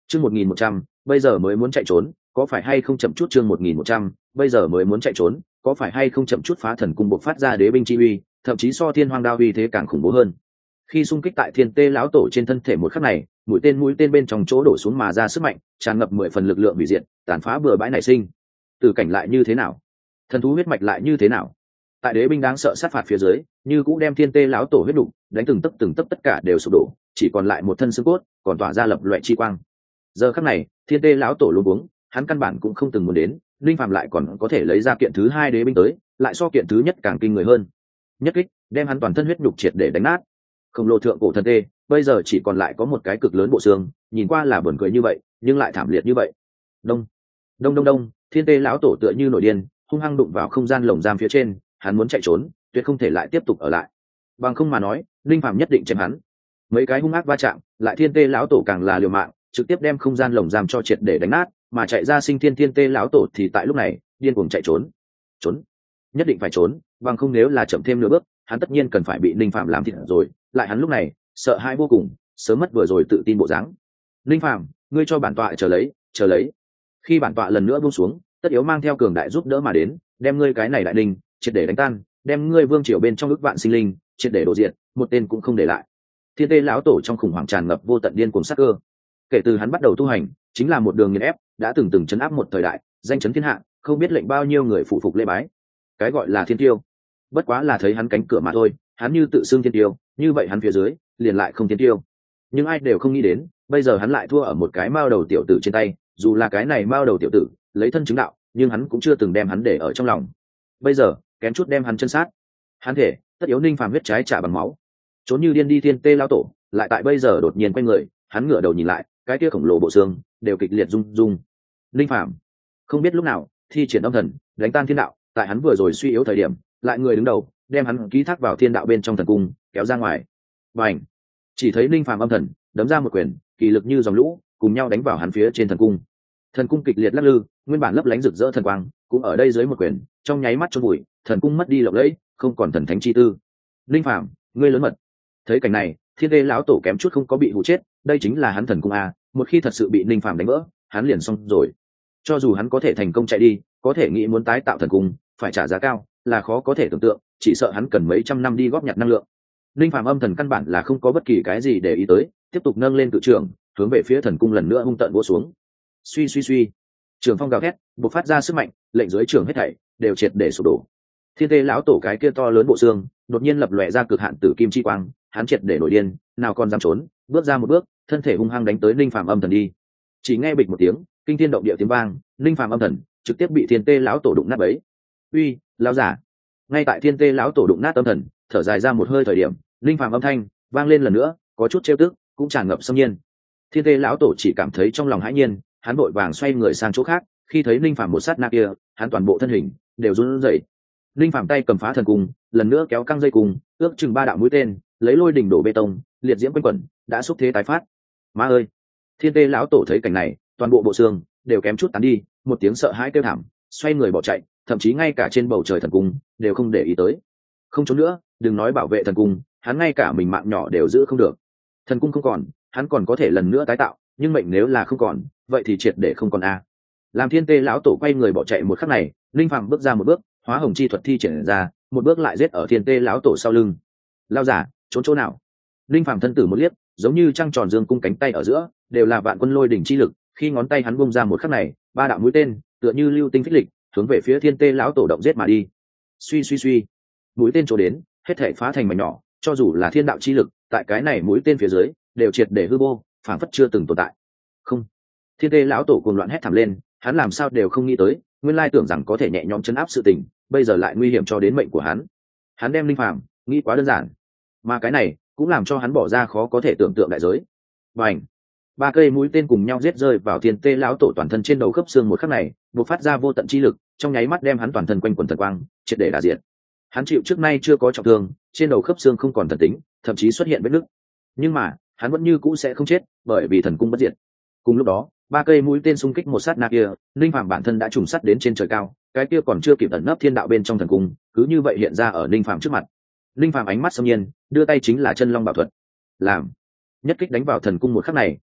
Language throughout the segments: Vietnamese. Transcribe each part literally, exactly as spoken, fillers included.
chương một nghìn một trăm bây giờ mới muốn chạy trốn có phải hay không chậm chút chương một nghìn một trăm bây giờ mới muốn chạy trốn có phải hay không chậm chút phá thần cung bộc phát ra đế binh chi uy, thậm chí so thiên hoang đao uy thế càng khủng bố hơn. Khi xung kích tại thiên tê lão tổ trên thân thể một khắc này, mũi tên mũi tên bên trong chỗ đổ xuống mà ra sức mạnh tràn ngập mười phần lực lượng hủy diệt, tàn phá bừa bãi nảy sinh. Từ cảnh lại như thế nào, thần thú huyết mạch lại như thế nào, tại đế binh đáng sợ sát phạt phía dưới, như cũng đem thiên tê lão tổ huyết đục đánh từng tấc từng tấc tất cả đều sụp đổ, chỉ còn lại một thân xương cốt còn tỏa ra lập loại chi quang. Giờ khắc này thiên tê lão tổ luống cuống, hắn căn bản cũng không từng muốn đến linh phàm lại còn có thể lấy ra kiện thứ hai đế binh tới, lại so kiện thứ nhất càng kinh người hơn. Nhất kích đem hắn toàn thân huyết nhục triệt để đánh nát. Khổng lồ thượng cổ thần tê bây giờ chỉ còn lại có một cái cực lớn bộ xương, nhìn qua là buồn cười như vậy nhưng lại thảm liệt như vậy. Đông đông đông đông, thiên tê lão tổ tựa như nổi điên, hung hăng đụng vào không gian lồng giam phía trên, hắn muốn chạy trốn tuyệt không thể lại tiếp tục ở lại, bằng không mà nói linh phàm nhất định chém hắn. Mấy cái hung ác va chạm lại thiên tê lão tổ càng là liều mạng, trực tiếp đem không gian lồng giam cho triệt để đánh nát, mà chạy ra sinh thiên thiên tê lão tổ thì tại lúc này điên cuồng chạy trốn. Trốn, nhất định phải trốn, bằng không nếu là chậm thêm nửa bước hắn tất nhiên cần phải bị linh phạm làm thịt rồi. Lại hắn lúc này sợ hãi vô cùng, sớm mất vừa rồi tự tin bộ dáng. Linh phạm, ngươi cho bản tọa chờ lấy chờ lấy khi bản tọa lần nữa buông xuống, tất yếu mang theo cường đại giúp đỡ mà đến, đem ngươi cái này đại linh triệt để đánh tan, đem ngươi vương triều bên trong ức vạn sinh linh triệt để đổ diệt, một tên cũng không để lại. Thiên tê lão tổ trong khủng hoảng tràn ngập vô tận điên cuồng sát cơ. Kể từ hắn bắt đầu tu hành chính là một đường nghiền ép, đã từng từng chấn áp một thời đại, danh chấn thiên hạ, không biết lệnh bao nhiêu người phụ phục lễ bái. Cái gọi là thiên tiêu bất quá là thấy hắn cánh cửa mà thôi, hắn như tự xưng thiên tiêu như vậy hắn phía dưới liền lại không thiên tiêu. Nhưng ai đều không nghĩ đến bây giờ hắn lại thua ở một cái mao đầu tiểu tử trên tay, dù là cái này mao đầu tiểu tử lấy thân chứng đạo nhưng hắn cũng chưa từng đem hắn để ở trong lòng. Bây giờ kém chút đem hắn chân sát, hắn thể tất yếu ninh phàm huyết trái trả bằng máu. Trốn như điên đi thiên tê lao tổ lại tại bây giờ đột nhiên quay người, hắn ngửa đầu nhìn lại, cái kia khổng lồ bộ xương đều kịch liệt rung rung. Ninh phàm không biết lúc nào thi triển âm thần đánh tan thiên đạo, tại hắn vừa rồi suy yếu thời điểm lại người đứng đầu đem hắn ký thác vào thiên đạo bên trong thần cung kéo ra ngoài. Và ảnh chỉ thấy Ninh phàm âm thần đấm ra một quyền, kỳ lực như dòng lũ cùng nhau đánh vào hắn phía trên thần cung. Thần cung kịch liệt lắc lư, nguyên bản lấp lánh rực rỡ thần quang cũng ở đây dưới một quyền trong nháy mắt chôn bụi, thần cung mất đi lộng lẫy, không còn thần thánh chi tư. Ninh phàm, ngươi lớn mật. Thấy cảnh này thiên đế lão tổ kém chút không có bị hụ chết, đây chính là hắn thần cung a, một khi thật sự bị Ninh phàm đánh vỡ hắn liền xong rồi. Cho dù hắn có thể thành công chạy đi, có thể nghĩ muốn tái tạo thần cung phải trả giá cao là khó có thể tưởng tượng, chỉ sợ hắn cần mấy trăm năm đi góp nhặt năng lượng. Ninh phàm âm thần căn bản là không có bất kỳ cái gì để ý tới, tiếp tục nâng lên cự trường hướng về phía thần cung lần nữa hung tợn vỗ xuống. Suy suy suy, trường phong gào thét bộc phát ra sức mạnh, lệnh dưới trường hết thảy đều triệt để sụp đổ. Thiên tê lão tổ cái kia to lớn bộ xương đột nhiên lập lòe ra cực hạn tử kim chi quang, hắn triệt để nổi điên, nào còn dám trốn, bước ra một bước thân thể hung hăng đánh tới Ninh phàm âm thần đi. Chỉ nghe bịch một tiếng kinh thiên động địa tiếng vang, Ninh phàm âm thần trực tiếp bị thiên tê lão tổ đụng nát bấy. Uy, lão giả. Ngay tại thiên tê lão tổ đụng nát âm thần thở dài ra một hơi thời điểm, Ninh phàm âm thanh vang lên lần nữa, có chút trêu tức cũng tràn ngập xâm nhiên. Thiên tê lão tổ chỉ cảm thấy trong lòng hãi nhiên, hắn vội vàng xoay người sang chỗ khác, khi thấy Ninh phàm một sát na kia hắn toàn bộ thân hình đều run rẩy. Ninh phàm tay cầm phá thần cung lần nữa kéo căng dây cung, ước chừng ba đạo mũi tên lấy lôi đỉnh đổ bê tông liệt diễm quanh quẩn, đã xúc thế tái phát. Ma ơi! Thiên tê lão tổ thấy cảnh này toàn bộ bộ xương đều kém chút tán đi, một tiếng sợ hãi kêu thảm, xoay người bỏ chạy, thậm chí ngay cả trên bầu trời thần cung đều không để ý tới. Không trốn nữa, đừng nói bảo vệ thần cung, hắn ngay cả mình mạng nhỏ đều giữ không được. Thần cung không còn hắn còn có thể lần nữa tái tạo, nhưng mệnh nếu là không còn vậy thì triệt để không còn a. Làm thiên tê lão tổ quay người bỏ chạy một khắc này, Linh phàm bước ra một bước, hóa hồng chi thuật thi triển ra, một bước lại giết ở thiên tê lão tổ sau lưng. Lao giả, trốn chỗ nào? Linh phàm thân tử một liếc, giống như trăng tròn dương cung cánh tay ở giữa đều là vạn quân lôi đỉnh chi lực, khi ngón tay hắn bung ra một khắc này, ba đạo mũi tên tựa như lưu tinh phích lịch hướng về phía thiên tê lão tổ động giết mà đi. Suy suy suy, mũi tên chỗ đến hết thảy phá thành mảnh nhỏ, cho dù là thiên đạo chi lực tại cái này mũi tên phía dưới đều triệt để hư vô, phảng phất chưa từng tồn tại. Không, thiên tê lão tổ cuồng loạn hét thảm lên, hắn làm sao đều không nghĩ tới, nguyên lai tưởng rằng có thể nhẹ nhõm chấn áp sự tình, bây giờ lại nguy hiểm cho đến mệnh của hắn. Hắn đem Linh phàm nghĩ quá đơn giản, mà cái này cũng làm cho hắn bỏ ra khó có thể tưởng tượng đại giới. Bành! Ba cây mũi tên cùng nhau giết rơi vào thiên tê lão tổ toàn thân trên đầu khớp xương một khắc này, bộc phát ra vô tận chi lực, trong nháy mắt đem hắn toàn thân quanh quần thần quang triệt để đả diệt. Hắn chịu trước nay chưa có trọng thương, trên đầu khớp xương không còn thần tính, thậm chí xuất hiện vết nứt. Nhưng mà hắn vẫn như cũ sẽ không chết, bởi vì thần cung bất diệt. Cùng lúc đó, ba cây mũi tên xung kích một sát na kia, Linh phàm bản thân đã trùng sắt đến trên trời cao, cái kia còn chưa kịp ẩn nấp thiên đạo bên trong thần cung, cứ như vậy hiện ra ở Linh phàm trước mặt. Linh phàm ánh mắt xâm nhiên, đưa tay chính là chân long bảo thuật, làm nhất kích đánh vào thần cung một khắc này,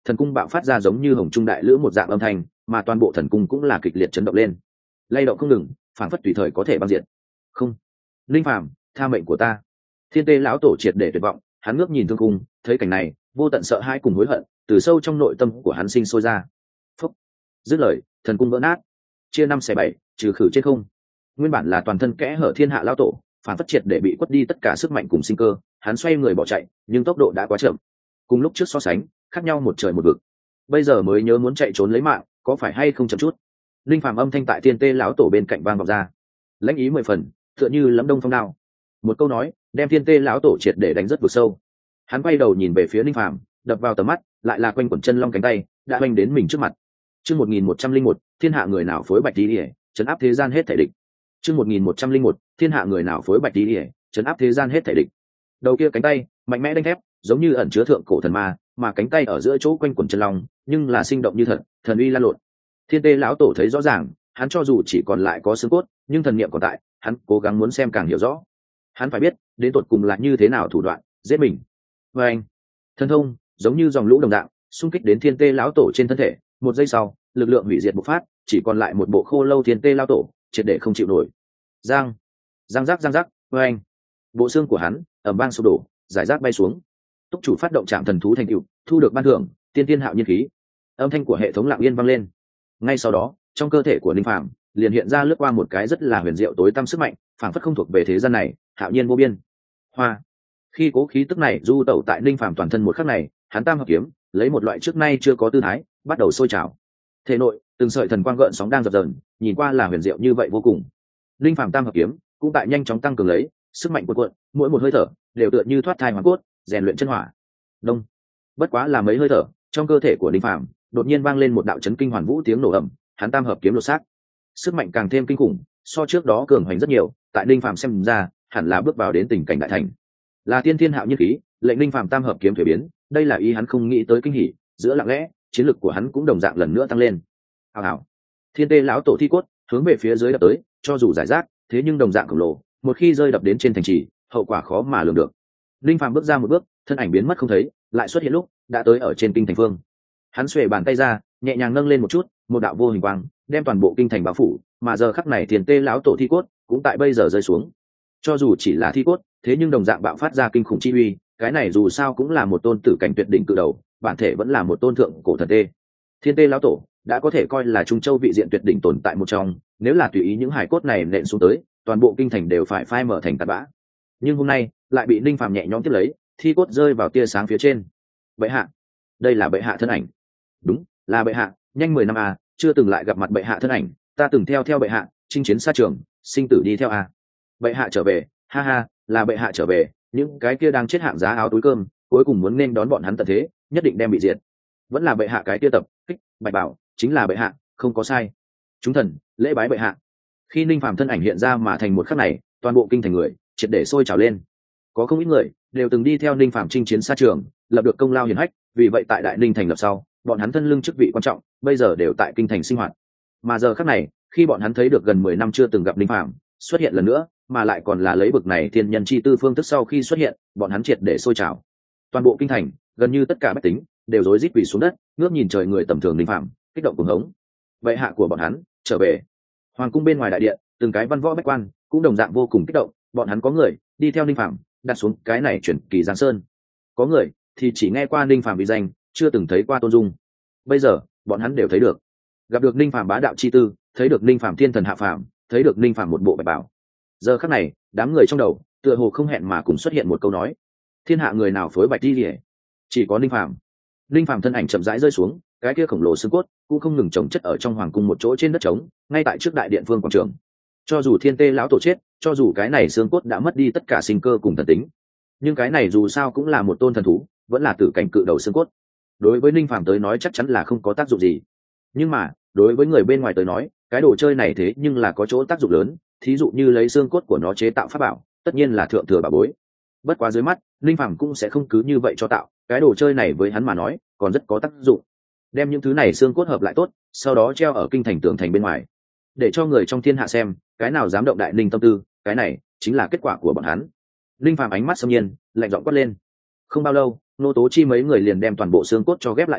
thần cung bạo phát ra giống như hồng trung đại lữ một dạng âm thanh, mà toàn bộ thần cung cũng là kịch liệt chấn động lên, lay động không ngừng, phản phất tùy thời có thể băng diệt. Không, linh phàm, tha mệnh của ta! Thiên tê lão tổ triệt để tuyệt vọng, hắn ngước nhìn thương cung, thấy cảnh này vô tận sợ hãi cùng hối hận từ sâu trong nội tâm của hắn sinh sôi ra. Phúc, dứt lời, thần cung vỡ nát, chia năm xẻ bảy, trừ khử trên không. Nguyên bản là toàn thân kẽ hở thiên hạ lão tổ, phản phất triệt để bị quất đi tất cả sức mạnh cùng sinh cơ, hắn xoay người bỏ chạy, nhưng tốc độ đã quá chậm, cùng lúc trước so sánh khác nhau một trời một vực. Bây giờ mới nhớ muốn chạy trốn lấy mạng, có phải hay không chậm chút? Linh phàm âm thanh tại thiên tê lão tổ bên cạnh vang vọng ra, lãnh ý mười phần, tựa như lấm đông phong đao. Một câu nói đem thiên tê lão tổ triệt để đánh rất vực sâu. Hắn quay đầu nhìn về phía linh phàm, đập vào tầm mắt lại là quanh quẩn chân long cánh tay đã oanh đến mình trước mặt. Chương một nghìn một trăm linh một, thiên hạ người nào phối bạch đi, trấn áp thế gian hết thảy địch. Chương một nghìn một trăm linh một, thiên hạ người nào phối bạch đi, trấn áp thế gian hết thảy địch. Đầu kia cánh tay mạnh mẽ đanh thép, giống như ẩn chứa thượng cổ thần ma, mà cánh tay ở giữa chỗ quanh quẩn chân long, nhưng là sinh động như thật, thần uy lan lộn. Thiên tê lão tổ thấy rõ ràng, hắn cho dù chỉ còn lại có xương cốt, nhưng thần niệm còn tại, hắn cố gắng muốn xem càng hiểu rõ. Hắn phải biết, đến tột cùng là như thế nào thủ đoạn giết mình. Và anh, thần thông giống như dòng lũ đồng dạng, xung kích đến thiên tê lão tổ trên thân thể. Một giây sau, lực lượng hủy diệt bộc phát, chỉ còn lại một bộ khô lâu thiên tê lão tổ, triệt để không chịu nổi. Giang, giang rắc giang rắc, và anh, bộ xương của hắn ầm vang sụp đổ, giải rác bay xuống. Túc chủ phát động trạm thần thú thành cựu, thu được ban thưởng tiên tiên hạo nhiên khí. Âm thanh của hệ thống lặng yên vang lên. Ngay sau đó, trong cơ thể của linh phàm liền hiện ra lướt qua một cái rất là huyền diệu tối tăm sức mạnh, phảng phất không thuộc về thế gian này, hạo nhiên vô biên. Hoa. Khi cố khí tức này du tẩu tại linh phàm toàn thân một khắc này, hắn tam hợp kiếm lấy một loại trước nay chưa có tư thái bắt đầu sôi trào. Thể nội từng sợi thần quang gợn sóng đang dập dờn, nhìn qua là huyền diệu như vậy vô cùng. Linh phàm tam hợp kiếm cũng tại nhanh chóng tăng cường lấy sức mạnh cuộn cuộn, mỗi một hơi thở đều tựa như thoát thai hoàn cốt, rèn luyện chân hỏa. Đông. Bất quá là mấy hơi thở, trong cơ thể của linh phàm đột nhiên vang lên một đạo chấn kinh hoàn vũ tiếng nổ ầm, hắn tam hợp kiếm lột xác, sức mạnh càng thêm kinh khủng, so trước đó cường hoành rất nhiều. Tại linh phàm xem ra, hẳn là bước vào đến tình cảnh đại thành, là tiên thiên hạo nhiên khí, lệnh linh phàm tam hợp kiếm thuế biến. Đây là ý hắn không nghĩ tới kinh hỉ, giữa lặng lẽ chiến lực của hắn cũng đồng dạng lần nữa tăng lên. Hào hào, thiên tê lão tổ thi cốt hướng về phía dưới đập tới, cho dù giải rác, thế nhưng đồng dạng khổng lồ, một khi rơi đập đến trên thành trì, hậu quả khó mà lường được. Linh phàm bước ra một bước, thân ảnh biến mất không thấy, lại xuất hiện lúc đã tới ở trên kinh thành phương. Hắn xuề bàn tay ra, nhẹ nhàng nâng lên một chút, một đạo vô hình quang đem toàn bộ kinh thành bao phủ. Mà giờ khắc này thiên tê lão tổ thi cốt cũng tại bây giờ rơi xuống. Cho dù chỉ là thi cốt, thế nhưng đồng dạng bạo phát ra kinh khủng chi uy. Cái này dù sao cũng là một tôn tử cảnh tuyệt đỉnh cự đầu, bản thể vẫn là một tôn thượng cổ thần tê. Thiên tê lão tổ đã có thể coi là trung châu vị diện tuyệt đỉnh tồn tại một trong. Nếu là tùy ý những hải cốt này nện xuống tới, toàn bộ kinh thành đều phải phai mở thành tạt bã. Nhưng hôm nay lại bị ninh phàm nhẹ nhõm tiếp lấy, thi cốt rơi vào tia sáng phía trên. Bệ hạ, đây là bệ hạ thân ảnh. Đúng, là bệ hạ. Nhanh mười năm à, chưa từng lại gặp mặt bệ hạ thân ảnh. Ta từng theo theo bệ hạ chinh chiến xa trường, sinh tử đi theo à. Bệ hạ trở về, ha ha, là bệ hạ trở về. Những cái kia đang chết hạng giá áo túi cơm, cuối cùng muốn nên đón bọn hắn tận thế, nhất định đem bị diệt. Vẫn là bệ hạ cái kia tập kích bạch bảo, chính là bệ hạ, không có sai. Chúng thần lễ bái bệ hạ. Khi ninh phàm thân ảnh hiện ra mà thành một khắc này, toàn bộ kinh thành người triệt để sôi trào lên. Có không ít người đều từng đi theo ninh phàm chinh chiến xa trường, lập được công lao hiển hách, vì vậy tại đại ninh thành lập sau, bọn hắn thân lưng chức vị quan trọng, bây giờ đều tại kinh thành sinh hoạt. Mà giờ khắc này, khi bọn hắn thấy được gần mười năm chưa từng gặp ninh phàm xuất hiện lần nữa, mà lại còn là lấy bực này thiên nhân chi tư phương thức sau khi xuất hiện, bọn hắn triệt để sôi trào. Toàn bộ kinh thành gần như tất cả bách tính đều rối rít quỳ xuống đất, ngước nhìn trời người tầm thường ninh phàm, kích động cuồng hống. Bệ hạ của bọn hắn trở về. Hoàng cung bên ngoài đại điện, từng cái văn võ bách quan cũng đồng dạng vô cùng kích động. Bọn hắn có người đi theo ninh phàm đặt xuống cái này chuyển kỳ giang sơn, có người thì chỉ nghe qua ninh phàm vì danh, chưa từng thấy qua tôn dung. Bây giờ bọn hắn đều thấy được, gặp được ninh phàm bá đạo chi tư, thấy được ninh phàm thiên thần hạ phàm, thấy được ninh phàm một bộ bạch bảo. Giờ khắc này, đám người trong đầu tựa hồ không hẹn mà cùng xuất hiện một câu nói: thiên hạ người nào phối bạch đi lìa, chỉ có ninh phàm. Ninh phàm thân ảnh chậm rãi rơi xuống, cái kia khổng lồ xương cốt cũng không ngừng chồng chất ở trong hoàng cung một chỗ trên đất trống, ngay tại trước đại điện phương quảng trường. Cho dù thiên tê lão tổ chết, cho dù cái này xương cốt đã mất đi tất cả sinh cơ cùng thần tính, nhưng cái này dù sao cũng là một tôn thần thú, vẫn là tử cảnh cự đầu xương cốt. Đối với ninh phàm tới nói chắc chắn là không có tác dụng gì, nhưng mà đối với người bên ngoài tới nói, cái đồ chơi này thế nhưng là có chỗ tác dụng lớn. Thí dụ như lấy xương cốt của nó chế tạo pháp bảo, tất nhiên là thượng thừa bảo bối. Bất quá dưới mắt, ninh phàm cũng sẽ không cứ như vậy cho tạo, cái đồ chơi này với hắn mà nói còn rất có tác dụng. Đem những thứ này xương cốt hợp lại tốt, sau đó treo ở kinh thành tường thành bên ngoài, để cho người trong thiên hạ xem, cái nào dám động đại ninh tâm tư, cái này chính là kết quả của bọn hắn. Ninh phàm ánh mắt xâm nhiên, lạnh giọng quát lên. Không bao lâu, nô tố chi mấy người liền đem toàn bộ xương cốt cho ghép lại tốt,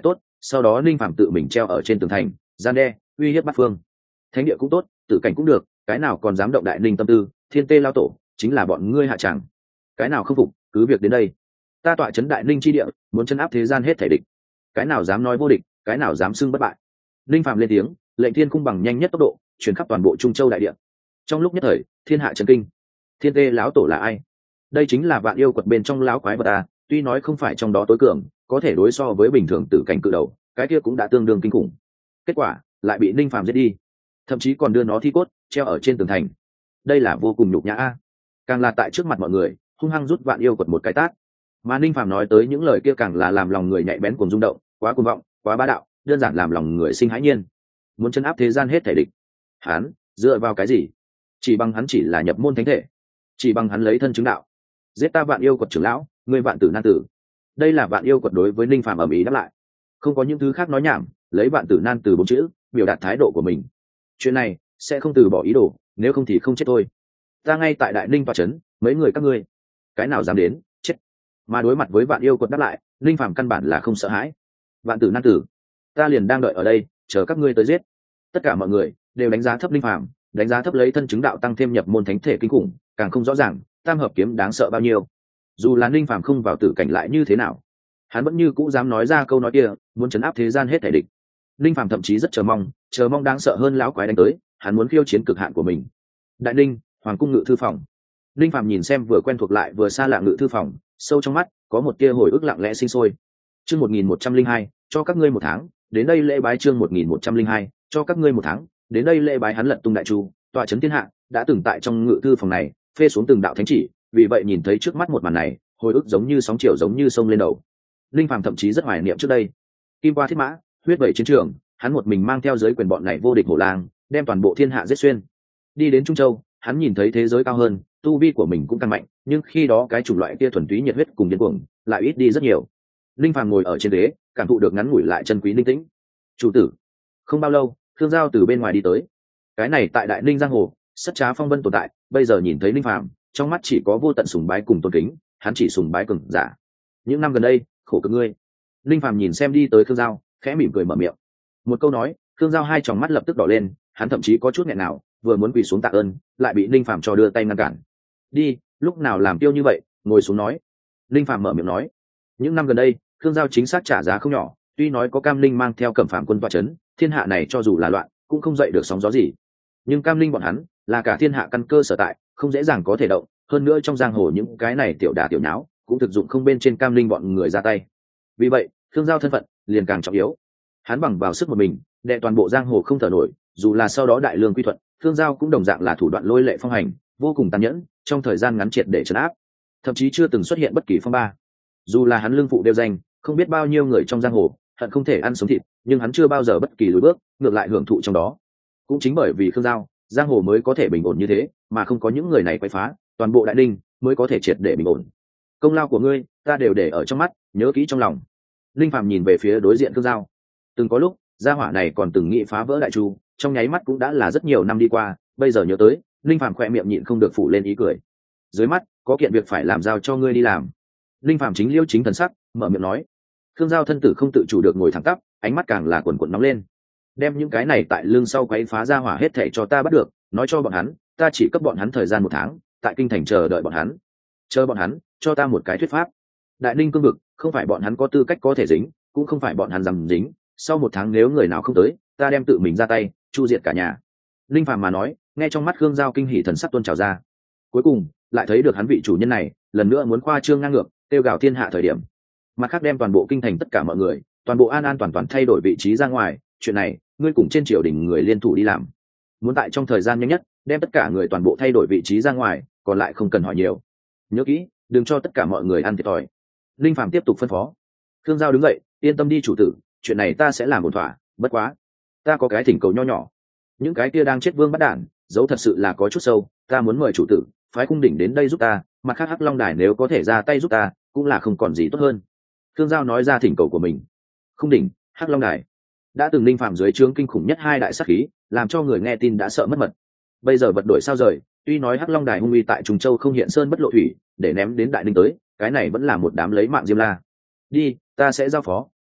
sau đó ninh phạm tự mình treo ở trên tường thành gian đe uy hiếp bát phương. Thánh địa cũng tốt, tự cảnh cũng được, cái nào còn dám động đại ninh tâm tư, thiên tê lao tổ chính là bọn ngươi hạ tràng, cái nào không phục cứ việc đến đây, ta tọa chấn đại ninh chi địa, muốn chấn áp thế gian hết thể địch, cái nào dám nói vô địch, cái nào dám xưng bất bại. Ninh phạm lên tiếng, lệnh thiên cung bằng nhanh nhất tốc độ chuyển khắp toàn bộ trung châu đại địa. Trong lúc nhất thời thiên hạ chấn kinh. Thiên tê lão tổ là ai? Đây chính là vạn yêu quật bên trong lão quái vật à, tuy nói không phải trong đó tối cường, có thể đối so với bình thường tử cảnh cự đầu, cái kia cũng đã tương đương kinh khủng. Kết quả lại bị ninh phạm giết đi, thậm chí còn đưa nó thi cốt treo ở trên tường thành. Đây là vô cùng nhục nhã a. Càng là tại trước mặt mọi người hung hăng rút vạn yêu quật một cái tát. Mà ninh phạm nói tới những lời kia càng là làm lòng người nhạy bén cùng rung động, quá cuồng vọng, quá bá đạo, đơn giản làm lòng người sinh hãi nhiên. Muốn chấn áp thế gian hết thể địch, hắn dựa vào cái gì? Chỉ bằng hắn chỉ là nhập môn thánh thể, chỉ bằng hắn lấy thân chứng đạo, giết ta vạn yêu quật trưởng lão, ngươi vạn tử nan tử. Đây là vạn yêu quật đối với ninh phạm ầm ĩ đáp lại, không có những thứ khác nói nhảm, lấy vạn tử nan tử bốn chữ biểu đạt thái độ của mình. Chuyện này sẽ không từ bỏ ý đồ, nếu không thì không chết thôi. Ta ngay tại đại ninh tọa trấn, mấy người các ngươi cái nào dám đến, chết. Mà đối mặt với vạn yêu quật đáp lại, ninh phạm căn bản là không sợ hãi. Vạn tử nan tử, ta liền đang đợi ở đây chờ các ngươi tới giết. Tất cả mọi người đều đánh giá thấp ninh phạm, đánh giá thấp lấy thân chứng đạo tăng thêm nhập môn thánh thể kinh khủng, càng không rõ ràng tam hợp kiếm đáng sợ bao nhiêu. Dù là ninh phạm không vào tử cảnh lại như thế nào, hắn vẫn như cũ dám nói ra câu nói kia, muốn chấn áp thế gian hết thể địch. Ninh phạm thậm chí rất chờ mong, chờ mong đáng sợ hơn lão quái đánh tới, hắn muốn khiêu chiến cực hạn của mình. Đại ninh hoàng cung ngự thư phòng, ninh phạm nhìn xem vừa quen thuộc lại vừa xa lạ ngự thư phòng, sâu trong mắt có một tia hồi ức lặng lẽ sinh sôi. Chương một nghìn một trăm linh hai, cho các ngươi một tháng đến đây lễ bái. Chương một nghìn một trăm linh hai, cho các ngươi một tháng đến đây lễ bái. Hắn lật tung đại chu, tọa chấn thiên hạ, đã từng tại trong ngự thư phòng này phê xuống từng đạo thánh chỉ, vì vậy nhìn thấy trước mắt một màn này, hồi ức giống như sóng chiều, giống như sông lên đầu. Linh phàm thậm chí rất hoài niệm trước đây kim qua thiết mã, huyết vẩy chiến trường, hắn một mình mang theo giới quyền bọn này vô địch hổ lang, đem toàn bộ thiên hạ giết xuyên. Đi đến Trung Châu, hắn nhìn thấy thế giới cao hơn, tu vi của mình cũng tăng mạnh, nhưng khi đó cái chủng loại kia thuần túy nhiệt huyết cùng điên cuồng lại ít đi rất nhiều. Linh phàm ngồi ở trên ghế, cảm thụ được ngắn ngủi lại chân quý linh tĩnh. Chủ tử. Không bao lâu, Khương Giao từ bên ngoài đi tới. Cái này tại Đại Ninh giang hồ, sắt trá phong vân tồn tại, bây giờ nhìn thấy Linh phàm, trong mắt chỉ có vô tận sùng bái cùng tôn kính, hắn chỉ sùng bái cường giả. Những năm gần đây, khổ cực ngươi. Linh phàm nhìn xem đi tới Khương Giao, khẽ mỉm cười mở miệng. Một câu nói, Khương Giao hai tròng mắt lập tức đỏ lên, hắn thậm chí có chút nghẹn nào, vừa muốn quỳ xuống tạ ơn, lại bị Linh phàm cho đưa tay ngăn cản. Đi, lúc nào làm tiêu như vậy, ngồi xuống nói. Linh phàm mở miệng nói. Những năm gần đây, Khương Giao chính xác trả giá không nhỏ, tuy nói có Cam Linh mang theo Cẩm Phàm quân tọa chấn, thiên hạ này cho dù là loạn, cũng không dậy được sóng gió gì. Nhưng Cam Linh bọn hắn là cả thiên hạ căn cơ sở tại, không dễ dàng có thể động, hơn nữa trong giang hồ những cái này tiểu đả tiểu nháo, cũng thực dụng không bên trên Cam Linh bọn người ra tay. Vì vậy, Khương Giao thân phận liền càng trọng yếu. Hắn bằng vào sức một mình, đệ toàn bộ giang hồ không thở nổi, dù là sau đó đại lương quy thuận, Khương Giao cũng đồng dạng là thủ đoạn lôi lệ phong hành, vô cùng tàn nhẫn, trong thời gian ngắn triệt để trấn áp, thậm chí chưa từng xuất hiện bất kỳ phong ba. Dù là hắn lương phụ đeo danh, không biết bao nhiêu người trong giang hồ hận không thể ăn sống thịt, nhưng hắn chưa bao giờ bất kỳ lùi bước, ngược lại hưởng thụ trong đó. Cũng chính bởi vì Khương Giao, giang hồ mới có thể bình ổn như thế, mà không có những người này quấy phá, toàn bộ Đại Ninh mới có thể triệt để bình ổn. Công lao của ngươi, ta đều để ở trong mắt, nhớ kỹ trong lòng. Linh Phàm nhìn về phía đối diện Khương Giao. Từng có lúc, gia hỏa này còn từng nghĩ phá vỡ đại chu, trong nháy mắt cũng đã là rất nhiều năm đi qua, bây giờ nhớ tới, Linh Phàm khỏe miệng nhịn không được phủ lên ý cười. Dưới mắt, có kiện việc phải làm, giao cho ngươi đi làm. Linh Phàm chính liêu chính thần sắc, mở miệng nói. Khương Giao thân tử không tự chủ được ngồi thẳng tắp, ánh mắt càng là quần quần nóng lên. Đem những cái này tại lưng sau quấy phá gia hỏa hết thảy cho ta bắt được, nói cho bọn hắn, ta chỉ cấp bọn hắn thời gian một tháng, tại kinh thành chờ đợi bọn hắn. Chờ bọn hắn, cho ta một cái thuyết pháp. Đại Ninh cương vực, không phải bọn hắn có tư cách có thể dính, cũng không phải bọn hắn dám dính, sau một tháng nếu người nào không tới, ta đem tự mình ra tay, chu diệt cả nhà. Linh Phàm mà nói, nghe trong mắt Khương Giao kinh hỉ thần sắc tuôn trào ra. Cuối cùng, lại thấy được hắn vị chủ nhân này, lần nữa muốn khoa trương ngang ngược, tiêu gào thiên hạ thời điểm. Mặt khác đem toàn bộ kinh thành tất cả mọi người, toàn bộ an an toàn toàn thay đổi vị trí ra ngoài, chuyện này, ngươi cùng trên triều đình người liên thủ đi làm. Muốn tại trong thời gian nhanh nhất, đem tất cả người toàn bộ thay đổi vị trí ra ngoài, còn lại không cần hỏi nhiều. Nhớ kỹ, đừng cho tất cả mọi người ăn thiệt thòi. Linh Phàm tiếp tục phân phó. Khương Giao đứng dậy, yên tâm đi chủ tử, chuyện này ta sẽ làm ổn thỏa, bất quá, ta có cái thỉnh cầu nho nhỏ. Những cái kia đang chết vương bắt đản, dấu thật sự là có chút sâu, ta muốn mời chủ tử, phái cung đỉnh đến đây giúp ta, mặt khác Hắc Long Đài nếu có thể ra tay giúp ta, cũng là không còn gì tốt hơn. Khương Giao nói ra thỉnh cầu của mình. Cung đỉnh, Hắc Long Đài, đã từng Linh Phàm dưới trướng kinh khủng nhất hai đại sát khí, làm cho người nghe tin đã sợ mất mật. Bây giờ vật đổi sao rời, tuy nói Hắc Long Đài hung uy tại Trùng Châu không hiện sơn bất lộ thủy, để ném đến Đại Ninh tới, cái này vẫn là một đám lấy mạng Diêm La. Đi, ta sẽ giao phó,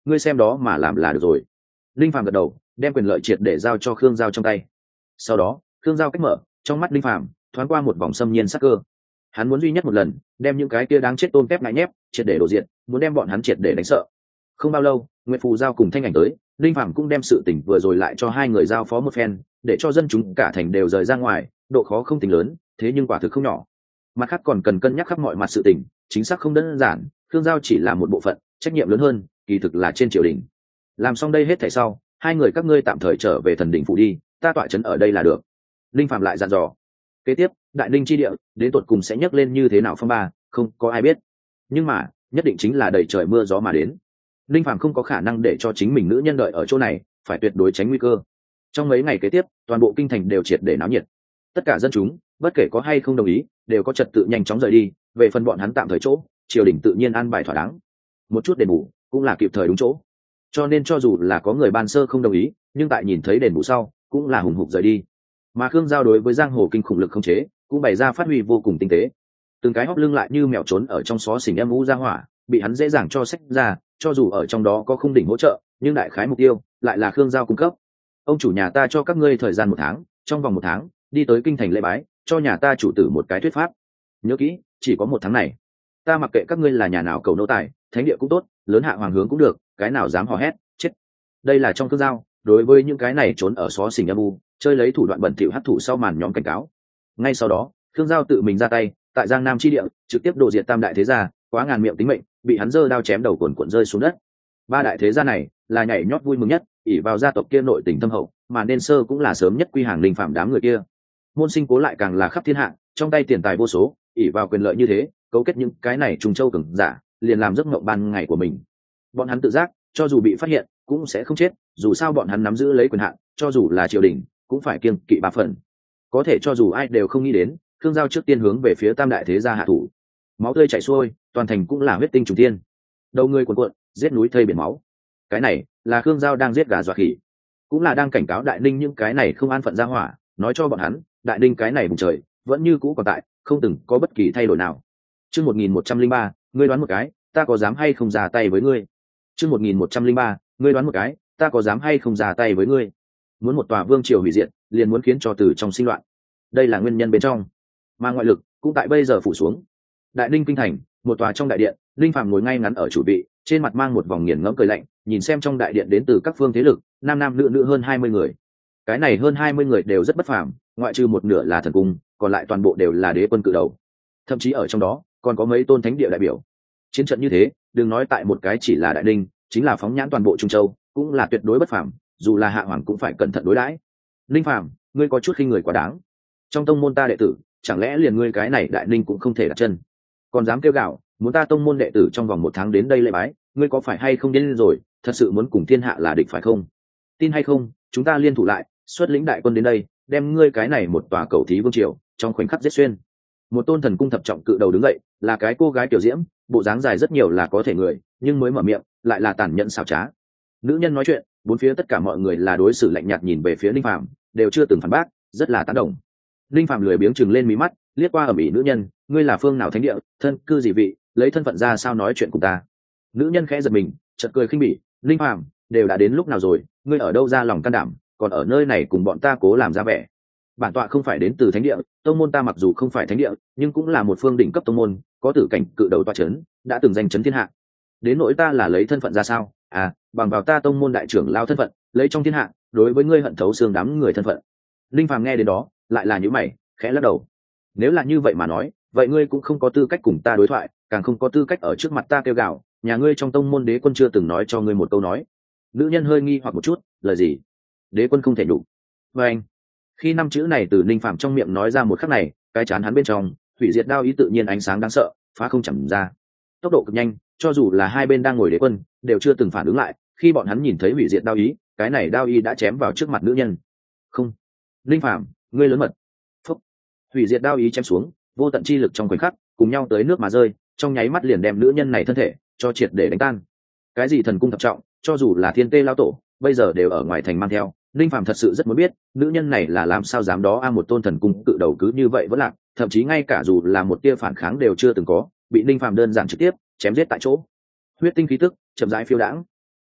ngươi xem đó mà làm là được rồi. Linh Phàm gật đầu, đem quyền lợi triệt để giao cho Khương Giao trong tay. Sau đó Khương Giao cách mở, trong mắt Linh Phàm thoáng qua một vòng xâm nhiên sắc cơ. Hắn muốn duy nhất một lần đem những cái kia đáng chết tôm tép ngại nhép triệt để đổ diện, muốn đem bọn hắn triệt để đánh sợ. Không bao lâu, Nguyệt Phù Giao cùng Thanh Ảnh tới, Linh Phàm cũng đem sự tình vừa rồi lại cho hai người giao phó một phen, để cho dân chúng cả thành đều rời ra ngoài, độ khó không tính lớn, thế nhưng quả thực không nhỏ. Mặt khác còn cần cân nhắc khắp mọi mặt sự tình, chính xác không đơn giản, Khương Giao chỉ là một bộ phận, trách nhiệm lớn hơn, kỳ thực là trên triều đình. Làm xong đây hết thảy sau, hai người các ngươi tạm thời trở về thần đỉnh phủ đi, ta tọa trấn ở đây là được. Linh Phàm lại dặn dò. Kế tiếp, Đại Ninh chi địa, đến tột cùng sẽ nhấc lên như thế nào phong ba, không có ai biết. Nhưng mà, nhất định chính là đầy trời mưa gió mà đến. Linh Phàm không có khả năng để cho chính mình nữ nhân đợi ở chỗ này, phải tuyệt đối tránh nguy cơ. Trong mấy ngày kế tiếp, toàn bộ kinh thành đều triệt để náo nhiệt. Tất cả dân chúng, bất kể có hay không đồng ý, đều có trật tự nhanh chóng rời đi, về phần bọn hắn tạm thời chỗ, triều đình tự nhiên an bài thỏa đáng. Một chút đền bù, cũng là kịp thời đúng chỗ. Cho nên cho dù là có người ban sơ không đồng ý, nhưng tại nhìn thấy đền bù sau, cũng là hùng hục rời đi. Mà Khương Giao đối với giang hồ kinh khủng lực không chế, cũng bày ra phát huy vô cùng tinh tế. Từng cái hóp lưng lại như mèo trốn ở trong xó xỉnh âm u ra hỏa, bị hắn dễ dàng cho sách ra, cho dù ở trong đó có khung đỉnh hỗ trợ, nhưng đại khái mục tiêu lại là Khương Giao cung cấp. Ông chủ nhà ta cho các ngươi thời gian một tháng, trong vòng một tháng đi tới kinh thành lễ bái, cho nhà ta chủ tử một cái thuyết pháp. Nhớ kỹ, chỉ có một tháng này. Ta mặc kệ các ngươi là nhà nào cầu nô tài, thánh địa cũng tốt, lớn hạ hoàng hướng cũng được, cái nào dám hò hét, chết. Đây là trong Khương Giao đối với những cái này trốn ở xó xỉnh âm u, chơi lấy thủ đoạn bẩn thỉu hấp thụ sau màn nhóm cảnh cáo. Ngay sau đó, Khương Giao tự mình ra tay, tại Giang Nam chi địa, trực tiếp đổ diệt tam đại thế gia, quá ngàn miệng tính mệnh, bị hắn giơ đao chém đầu cuộn cuộn rơi xuống đất. Ba đại thế gia này là nhảy nhót vui mừng nhất, ỷ vào gia tộc kia nội tình thâm hậu, mà nên sơ cũng là sớm nhất quy hàng Linh Phàm đám người kia. Môn Sinh Cố lại càng là khắp thiên hạ, trong tay tiền tài vô số, ỷ vào quyền lợi như thế, cấu kết những cái này trùng châu cường giả, liền làm giấc mộng ban ngày của mình. Bọn hắn tự giác, cho dù bị phát hiện, cũng sẽ không chết, dù sao bọn hắn nắm giữ lấy quyền hạn, cho dù là triều đình, cũng phải kiêng kỵ ba phần. Có thể cho dù ai đều không nghĩ đến, Khương Giao trước tiên hướng về phía tam đại thế gia hạ thủ. Máu tươi chảy xuôi, toàn thành cũng là huyết tinh trùng thiên. Đầu người cuồn cuộn, giết núi thây biển máu. Cái này là Khương Giao đang giết gà dọa khỉ, cũng là đang cảnh cáo Đại Ninh những cái này không an phận ra hỏa, nói cho bọn hắn, Đại Ninh cái này vùng trời vẫn như cũ còn tại, không từng có bất kỳ thay đổi nào. Chương một nghìn một trăm linh ba, ngươi đoán một cái, ta có dám hay không ra tay với ngươi? Chương một nghìn một trăm linh ba, ngươi đoán một cái, ta có dám hay không ra tay với ngươi? Muốn một tòa vương triều hủy diệt, liền muốn khiến cho từ trong sinh loạn. Đây là nguyên nhân bên trong, mà ngoại lực cũng tại bây giờ phủ xuống. Đại Ninh kinh thành, một tòa trong đại điện, Linh Phàm ngồi ngay ngắn ở chủ vị, trên mặt mang một vòng nghiền ngẫm cười lạnh, nhìn xem trong đại điện đến từ các phương thế lực, nam nam nữ nữ hơn hai mươi người. Cái này hơn hai mươi người đều rất bất phàm, ngoại trừ một nửa là thần cung, còn lại toàn bộ đều là đế quân cự đầu. Thậm chí ở trong đó, còn có mấy tôn thánh địa đại biểu. Chiến trận như thế, đừng nói tại một cái chỉ là Đại Ninh, chính là phóng nhãn toàn bộ Trung Châu, cũng là tuyệt đối bất phàm, dù là hạ hoàng cũng phải cẩn thận đối đãi. Linh Phàm, ngươi có chút khinh người quá đáng. Trong tông môn ta đệ tử, chẳng lẽ liền ngươi cái này Đại Ninh cũng không thể đặt chân, còn dám kêu gào, muốn ta tông môn đệ tử trong vòng một tháng đến đây lễ bái, ngươi có phải hay không điên rồi, thật sự muốn cùng thiên hạ là địch phải không? Tin hay không, chúng ta liên thủ lại, xuất lĩnh đại quân đến đây, đem ngươi cái này một tòa cầu thí vương triều trong khoảnh khắc giết xuyên. Một tôn thần cung thập trọng cự đầu đứng dậy, là cái cô gái tiểu diễm, bộ dáng dài rất nhiều là có thể người, nhưng mới mở miệng lại là tàn nhẫn xảo trá. Nữ nhân nói chuyện, bốn phía tất cả mọi người là đối xử lạnh nhạt nhìn về phía Linh Phàm, đều chưa từng phản bác, rất là tán đồng. Linh Phàm lười biếng chừng lên mí mắt, liếc qua ầm ĩ nữ nhân, ngươi là phương nào thánh địa, thân cư gì vị, lấy thân phận ra sao nói chuyện cùng ta? Nữ nhân khẽ giật mình, chợt cười khinh bỉ, Linh Phàm, đều đã đến lúc nào rồi, ngươi ở đâu ra lòng can đảm, còn ở nơi này cùng bọn ta cố làm ra vẻ. Bản tọa không phải đến từ thánh địa, tông môn ta mặc dù không phải thánh địa, nhưng cũng là một phương đỉnh cấp tông môn, có tử cảnh cự đầu tọa chấn, đã từng danh chấn thiên hạ. Đến nỗi ta là lấy thân phận ra sao? À, bằng vào ta tông môn đại trưởng lao thân phận, lấy trong thiên hạ, đối với ngươi hận thấu xương đám người thân phận. Linh Phàm nghe đến đó, lại là nhíu mày, khẽ lắc đầu. Nếu là như vậy mà nói, vậy ngươi cũng không có tư cách cùng ta đối thoại, càng không có tư cách ở trước mặt ta kêu gào, nhà ngươi trong tông môn đế quân chưa từng nói cho ngươi một câu nói. Nữ nhân hơi nghi hoặc một chút, lời gì? Đế quân không thể đủ. Và anh, khi năm chữ này từ Ninh Phàm trong miệng nói ra một khắc này, cái chán hắn bên trong hủy diệt đao ý tự nhiên ánh sáng đáng sợ, phá không chậm ra. Tốc độ cực nhanh, cho dù là hai bên đang ngồi đế quân, đều chưa từng phản ứng lại, khi bọn hắn nhìn thấy hủy diệt đao ý, cái này đao ý đã chém vào trước mặt nữ nhân. Không, Ninh Phàm, ngươi lớn mật. Phúc. Hủy diệt đao ý chém xuống, vô tận chi lực trong khoảnh khắc, cùng nhau tới nước mà rơi, trong nháy mắt liền đem nữ nhân này thân thể cho triệt để đánh tan. Cái gì thần cung thập trọng, cho dù là thiên tê lao tổ, bây giờ đều ở ngoài thành mang theo. Ninh Phàm thật sự rất muốn biết, nữ nhân này là làm sao dám đó a một tôn thần cung cự đầu cứ như vậy vẫn lạc, thậm chí ngay cả dù là một tia phản kháng đều chưa từng có, bị Ninh Phàm đơn giản trực tiếp chém giết tại chỗ. Huyết tinh khí tức chậm rãi phiêu đãng.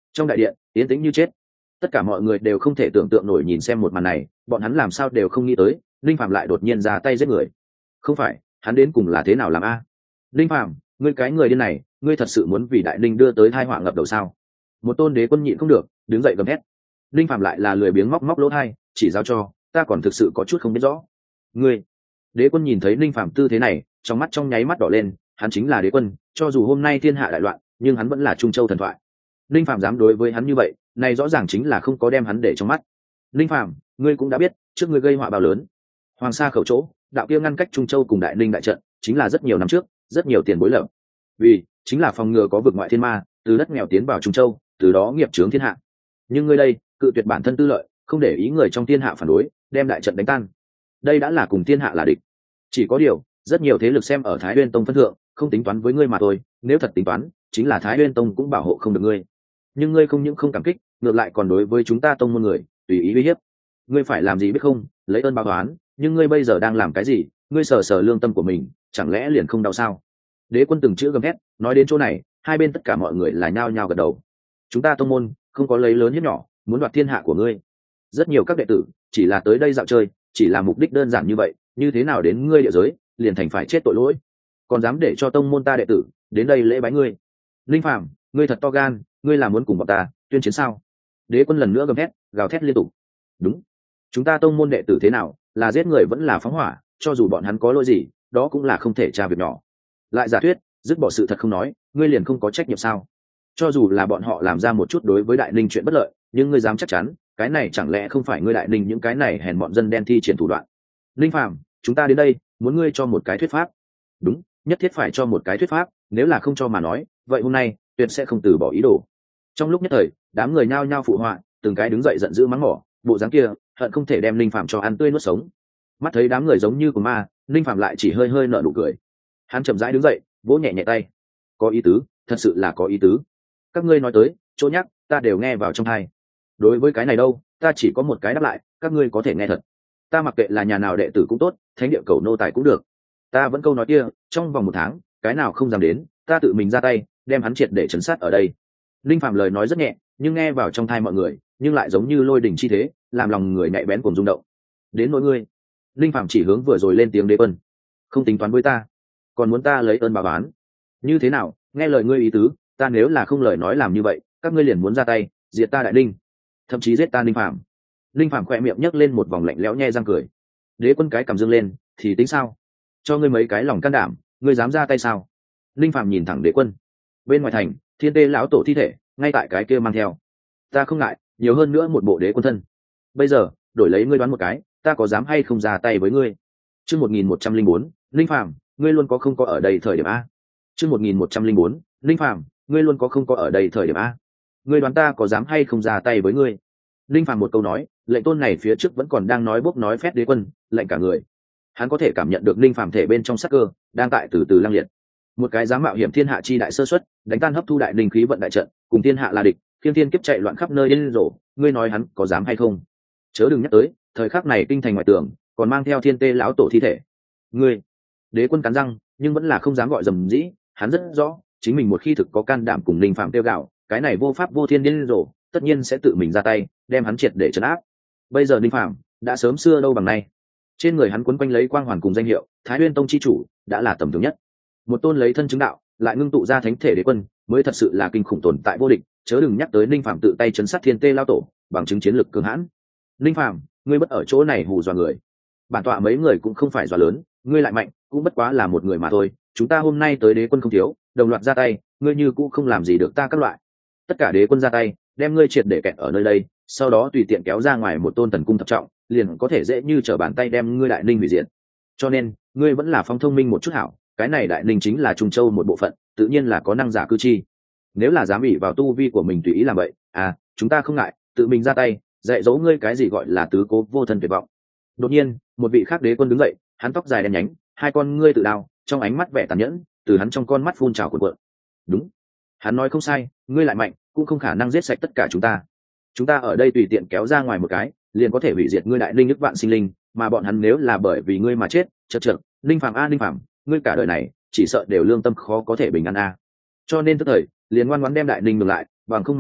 Trong đại điện yên tĩnh như chết, tất cả mọi người đều không thể tưởng tượng nổi nhìn xem một màn này, bọn hắn làm sao đều không nghĩ tới linh phạm lại đột nhiên ra tay giết người. Không phải, hắn đến cùng là thế nào làm a? Linh phạm, ngươi cái người điên này, ngươi thật sự muốn vì đại ninh đưa tới tai họa ngập đầu sao? Một tôn đế quân nhịn không được đứng dậy gầm hét. Linh phạm lại là lười biếng móc móc lỗ tai, chỉ giao cho ta còn thực sự có chút không biết rõ. Ngươi, đế quân nhìn thấy linh phạm tư thế này, trong mắt trong nháy mắt đỏ lên. Hắn chính là đế quân, cho dù hôm nay thiên hạ đại loạn, nhưng hắn vẫn là trung châu thần thoại. Linh phạm dám đối với hắn như vậy, này rõ ràng chính là không có đem hắn để trong mắt. Linh phạm, ngươi cũng đã biết trước ngươi gây họa bao lớn. Hoàng sa khẩu chỗ, đạo kia ngăn cách trung châu cùng đại ninh đại trận, chính là rất nhiều năm trước, rất nhiều tiền bối lập. Vì chính là phòng ngừa có vực ngoại thiên ma từ đất nghèo tiến vào trung châu, từ đó nghiệp chướng thiên hạ. Nhưng ngươi đây, cự tuyệt bản thân tư lợi, không để ý người trong thiên hạ phản đối, đem đại trận đánh tan. Đây đã là cùng thiên hạ là địch. Chỉ có điều, rất nhiều thế lực xem ở Thái Nguyên Tông phân thượng, không tính toán với ngươi mà thôi, nếu thật tính toán, chính là Thái Nguyên Tông cũng bảo hộ không được ngươi. Nhưng ngươi không những không cảm kích, ngược lại còn đối với chúng ta tông môn người tùy ý uy hiếp. Ngươi phải làm gì biết không? Lấy ơn báo oán, nhưng ngươi bây giờ đang làm cái gì? Ngươi sờ sờ lương tâm của mình, chẳng lẽ liền không đau sao? Đế quân từng chữ gầm thét, nói đến chỗ này, hai bên tất cả mọi người là nhao nhao gật đầu. Chúng ta tông môn không có lấy lớn hiếp nhỏ, muốn đoạt thiên hạ của ngươi. Rất nhiều các đệ tử chỉ là tới đây dạo chơi, chỉ là mục đích đơn giản như vậy, như thế nào đến ngươi địa giới, liền thành phải chết tội lỗi. Còn dám để cho tông môn ta đệ tử đến đây lễ bái ngươi. Linh Phàm, ngươi thật to gan, ngươi là muốn cùng bọn ta tuyên chiến sao? Đế quân lần nữa gầm thét, gào thét liên tục. Đúng, chúng ta tông môn đệ tử thế nào, là giết người vẫn là phóng hỏa, cho dù bọn hắn có lỗi gì, đó cũng là không thể tra việc nhỏ. Lại giả thuyết, dứt bỏ sự thật không nói, ngươi liền không có trách nhiệm sao? Cho dù là bọn họ làm ra một chút đối với đại ninh chuyện bất lợi, nhưng ngươi dám chắc chắn, cái này chẳng lẽ không phải ngươi đại ninh những cái này hèn bọn dân đen thi triển thủ đoạn? Linh Phàm, chúng ta đến đây, muốn ngươi cho một cái thuyết pháp. Đúng, nhất thiết phải cho một cái thuyết pháp, nếu là không cho mà nói, vậy hôm nay tuyệt sẽ không từ bỏ ý đồ. Trong lúc nhất thời, đám người nhao nhao phụ họa, từng cái đứng dậy giận dữ mắng mỏ, bộ dáng kia hận không thể đem Linh Phàm cho ăn tươi nuốt sống. Mắt thấy đám người giống như của ma, Linh Phàm lại chỉ hơi hơi nở nụ cười. Hắn chậm rãi đứng dậy, vỗ nhẹ nhẹ tay. Có ý tứ, thật sự là có ý tứ. Các ngươi nói tới, chỗ nhắc, ta đều nghe vào trong tai. Đối với cái này đâu, ta chỉ có một cái đáp lại, các ngươi có thể nghe thật. Ta mặc kệ là nhà nào đệ tử cũng tốt, thánh địa cầu nô tài cũng được. Ta vẫn câu nói kia, trong vòng một tháng, cái nào không dám đến, ta tự mình ra tay, đem hắn triệt để trấn sát ở đây. Linh Phàm lời nói rất nhẹ, nhưng nghe vào trong tai mọi người, nhưng lại giống như lôi đỉnh chi thế, làm lòng người nhạy bén cùng rung động. Đến nỗi ngươi, Linh Phàm chỉ hướng vừa rồi lên tiếng đế quân, không tính toán với ta, còn muốn ta lấy ơn báo oán. Như thế nào, nghe lời ngươi ý tứ, ta nếu là không lời nói làm như vậy, các ngươi liền muốn ra tay, diệt ta đại ninh, thậm chí giết ta Linh Phàm. Linh Phàm khỏe miệng nhấc lên một vòng lạnh lẽo nhe răng cười. Đế quân cái cầm dương lên, thì tính sao? Cho ngươi mấy cái lòng can đảm, ngươi dám ra tay sao? Linh Phàm nhìn thẳng đế quân. Bên ngoài thành, Thiên Tê lão tổ thi thể, ngay tại cái kia mang theo. Ta không ngại, nhiều hơn nữa một bộ đế quân thân. Bây giờ, đổi lấy ngươi đoán một cái, ta có dám hay không ra tay với ngươi? Chương một nghìn một trăm linh bốn, Linh Phàm, ngươi luôn có không có ở đây thời điểm a? Chương một nghìn một trăm linh bốn, Linh Phàm, ngươi luôn có không có ở đây thời điểm a? Ngươi đoán ta có dám hay không ra tay với ngươi? Linh Phàm một câu nói, lệnh tôn này phía trước vẫn còn đang nói bốc nói phét đế quân, lệnh cả người. Hắn có thể cảm nhận được Linh Phàm thể bên trong sắc cơ đang tại từ từ lăng liệt. Một cái dám mạo hiểm thiên hạ chi đại sơ suất, đánh tan hấp thu đại linh khí vận đại trận, cùng thiên hạ là địch, thiên thiên kiếp chạy loạn khắp nơi điên rồ, ngươi nói hắn có dám hay không? Chớ đừng nhắc tới, thời khắc này kinh thành ngoại tường, còn mang theo Thiên Tê lão tổ thi thể. Ngươi, đế quân cắn răng, nhưng vẫn là không dám gọi dầm dĩ, hắn rất rõ, chính mình một khi thực có can đảm cùng Linh Phàm tiêu gạo, cái này vô pháp vô thiên điên rồ, tất nhiên sẽ tự mình ra tay, đem hắn triệt để trấn áp. Bây giờ Linh Phàm đã sớm xưa đâu bằng nay, trên người hắn quấn quanh lấy quang hoàn cùng danh hiệu Thái Nguyên Tông chi chủ, đã là tầm thường nhất. Một tôn lấy thân chứng đạo, lại ngưng tụ ra thánh thể đế quân, mới thật sự là kinh khủng tồn tại vô địch, chớ đừng nhắc tới Linh Phàm tự tay chấn sát Thiên Tê lão tổ, bằng chứng chiến lực cường hãn. Linh Phàm, ngươi bất ở chỗ này hù dọa người. Bản tọa mấy người cũng không phải dọa lớn, ngươi lại mạnh, cũng bất quá là một người mà thôi. Chúng ta hôm nay tới đế quân không thiếu, đồng loạt ra tay, ngươi như cũng không làm gì được ta các loại. Tất cả đế quân ra tay, đem ngươi triệt để kẹt ở nơi đây, sau đó tùy tiện kéo ra ngoài một tôn thần cung thập trọng, liền có thể dễ như trở bàn tay đem ngươi đại ninh hủy diệt. Cho nên, ngươi vẫn là phong thông minh một chút hảo, cái này đại ninh chính là trung châu một bộ phận, tự nhiên là có năng giả cư chi. Nếu là dám ỷ vào tu vi của mình tùy ý làm vậy, à, chúng ta không ngại, tự mình ra tay, dạy dỗ ngươi cái gì gọi là tứ cố vô thân tuyệt vọng. Đột nhiên, một vị khác đế quân đứng dậy, hắn tóc dài đen nhánh, hai con ngươi tự đao, trong ánh mắt vẻ tàn nhẫn, từ hắn trong con mắt phun trào cuộn cuộn. Đúng, hắn nói không sai, ngươi lại mạnh, cũng không khả năng giết sạch tất cả chúng ta. Chúng ta ở đây tùy tiện kéo ra ngoài một cái, liền có thể hủy diệt ngươi đại linh nước vạn sinh linh, mà bọn hắn nếu là bởi vì ngươi mà chết, chật chật, Linh Phàm a Linh Phàm, ngươi cả đời này chỉ sợ đều lương tâm khó có thể bình an a. Cho nên tức thời, liền ngoan ngoãn đem đại linh ngược lại, bằng không mà nói,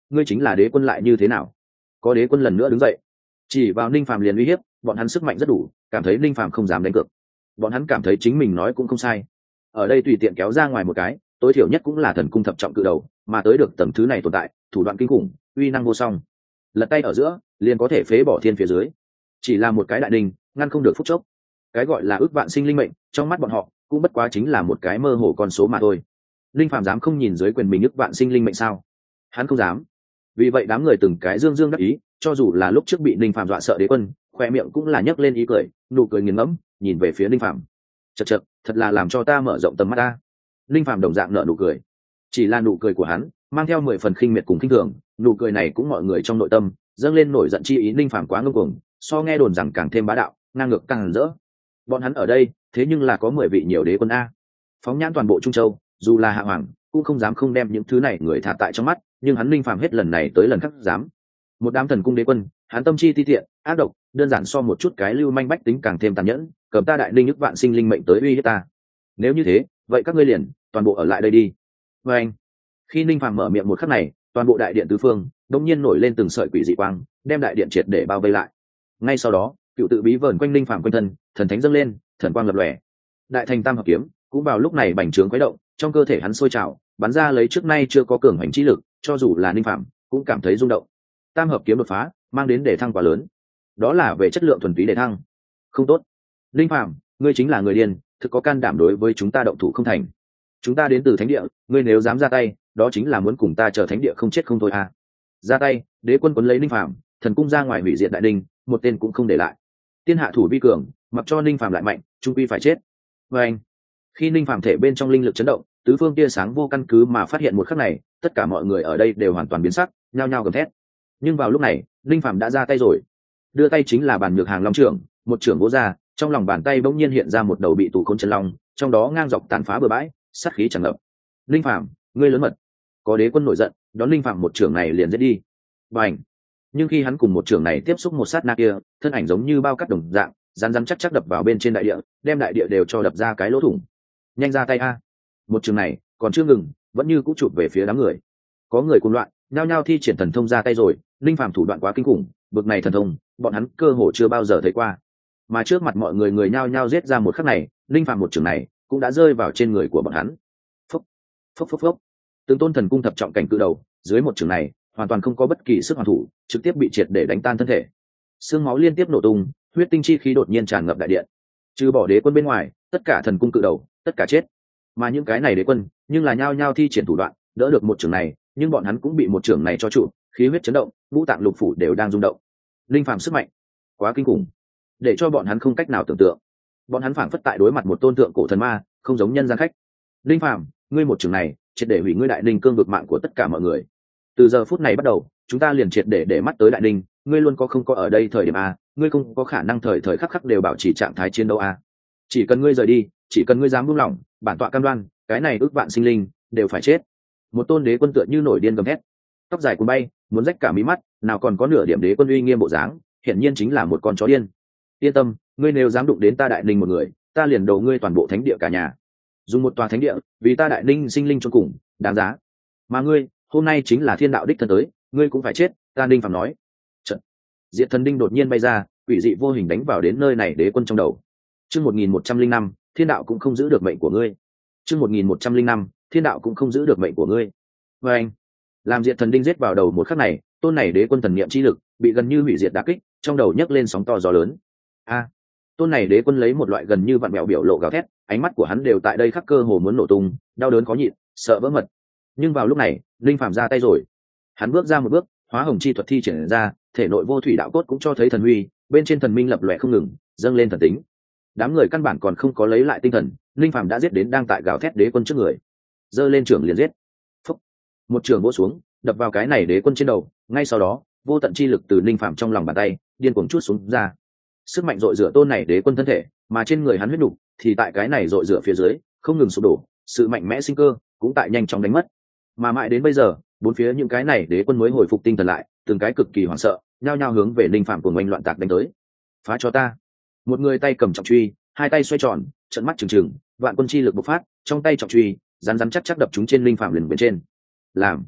ngươi chính là đế quân lại như thế nào? Có đế quân lần nữa đứng dậy, chỉ vào Ninh Phàm liền uy hiếp. Bọn hắn sức mạnh rất đủ, cảm thấy Ninh Phàm không dám đánh cược. Bọn hắn cảm thấy chính mình nói cũng không sai. Ở đây tùy tiện kéo ra ngoài một cái, tối thiểu nhất cũng là thần cung thập trọng cự đầu, mà tới được tầng thứ này tồn tại, thủ đoạn kinh khủng, uy năng vô song. Lật tay ở giữa, liền có thể phế bỏ thiên phía dưới. Chỉ là một cái đại đình, ngăn không được phút chốc. Cái gọi là ước vạn sinh linh mệnh, trong mắt bọn họ, cũng bất quá chính là một cái mơ hồ con số mà thôi. Linh Phàm dám không nhìn dưới quyền mình ước vạn sinh linh mệnh sao? Hắn không dám. Vì vậy đám người từng cái dương dương đắc ý, cho dù là lúc trước bị Linh Phàm dọa sợ đế quân, khoe miệng cũng là nhấc lên ý cười, nụ cười nghiền ngẫm, nhìn về phía Linh Phàm. Chậc chậc, thật là làm cho ta mở rộng tầm mắt ta. Linh Phàm đồng dạng nở nụ cười. Chỉ là nụ cười của hắn, mang theo mười phần khinh miệt cùng khinh thường, nụ cười này cũng mọi người trong nội tâm dâng lên nổi giận chi ý. Linh Phàm quá ngông cuồng, so nghe đồn rằng càng thêm bá đạo, ngang ngược càng rỡ. Bọn hắn ở đây, thế nhưng là có mười vị nhiều đế quân a. Phóng nhãn toàn bộ Trung Châu, dù là hạ hoàng, cũng không dám không đem những thứ này người thả tại trong mắt, nhưng hắn Linh Phàm hết lần này tới lần khác dám. Một đám thần cung đế quân, hắn tâm chi ti tiện, ác độc, đơn giản so một chút cái lưu manh bách tính càng thêm tàn nhẫn, cầm ta đại linh ức vạn sinh linh mệnh tới uy hiếp ta. Nếu như thế, vậy các ngươi liền toàn bộ ở lại đây đi. Và anh, khi Linh Phàm mở miệng một khắc này, toàn bộ đại điện tứ phương đột nhiên nổi lên từng sợi quỷ dị quang, đem đại điện triệt để bao vây lại. Ngay sau đó, cựu tự bí vờn quanh Linh Phàm quanh thân, thần thánh dâng lên, thần quang lập lòe. Đại thành tam hợp kiếm cũng vào lúc này bành trướng khuấy động, trong cơ thể hắn sôi trào, bắn ra lấy trước nay chưa có cường hành chi lực, cho dù là Linh Phàm cũng cảm thấy rung động. Tam hợp kiếm đột phá, mang đến đề thăng quá lớn. Đó là về chất lượng thuần túy đề thăng. Không tốt. Linh Phàm, ngươi chính là người điên, thực có can đảm đối với chúng ta động thủ không thành. Chúng ta đến từ thánh địa, ngươi nếu dám ra tay, đó chính là muốn cùng ta chờ thánh địa không chết không thôi à. Ra tay, đế quân quấn lấy Linh Phàm, thần cung ra ngoài hủy diệt đại đinh, một tên cũng không để lại. Tiên hạ thủ vi cường, mặc cho Linh Phàm lại mạnh, trung quy phải chết. Và anh, khi Linh Phàm thể bên trong linh lực chấn động, tứ phương tia sáng vô căn cứ mà phát hiện một khắc này, tất cả mọi người ở đây đều hoàn toàn biến sắc, nhao nhao gầm thét. Nhưng vào lúc này, Linh Phàm đã ra tay rồi. Đưa tay chính là bàn nhược hàng long trưởng, một trưởng vỗ ra, trong lòng bàn tay bỗng nhiên hiện ra một đầu bị tù khốn chân long, trong đó ngang dọc tàn phá bừa bãi, sát khí tràn ngập. Linh Phàm, ngươi lớn mật. Có đế quân nổi giận, đón Linh Phàm một trưởng này liền giết đi. Bành. Nhưng khi hắn cùng một trưởng này tiếp xúc một sát na kia, thân ảnh giống như bao cát đồng dạng, rắn rắn chắc chắc đập vào bên trên đại địa, đem đại địa đều cho đập ra cái lỗ thủng. Nhanh ra tay a. Một trường này còn chưa ngừng, vẫn như cũ chụp về phía đám người. Có người cuồng loạn, nhao nhao thi triển thần thông ra tay rồi. Linh Phàm thủ đoạn quá kinh khủng, bực này thần thông, bọn hắn cơ hồ chưa bao giờ thấy qua. Mà trước mặt mọi người người nhao nhao giết ra một khắc này, Linh Phàm một trường này cũng đã rơi vào trên người của bọn hắn. Phốc, phốc phốc phốc. Từng tôn thần cung thập trọng cảnh cự đầu, dưới một trường này, hoàn toàn không có bất kỳ sức hoàn thủ, trực tiếp bị triệt để đánh tan thân thể. Xương máu liên tiếp nổ tung, huyết tinh chi khí đột nhiên tràn ngập đại điện. Trừ bỏ đế quân bên ngoài, tất cả thần cung cự đầu, tất cả chết. Mà những cái này đế quân, nhưng là nhao nhao thi triển thủ đoạn, đỡ được một trường này, nhưng bọn hắn cũng bị một trường này cho trụ, khí huyết chấn động, ngũ tạng lục phủ đều đang rung động. Linh Phàm sức mạnh quá kinh khủng, để cho bọn hắn không cách nào tưởng tượng. Bọn hắn phảng phất tại đối mặt một tôn tượng cổ thần ma, không giống nhân gian khách. Linh Phàm, ngươi một trường này, triệt để hủy ngươi đại linh cương vực mạng của tất cả mọi người. Từ giờ phút này bắt đầu, chúng ta liền triệt để để mắt tới đại linh, ngươi luôn có không có ở đây thời điểm a, ngươi không có khả năng thời thời khắc khắc đều bảo trì trạng thái chiến đấu a. Chỉ cần ngươi rời đi, chỉ cần ngươi dám buông lỏng, bản tọa cam đoan, cái này ước vạn sinh linh đều phải chết. Một tôn đế quân tựa như nổi điên gầm thét, tóc dài cuốn bay, muốn rách cả mí mắt, nào còn có nửa điểm đế quân uy nghiêm bộ dáng, hiển nhiên chính là một con chó điên. Yên tâm, ngươi nếu dám đụng đến ta đại linh một người, ta liền đầu ngươi toàn bộ thánh địa cả nhà. Dùng một tòa thánh địa, vì ta đại linh sinh linh cho cùng, đáng giá. Mà ngươi, hôm nay chính là thiên đạo đích thân tới, ngươi cũng phải chết, ta Linh Phàm nói. Trận. Diệt thần đinh đột nhiên bay ra, quỷ dị vô hình đánh vào đến nơi này đế quân trong đầu. Chương một nghìn một trăm linh năm, thiên đạo cũng không giữ được mệnh của ngươi. Chương một nghìn một trăm linh năm, thiên đạo cũng không giữ được mệnh của ngươi. Và anh, làm diệt thần đinh giết vào đầu một khắc này, tôn này đế quân thần niệm chi lực bị gần như hủy diệt đả kích, trong đầu nhấc lên sóng to gió lớn. A, tôn này đế quân lấy một loại gần như vặn mèo biểu lộ gào thét, ánh mắt của hắn đều tại đây khắc cơ hồ muốn nổ tung, đau đớn khó nhịn, sợ vỡ mật. Nhưng vào lúc này, Linh Phàm ra tay rồi. Hắn bước ra một bước, hóa hồng chi thuật thi triển ra, thể nội vô thủy đạo cốt cũng cho thấy thần huy, bên trên thần minh lập lòe không ngừng, dâng lên thần tính. Đám người căn bản còn không có lấy lại tinh thần, Linh Phàm đã giết đến đang tại gào thét đế quân trước người, giơ lên trưởng liền giết. Phúc. Một trường vỗ xuống, đập vào cái này đế quân trên đầu, ngay sau đó, vô tận chi lực từ Linh Phàm trong lòng bàn tay điên cuồng chút xuống ra. Sức mạnh dội rửa tôn này đế quân thân thể, mà trên người hắn huyết nục thì tại cái này dội rửa phía dưới không ngừng sụp đổ, sự mạnh mẽ sinh cơ cũng tại nhanh chóng đánh mất. Mà mãi đến bây giờ, bốn phía những cái này đế quân mới hồi phục tinh thần lại, từng cái cực kỳ hoảng sợ, nhao nhao hướng về Linh Phàm của oanh loạn tạc đánh tới. Phá cho ta! Một người tay cầm trọng truy, hai tay xoay tròn, trận mắt trừng trừng, vạn quân chi lực bộc phát, trong tay trọng truy rắn rắn chắc chắc đập chúng trên Linh Phàm liền bên trên. Làm!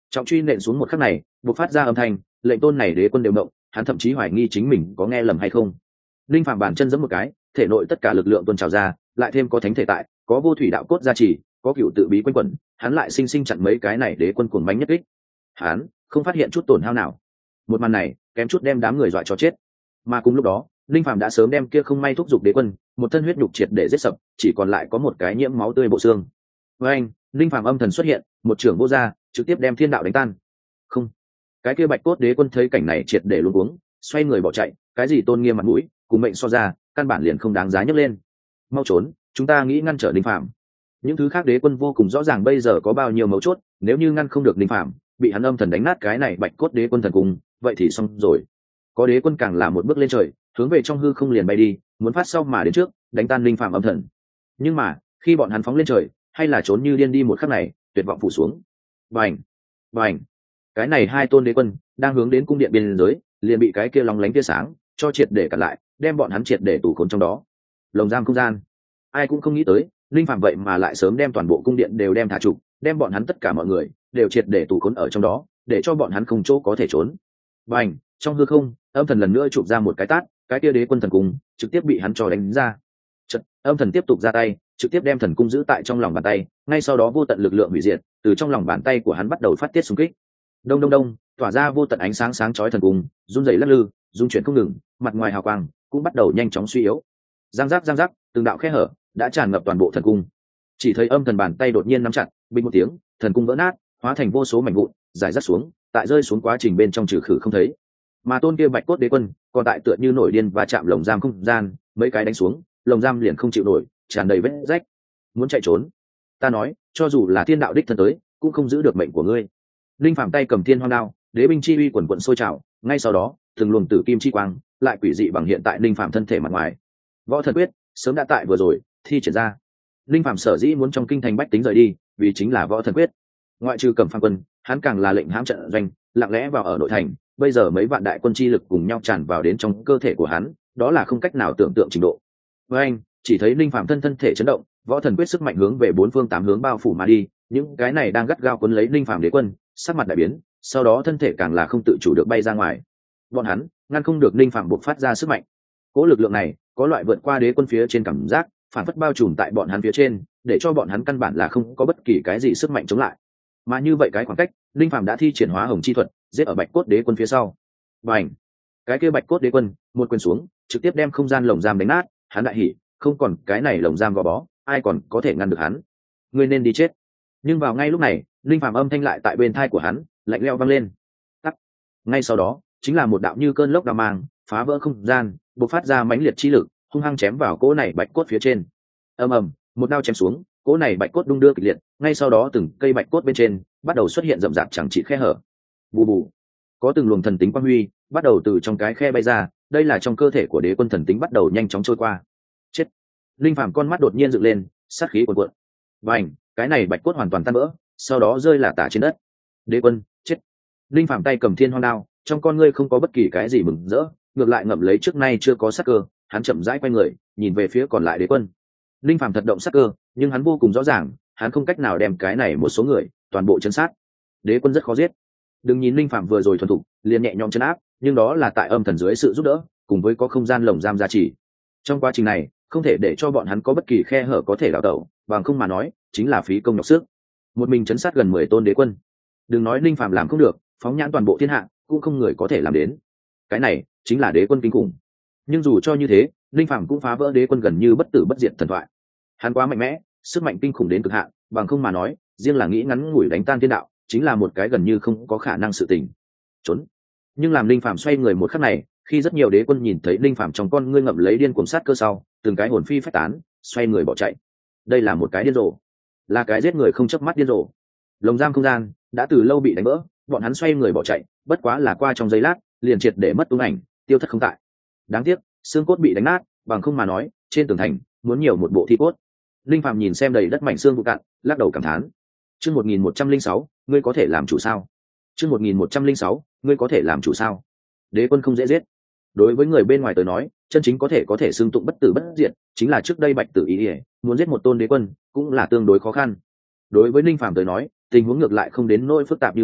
trọng truy nện xuống một khắc này buộc phát ra âm thanh, lệnh tôn này đế quân đều động, hắn thậm chí hoài nghi chính mình có nghe lầm hay không. Linh phạm bàn chân giẫm một cái, thể nội tất cả lực lượng tuôn trào ra, lại thêm có thánh thể tại, có vô thủy đạo cốt gia trì, có cựu tự bí quanh quẩn, hắn lại sinh sinh chặn mấy cái này đế quân cuồng bánh nhất kích. Hắn không phát hiện chút tổn hao nào. Một màn này kém chút đem đám người dọa cho chết. Mà cùng lúc đó, Linh phạm đã sớm đem kia không may thúc giục đế quân, một thân huyết nhục triệt để giết sập, chỉ còn lại có một cái nhiễm máu tươi bộ xương. Với anh, Linh phạm âm thần xuất hiện, một trưởng vô ra, trực tiếp đem thiên đạo đánh tan. Không, cái kia bạch cốt đế quân thấy cảnh này triệt để luống cuống, xoay người bỏ chạy, cái gì tôn nghiêm mặt mũi, cùng mệnh so ra, căn bản liền không đáng giá nhấc lên. Mau trốn, chúng ta nghĩ ngăn trở Linh phạm. Những thứ khác đế quân vô cùng rõ ràng bây giờ có bao nhiêu mấu chốt, nếu như ngăn không được Linh phạm, bị hắn âm thần đánh nát cái này bạch cốt đế quân thần cùng, vậy thì xong rồi. Có đế quân càng là một bước lên trời, hướng về trong hư không liền bay đi, muốn phát sau mà đến trước, đánh tan Linh phạm âm thần. Nhưng mà, khi bọn hắn phóng lên trời, hay là trốn như điên đi một khắc này, tuyệt vọng phủ xuống. Bành, bành. Cái này hai tôn đế quân đang hướng đến cung điện biên giới, liền bị cái kia lóng lánh tia sáng cho triệt để cản lại, đem bọn hắn triệt để tù khốn trong đó. Lồng giam không gian. Ai cũng không nghĩ tới, Linh phạm vậy mà lại sớm đem toàn bộ cung điện đều đem thả trục, đem bọn hắn tất cả mọi người đều triệt để tù khốn ở trong đó, để cho bọn hắn không chỗ có thể trốn. Bành, trong hư không, âm thần lần nữa chụp ra một cái tát, cái kia đế quân thần cung trực tiếp bị hắn cho đánh ra. Chật, âm thần tiếp tục ra tay, trực tiếp đem thần cung giữ tại trong lòng bàn tay, ngay sau đó vô tận lực lượng hủy diệt từ trong lòng bàn tay của hắn bắt đầu phát tiết xung kích. Đông đông đông, tỏa ra vô tận ánh sáng sáng chói thần cung, run rẩy lắc lư, rung chuyển không ngừng, mặt ngoài hào quang cũng bắt đầu nhanh chóng suy yếu. Giang giác giang giác, từng đạo khe hở đã tràn ngập toàn bộ thần cung. Chỉ thấy âm thần bàn tay đột nhiên nắm chặt, bình một tiếng, thần cung vỡ nát, hóa thành vô số mảnh vụn, rải rác xuống, tại rơi xuống quá trình bên trong trừ khử không thấy. Mà tôn kia bạch cốt đế quân còn tại tựa như nổi điên và chạm lồng giam không gian, mấy cái đánh xuống, lồng giam liền không chịu nổi, tràn đầy vết rách. Muốn chạy trốn, ta nói, cho dù là thiên đạo đích thân tới, cũng không giữ được mệnh của ngươi. Linh phạm tay cầm thiên hoang đao, đế binh chi uy quần quận sôi trào, ngay sau đó, từng luồng tử kim chi quang lại quỷ dị bằng hiện tại Linh phạm thân thể mặt ngoài. Võ thần quyết sớm đã tại vừa rồi thi triển ra. Linh phạm sở dĩ muốn trong kinh thành bách tính rời đi, vì chính là võ thần quyết. Ngoại trừ Cẩm Phàm quân, hắn càng là lệnh hãm trận doanh, lặng lẽ vào ở nội thành. Bây giờ mấy vạn đại quân chi lực cùng nhau tràn vào đến trong cơ thể của hắn, đó là không cách nào tưởng tượng trình độ. Với anh, chỉ thấy Linh phạm thân thân thể chấn động, võ thần quyết sức mạnh hướng về bốn phương tám hướng bao phủ mà đi, những cái này đang gắt gao cuốn lấy Linh phạm đế quân, sắc mặt đại biến, sau đó thân thể càng là không tự chủ được bay ra ngoài. Bọn hắn ngăn không được Linh phạm buộc phát ra sức mạnh. Cỗ lực lượng này có loại vượt qua đế quân phía trên cảm giác, phản phất bao trùm tại bọn hắn phía trên, để cho bọn hắn căn bản là không có bất kỳ cái gì sức mạnh chống lại. Mà như vậy cái khoảng cách, Linh phạm đã thi triển hóa hồng chi thuật, giết ở bạch cốt đế quân phía sau. Bành, cái kia bạch cốt đế quân một quyền xuống, trực tiếp đem không gian lồng giam đánh nát. Hắn đại hỉ, không còn cái này lồng giam gò bó, ai còn có thể ngăn được hắn? Ngươi nên đi chết. Nhưng vào ngay lúc này, Linh phạm âm thanh lại tại bên thai của hắn lạnh lẽo vang lên. Tắt. Ngay sau đó, chính là một đạo như cơn lốc đao mang, phá vỡ không gian, bộc phát ra mãnh liệt chi lực, hung hăng chém vào cỗ này bạch cốt phía trên. Ầm ầm, một đao chém xuống, cỗ này bạch cốt đung đưa kịch liệt, ngay sau đó từng cây bạch cốt bên trên bắt đầu xuất hiện rậm rạp chẳng trị khe hở. Bù bù, có từng luồng thần tính quang huy bắt đầu từ trong cái khe bay ra, đây là trong cơ thể của đế quân thần tính bắt đầu nhanh chóng trôi qua. Chết. Linh phạm con mắt đột nhiên dựng lên, sát khí cuồn cuộn. Vành, cái này bạch cốt hoàn toàn tan vỡ, sau đó rơi là tả trên đất. Đế quân chết. Linh phạm tay cầm thiên hoang đao, trong con ngươi không có bất kỳ cái gì mừng rỡ, ngược lại ngậm lấy trước nay chưa có sát cơ. Hắn chậm rãi quay người, nhìn về phía còn lại đế quân. Linh phạm thật động sát cơ, nhưng hắn vô cùng rõ ràng, hắn không cách nào đem cái này một số người toàn bộ chấn sát. Đế quân rất khó giết. Đừng nhìn Linh phạm vừa rồi thuần thục, liền nhẹ nhõm chấn áp, nhưng đó là tại âm thần dưới sự giúp đỡ, cùng với có không gian lồng giam gia trì. Trong quá trình này, không thể để cho bọn hắn có bất kỳ khe hở có thể đào tẩu, bằng không mà nói, chính là phí công nhọc sức. Một mình chấn sát gần mười tôn đế quân. Đừng nói Linh phạm làm không được, phóng nhãn toàn bộ thiên hạ, cũng không người có thể làm đến. Cái này chính là đế quân kinh khủng. Nhưng dù cho như thế, Linh phạm cũng phá vỡ đế quân gần như bất tử bất diệt thần thoại. Hắn quá mạnh mẽ, sức mạnh kinh khủng đến cực hạn, bằng không mà nói, riêng là nghĩ ngắn ngủi đánh tan thiên đạo, chính là một cái gần như không có khả năng sự tình. Trốn. Nhưng làm Linh phạm xoay người một khắc này, khi rất nhiều đế quân nhìn thấy Linh phạm trong con ngươi ngậm lấy điên cuồng sát cơ sau, từng cái hồn phi phách tán, xoay người bỏ chạy. Đây là một cái điên rồ, là cái giết người không chớp mắt điên rồ. Lồng giam không gian đã từ lâu bị đánh vỡ, bọn hắn xoay người bỏ chạy, bất quá là qua trong giây lát, liền triệt để mất tung ảnh, tiêu thất không tại. Đáng tiếc, xương cốt bị đánh nát, bằng không mà nói, trên tường thành muốn nhiều một bộ thi cốt. Linh phạm nhìn xem đầy đất mảnh xương vụ cạn, lắc đầu cảm thán. Chương một nghìn một trăm linh sáu, ngươi có thể làm chủ sao? Chương một nghìn một trăm linh sáu, ngươi có thể làm chủ sao? Đế quân không dễ giết. Đối với người bên ngoài tới nói, chân chính có thể có thể xưng tụng bất tử bất diệt, chính là trước đây Bạch Tử Ý, muốn giết một tôn đế quân, cũng là tương đối khó khăn. Đối với Linh phạm tới nói, tình huống ngược lại không đến nỗi phức tạp như vậy,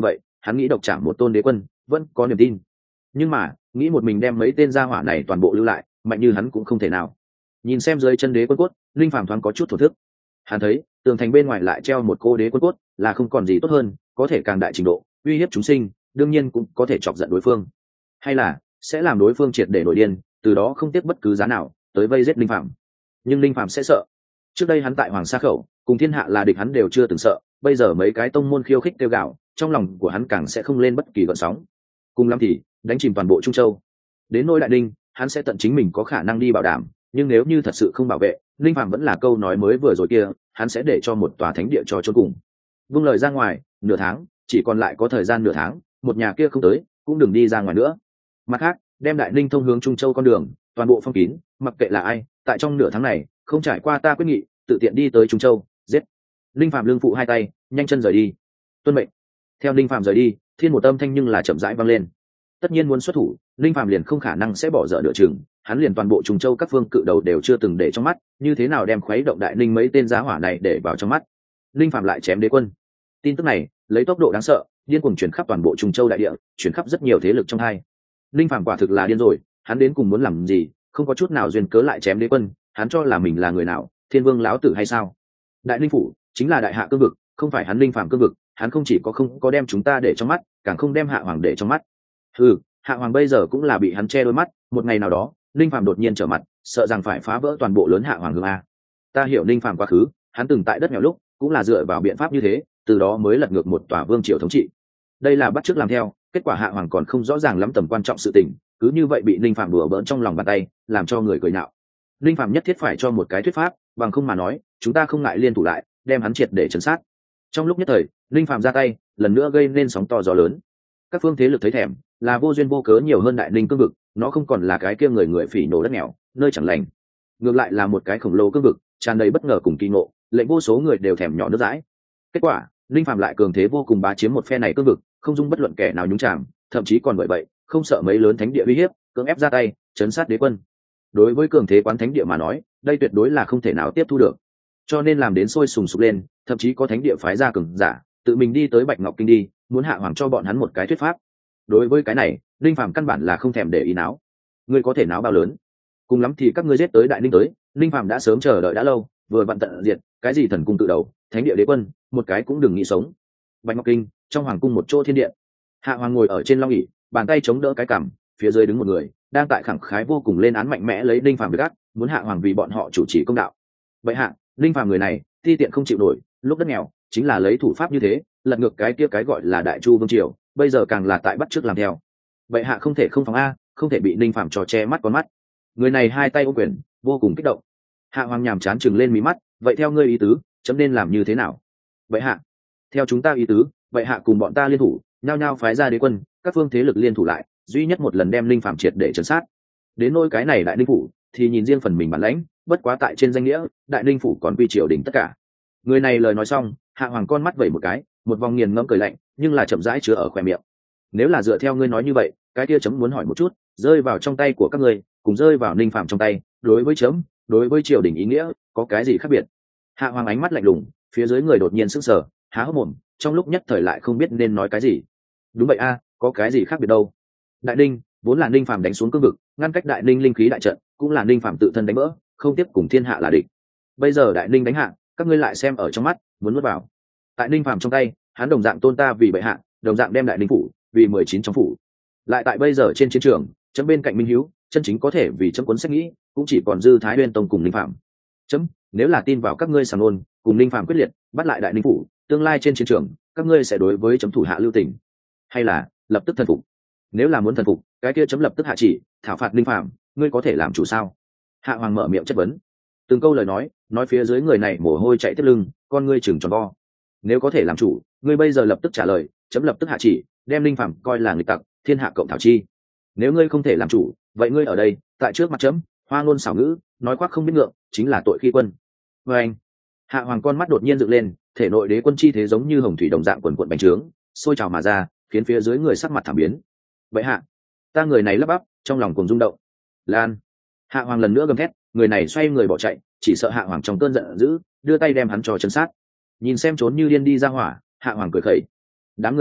hắn nghĩ độc trả một tôn đế quân vẫn có niềm tin, nhưng mà nghĩ một mình đem mấy tên gia hỏa này toàn bộ lưu lại, mạnh như hắn cũng không thể nào. Nhìn xem dưới chân đế quân cốt, linh phàm thoáng có chút thổ thức. Hắn thấy tường thành bên ngoài lại treo một cô đế quân cốt là không còn gì tốt hơn, có thể càng đại trình độ uy hiếp chúng sinh, đương nhiên cũng có thể chọc giận đối phương, hay là sẽ làm đối phương triệt để nổi điên, từ đó không tiếc bất cứ giá nào tới vây giết linh phàm. Nhưng linh phàm sẽ sợ. Trước đây hắn tại Hoàng Sa Khẩu cùng thiên hạ là địch hắn đều chưa từng sợ, bây giờ mấy cái tông môn khiêu khích kêu gào, trong lòng của hắn càng sẽ không lên bất kỳ gợn sóng. Cùng lắm thì đánh chìm toàn bộ Trung Châu. Đến nỗi Đại Đinh, hắn sẽ tận chính mình có khả năng đi bảo đảm, nhưng nếu như thật sự không bảo vệ, linh phàm vẫn là câu nói mới vừa rồi kia, hắn sẽ để cho một tòa thánh địa cho chôn cùng. Vung lời ra ngoài, nửa tháng, chỉ còn lại có thời gian nửa tháng, một nhà kia không tới, cũng đừng đi ra ngoài nữa. Mặt khác, đem Đại Ninh thông hướng Trung Châu con đường, toàn bộ phong kín, mặc kệ là ai, tại trong nửa tháng này, không trải qua ta quyết nghị, tự tiện đi tới Trung Châu, giết. Linh phàm lưng phụ hai tay, nhanh chân rời đi. Tuân mệnh. Theo Linh phàm rời đi, thiên một âm thanh nhưng là chậm rãi vang lên. Tất nhiên muốn xuất thủ, Linh phàm liền không khả năng sẽ bỏ dở nửa chừng, hắn liền toàn bộ Trung Châu các phương cự đầu đều chưa từng để trong mắt, như thế nào đem khuấy động Đại Ninh mấy tên giá hỏa này để vào trong mắt. Linh phàm lại chém đế quân. Tin tức này lấy tốc độ đáng sợ, điên cuồng chuyển khắp toàn bộ Trung Châu đại địa, chuyển khắp rất nhiều thế lực trong hai. Linh phàm quả thực là điên rồi, hắn đến cùng muốn làm gì, không có chút nào duyên cớ lại chém đế quân, hắn cho là mình là người nào, thiên vương lão tử hay sao? Đại Ninh phủ chính là đại hạ cương vực, không phải hắn Linh phàm cương vực, hắn không chỉ có không có đem chúng ta để trong mắt, càng không đem hạ hoàng để trong mắt. Ừ, hạ hoàng bây giờ cũng là bị hắn che đôi mắt, một ngày nào đó Linh phàm đột nhiên trở mặt, sợ rằng phải phá vỡ toàn bộ lớn hạ hoàng hương a. Ta hiểu Linh phàm quá khứ, hắn từng tại đất nghèo lúc cũng là dựa vào biện pháp như thế, từ đó mới lật ngược một tòa vương triều thống trị. Đây là bắt chước làm theo, kết quả hạ hoàng còn không rõ ràng lắm tầm quan trọng sự tình, cứ như vậy bị Linh phàm đùa bỡn trong lòng bàn tay, làm cho người cười nhạo. Linh phàm nhất thiết phải cho một cái thuyết pháp, bằng không mà nói chúng ta không ngại liên thủ lại, đem hắn triệt để trấn sát. Trong lúc nhất thời Linh phàm ra tay, lần nữa gây nên sóng to gió lớn. Các phương thế lực thấy thèm, là vô duyên vô cớ nhiều hơn Đại Ninh cương vực, nó không còn là cái kia người người phỉ nổ đất nghèo, nơi chẳng lành, ngược lại là một cái khổng lồ cương vực, tràn đầy bất ngờ cùng kỳ ngộ, lệnh vô số người đều thèm nhỏ nước dãi. Kết quả Linh phàm lại cường thế vô cùng bá chiếm một phe này cương vực, không dung bất luận kẻ nào nhúng chàm, thậm chí còn bởi vậy không sợ mấy lớn thánh địa uy hiếp, cưỡng ép ra tay chấn sát đế quân. Đối với cường thế quán thánh địa mà nói, đây tuyệt đối là không thể nào tiếp thu được, cho nên làm đến sôi sùng sục lên, thậm chí có thánh địa phái ra cường giả tự mình đi tới Bạch Ngọc Kinh đi, muốn hạ hoàng cho bọn hắn một cái thuyết pháp. Đối với cái này Linh phàm căn bản là không thèm để ý náo. Ngươi có thể náo bao lớn, cùng lắm thì các ngươi giết tới Đại Ninh tới, Linh phàm đã sớm chờ đợi đã lâu, vừa vặn tận diệt cái gì thần cung tự đầu, thánh địa đế quân, một cái cũng đừng nghĩ sống. Bạch Ngọc Kinh trong hoàng cung một chỗ thiên điện, hạ hoàng ngồi ở trên long ỷ, bàn tay chống đỡ cái cằm, phía dưới đứng một người đang tại khẳng khái vô cùng lên án mạnh mẽ lấy Linh phàm với gắt, muốn hạ hoàng vì bọn họ chủ trì công đạo. Vậy hạ Linh phàm người này ti tiện không chịu nổi, lúc đất nghèo chính là lấy thủ pháp như thế lật ngược cái kia cái gọi là Đại Chu vương triều, bây giờ càng là tại bắt chước làm theo. Vậy hạ không thể không phòng a, không thể bị Linh phàm trò che mắt con mắt. Người này hai tay ôm quyền vô cùng kích động. Hạ hoàng nhàm chán chừng lên mí mắt, vậy theo ngươi ý tứ chấm nên làm như thế nào? Vậy hạ theo chúng ta ý tứ, vậy hạ cùng bọn ta liên thủ, nhao nhao phái ra đế quân, các phương thế lực liên thủ lại, duy nhất một lần đem Linh phàm triệt để trấn sát. Đến nỗi cái này Đại Ninh phủ thì nhìn riêng phần mình bản lãnh, bất quá tại trên danh nghĩa Đại Ninh phủ còn quy triều đình tất cả. Người này lời nói xong, hạ hoàng con mắt vẩy một cái, một vòng nghiền ngẫm cười lạnh, nhưng là chậm rãi chứa ở khoe miệng. Nếu là dựa theo ngươi nói như vậy, cái kia chấm muốn hỏi một chút, rơi vào trong tay của các ngươi cùng rơi vào Linh phàm trong tay, đối với chấm, đối với triều đình ý nghĩa có cái gì khác biệt? Hạ hoàng ánh mắt lạnh lùng, phía dưới người đột nhiên sững sờ, há hốc mồm, trong lúc nhất thời lại không biết nên nói cái gì. Đúng vậy a, có cái gì khác biệt đâu? Đại Ninh vốn là Linh phàm đánh xuống cương vực, ngăn cách Đại Ninh linh khí đại trận, cũng là Linh phàm tự thân đánh vỡ, không tiếp cùng thiên hạ là địch. Bây giờ Đại Ninh đánh hạ, các ngươi lại xem ở trong mắt, muốn nuốt vào. Tại Linh phàm trong tay, hắn đồng dạng tôn ta vì bệ hạ, đồng dạng đem Đại Ninh phủ vì mười chín trong phủ. Lại tại bây giờ trên chiến trường, chấm bên cạnh Minh Hiếu, chân chính có thể vì chấm cuốn sách nghĩ, cũng chỉ còn dư Thái Nguyên tông cùng Linh phàm. Chấm nếu là tin vào các ngươi sàng ngôn, cùng Linh phàm quyết liệt bắt lại Đại Ninh phủ, tương lai trên chiến trường các ngươi sẽ đối với chấm thủ hạ lưu tình, hay là lập tức thần phục? Nếu là muốn thần phục, cái kia chấm lập tức hạ chỉ thảo phạt Linh phàm, ngươi có thể làm chủ sao? Hạ hoàng mở miệng chất vấn, từng câu lời nói nói phía dưới người này mồ hôi chạy tiết lưng, con ngươi chừng tròn vo. Nếu có thể làm chủ, ngươi bây giờ lập tức trả lời, chấm lập tức hạ chỉ đem Linh phàm coi là nghịch tặc, thiên hạ cộng thảo chi. Nếu ngươi không thể làm chủ, vậy ngươi ở đây tại trước mặt chấm hoa ngôn xảo ngữ, nói khoác không biết ngượng, chính là tội khi quân. Và anh hạ hoàng con mắt đột nhiên dựng lên, thể nội đế quân chi thế giống như hồng thủy đồng dạng quần quận bành trướng, sôi trào mà ra, khiến phía dưới người sắc mặt thảm biến. Vậy hạ ta người này lắp bắp trong lòng cùng rung động. Lan hạ hoàng lần nữa gầm thét, người này xoay người bỏ chạy, chỉ sợ hạ hoàng trong cơn giận dữ đưa tay đem hắn cho chân sát. Nhìn xem trốn như điên đi ra hỏa, hạ hoàng cười khẩy, đám người này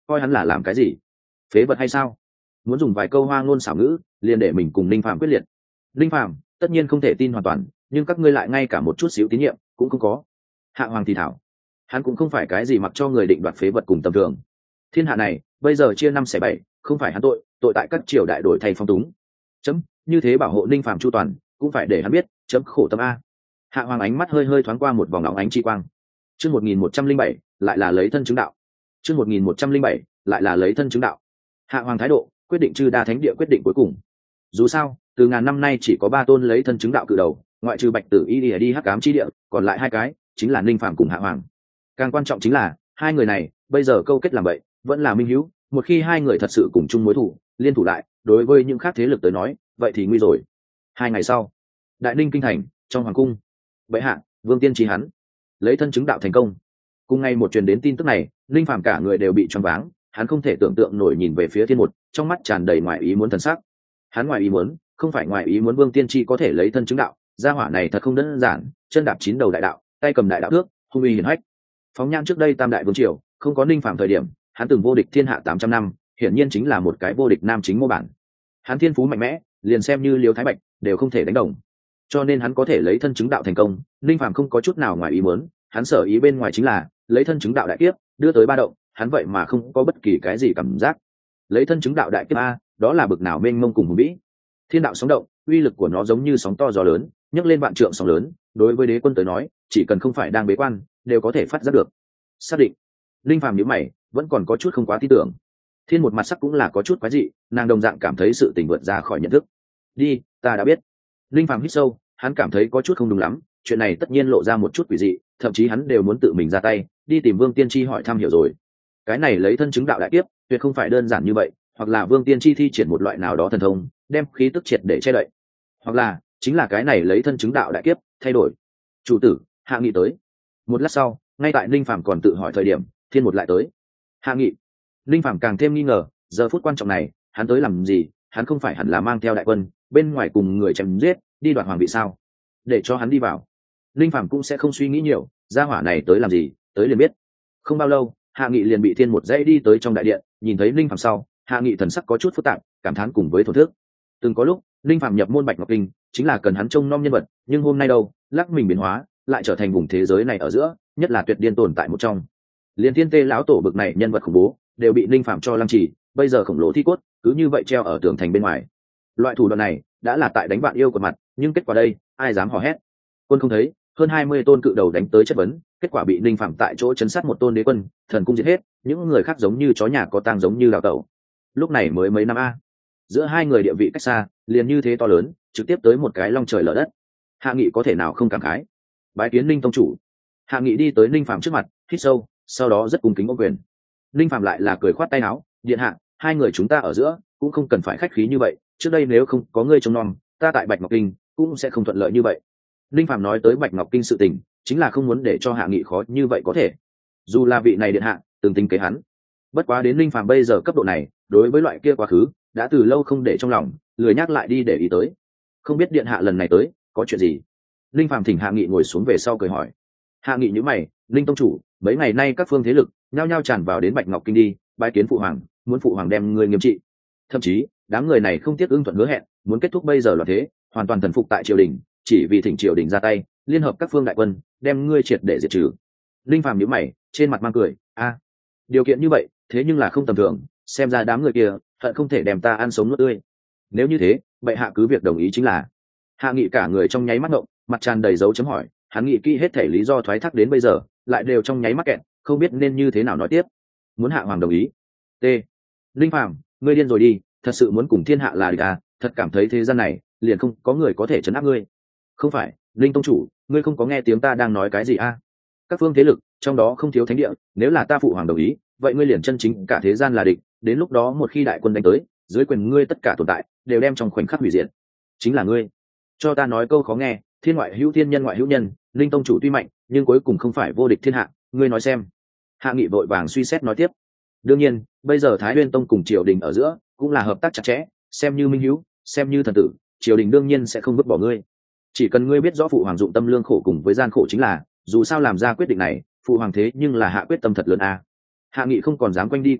coi hắn là làm cái gì, phế vật hay sao? Muốn dùng vài câu hoa ngôn xảo ngữ liền để mình cùng Ninh Phạm quyết liệt. Ninh Phạm tất nhiên không thể tin hoàn toàn, nhưng các ngươi lại ngay cả một chút xíu tín nhiệm cũng không có. Hạ Hoàng thì thảo, hắn cũng không phải cái gì mặc cho người định đoạt phế vật cùng tầm thường. Thiên hạ này bây giờ chia năm xẻ bảy, không phải hắn tội, tội tại các triều đại đổi thay phong túng. Chấm như thế bảo hộ Ninh Phạm chu toàn, cũng phải để hắn biết chấm khổ tâm a. Hạ Hoàng ánh mắt hơi hơi thoáng qua một vòng óng ánh chi quang. Chương một nghìn một trăm linh bảy, lại là lấy thân chứng đạo. Chương một nghìn một trăm linh bảy, lại là lấy thân chứng đạo. Hạ Hoàng thái độ, quyết định chư đa thánh địa quyết định cuối cùng. Dù sao, từ ngàn năm nay chỉ có ba tôn lấy thân chứng đạo cự đầu, ngoại trừ Bạch Tử Y đi đi hắc ám chi địa, còn lại hai cái chính là Ninh Phạm cùng Hạ Hoàng. Càng quan trọng chính là hai người này bây giờ câu kết làm vậy, vẫn là minh hữu. Một khi hai người thật sự cùng chung mối thù, liên thủ lại, đối với những khác thế lực tới nói, vậy thì nguy rồi. Hai ngày sau, Đại Ninh kinh thành, trong hoàng cung, bệ hạ, Vương Tiên Tri hắn lấy thân chứng đạo thành công. Cùng ngay một truyền đến tin tức này, Ninh Phạm cả người đều bị choáng váng, hắn không thể tưởng tượng nổi nhìn về phía thiên một, trong mắt tràn đầy ngoài ý muốn thần sắc. Hắn ngoài ý muốn, không phải ngoài ý muốn Vương Tiên Tri có thể lấy thân chứng đạo, gia hỏa này thật không đơn giản, chân đạp chín đầu đại đạo, tay cầm đại đạo thước, hung uy hiển hách. Phóng nhãn trước đây tam đại vương triều, không có Ninh Phạm thời điểm, hắn từng vô địch thiên hạ tám trăm năm, hiển nhiên chính là một cái vô địch nam chính mô bản. Hắn thiên phú mạnh mẽ, liền xem như Liêu Thái Bạch đều không thể đánh đồng. Cho nên hắn có thể lấy thân chứng đạo thành công, Ninh Phạm không có chút nào ngoài ý muốn, hắn sở ý bên ngoài chính là lấy thân chứng đạo đại kiếp, đưa tới ba động, hắn vậy mà không có bất kỳ cái gì cảm giác. Lấy thân chứng đạo đại kiếp a, đó là bực nào mênh mông cùng hùng vĩ. Thiên đạo sóng động, uy lực của nó giống như sóng to gió lớn, nhấc lên vạn trượng sóng lớn, đối với đế quân tới nói, chỉ cần không phải đang bế quan, đều có thể phát giác được. Xác định. Linh Phàm nhíu mày, vẫn còn có chút không quá tin tưởng. Thiên một mặt sắc cũng là có chút quái dị, nàng đồng dạng cảm thấy sự tình vượt ra khỏi nhận thức. Đi, ta đã biết. Linh Phàm hít sâu, hắn cảm thấy có chút không đúng lắm, chuyện này tất nhiên lộ ra một chút quỷ dị, thậm chí hắn đều muốn tự mình ra tay, đi tìm Vương Tiên Tri hỏi thăm hiểu rồi. Cái này lấy thân chứng đạo đại kiếp, tuyệt không phải đơn giản như vậy, hoặc là Vương Tiên Tri thi triển một loại nào đó thần thông, đem khí tức triệt để che đậy, hoặc là chính là cái này lấy thân chứng đạo đại kiếp thay đổi. Chủ tử, Hạ Nghị tới. Một lát sau, ngay tại Linh Phàm còn tự hỏi thời điểm, Thiên một lại tới. Hạ Nghị. Linh Phàm càng thêm nghi ngờ, giờ phút quan trọng này, hắn tới làm gì? Hắn không phải hẳn là mang theo đại quân, bên ngoài cùng người chém giết, đi đoạt hoàng vị sao? Để cho hắn đi vào. Linh Phàm cũng sẽ không suy nghĩ nhiều, gia hỏa này tới làm gì, tới liền biết. Không bao lâu, Hạ Nghị liền bị Thiên một dãy đi tới trong đại điện, nhìn thấy Linh Phàm sau, Hạ Nghị thần sắc có chút phức tạp, cảm thán cùng với thổ thức. Từng có lúc, Linh Phàm nhập môn Bạch Ngọc Kinh, chính là cần hắn trông nom nhân vật, nhưng hôm nay đâu, lắc mình biến hóa, lại trở thành vùng thế giới này ở giữa, nhất là tuyệt điên tồn tại một trong. Liên Thiên Tê lão tổ bực này nhân vật khủng bố, đều bị Linh Phàm cho lăng trì, bây giờ khổng lồ thi cốt, cứ như vậy treo ở tường thành bên ngoài. Loại thủ đoạn này, đã là tại đánh bạn yêu của mặt, nhưng kết quả đây, ai dám hò hét. Quân không thấy, hơn hai mươi tôn cự đầu đánh tới chất vấn, kết quả bị Linh Phàm tại chỗ chấn sát một tôn đế quân, thần cung giết hết, những người khác giống như chó nhà có tang giống như đào tẩu. Lúc này mới mấy năm a, giữa hai người địa vị cách xa, liền như thế to lớn, trực tiếp tới một cái long trời lở đất. Hạ Nghị có thể nào không cảm khái. Bái kiến Linh tông chủ. Hạ Nghị đi tới Linh Phàm trước mặt, hít sâu, sau đó rất cung kính ôm quyền. Linh Phàm lại là cười khoát tay áo, điện hạ, hai người chúng ta ở giữa cũng không cần phải khách khí như vậy, trước đây nếu không có ngươi trông nom, ta tại Bạch Ngọc Kinh cũng sẽ không thuận lợi như vậy. Linh Phàm nói tới Bạch Ngọc Kinh sự tình, chính là không muốn để cho Hạ Nghị khó như vậy có thể. Dù là vị này điện hạ từng tính kế hắn, bất quá đến Linh Phàm bây giờ cấp độ này, đối với loại kia quá khứ đã từ lâu không để trong lòng, lười nhắc lại đi để ý tới. Không biết điện hạ lần này tới có chuyện gì? Linh Phàm thỉnh Hạ Nghị ngồi xuống về sau cười hỏi. Hạ Nghị nhíu mày, Linh tông chủ, mấy ngày nay các phương thế lực nhao nhao tràn vào đến Bạch Ngọc Kinh đi, bái kiến phụ hoàng, muốn phụ hoàng đem người nghiêm trị. Thậm chí đám người này không tiếc ưng thuận hứa hẹn, muốn kết thúc bây giờ loạn thế, hoàn toàn thần phục tại triều đình, chỉ vì thỉnh triều đình ra tay, liên hợp các phương đại quân, đem ngươi triệt để diệt trừ. Linh Phàm nhíu mày, trên mặt mang cười, a, điều kiện như vậy, thế nhưng là không tầm thường, xem ra đám người kia hận không thể đem ta ăn sống nuốt tươi. Nếu như thế, bệ hạ cứ việc đồng ý chính là. Hạ Nghị cả người trong nháy mắt ngộng, mặt tràn đầy dấu chấm hỏi, hắn nghĩ kỹ hết thể lý do thoái thác đến bây giờ, lại đều trong nháy mắt kẹt, không biết nên như thế nào nói tiếp. Muốn hạ hoàng đồng ý. T. Linh Phàm, ngươi điên rồi đi, thật sự muốn cùng thiên hạ là địch à, thật cảm thấy thế gian này liền không có người có thể trấn áp ngươi. Không phải, Linh tông chủ, ngươi không có nghe tiếng ta đang nói cái gì à? Các phương thế lực, trong đó không thiếu thánh địa, nếu là ta phụ hoàng đồng ý, vậy ngươi liền chân chính cả thế gian là địch, đến lúc đó một khi đại quân đánh tới, dưới quyền ngươi tất cả tồn tại đều đem trong khoảnh khắc hủy diệt. Chính là ngươi. Cho ta nói câu khó nghe, thiên ngoại hữu thiên, nhân ngoại hữu nhân, Linh tông chủ tuy mạnh, nhưng cuối cùng không phải vô địch thiên hạ, ngươi nói xem. Hạ Nghị vội vàng suy xét nói tiếp. Đương nhiên, bây giờ Thái Nguyên tông cùng triều đình ở giữa cũng là hợp tác chặt chẽ, xem như minh hữu, xem như thần tử, triều đình đương nhiên sẽ không vứt bỏ ngươi. Chỉ cần ngươi biết rõ phụ hoàng dụng tâm lương khổ cùng với gian khổ chính là, dù sao làm ra quyết định này, phụ hoàng thế nhưng là hạ quyết tâm thật lớn a. À. Hạ Nghị không còn dám quanh đi còn lại,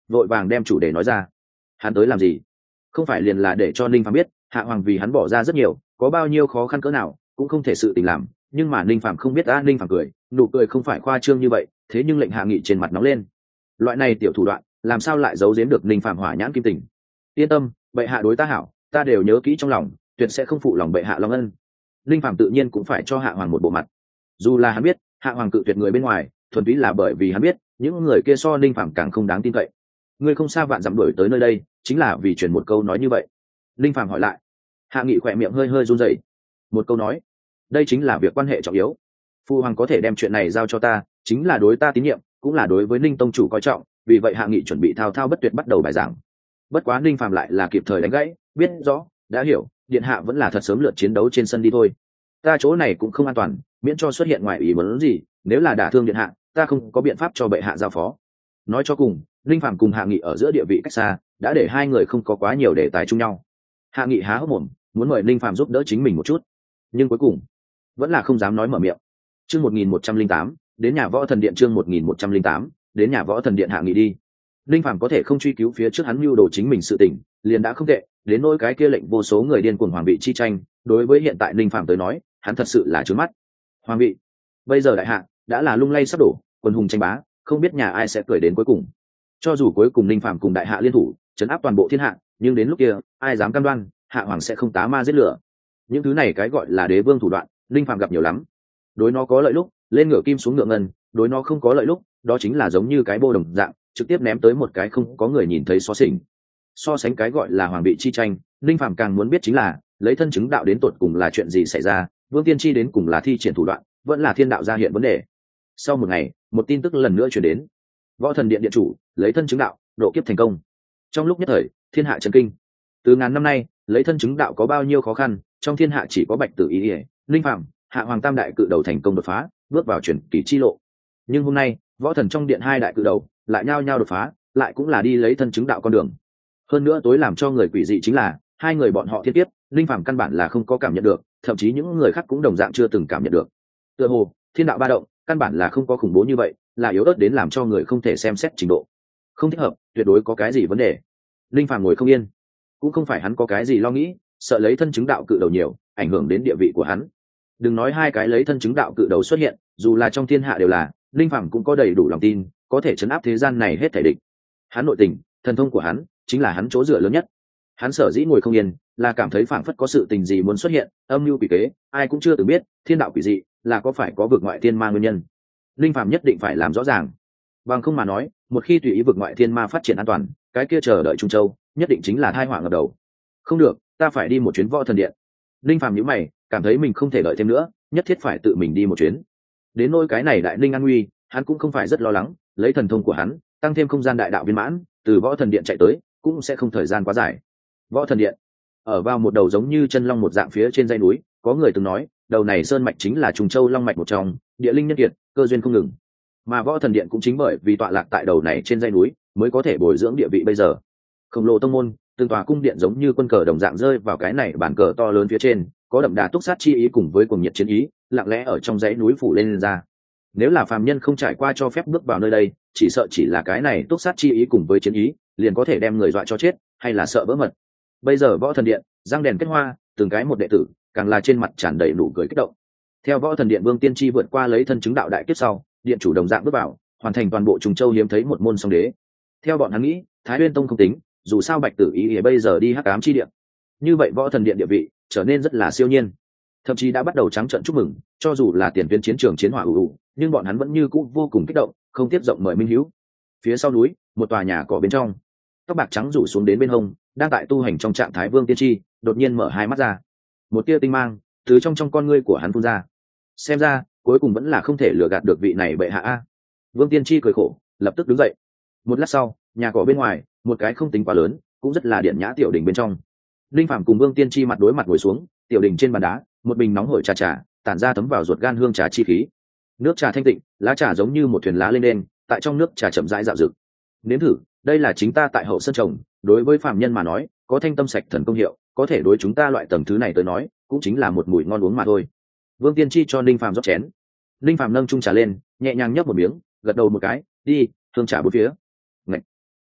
vội vàng đem chủ đề nói ra. Hắn tới làm gì? Không phải liền là để cho Ninh Phạm biết hạ hoàng vì hắn bỏ ra rất nhiều, có bao nhiêu khó khăn cỡ nào cũng không thể sự tình làm. Nhưng mà Ninh Phạm không biết á. Ninh Phạm cười, nụ cười không phải khoa trương như vậy, thế nhưng lệnh Hạ Nghị trên mặt nóng lên. Loại này tiểu thủ đoạn làm sao lại giấu giếm được Ninh Phạm hỏa nhãn kim tình. Yên tâm, bệ hạ đối ta hảo, ta đều nhớ kỹ trong lòng, tuyệt sẽ không phụ lòng bệ hạ long ân. Ninh Phạm tự nhiên cũng phải cho hạ hoàng một bộ mặt. Dù là hắn biết hạ hoàng cự tuyệt người bên ngoài thuần túy là bởi vì hắn biết những người kia so Ninh Phạm càng không đáng tin cậy. Ngươi không xa vạn dặm đuổi tới nơi đây chính là vì truyền một câu nói như vậy? Ninh Phạm hỏi lại. Hạ Nghị khỏe miệng hơi hơi run rẩy. Một câu nói? Đây chính là việc quan hệ trọng yếu. Phu hoàng có thể đem chuyện này giao cho ta, chính là đối ta tín nhiệm, cũng là đối với Ninh tông chủ coi trọng, vì vậy Hạ Nghị chuẩn bị thao thao bất tuyệt bắt đầu bài giảng. Bất quá Ninh Phạm lại là kịp thời đánh gãy, biết rõ, đã hiểu, điện hạ vẫn là thật sớm lượt chiến đấu trên sân đi thôi. Ta chỗ này cũng không an toàn, miễn cho xuất hiện ngoài ý muốn gì, nếu là đả thương điện hạ, ta không có biện pháp cho bệ hạ giao phó. Nói cho cùng, Ninh Phạm cùng Hạ Nghị ở giữa địa vị cách xa, đã để hai người không có quá nhiều đề tài chung nhau. Hạ Nghị há hốc mồm, muốn mời Ninh Phạm giúp đỡ chính mình một chút, nhưng cuối cùng vẫn là không dám nói mở miệng. Chương một nghìn một trăm linh tám, đến nhà võ thần điện. Chương một nghìn một trăm linh tám, đến nhà võ thần điện. Hạ Nghị đi. Ninh Phạm có thể không truy cứu phía trước hắn mưu đồ chính mình sự tình, liền đã không tệ, đến nỗi cái kia lệnh vô số người điên cuồng hoàng vị chi tranh, đối với hiện tại Ninh Phạm tới nói, hắn thật sự là trướng mắt. Hoàng vị, bây giờ đại hạ đã là lung lay sắp đổ, quân hùng tranh bá, không biết nhà ai sẽ cười đến cuối cùng. Cho dù cuối cùng Ninh Phạm cùng đại hạ liên thủ, trấn áp toàn bộ thiên hạ, nhưng đến lúc kia, ai dám cam đoan hạ hoàng sẽ không tá ma giết lửa. Những thứ này cái gọi là đế vương thủ đoạn, Ninh Phạm gặp nhiều lắm. Đối nó có lợi lúc, lên ngựa kim xuống ngựa ngân, đối nó không có lợi lúc, đó chính là giống như cái bô đồng dạng, trực tiếp ném tới một cái không có người nhìn thấy xó xỉnh. So sánh cái gọi là hoàng vị chi tranh, Ninh Phạm càng muốn biết chính là lấy thân chứng đạo đến tột cùng là chuyện gì xảy ra, Vương Tiên Tri đến cùng là thi triển thủ đoạn, vẫn là thiên đạo ra hiện vấn đề. Sau một ngày, một tin tức lần nữa chuyển đến. Võ thần điện điện chủ lấy thân chứng đạo, độ kiếp thành công. Trong lúc nhất thời, thiên hạ chấn kinh. Từ ngàn năm nay, lấy thân chứng đạo có bao nhiêu khó khăn, trong thiên hạ chỉ có Bạch Tử Y, Ninh Phạm, Hạ Hoàng tam đại cự đầu thành công đột phá, bước vào truyền kỳ chi lộ. Nhưng hôm nay, võ thần trong điện hai đại cự đầu lại nhao nhao đột phá, lại cũng là đi lấy thân chứng đạo con đường. Hơn nữa tối làm cho người quỷ dị chính là hai người bọn họ thiên tiếp, Ninh Phạm căn bản là không có cảm nhận được, thậm chí những người khác cũng đồng dạng chưa từng cảm nhận được. Tựa hồ thiên đạo ba động căn bản là không có khủng bố như vậy, là yếu ớt đến làm cho người không thể xem xét trình độ. Không thích hợp, tuyệt đối có cái gì vấn đề. Ninh Phạm ngồi không yên, cũng không phải hắn có cái gì lo nghĩ, sợ lấy thân chứng đạo cự đầu nhiều, ảnh hưởng đến địa vị của hắn. Đừng nói hai cái lấy thân chứng đạo cự đầu xuất hiện, dù là trong thiên hạ đều là, Ninh Phạm cũng có đầy đủ lòng tin, có thể chấn áp thế gian này hết thảy địch. Hắn nội tình, thần thông của hắn, chính là hắn chỗ dựa lớn nhất. Hắn sở dĩ ngồi không yên, là cảm thấy phảng phất có sự tình gì muốn xuất hiện, âm mưu quỷ kế, ai cũng chưa từng biết, thiên đạo quỷ dị, là có phải có vực ngoại thiên ma nguyên nhân. Ninh Phạm nhất định phải làm rõ ràng. Bằng không mà nói, một khi tùy ý vực ngoại thiên ma phát triển an toàn, cái kia chờ đợi Trung Châu, nhất định chính là tai họa ngập đầu. Không được, ta phải đi một chuyến võ thần điện. Ninh Phạm nhíu mày, cảm thấy mình không thể đợi thêm nữa, nhất thiết phải tự mình đi một chuyến. Đến nỗi cái này đại Ninh an nguy, hắn cũng không phải rất lo lắng, lấy thần thông của hắn, tăng thêm không gian đại đạo viên mãn, từ võ thần điện chạy tới, cũng sẽ không thời gian quá dài. Võ thần điện ở vào một đầu giống như chân long một dạng phía trên dãy núi, có người từng nói, đầu này sơn mạch chính là Trùng Châu long mạch một trong, địa linh nhân kiệt, cơ duyên không ngừng. Mà võ thần điện cũng chính bởi vì tọa lạc tại đầu này trên dãy núi, mới có thể bồi dưỡng địa vị bây giờ. Khổng lồ tông môn, từng tòa cung điện giống như quân cờ đồng dạng rơi vào cái này bàn cờ to lớn phía trên, có đậm đà túc sát chi ý cùng với cuồng nhiệt chiến ý, lặng lẽ ở trong dãy núi phủ lên, lên ra. Nếu là phàm nhân không trải qua cho phép bước vào nơi đây, chỉ sợ chỉ là cái này túc sát chi ý cùng với chiến ý, liền có thể đem người dọa cho chết, hay là sợ vỡ mật. Bây giờ võ thần điện, răng đèn kết hoa, từng cái một đệ tử, càng là trên mặt tràn đầy nụ cười kích động. Theo võ thần điện Vương Tiên Tri vượt qua lấy thân chứng đạo đại kiếp sau, điện chủ đồng dạng bước vào, hoàn thành toàn bộ Trùng Châu hiếm thấy một môn song đế. Theo bọn hắn nghĩ, Thái Nguyên Tông không tính, dù sao Bạch Tử Y bây giờ đi hắc ám chi điện, như vậy võ thần điện địa vị trở nên rất là siêu nhiên, thậm chí đã bắt đầu trắng trợn chúc mừng. Cho dù là tiền tuyến chiến trường chiến hỏa ù ù, nhưng bọn hắn vẫn như cũ vô cùng kích động, không tiếp rộng mời minh hữu. Phía sau núi, một tòa nhà cỏ bên trong, tóc bạc trắng rủ xuống đến bên hông, đang tại tu hành trong trạng thái Vương Tiên Tri đột nhiên mở hai mắt ra, một tia tinh mang từ trong trong con ngươi của hắn phun ra. Xem ra cuối cùng vẫn là không thể lừa gạt được vị này bệ hạ a. Vương Tiên Tri cười khổ, lập tức đứng dậy. Một lát sau, nhà cỏ bên ngoài, một cái không tính quá lớn, cũng rất là điện nhã tiểu đình bên trong, Linh Phạm cùng Vương Tiên Tri mặt đối mặt ngồi xuống. Tiểu đình trên bàn đá, một bình nóng hổi trà trà tản ra thấm vào ruột gan hương trà chi khí. Nước trà thanh tịnh, lá trà giống như một thuyền lá lên đen, tại trong nước trà chậm rãi dạo dực. Nếm thử, đây là chính ta tại hậu sơn trồng, đối với phàm nhân mà nói, có thanh tâm sạch thần công hiệu, có thể đối chúng ta loại tầng thứ này tới nói, cũng chính là một mùi ngon uống mà thôi. Vương Tiên Tri cho Linh Phạm rót chén. Linh Phạm nâng chung trà lên, nhẹ nhàng nhấp một miếng, gật đầu một cái, đi, hương trà bốn phía. Ngậy.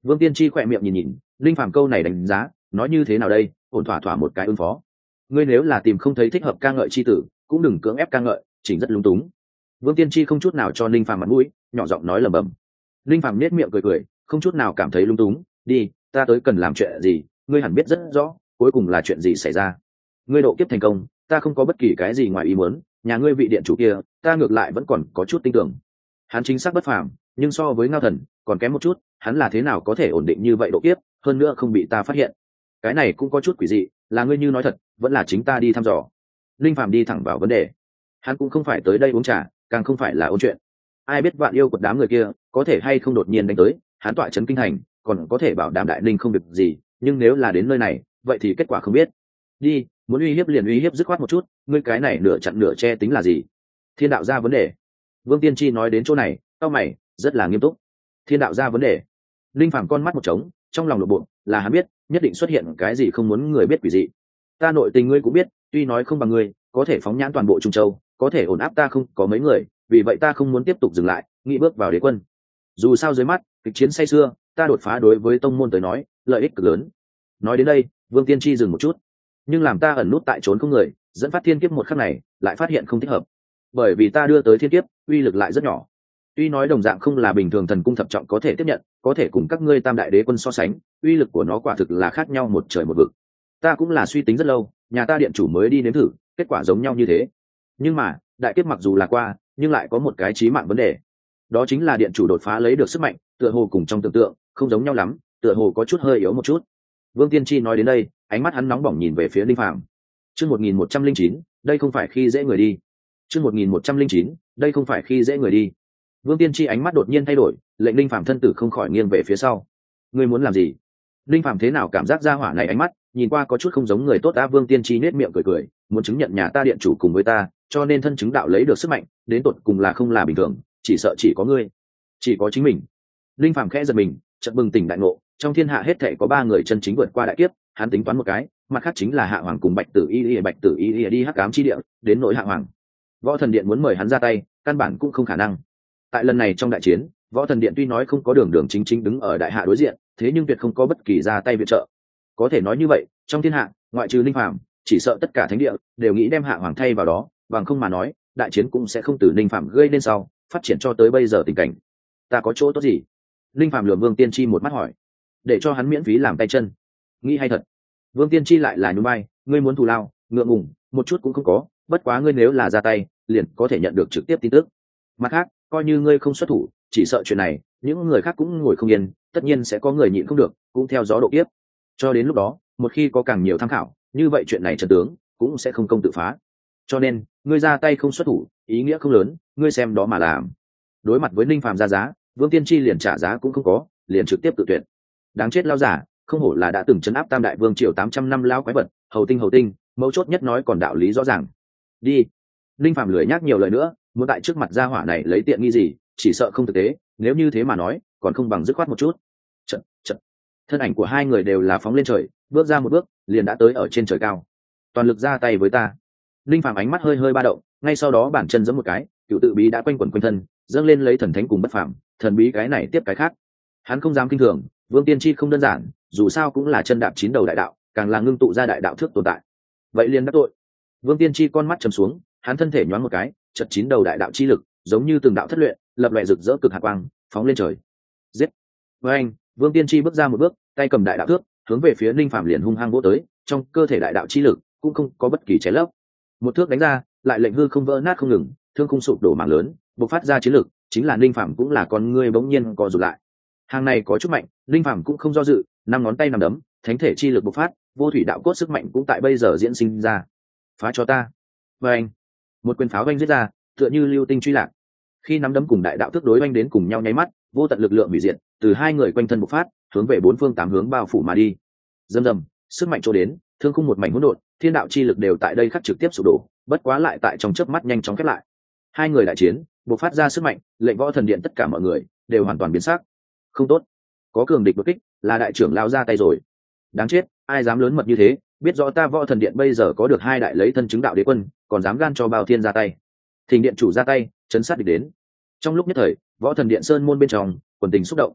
Vương Tiên Chi khỏe miệng nhìn nhìn, linh phàm câu này đánh giá nói như thế nào đây, ổn thỏa thỏa một cái ứng phó. Ngươi nếu là tìm không thấy thích hợp ca ngợi chi tử, cũng đừng cưỡng ép ca ngợi, chỉnh rất lúng túng. Vương Tiên Chi không chút nào cho linh phàm mặt mũi, nhỏ giọng nói lẩm bẩm. Linh phàm nét miệng cười cười, không chút nào cảm thấy lung túng. Đi, ta tới cần làm chuyện gì, ngươi hẳn biết rất rõ, cuối cùng là chuyện gì xảy ra. Ngươi độ kiếp thành công, ta không có bất kỳ cái gì ngoài ý muốn, nhà ngươi vị điện chủ kia, ta ngược lại vẫn còn có chút tin tưởng. Hắn chính xác bất phàm, nhưng so với Ngao Thần còn kém một chút. Hắn là thế nào có thể ổn định như vậy độ kiếp, hơn nữa không bị ta phát hiện? Cái này cũng có chút quỷ dị, là ngươi như nói thật, vẫn là chính ta đi thăm dò? Linh phàm đi thẳng vào vấn đề. Hắn cũng không phải tới đây uống trà, càng không phải là ôn chuyện. Ai biết vạn yêu quật đám người kia có thể hay không đột nhiên đánh tới, hắn tọa trấn kinh thành, còn có thể bảo đảm đại linh không được gì, nhưng nếu là đến nơi này, vậy thì kết quả không biết. Đi, muốn uy hiếp liền uy hiếp dứt khoát một chút, ngươi cái này nửa chặn nửa che tính là gì? Thiên đạo ra vấn đề. Vương Tiên Chi nói đến chỗ này, cau mày, rất là nghiêm túc. Thiên đạo ra vấn đề. Linh phàm con mắt một trống, trong lòng lộ bộ là hắn biết nhất định xuất hiện cái gì không muốn người biết quỷ dị. Ta nội tình ngươi cũng biết, tuy nói không bằng ngươi, có thể phóng nhãn toàn bộ Trung Châu, có thể ổn áp ta không có mấy người, vì vậy ta không muốn tiếp tục dừng lại, nghĩ bước vào đế quân. Dù sao dưới mắt kịch chiến say xưa, ta đột phá đối với tông môn tới nói lợi ích cực lớn. Nói đến đây, Vương Tiên Chi dừng một chút. Nhưng làm ta ẩn nút tại trốn không người, dẫn phát thiên kiếp một khắc này, lại phát hiện không thích hợp. Bởi vì ta đưa tới thiên kiếp, uy lực lại rất nhỏ. Tuy nói đồng dạng không là bình thường thần cung thập trọng có thể tiếp nhận, có thể cùng các ngươi tam đại đế quân so sánh, uy lực của nó quả thực là khác nhau một trời một vực. Ta cũng là suy tính rất lâu, nhà ta điện chủ mới đi nếm thử, kết quả giống nhau như thế. Nhưng mà đại kiếp mặc dù là qua, nhưng lại có một cái chí mạng vấn đề. Đó chính là điện chủ đột phá lấy được sức mạnh, tựa hồ cùng trong tưởng tượng không giống nhau lắm, tựa hồ có chút hơi yếu một chút. Vương Tiên Chi nói đến đây, ánh mắt hắn nóng bỏng nhìn về phía Linh Phàm. Chương một nghìn một trăm linh chín, đây không phải khi dễ người đi. Chương một nghìn một trăm linh chín, đây không phải khi dễ người đi. Vương Tiên Chi ánh mắt đột nhiên thay đổi, lệnh Linh Phàm thân tử không khỏi nghiêng về phía sau. Ngươi muốn làm gì? Linh Phàm thế nào cảm giác ra hỏa này ánh mắt, nhìn qua có chút không giống người tốt. A Vương Tiên Chi nét miệng cười cười, muốn chứng nhận nhà ta điện chủ cùng với ta, cho nên thân chứng đạo lấy được sức mạnh, đến tột cùng là không là bình thường, chỉ sợ chỉ có ngươi, chỉ có chính mình. Linh Phàm khẽ giật mình, chợt bừng tỉnh đại ngộ, trong thiên hạ hết thảy có ba người chân chính vượt qua đại kiếp, hắn tính toán một cái, mặt khác chính là Hạ Hoàng cùng Bạch Tử Y Y, Bạch Tử Y Y đi hắc ám chi địa, đến nội Hạ Hoàng. Võ Thần Điện muốn mời hắn ra tay, căn bản cũng không khả năng. Tại lần này trong đại chiến, Võ Thần Điện tuy nói không có đường đường chính chính đứng ở đại hạ đối diện, thế nhưng tuyệt không có bất kỳ ra tay viện trợ. Có thể nói như vậy, trong thiên hạ, ngoại trừ Linh Phàm, chỉ sợ tất cả thánh địa đều nghĩ đem Hạ Hoàng thay vào đó, bằng không mà nói, đại chiến cũng sẽ không từ Linh Phàm gây nên sau, phát triển cho tới bây giờ tình cảnh. Ta có chỗ tốt gì? Linh Phàm lườm Vương Tiên Chi một mắt hỏi. Để cho hắn miễn phí làm tay chân. Nghĩ hay thật. Vương Tiên Chi lại là nhún vai, ngươi muốn thù lao, ngượng ngùng, một chút cũng không có, bất quá ngươi nếu là ra tay, liền có thể nhận được trực tiếp tin tức. Mặt khác, coi như ngươi không xuất thủ, chỉ sợ chuyện này, những người khác cũng ngồi không yên, tất nhiên sẽ có người nhịn không được, cũng theo gió độ kiếp. Cho đến lúc đó, một khi có càng nhiều tham khảo, như vậy chuyện này trận tướng cũng sẽ không công tự phá. Cho nên, ngươi ra tay không xuất thủ, ý nghĩa không lớn, ngươi xem đó mà làm. Đối mặt với Linh Phàm ra giá, Vương Tiên Chi liền trả giá cũng không có, liền trực tiếp tự tuyển. Đáng chết lao giả, không hổ là đã từng chấn áp tam đại vương triều tám trăm năm lao quái vật, hầu tinh hầu tinh, mấu chốt nhất nói còn đạo lý rõ ràng. Đi. Linh Phàm lười nhắc nhiều lời nữa, muốn tại trước mặt gia hỏa này lấy tiện nghi gì, chỉ sợ không thực tế, nếu như thế mà nói, còn không bằng dứt khoát một chút. Chậc, chậc. Thân ảnh của hai người đều là phóng lên trời, bước ra một bước, liền đã tới ở trên trời cao. Toàn lực ra tay với ta. Linh Phàm ánh mắt hơi hơi ba động, ngay sau đó bản chân giẫm một cái, cựu tự bí đã quanh quẩn quanh thân, dâng lên lấy thần thánh cùng bất phàm, thần bí cái này tiếp cái khác. Hắn không dám kinh thường, Vương Tiên Chi không đơn giản, dù sao cũng là chân đạp chín đầu đại đạo, càng là ngưng tụ ra đại đạo thước tồn tại. Vậy liền đắc tội. Vương Tiên Chi con mắt trầm xuống, hắn thân thể nhoáng một cái, chật chín đầu đại đạo chi lực, giống như từng đạo thất luyện, lập loè rực rỡ cực hạt quang, phóng lên trời. Giết. Với anh, Vương Tiên Chi bước ra một bước, tay cầm đại đạo thước, hướng về phía Linh Phàm liền hung hăng vỗ tới, trong cơ thể đại đạo chi lực cũng không có bất kỳ trái lấp. Một thước đánh ra, lại lệnh hư không vỡ nát không ngừng, thương khung sụp đổ mảng lớn, bộc phát ra chiến lực, chính là Linh Phàm cũng là con ngươi bỗng nhiên co rụt lại. Hàng này có chút mạnh, Linh Phàm cũng không do dự, năm ngón tay nắm đấm, thánh thể chi lực bộc phát, vô thủy đạo cốt sức mạnh cũng tại bây giờ diễn sinh ra. Phá cho ta. Và anh, một quyền pháo vanh giết ra, tựa như lưu tinh truy lạc. Khi nắm đấm cùng đại đạo thức đối oanh đến cùng nhau nháy mắt, vô tận lực lượng hủy diệt từ hai người quanh thân bộc phát, hướng về bốn phương tám hướng bao phủ mà đi. Rầm rầm, sức mạnh chỗ đến, thương khung một mảnh hỗn độn, thiên đạo chi lực đều tại đây khắc trực tiếp sụp đổ, bất quá lại tại trong chớp mắt nhanh chóng khép lại. Hai người đại chiến, bộc phát ra sức mạnh, lệnh Võ Thần Điện tất cả mọi người đều hoàn toàn biến sắc. Không tốt, có cường địch đột kích, là đại trưởng lao ra tay rồi. Đáng chết, ai dám lớn mật như thế, biết rõ ta Võ Thần Điện bây giờ có được hai đại lấy thân chứng đạo đế quân, còn dám gan cho Bao Thiên ra tay. Thỉnh điện chủ ra tay, chấn sát địch đến. Trong lúc nhất thời, Võ Thần Điện sơn môn bên trong quần tình xúc động.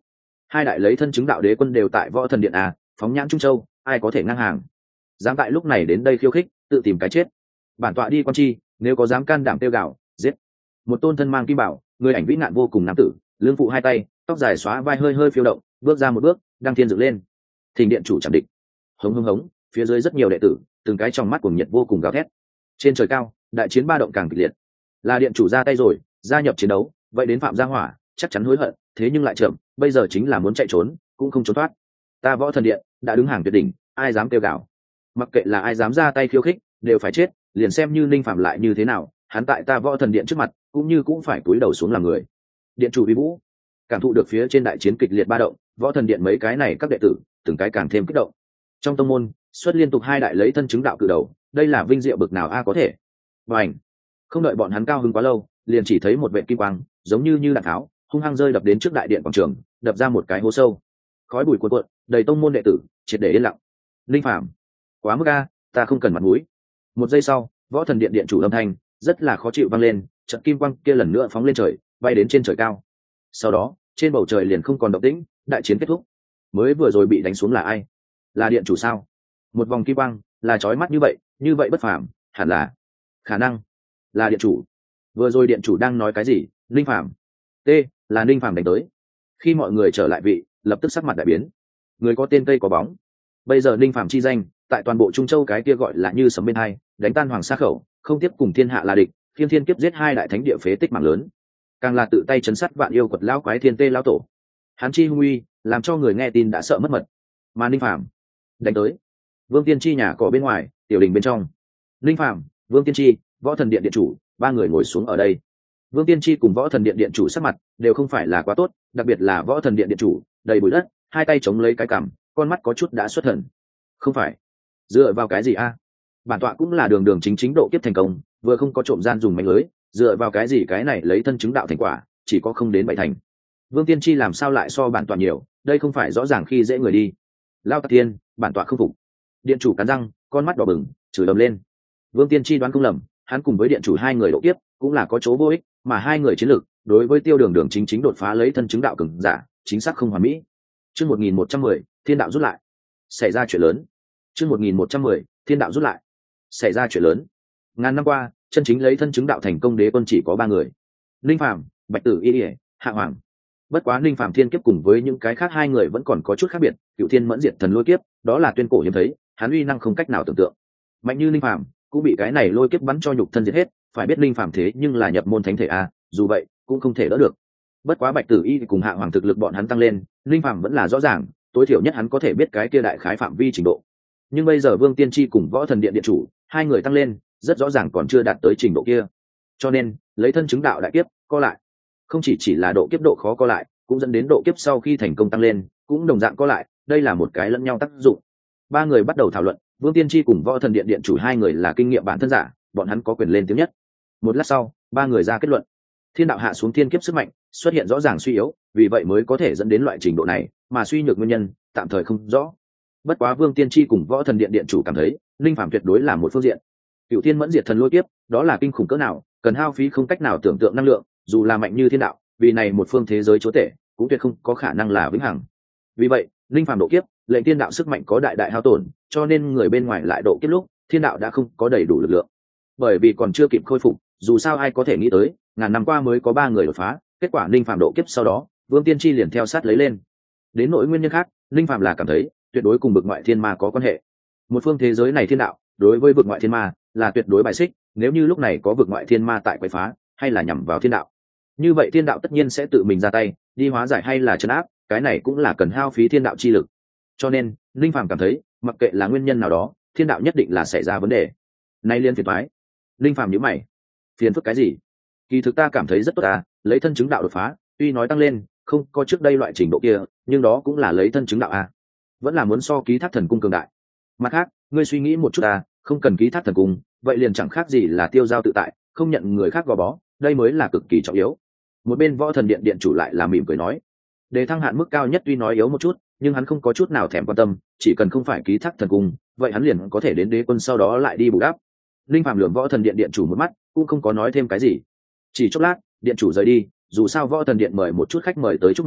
hai đại lấy thân chứng đạo đế quân đều tại võ thần điện à, phóng nhãn trung châu ai có thể ngang hàng. Dám tại lúc này đến đây khiêu khích, tự tìm cái chết. Bản tọa đi quan chi, nếu có dám can đảm tiêu gạo, giết. Một tôn thân mang kim bảo, người ảnh vĩ ngạn vô cùng nam tử, lưng phụ hai tay, tóc dài xóa vai hơi hơi phiêu động, bước ra một bước, đăng thiên dựng lên. Thỉnh điện chủ chạm địch. Hống hống hống, phía dưới rất nhiều đệ tử, từng cái trong mắt cuồng nhiệt vô cùng gào thét. Trên trời cao, đại chiến ba động càng kịch liệt. Là điện chủ ra tay rồi, gia nhập chiến đấu, vậy đến phạm gia hỏa, chắc chắn hối hận, thế nhưng lại chậm, bây giờ chính là muốn chạy trốn, cũng không trốn thoát. Ta võ thần điện đã đứng hàng tuyệt đỉnh, ai dám kêu gào. Mặc kệ là ai dám ra tay khiêu khích, đều phải chết, liền xem như Ninh Phạm lại như thế nào, hắn tại ta võ thần điện trước mặt, cũng như cũng phải cúi đầu xuống làm người. Điện chủ uy vũ, cảm thụ được phía trên đại chiến kịch liệt ba động, võ thần điện mấy cái này các đệ tử, từng cái càng thêm kích động. Trong tông môn, xuất liên tục hai đại lấy thân chứng đạo cự đầu, đây là vinh diệu bực nào a có thể. Bành! Không đợi bọn hắn cao hứng quá lâu, liền chỉ thấy một vệt kim quang, giống như như đạn tháo, hung hăng rơi đập đến trước đại điện quảng trường, đập ra một cái hố sâu. Khói bụi cuồn cuộn, đầy tông môn đệ tử, triệt để yên lặng. Linh Phạm, quá mức a, ta không cần mặt mũi. Một giây sau, võ thần điện điện chủ âm thanh rất là khó chịu vang lên, trận kim quang kia lần nữa phóng lên trời, bay đến trên trời cao. Sau đó, trên bầu trời liền không còn động tĩnh, đại chiến kết thúc. Mới vừa rồi bị đánh xuống là ai? Là điện chủ sao? Một vòng kim quang, là chói mắt như vậy, như vậy bất phàm, hẳn là khả năng là điện chủ. Vừa rồi điện chủ đang nói cái gì? Linh Phạm. T, là Linh Phạm đánh tới. Khi mọi người trở lại vị, lập tức sắc mặt đại biến. Người có tên cây có bóng. Bây giờ Linh Phạm chi danh, tại toàn bộ Trung Châu cái kia gọi là như sấm bên hai, đánh tan Hoàng Sa Khẩu, không tiếp cùng thiên hạ là địch, thiên thiên kiếp giết hai đại thánh địa phế tích mạng lớn, càng là tự tay chấn sát vạn yêu quật lão quái thiên tê lão tổ. Hắn chi hung uy, làm cho người nghe tin đã sợ mất mật. Mà Linh Phạm đánh tới. Vương Tiên Chi nhà cỏ bên ngoài, tiểu đình bên trong. Linh Phạm, Vương Tiên Chi, Võ Thần Điện điện chủ, ba người ngồi xuống ở đây. Vương Tiên Chi cùng Võ Thần Điện điện chủ sắc mặt đều không phải là quá tốt, đặc biệt là Võ Thần Điện điện chủ, đầy bụi đất, hai tay chống lấy cái cằm, con mắt có chút đã xuất thần. Không phải, dựa vào cái gì a? Bản tọa cũng là đường đường chính chính độ kiếp thành công, vừa không có trộm gian dùng mánh lưới, dựa vào cái gì cái này lấy thân chứng đạo thành quả, chỉ có không đến bảy thành. Vương Tiên Chi làm sao lại so bản tọa nhiều, đây không phải rõ ràng khi dễ người đi. Lao Tạc Tiên, bản tọa không phục. Điện chủ cắn răng, con mắt đỏ bừng, chửi ầm lên. Vương Tiên Chi đoán không lầm, hắn cùng với điện chủ hai người độ kiếp, cũng là có chỗ vô ích, mà hai người chiến lược, đối với tiêu đường đường chính chính đột phá lấy thân chứng đạo cường giả, chính xác không hoàn mỹ. Chương một nghìn một trăm mười, thiên đạo rút lại. Xảy ra chuyện lớn. Chương một nghìn một trăm mười, thiên đạo rút lại. Xảy ra chuyện lớn. Ngàn năm qua, chân chính lấy thân chứng đạo thành công đế quân chỉ có ba người: Linh Phàm, Bạch Tử Y, Hạ Hoàng. Bất quá Linh Phàm thiên kiếp cùng với những cái khác hai người vẫn còn có chút khác biệt. Cựu Thiên Mẫn Diệt Thần Lôi Kiếp, đó là tuyên cổ hiếm thấy, hắn uy năng không cách nào tưởng tượng. Mạnh như Linh Phàm cũng bị cái này lôi kiếp bắn cho nhục thân diệt hết. Phải biết Linh Phàm thế nhưng là nhập môn thánh thể a, dù vậy cũng không thể đỡ được. Bất quá Bạch Tử Y cùng Hạ Hoàng thực lực bọn hắn tăng lên, Linh Phàm vẫn là rõ ràng, tối thiểu nhất hắn có thể biết cái kia đại khái phạm vi trình độ. Nhưng bây giờ Vương Tiên Chi cùng Võ Thần Điện điện chủ, hai người tăng lên, rất rõ ràng còn chưa đạt tới trình độ kia. Cho nên, lấy thân chứng đạo đại kiếp, co lại. Không chỉ chỉ là độ kiếp độ khó co lại, cũng dẫn đến độ kiếp sau khi thành công tăng lên, cũng đồng dạng co lại, đây là một cái lẫn nhau tác dụng. Ba người bắt đầu thảo luận, Vương Tiên Chi cùng Võ Thần Điện điện chủ hai người là kinh nghiệm bản thân giả, bọn hắn có quyền lên tiếng nhất. Một lát sau, ba người ra kết luận. Thiên đạo hạ xuống thiên kiếp sức mạnh, xuất hiện rõ ràng suy yếu, vì vậy mới có thể dẫn đến loại trình độ này, mà suy nhược nguyên nhân, tạm thời không rõ. Bất quá Vương Tiên Chi cùng Võ Thần Điện điện chủ cảm thấy, Linh Phàm tuyệt đối là một phương diện. Cựu Thiên Mẫn Diệt Thần Lôi Kiếp, đó là kinh khủng cỡ nào, cần hao phí không cách nào tưởng tượng năng lượng, dù là mạnh như thiên đạo, vì này một phương thế giới chúa tể, cũng tuyệt không có khả năng là vĩnh hằng. Vì vậy, Linh Phàm độ kiếp, lệnh thiên đạo sức mạnh có đại đại hao tổn, cho nên người bên ngoài lại độ kiếp lúc, thiên đạo đã không có đầy đủ lực lượng. Bởi vì còn chưa kịp khôi phục, dù sao ai có thể nghĩ tới, ngàn năm qua mới có ba người đột phá, kết quả Linh Phàm độ kiếp sau đó, Vương Tiên Chi liền theo sát lấy lên. Đến nỗi nguyên nhân khác, Linh Phàm là cảm thấy, tuyệt đối cùng vực ngoại thiên ma có quan hệ. Một phương thế giới này thiên đạo, đối với vực ngoại thiên ma là tuyệt đối bài xích, nếu như lúc này có vực ngoại thiên ma tại quấy phá, hay là nhằm vào thiên đạo, như vậy thiên đạo tất nhiên sẽ tự mình ra tay, đi hóa giải hay là trấn áp, cái này cũng là cần hao phí thiên đạo chi lực. Cho nên, Linh Phàm cảm thấy, mặc kệ là nguyên nhân nào đó, thiên đạo nhất định là xảy ra vấn đề. Nay liên phiền toái. Linh Phàm nhíu mày, phiền phức cái gì? Kỳ thực ta cảm thấy rất tốt à, lấy thân chứng đạo đột phá, tuy nói tăng lên, không có trước đây loại trình độ kia, nhưng đó cũng là lấy thân chứng đạo à. Vẫn là muốn so ký thác thần cung cường đại. Mặt khác, ngươi suy nghĩ một chút à, không cần ký thác thần cung, vậy liền chẳng khác gì là tiêu giao tự tại, không nhận người khác gò bó, đây mới là cực kỳ trọng yếu. Một bên Võ Thần Điện điện chủ lại là mỉm cười nói, đề thăng hạn mức cao nhất tuy nói yếu một chút, nhưng hắn không có chút nào thèm quan tâm, chỉ cần không phải ký thác thần cung, vậy hắn liền có thể đến đế quân sau đó lại đi bù đắp. Linh Phạm lườm Võ Thần Điện điện chủ một mắt, cũng không có nói thêm cái gì. Chỉ chốc lát, điện chủ rời đi, dù sao Võ Thần Điện mời một chút khách mời tới chúc mừng,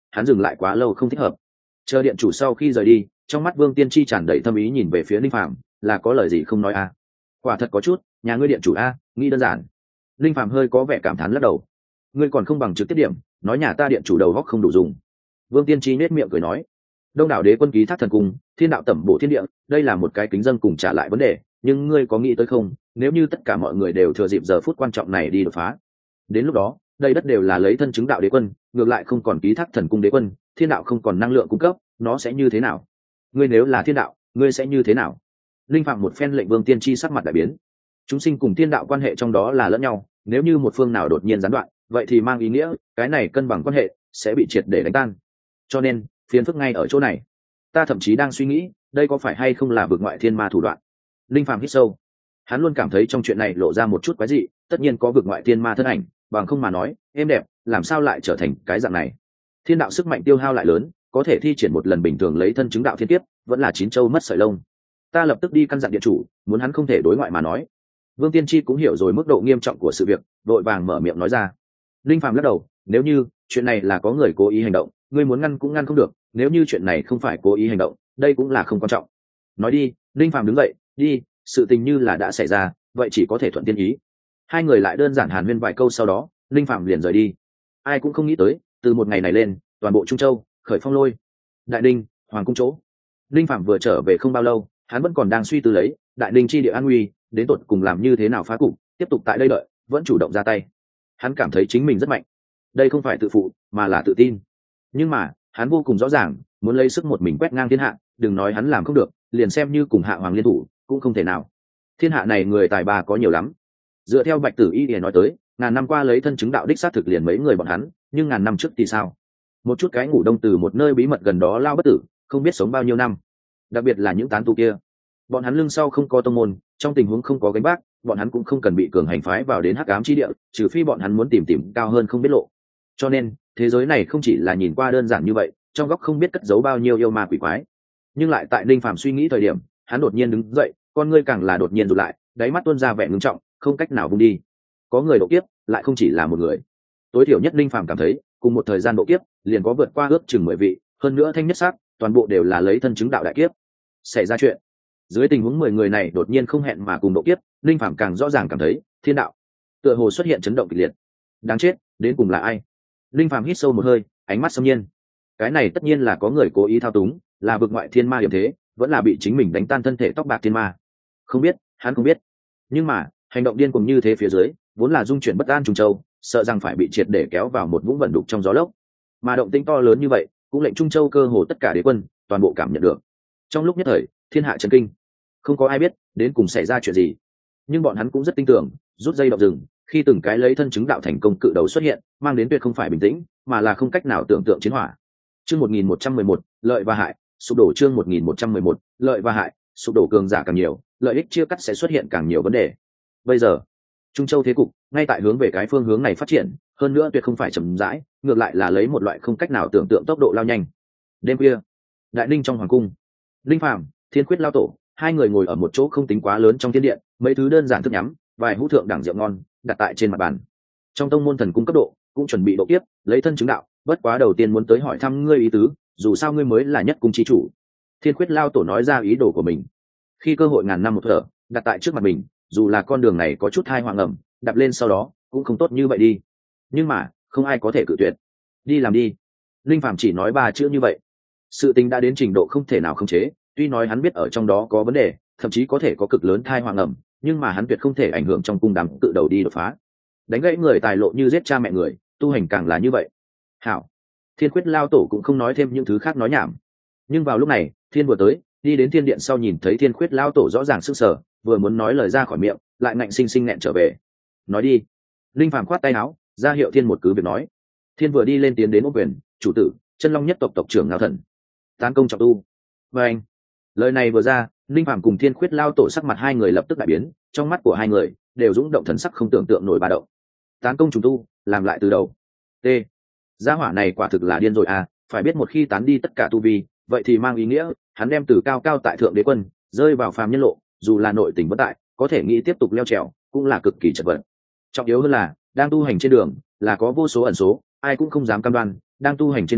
hắn dừng lại quá lâu không thích hợp. Chờ điện chủ sau khi rời đi, trong mắt Vương Tiên Tri tràn đầy thâm ý nhìn về phía Linh Phạm, là có lời gì không nói a? À? Quả thật có chút, nhà ngươi điện chủ a, nghĩ đơn giản. Linh Phạm hơi có vẻ cảm thán lắc đầu. Ngươi còn không bằng trực tiếp điểm, nói nhà ta điện chủ đầu góc không đủ dùng. Vương Tiên Tri nết miệng cười nói, đông đảo đế quân ký thác thần cung, thiên đạo tẩm bổ thiên địa, đây là một cái kính dân cùng trả lại vấn đề, nhưng ngươi có nghĩ tới không, nếu như tất cả mọi người đều thừa dịp giờ phút quan trọng này đi đột phá, đến lúc đó đây đất đều là lấy thân chứng đạo đế quân, ngược lại không còn ký thác thần cung đế quân, thiên đạo không còn năng lượng cung cấp, nó sẽ như thế nào? Ngươi nếu là thiên đạo, ngươi sẽ như thế nào? Linh Phạm một phen lệnh Vương Tiên Tri sắc mặt đại biến. Chúng sinh cùng thiên đạo quan hệ trong đó là lẫn nhau, nếu như một phương nào đột nhiên gián đoạn, vậy thì mang ý nghĩa cái này cân bằng quan hệ sẽ bị triệt để đánh tan. Cho nên phiền phức ngay ở chỗ này. Ta thậm chí đang suy nghĩ, đây có phải hay không là vực ngoại thiên ma thủ đoạn. Linh Phạm hít sâu, hắn luôn cảm thấy trong chuyện này lộ ra một chút quái dị, tất nhiên có vực ngoại thiên ma thân ảnh, bằng không mà nói êm đẹp làm sao lại trở thành cái dạng này. Thiên đạo sức mạnh tiêu hao lại lớn, có thể thi triển một lần bình thường lấy thân chứng đạo thiên kiếp, vẫn là chín châu mất sợi lông. Ta lập tức đi căn dặn điện chủ, muốn hắn không thể đối ngoại mà nói. Vương Tiên Tri cũng hiểu rồi mức độ nghiêm trọng của sự việc, vội vàng mở miệng nói ra. Linh Phạm lắc đầu, nếu như chuyện này là có người cố ý hành động, ngươi muốn ngăn cũng ngăn không được, nếu như chuyện này không phải cố ý hành động, đây cũng là không quan trọng. Nói đi. Linh Phạm đứng dậy, đi, sự tình như là đã xảy ra, vậy chỉ có thể thuận tiên ý. Hai người lại đơn giản hàn huyên vài câu, sau đó Linh Phạm liền rời đi. Ai cũng không nghĩ tới, từ một ngày này lên, toàn bộ Trung Châu khởi phong lôi. Đại Đinh, hoàng cung chỗ. Linh Phạm vừa trở về không bao lâu, hắn vẫn còn đang suy tư lấy Đại Đinh chi địa an nguy, đến tột cùng làm như thế nào phá cục, tiếp tục tại đây đợi, vẫn chủ động ra tay. Hắn cảm thấy chính mình rất mạnh, đây không phải tự phụ mà là tự tin. Nhưng mà hắn vô cùng rõ ràng, muốn lấy sức một mình quét ngang thiên hạ, đừng nói hắn làm không được, liền xem như cùng hạ hoàng liên thủ cũng không thể nào. Thiên hạ này người tài ba có nhiều lắm. Dựa theo Bạch Tử Y để nói tới, ngàn năm qua lấy thân chứng đạo đích xác thực liền mấy người bọn hắn, nhưng ngàn năm trước thì sao? Một chút cái ngủ đông từ một nơi bí mật gần đó lao bất tử, không biết sống bao nhiêu năm. Đặc biệt là những tán tu kia, bọn hắn lưng sau không có tông môn, trong tình huống không có gánh vác, bọn hắn cũng không cần bị cường hành phái vào đến hắc ám chi địa, trừ phi bọn hắn muốn tìm tìm cao hơn không biết lộ. Cho nên thế giới này không chỉ là nhìn qua đơn giản như vậy, trong góc không biết cất giấu bao nhiêu yêu ma quỷ quái. Nhưng lại tại Linh Phạm suy nghĩ thời điểm, hắn đột nhiên đứng dậy, con ngươi càng là đột nhiên rụt lại, đáy mắt tuôn ra vẻ ngưng trọng, không cách nào vung đi. Có người độ kiếp, lại không chỉ là một người. Tối thiểu nhất Linh Phạm cảm thấy, cùng một thời gian độ kiếp, liền có vượt qua ước chừng mười vị, hơn nữa thanh nhất sắc, toàn bộ đều là lấy thân chứng đạo đại kiếp. Xảy ra chuyện. Dưới tình huống mười người này đột nhiên không hẹn mà cùng độ kiếp, Linh Phạm càng rõ ràng cảm thấy, thiên đạo tựa hồ xuất hiện chấn động kịch liệt. Đáng chết, đến cùng là ai? Linh Phạm hít sâu một hơi, ánh mắt xâm nhiên. Cái này tất nhiên là có người cố ý thao túng, là vực ngoại thiên ma điểm thế, vẫn là bị chính mình đánh tan thân thể tóc bạc thiên ma. Không biết, hắn không biết. Nhưng mà hành động điên cuồng như thế phía dưới, vốn là dung chuyển bất an Trung Châu, sợ rằng phải bị triệt để kéo vào một vũng vận đục trong gió lốc. Mà động tĩnh to lớn như vậy, cũng lệnh Trung Châu cơ hồ tất cả đế quân toàn bộ cảm nhận được. Trong lúc nhất thời, thiên hạ chấn kinh, không có ai biết đến cùng xảy ra chuyện gì, nhưng bọn hắn cũng rất tin tưởng, rút dây động rừng, khi từng cái lấy thân chứng đạo thành công cự đầu xuất hiện, mang đến tuyệt không phải bình tĩnh, mà là không cách nào tưởng tượng chiến hỏa. Chương một nghìn một trăm mười một, lợi và hại, sụp đổ. Chương một nghìn một trăm mười một, lợi và hại, sụp đổ. Cường giả càng nhiều, lợi ích chia cắt sẽ xuất hiện càng nhiều vấn đề. Bây giờ Trung Châu thế cục ngay tại hướng về cái phương hướng này phát triển, hơn nữa tuyệt không phải chậm rãi, ngược lại là lấy một loại không cách nào tưởng tượng tốc độ lao nhanh. Đêm khuya, Đại Ninh trong hoàng cung, Linh Phàm, Thiên Khuyết lao tổ, hai người ngồi ở một chỗ không tính quá lớn trong thiên điện, mấy thứ đơn giản thức nhắm, vài hũ thượng đẳng rượu ngon đặt tại trên mặt bàn. Trong tông môn thần cung cấp độ cũng chuẩn bị độ tiếp, lấy thân chứng đạo, bất quá đầu tiên muốn tới hỏi thăm ngươi ý tứ, dù sao ngươi mới là nhất cung chi chủ. Thiên Khuyết lao tổ nói ra ý đồ của mình. Khi cơ hội ngàn năm một thở đặt tại trước mặt mình, dù là con đường này có chút thai hoàng ẩm, đạp lên sau đó cũng không tốt như vậy đi, nhưng mà không ai có thể cự tuyệt. Đi làm đi. Linh Phàm chỉ nói ba chữ như vậy. Sự tình đã đến trình độ không thể nào khống chế, tuy nói hắn biết ở trong đó có vấn đề, thậm chí có thể có cực lớn thai hoàng ẩm, nhưng mà hắn tuyệt không thể ảnh hưởng trong cung đám tự đầu đi đột phá. Đánh gãy người tài lộ như giết cha mẹ người, tu hành càng là như vậy. Hảo. Thiên Khuyết lao tổ cũng không nói thêm những thứ khác nói nhảm. Nhưng vào lúc này, Thiên vừa tới, đi đến thiên điện sau nhìn thấy Thiên Khuyết lao tổ rõ ràng sức sở, vừa muốn nói lời ra khỏi miệng, lại ngạnh sinh sinh nghẹn trở về. Nói đi. Linh Phàm khoát tay áo, ra hiệu Thiên một cứ việc nói. Thiên vừa đi lên tiến đến ôm quyền, chủ tử, chân long nhất tộc tộc trưởng Ngao Thần, tán công trọng tu. Và anh, lời này vừa ra, Linh Phàm cùng Thiên Khuyết lao tổ sắc mặt hai người lập tức đại biến, trong mắt của hai người đều dũng động thần sắc không tưởng tượng nổi ba động. Tán công trùng tu, làm lại từ đầu. T. Gia hỏa này quả thực là điên rồi à, phải biết một khi tán đi tất cả tu vi, vậy thì mang ý nghĩa hắn đem từ cao cao tại thượng đế quân rơi vào phàm nhân lộ, dù là nội tình bất tại, có thể nghĩ tiếp tục leo trèo cũng là cực kỳ chật vật. Trọng yếu hơn là đang tu hành trên đường là có vô số ẩn số, ai cũng không dám cam đoan đang tu hành trên đường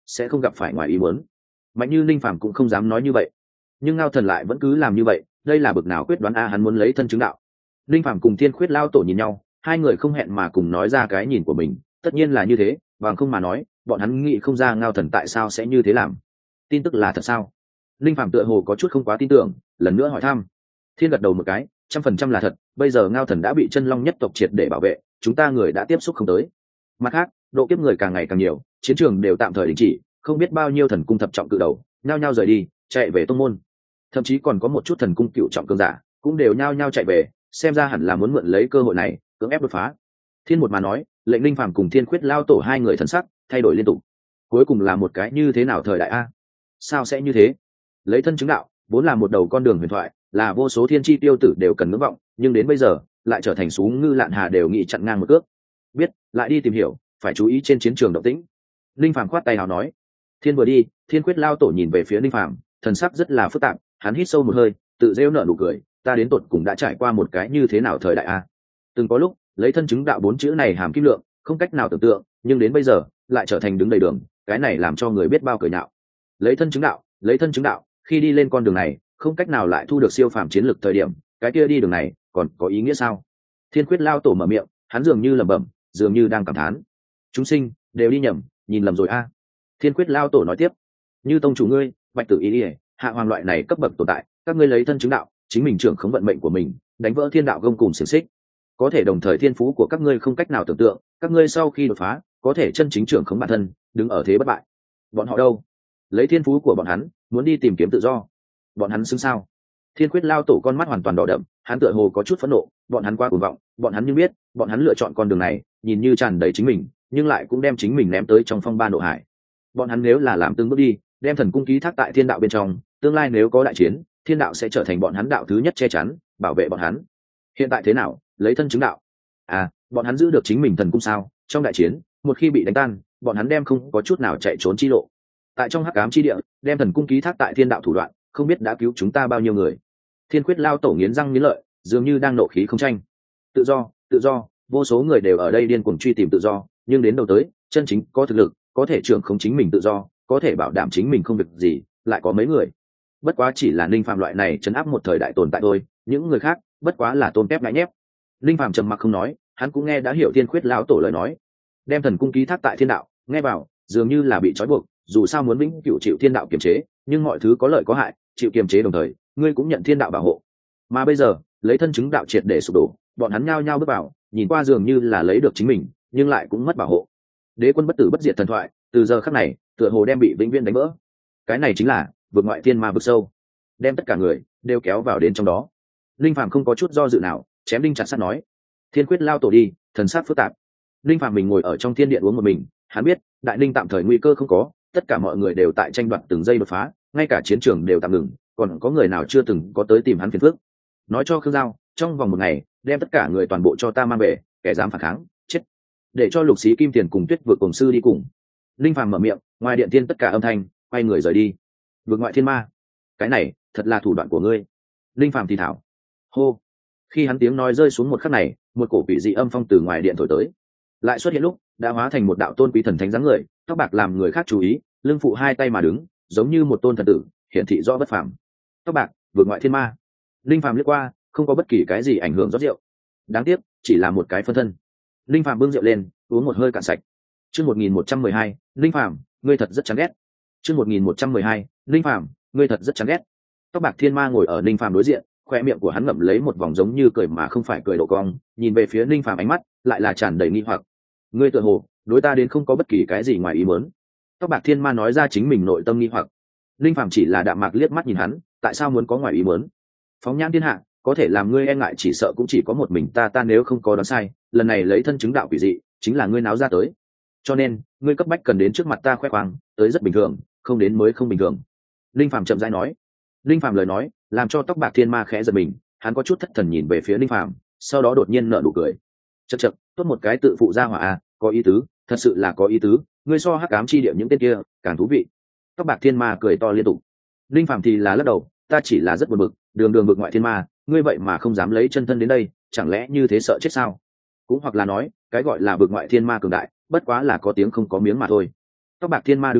sẽ không gặp phải ngoài ý muốn. Mạnh như Linh Phàm cũng không dám nói như vậy, nhưng Ngao Thần lại vẫn cứ làm như vậy, đây là bực nào quyết đoán a, hắn muốn lấy thân chứng đạo. Linh Phàm cùng Thiên Khuyết lao tổ nhìn nhau, hai người không hẹn mà cùng nói ra cái nhìn của mình, tất nhiên là như thế, bằng không mà nói, bọn hắn nghĩ không ra Ngao Thần tại sao sẽ như thế làm. Tin tức là thật sao? Linh Phàm tựa hồ có chút không quá tin tưởng, lần nữa hỏi thăm. Thiên gật đầu một cái, trăm phần trăm là thật, bây giờ Ngao Thần đã bị Chân Long nhất tộc triệt để bảo vệ, chúng ta người đã tiếp xúc không tới. Mặt khác, độ kiếp người càng ngày càng nhiều, chiến trường đều tạm thời đình chỉ, không biết bao nhiêu thần cung thập trọng cự đầu nhao nhao rời đi, chạy về tông môn. Thậm chí còn có một chút thần cung cựu trọng cường giả cũng đều nhao nhao chạy về, xem ra hẳn là muốn mượn lấy cơ hội này cưỡng ép đột phá. Thiên một mà nói, lệnh Linh Phàm cùng Thiên Khuyết lao tổ hai người thần sắc thay đổi liên tục. Cuối cùng là một cái như thế nào thời đại a? Sao sẽ như thế? Lấy thân chứng đạo vốn là một đầu con đường huyền thoại, là vô số thiên chi tiêu tử đều cần ngưỡng vọng, nhưng đến bây giờ lại trở thành sú ngư lạn hà đều nghĩ chặn ngang một cước. Biết, lại đi tìm hiểu, phải chú ý trên chiến trường động tĩnh. Linh Phàm khoát tay hào nói. Thiên vừa đi, Thiên Quyết lao tổ nhìn về phía Linh Phàm, thần sắc rất là phức tạp, hắn hít sâu một hơi, tự rêu nở nụ cười, ta đến tột cùng đã trải qua một cái như thế nào thời đại a? Từng có lúc lấy thân chứng đạo bốn chữ này hàm kim lượng không cách nào tưởng tượng, nhưng đến bây giờ lại trở thành đứng đầy đường, cái này làm cho người biết bao cười nhạo. Lấy thân chứng đạo, lấy thân chứng đạo, khi đi lên con đường này không cách nào lại thu được siêu phàm chiến lực thời điểm, cái kia đi đường này còn có ý nghĩa sao? Thiên Quyết lao tổ mở miệng, hắn dường như lẩm bẩm, dường như đang cảm thán, chúng sinh đều đi nhầm, nhìn lầm rồi a. Thiên Quyết lao tổ nói tiếp, như tông chủ ngươi, Bạch Tử Y, Hạ Hoàng loại này cấp bậc tồn tại, các ngươi lấy thân chứng đạo, chính mình trưởng khống vận mệnh của mình, đánh vỡ thiên đạo gông cùng xiềng xích, có thể đồng thời thiên phú của các ngươi không cách nào tưởng tượng, các ngươi sau khi đột phá có thể chân chính trưởng khống bản thân, đứng ở thế bất bại. Bọn họ đâu? Lấy thiên phú của bọn hắn muốn đi tìm kiếm tự do, bọn hắn xứng sao? Thiên Quyết lao tổ con mắt hoàn toàn đỏ đậm, hắn tựa hồ có chút phẫn nộ, bọn hắn quá cuồng vọng, bọn hắn như biết, bọn hắn lựa chọn con đường này, nhìn như tràn đầy chính mình, nhưng lại cũng đem chính mình ném tới trong phong ba nộ hải. Bọn hắn nếu là làm từng bước đi, đem thần cung ký thác tại thiên đạo bên trong, tương lai nếu có đại chiến, thiên đạo sẽ trở thành bọn hắn đạo thứ nhất che chắn, bảo vệ bọn hắn. Hiện tại thế nào? Lấy thân chứng đạo. À, bọn hắn giữ được chính mình thần cung sao? Trong đại chiến, một khi bị đánh tan, bọn hắn đem không có chút nào chạy trốn chi lộ. Tại trong hắc ám chi địa, đem thần cung ký thác tại thiên đạo thủ đoạn, không biết đã cứu chúng ta bao nhiêu người. Thiên Quyết lao tổ nghiến răng nghiến lợi, dường như đang nộ khí không tranh. Tự do, tự do, vô số người đều ở đây điên cuồng truy tìm tự do, nhưng đến đầu tới, chân chính có thực lực, có thể trưởng khống chính mình tự do, có thể bảo đảm chính mình không việc gì, lại có mấy người. Bất quá chỉ là Linh Phàm loại này chấn áp một thời đại tồn tại thôi, những người khác bất quá là tôn kép ngại nhép. Linh Phàm trầm mặc không nói, hắn cũng nghe đã hiểu Thiên Khuyết lão tổ lời nói. Đem thần cung ký thác tại thiên đạo, nghe vào dường như là bị trói buộc, dù sao muốn vĩnh cửu chịu thiên đạo kiềm chế, nhưng mọi thứ có lợi có hại, chịu kiềm chế đồng thời, ngươi cũng nhận thiên đạo bảo hộ. Mà bây giờ, lấy thân chứng đạo triệt để sụp đổ, bọn hắn nhao nhao bước vào, nhìn qua dường như là lấy được chính mình, nhưng lại cũng mất bảo hộ. Đế quân bất tử bất diệt thần thoại, từ giờ khắc này, tựa hồ đem bị vĩnh viễn đánh vỡ. Cái này chính là vượt ngoại thiên ma vực sâu, đem tất cả người đều kéo vào đến trong đó. Linh Phàm không có chút do dự nào, chém đinh chặt sắt nói. Thiên Quyết lao tổ đi, thần sắc phức tạp. Linh Phàm mình ngồi ở trong thiên điện uống một mình, hắn biết đại linh tạm thời nguy cơ không có, tất cả mọi người đều tại tranh đoạt từng giây đột phá, ngay cả chiến trường đều tạm ngừng, còn có người nào chưa từng có tới tìm hắn phiền phức. Nói cho Khương Giao, trong vòng một ngày đem tất cả người toàn bộ cho ta mang về, kẻ dám phản kháng chết. Để cho Lục Xí Kim Tiền cùng Tuyết Vượt Cùng sư đi cùng. Linh Phàm mở miệng, ngoài điện tiên tất cả âm thanh quay người rời đi. Vượt ngoại thiên ma, cái này thật là thủ đoạn của ngươi. Linh Phàm thì thảo. Hô. Khi hắn tiếng nói rơi xuống một khắc này, một cổ quỷ dị âm phong từ ngoài điện thổi tới, lại xuất hiện lúc đã hóa thành một đạo tôn quý thần thánh dáng người, tóc bạc làm người khác chú ý, lưng phụ hai tay mà đứng, giống như một tôn thần tử, hiển thị rõ bất phàm. Tóc bạc, vượt ngoại thiên ma. Linh Phàm liếc qua, không có bất kỳ cái gì ảnh hưởng rót rượu. Đáng tiếc, chỉ là một cái phân thân. Linh Phàm bưng rượu lên, uống một hơi cạn sạch. Chương một nghìn một trăm mười hai, Linh Phàm, ngươi thật rất chán ghét. Chương một nghìn một trăm mười hai, Linh Phàm, ngươi thật rất chán ghét. Tóc bạc thiên ma ngồi ở Linh Phàm đối diện, khoe miệng của hắn ngậm lấy một vòng giống như cười mà không phải cười độ cong, nhìn về phía Linh Phàm ánh mắt lại là tràn đầy nghi hoặc. Ngươi tựa hồ đối ta đến không có bất kỳ cái gì ngoài ý muốn. Tóc bạc thiên ma nói ra chính mình nội tâm nghi hoặc. Linh Phàm chỉ là đạm mạc liếc mắt nhìn hắn, tại sao muốn có ngoài ý muốn? Phóng nhãn thiên hạ, có thể làm ngươi e ngại chỉ sợ cũng chỉ có một mình ta, ta nếu không có đoán sai, lần này lấy thân chứng đạo quỷ dị, chính là ngươi náo ra tới. Cho nên, ngươi cấp bách cần đến trước mặt ta khoe khoang, tới rất bình thường, không đến mới không bình thường. Linh Phàm chậm rãi nói. Linh Phàm lời nói, làm cho tóc bạc thiên ma khẽ giật mình, hắn có chút thất thần nhìn về phía Linh Phàm, sau đó đột nhiên nở nụ cười. Chậc chậc, tốt một cái tự phụ gia hỏa a, có ý tứ, thật sự là có ý tứ, ngươi so hắc ám chi địa những tên kia càng thú vị. Tóc bạc thiên ma cười to liên tục. Linh Phàm thì là lắc đầu, ta chỉ là rất buồn bực, đường đường bực ngoại thiên ma, ngươi vậy mà không dám lấy chân thân đến đây, chẳng lẽ như thế sợ chết sao? Cũng hoặc là nói, cái gọi là bực ngoại thiên ma cường đại, bất quá là có tiếng không có miếng mà thôi. Tóc bạc thiên ma đứng dậy,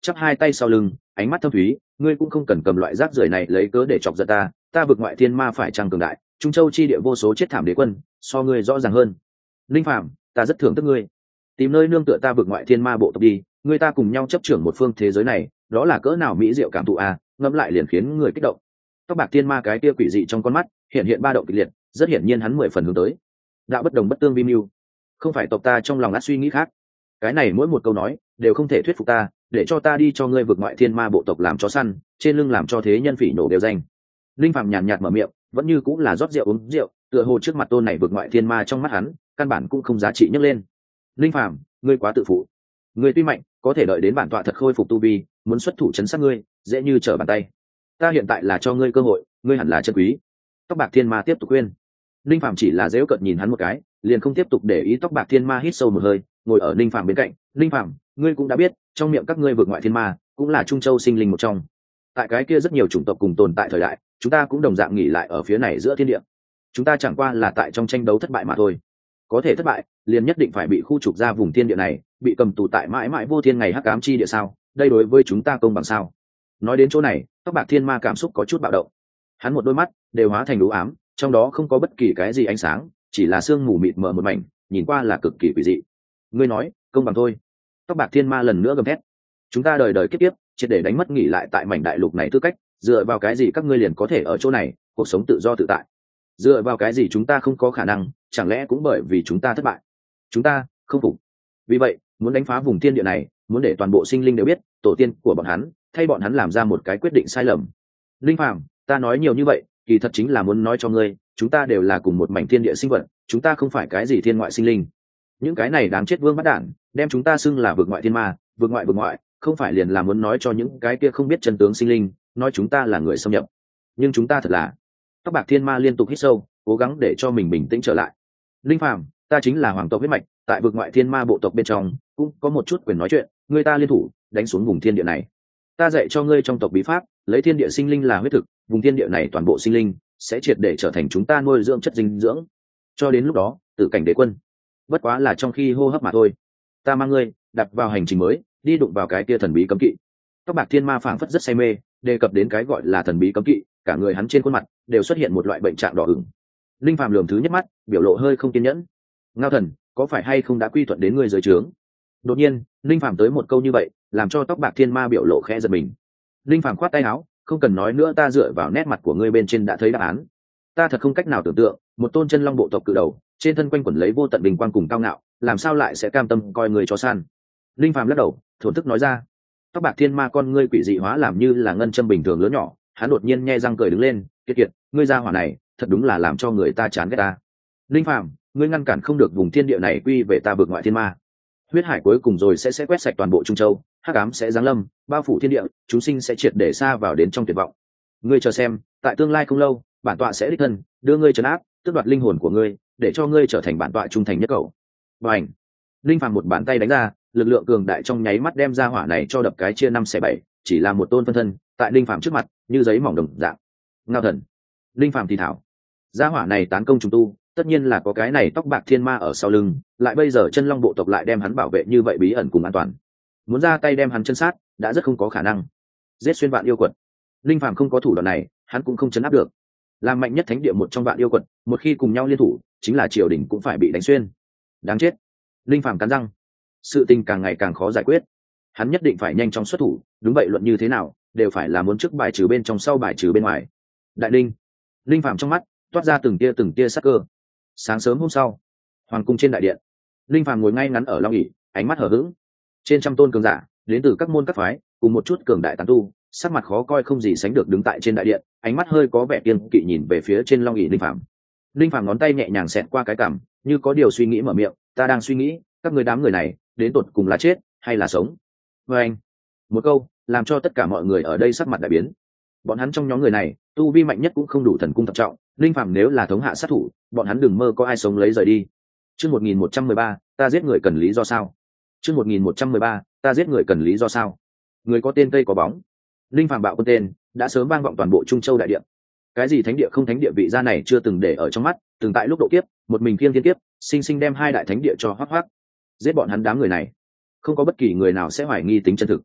chắp hai tay sau lưng, ánh mắt thâm thúy, ngươi cũng không cần cầm loại rác rưởi này lấy cớ để chọc giận ta, ta vực ngoại thiên ma phải chăng cường đại, trung châu chi địa vô số chết thảm đế quân, so ngươi rõ ràng hơn. Linh Phàm, ta rất thưởng thức ngươi, tìm nơi nương tựa ta vực ngoại thiên ma bộ tộc đi, người ta cùng nhau chấp trưởng một phương thế giới này, đó là cỡ nào mỹ diệu cảm thụ à, ngẫm lại liền khiến người kích động. Tóc bạc thiên ma cái kia quỷ dị trong con mắt hiện hiện ba động kịch liệt, rất hiển nhiên hắn mười phần hướng tới đạo bất đồng bất tương vi mưu, không phải tộc ta trong lòng át suy nghĩ khác. Cái này mỗi một câu nói đều không thể thuyết phục ta, để cho ta đi cho ngươi vực ngoại thiên ma bộ tộc làm chó săn, trên lưng làm cho thế nhân phỉ nổ đều danh. Linh Phạm nhàn nhạt mở miệng, vẫn như cũng là rót rượu uống rượu, tựa hồ trước mặt tôn này vực ngoại thiên ma trong mắt hắn căn bản cũng không giá trị nhấc lên. Linh Phạm, ngươi quá tự phụ, ngươi tuy mạnh có thể đợi đến bản tọa thật khôi phục tu vi, muốn xuất thủ chấn sát ngươi dễ như trở bàn tay. Ta hiện tại là cho ngươi cơ hội, ngươi hẳn là chân quý. Tóc bạc thiên ma tiếp tục khuyên. Linh Phạm chỉ là dễu cợt nhìn hắn một cái, liền không tiếp tục để ý. Tóc bạc thiên ma hít sâu một hơi, ngồi ở Linh Phạm bên cạnh. Linh Phạm, ngươi cũng đã biết, trong miệng các ngươi vực ngoại thiên ma cũng là trung châu sinh linh một trong. Tại cái kia rất nhiều chủng tộc cùng tồn tại thời đại, chúng ta cũng đồng dạng nghỉ lại ở phía này giữa thiên địa. Chúng ta chẳng qua là tại trong tranh đấu thất bại mà thôi. Có thể thất bại, liền nhất định phải bị khu trục ra vùng thiên địa này, bị cầm tù tại mãi mãi vô thiên ngày hắc ám chi địa sao? Đây đối với chúng ta công bằng sao? Nói đến chỗ này, Tóc bạc thiên ma cảm xúc có chút bạo động. Hắn một đôi mắt đều hóa thành u ám, trong đó không có bất kỳ cái gì ánh sáng, chỉ là sương mù mịt mờ một mảnh, nhìn qua là cực kỳ quỷ dị. Ngươi nói công bằng thôi. Tóc bạc thiên ma lần nữa gầm thét. Chúng ta đời đời kiếp kiếp triệt để đánh mất nghỉ lại tại mảnh đại lục này tư cách, dựa vào cái gì các ngươi liền có thể ở chỗ này cuộc sống tự do tự tại? Dựa vào cái gì chúng ta không có khả năng? Chẳng lẽ cũng bởi vì chúng ta thất bại? Chúng ta không phục. Vì vậy muốn đánh phá vùng thiên địa này, muốn để toàn bộ sinh linh đều biết tổ tiên của bọn hắn thay bọn hắn làm ra một cái quyết định sai lầm. Linh Phàm, ta nói nhiều như vậy kỳ thật chính là muốn nói cho ngươi, chúng ta đều là cùng một mảnh thiên địa sinh vật, chúng ta không phải cái gì thiên ngoại sinh linh. Những cái này đáng chết vương bắt đản đem chúng ta xưng là vực ngoại thiên ma, vực ngoại vực ngoại, không phải liền là muốn nói cho những cái kia không biết chân tướng sinh linh, nói chúng ta là người xâm nhập. Nhưng chúng ta thật là. Tóc bạc thiên ma liên tục hít sâu, cố gắng để cho mình bình tĩnh trở lại. Linh Phàm, ta chính là hoàng tộc huyết mạch, tại vực ngoại thiên ma bộ tộc bên trong cũng có một chút quyền nói chuyện, người ta liên thủ đánh xuống vùng thiên địa này. Ta dạy cho ngươi trong tộc bí pháp, lấy thiên địa sinh linh là huyết thực, vùng thiên địa này toàn bộ sinh linh sẽ triệt để trở thành chúng ta nuôi dưỡng chất dinh dưỡng. Cho đến lúc đó, tử cảnh đế quân bất quá là trong khi hô hấp mà thôi. Ta mang ngươi đặt vào hành trình mới, đi đụng vào cái kia thần bí cấm kỵ. Tóc bạc thiên ma phảng phất rất say mê, đề cập đến cái gọi là thần bí cấm kỵ, cả người hắn trên khuôn mặt đều xuất hiện một loại bệnh trạng đỏ ửng. Linh Phàm lườm thứ nhất mắt, biểu lộ hơi không kiên nhẫn. Ngao thần, có phải hay không đã quy thuận đến ngươi dưới trướng? Đột nhiên Linh Phàm tới một câu như vậy, làm cho tóc bạc thiên ma biểu lộ khẽ giật mình. Linh Phàm khoát tay áo, không cần nói nữa, ta dựa vào nét mặt của ngươi bên trên đã thấy đáp án. Ta thật không cách nào tưởng tượng, một tôn chân long bộ tộc cự đầu, trên thân quanh quẩn lấy vô tận bình quang cùng cao ngạo, làm sao lại sẽ cam tâm coi người chó săn? Linh Phàm lắc đầu, thổn thức nói ra. Tóc bạc thiên ma con ngươi quỷ dị hóa làm như là ngân châm bình thường lớn nhỏ, hắn đột nhiên nhe răng cười đứng lên, kiệt kiệt, ngươi ra hỏa này thật đúng là làm cho người ta chán ghét ta. Linh Phàm, ngươi ngăn cản không được vùng thiên địa này quy về ta vực ngoại thiên ma. Huyết hải cuối cùng rồi sẽ sẽ quét sạch toàn bộ Trung Châu, hắc ám sẽ giáng lâm, bao phủ thiên địa, chúng sinh sẽ triệt để xa vào đến trong tuyệt vọng. Ngươi chờ xem, tại tương lai không lâu, bản tọa sẽ đích thân đưa ngươi trấn áp, tước đoạt linh hồn của ngươi, để cho ngươi trở thành bản tọa trung thành nhất cầu. Bành! Linh Phàm một bàn tay đánh ra, lực lượng cường đại trong nháy mắt đem ra hỏa này cho đập cái chia năm xẻ bảy, chỉ là một tôn phân thân, tại Linh Phàm trước mặt, như giấy mỏng đồng dạng. Ngao thần! Linh Phàm thì thảo, gia hỏa này tán công trùng tu, tất nhiên là có cái này tóc bạc thiên ma ở sau lưng, lại bây giờ chân long bộ tộc lại đem hắn bảo vệ như vậy bí ẩn cùng an toàn, muốn ra tay đem hắn chân sát đã rất không có khả năng. Giết xuyên vạn yêu quật, Linh Phàm không có thủ đoạn này, hắn cũng không chấn áp được. Làm mạnh nhất thánh địa một trong vạn yêu quật, một khi cùng nhau liên thủ, chính là triều đình cũng phải bị đánh xuyên. Đáng chết! Linh Phàm cắn răng, sự tình càng ngày càng khó giải quyết, hắn nhất định phải nhanh chóng xuất thủ. Đúng vậy, luận như thế nào đều phải là muốn trước bài trừ bên trong, sau bài trừ bên ngoài. Đại đinh! Linh Phàm trong mắt toát ra từng tia từng tia sắc cơ. Sáng sớm hôm sau, hoàng cung trên đại điện, Linh Phàm ngồi ngay ngắn ở long ỷ, ánh mắt hờ hững. Trên trăm tôn cường giả đến từ các môn các phái, cùng một chút cường đại tán tu, sắc mặt khó coi không gì sánh được đứng tại trên đại điện, ánh mắt hơi có vẻ kiêng kỵ nhìn về phía trên long ỷ Linh Phàm. Linh Phàm ngón tay nhẹ nhàng xẹt qua cái cằm, như có điều suy nghĩ mở miệng, ta đang suy nghĩ, các người đám người này đến tột cùng là chết hay là sống. Và anh, một câu làm cho tất cả mọi người ở đây sắc mặt đại biến. Bọn hắn trong nhóm người này, tu vi mạnh nhất cũng không đủ thần cung thập trọng, Linh Phàm nếu là thống hạ sát thủ, bọn hắn đừng mơ có ai sống lấy rời đi. Chương một nghìn một trăm mười ba, ta giết người cần lý do sao? Chương một nghìn một trăm mười ba, ta giết người cần lý do sao? Người có tên cây có bóng. Linh Phàm bạo quân tên đã sớm vang vọng toàn bộ Trung Châu đại địa. Cái gì thánh địa không thánh địa vị gia này chưa từng để ở trong mắt, từng tại lúc độ kiếp, một mình kiêng thiên kiếp, sinh sinh đem hai đại thánh địa cho hoắc hoắc. Giết bọn hắn đám người này, không có bất kỳ người nào sẽ hoài nghi tính chân thực.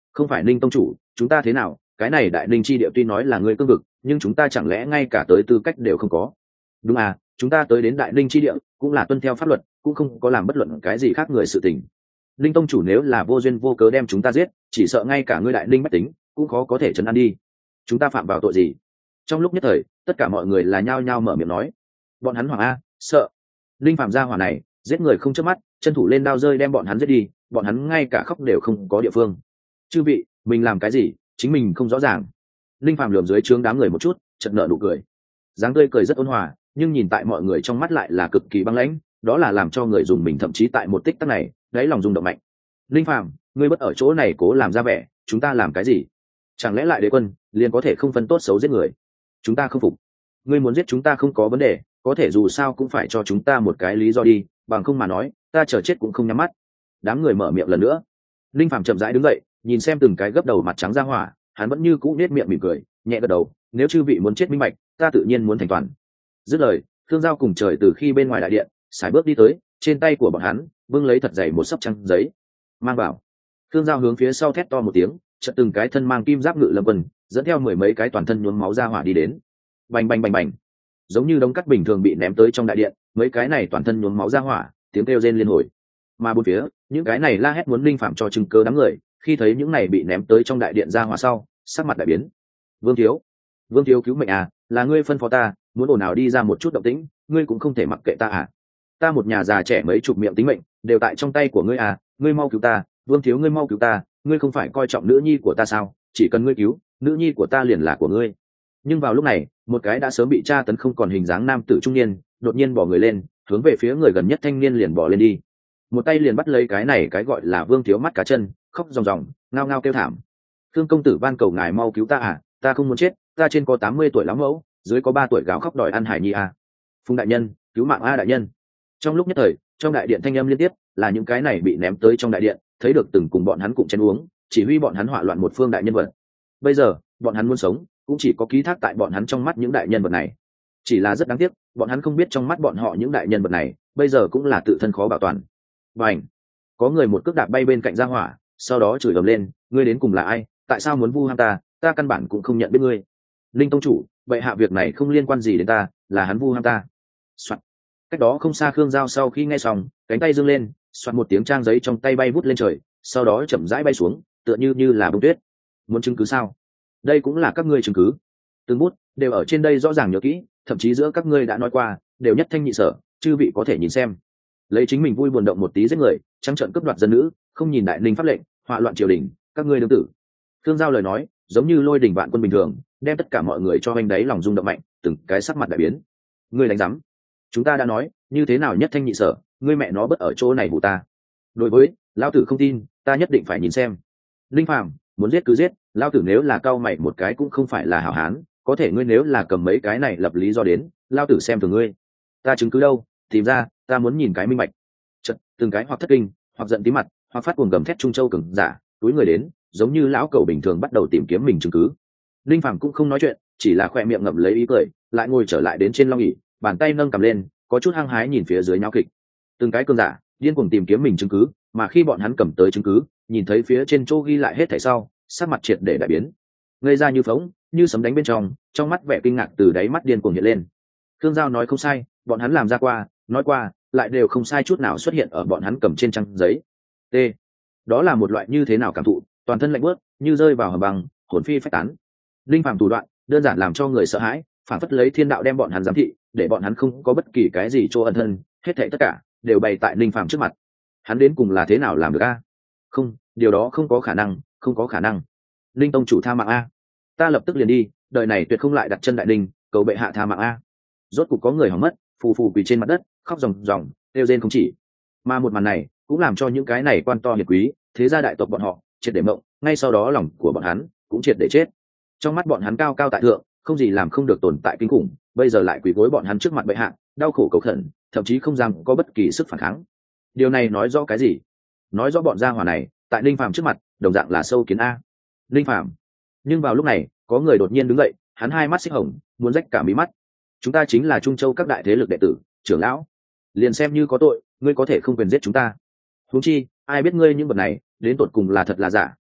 không phải Ninh tông chủ, chúng ta thế nào, cái này đại ninh chi địa tuy nói là ngươi cương vực, nhưng chúng ta chẳng lẽ ngay cả tới tư cách đều không có? Đúng à, chúng ta tới đến đại ninh chi địa cũng là tuân theo pháp luật, cũng không có làm bất luận cái gì khác người sự tình. Ninh tông chủ nếu là vô duyên vô cớ đem chúng ta giết, chỉ sợ ngay cả ngươi đại ninh bách tính cũng khó có thể trấn an đi. Chúng ta phạm vào tội gì? Trong lúc nhất thời, tất cả mọi người là nhao nhao mở miệng nói. Bọn hắn hoảng a, sợ. Linh phạm gia hỏa này giết người không chớp mắt, chân thủ lên đao rơi đem bọn hắn giết đi, bọn hắn ngay cả khóc đều không có địa phương. Chư vị, mình làm cái gì chính mình không rõ ràng. Linh phạm lườm dưới trướng đám người một chút, chợt nở nụ cười. Dáng tươi cười rất ôn hòa, nhưng nhìn tại mọi người trong mắt lại là cực kỳ băng lãnh, đó là làm cho người dùng mình thậm chí tại một tích tắc này đáy lòng rung động mạnh. Linh phạm, ngươi bất ở chỗ này cố làm ra vẻ, chúng ta làm cái gì? Chẳng lẽ lại đế quân liền có thể không phân tốt xấu giết người? Chúng ta không phục. Ngươi muốn giết chúng ta không có vấn đề, có thể dù sao cũng phải cho chúng ta một cái lý do đi, bằng không mà nói ta chờ chết cũng không nhắm mắt. Đám người mở miệng lần nữa. Linh phạm chậm rãi đứng dậy, nhìn xem từng cái gấp đầu mặt trắng ra hỏa, hắn vẫn như cũ nết miệng mỉm cười, nhẹ gật đầu. Nếu chư vị muốn chết minh bạch, ta tự nhiên muốn thành toàn. Dứt lời, Thương Giao cùng trời từ khi bên ngoài đại điện sải bước đi tới, trên tay của bọn hắn bưng lấy thật dày một sấp trắng giấy, mang vào. Thương Giao hướng phía sau thét to một tiếng, chợt từng cái thân mang kim giáp ngự lâm quân dẫn theo mười mấy cái toàn thân nhuốm máu ra hỏa đi đến. Bành bành bành bành, giống như đống cát bình thường bị ném tới trong đại điện, mấy cái này toàn thân nhuốm máu ra hỏa, tiếng kêu rên liên hồi. Mà bốn phía, những cái này la hét muốn linh phạm cho chứng cơ đám người, khi thấy những này bị ném tới trong đại điện ra hỏa sau, sắc mặt đại biến. Vương thiếu, Vương thiếu cứu mệnh à, là ngươi phân phó ta, muốn ồn nào đi ra một chút động tĩnh, ngươi cũng không thể mặc kệ ta à? Ta một nhà già trẻ mấy chục miệng tính mệnh đều tại trong tay của ngươi à, ngươi mau cứu ta, Vương thiếu ngươi mau cứu ta, ngươi không phải coi trọng nữ nhi của ta sao? Chỉ cần ngươi cứu, nữ nhi của ta liền là của ngươi. Nhưng vào lúc này, một cái đã sớm bị tra tấn không còn hình dáng nam tử trung niên đột nhiên bỏ người lên, hướng về phía người gần nhất thanh niên liền bỏ lên đi, một tay liền bắt lấy cái này cái gọi là Vương thiếu mắt cá chân, khóc ròng ròng, ngao ngao kêu thảm. Thương công tử van cầu ngài mau cứu ta à, ta không muốn chết, ta trên có tám mươi tuổi lão mẫu, dưới có ba tuổi gáo khóc đòi ăn hải nhi à. Phùng đại nhân, cứu mạng a đại nhân. Trong lúc nhất thời, trong đại điện thanh âm liên tiếp, là những cái này bị ném tới trong đại điện, thấy được từng cùng bọn hắn cùng chén uống, chỉ huy bọn hắn hỏa loạn một phương đại nhân vật. Bây giờ, bọn hắn muốn sống, cũng chỉ có ký thác tại bọn hắn trong mắt những đại nhân vật này. Chỉ là rất đáng tiếc, bọn hắn không biết trong mắt bọn họ những đại nhân vật này, bây giờ cũng là tự thân khó bảo toàn. Bành! Có người một cước đạp bay bên cạnh gia hỏa, sau đó chửi ầm lên, ngươi đến cùng là ai, tại sao muốn vu ham ta, ta căn bản cũng không nhận biết ngươi. Linh tông chủ, vậy hạ việc này không liên quan gì đến ta, là hắn vu ham ta. Soạn. Cách đó không xa Khương Giao sau khi nghe xong, cánh tay giương lên, soạt một tiếng trang giấy trong tay bay vút lên trời, sau đó chậm rãi bay xuống, tựa như như là bông tuyết. Muốn chứng cứ sao? Đây cũng là các ngươi chứng cứ. Từng bút đều ở trên đây rõ ràng nhớ kỹ, thậm chí giữa các ngươi đã nói qua, đều nhất thanh nhị sở, chư vị có thể nhìn xem. Lấy chính mình vui buồn động một tí giết người, trắng trợn cướp đoạt dân nữ, không nhìn đại ninh pháp lệnh, họa loạn triều đình, các ngươi đương tử. Khương Giao lời nói, giống như lôi đỉnh vạn quân bình thường, đem tất cả mọi người cho anh đấy lòng rung động mạnh, từng cái sắc mặt đại biến. Ngươi đánh rắm? Chúng ta đã nói, như thế nào nhất thanh nhị sở, ngươi mẹ nó bất ở chỗ này bù ta. Đối với, lão tử không tin, ta nhất định phải nhìn xem. Linh Phàm, muốn giết cứ giết, lão tử nếu là cao mày một cái cũng không phải là hảo hán, có thể ngươi nếu là cầm mấy cái này lập lý do đến, lão tử xem thường ngươi. Ta chứng cứ đâu, tìm ra, ta muốn nhìn cái minh bạch. Chật, từng cái hoặc thất kinh, hoặc giận tí mặt, hoặc phát cuồng gầm thét trung châu cứng giả, túi người đến, giống như lão cẩu bình thường bắt đầu tìm kiếm mình chứng cứ. Linh Phàm cũng không nói chuyện, chỉ là khoe miệng ngậm lấy ý cười, lại ngồi trở lại đến trên long ỷ, bàn tay nâng cầm lên, có chút hăng hái nhìn phía dưới nháo kịch. Từng cái cơn giả điên cuồng tìm kiếm mình chứng cứ, mà khi bọn hắn cầm tới chứng cứ, nhìn thấy phía trên chỗ ghi lại hết thảy sau, sắc mặt triệt để đại biến, ngây ra như phóng, như sấm đánh bên trong, trong mắt vẻ kinh ngạc từ đáy mắt điên cuồng hiện lên. Khương Giao nói không sai, bọn hắn làm ra qua, nói qua, lại đều không sai chút nào xuất hiện ở bọn hắn cầm trên trang giấy. T. Đó là một loại như thế nào cảm thụ, toàn thân lạnh buốt, như rơi vào hầm băng, hồn phi phách tán. Linh phàm thủ đoạn, đơn giản làm cho người sợ hãi, phản phất lấy thiên đạo đem bọn hắn giám thị, để bọn hắn không có bất kỳ cái gì chỗ ẩn thân, hết thảy tất cả đều bày tại Linh phàm trước mặt. Hắn đến cùng là thế nào làm được a? Không, điều đó không có khả năng, không có khả năng. Linh tông chủ tha mạng a, ta lập tức liền đi, đời này tuyệt không lại đặt chân đại linh, cầu bệ hạ tha mạng a. Rốt cục có người hỏng mất, phù phù quỳ trên mặt đất, khóc ròng ròng, kêu rên không chỉ. Mà một màn này cũng làm cho những cái này quan to hiền quý, thế gia đại tộc bọn họ triệt để mộng, ngay sau đó lòng của bọn hắn cũng triệt để chết. Trong mắt bọn hắn cao cao tại thượng, không gì làm không được tồn tại kinh khủng, bây giờ lại quỳ gối bọn hắn trước mặt bệ hạ, đau khổ cầu khẩn, thậm chí không dám có bất kỳ sức phản kháng. Điều này nói rõ cái gì? Nói rõ bọn gia hỏa này tại Linh Phàm trước mặt đồng dạng là sâu kiến a. Linh Phàm. Nhưng vào lúc này có người đột nhiên đứng dậy, hắn hai mắt xích hồng, muốn rách cả mí mắt. Chúng ta chính là Trung Châu các đại thế lực đệ tử, trưởng lão, liền xem như có tội, ngươi có thể không quyền giết chúng ta. Huống chi ai biết ngươi những vật này đến tột cùng là thật là giả,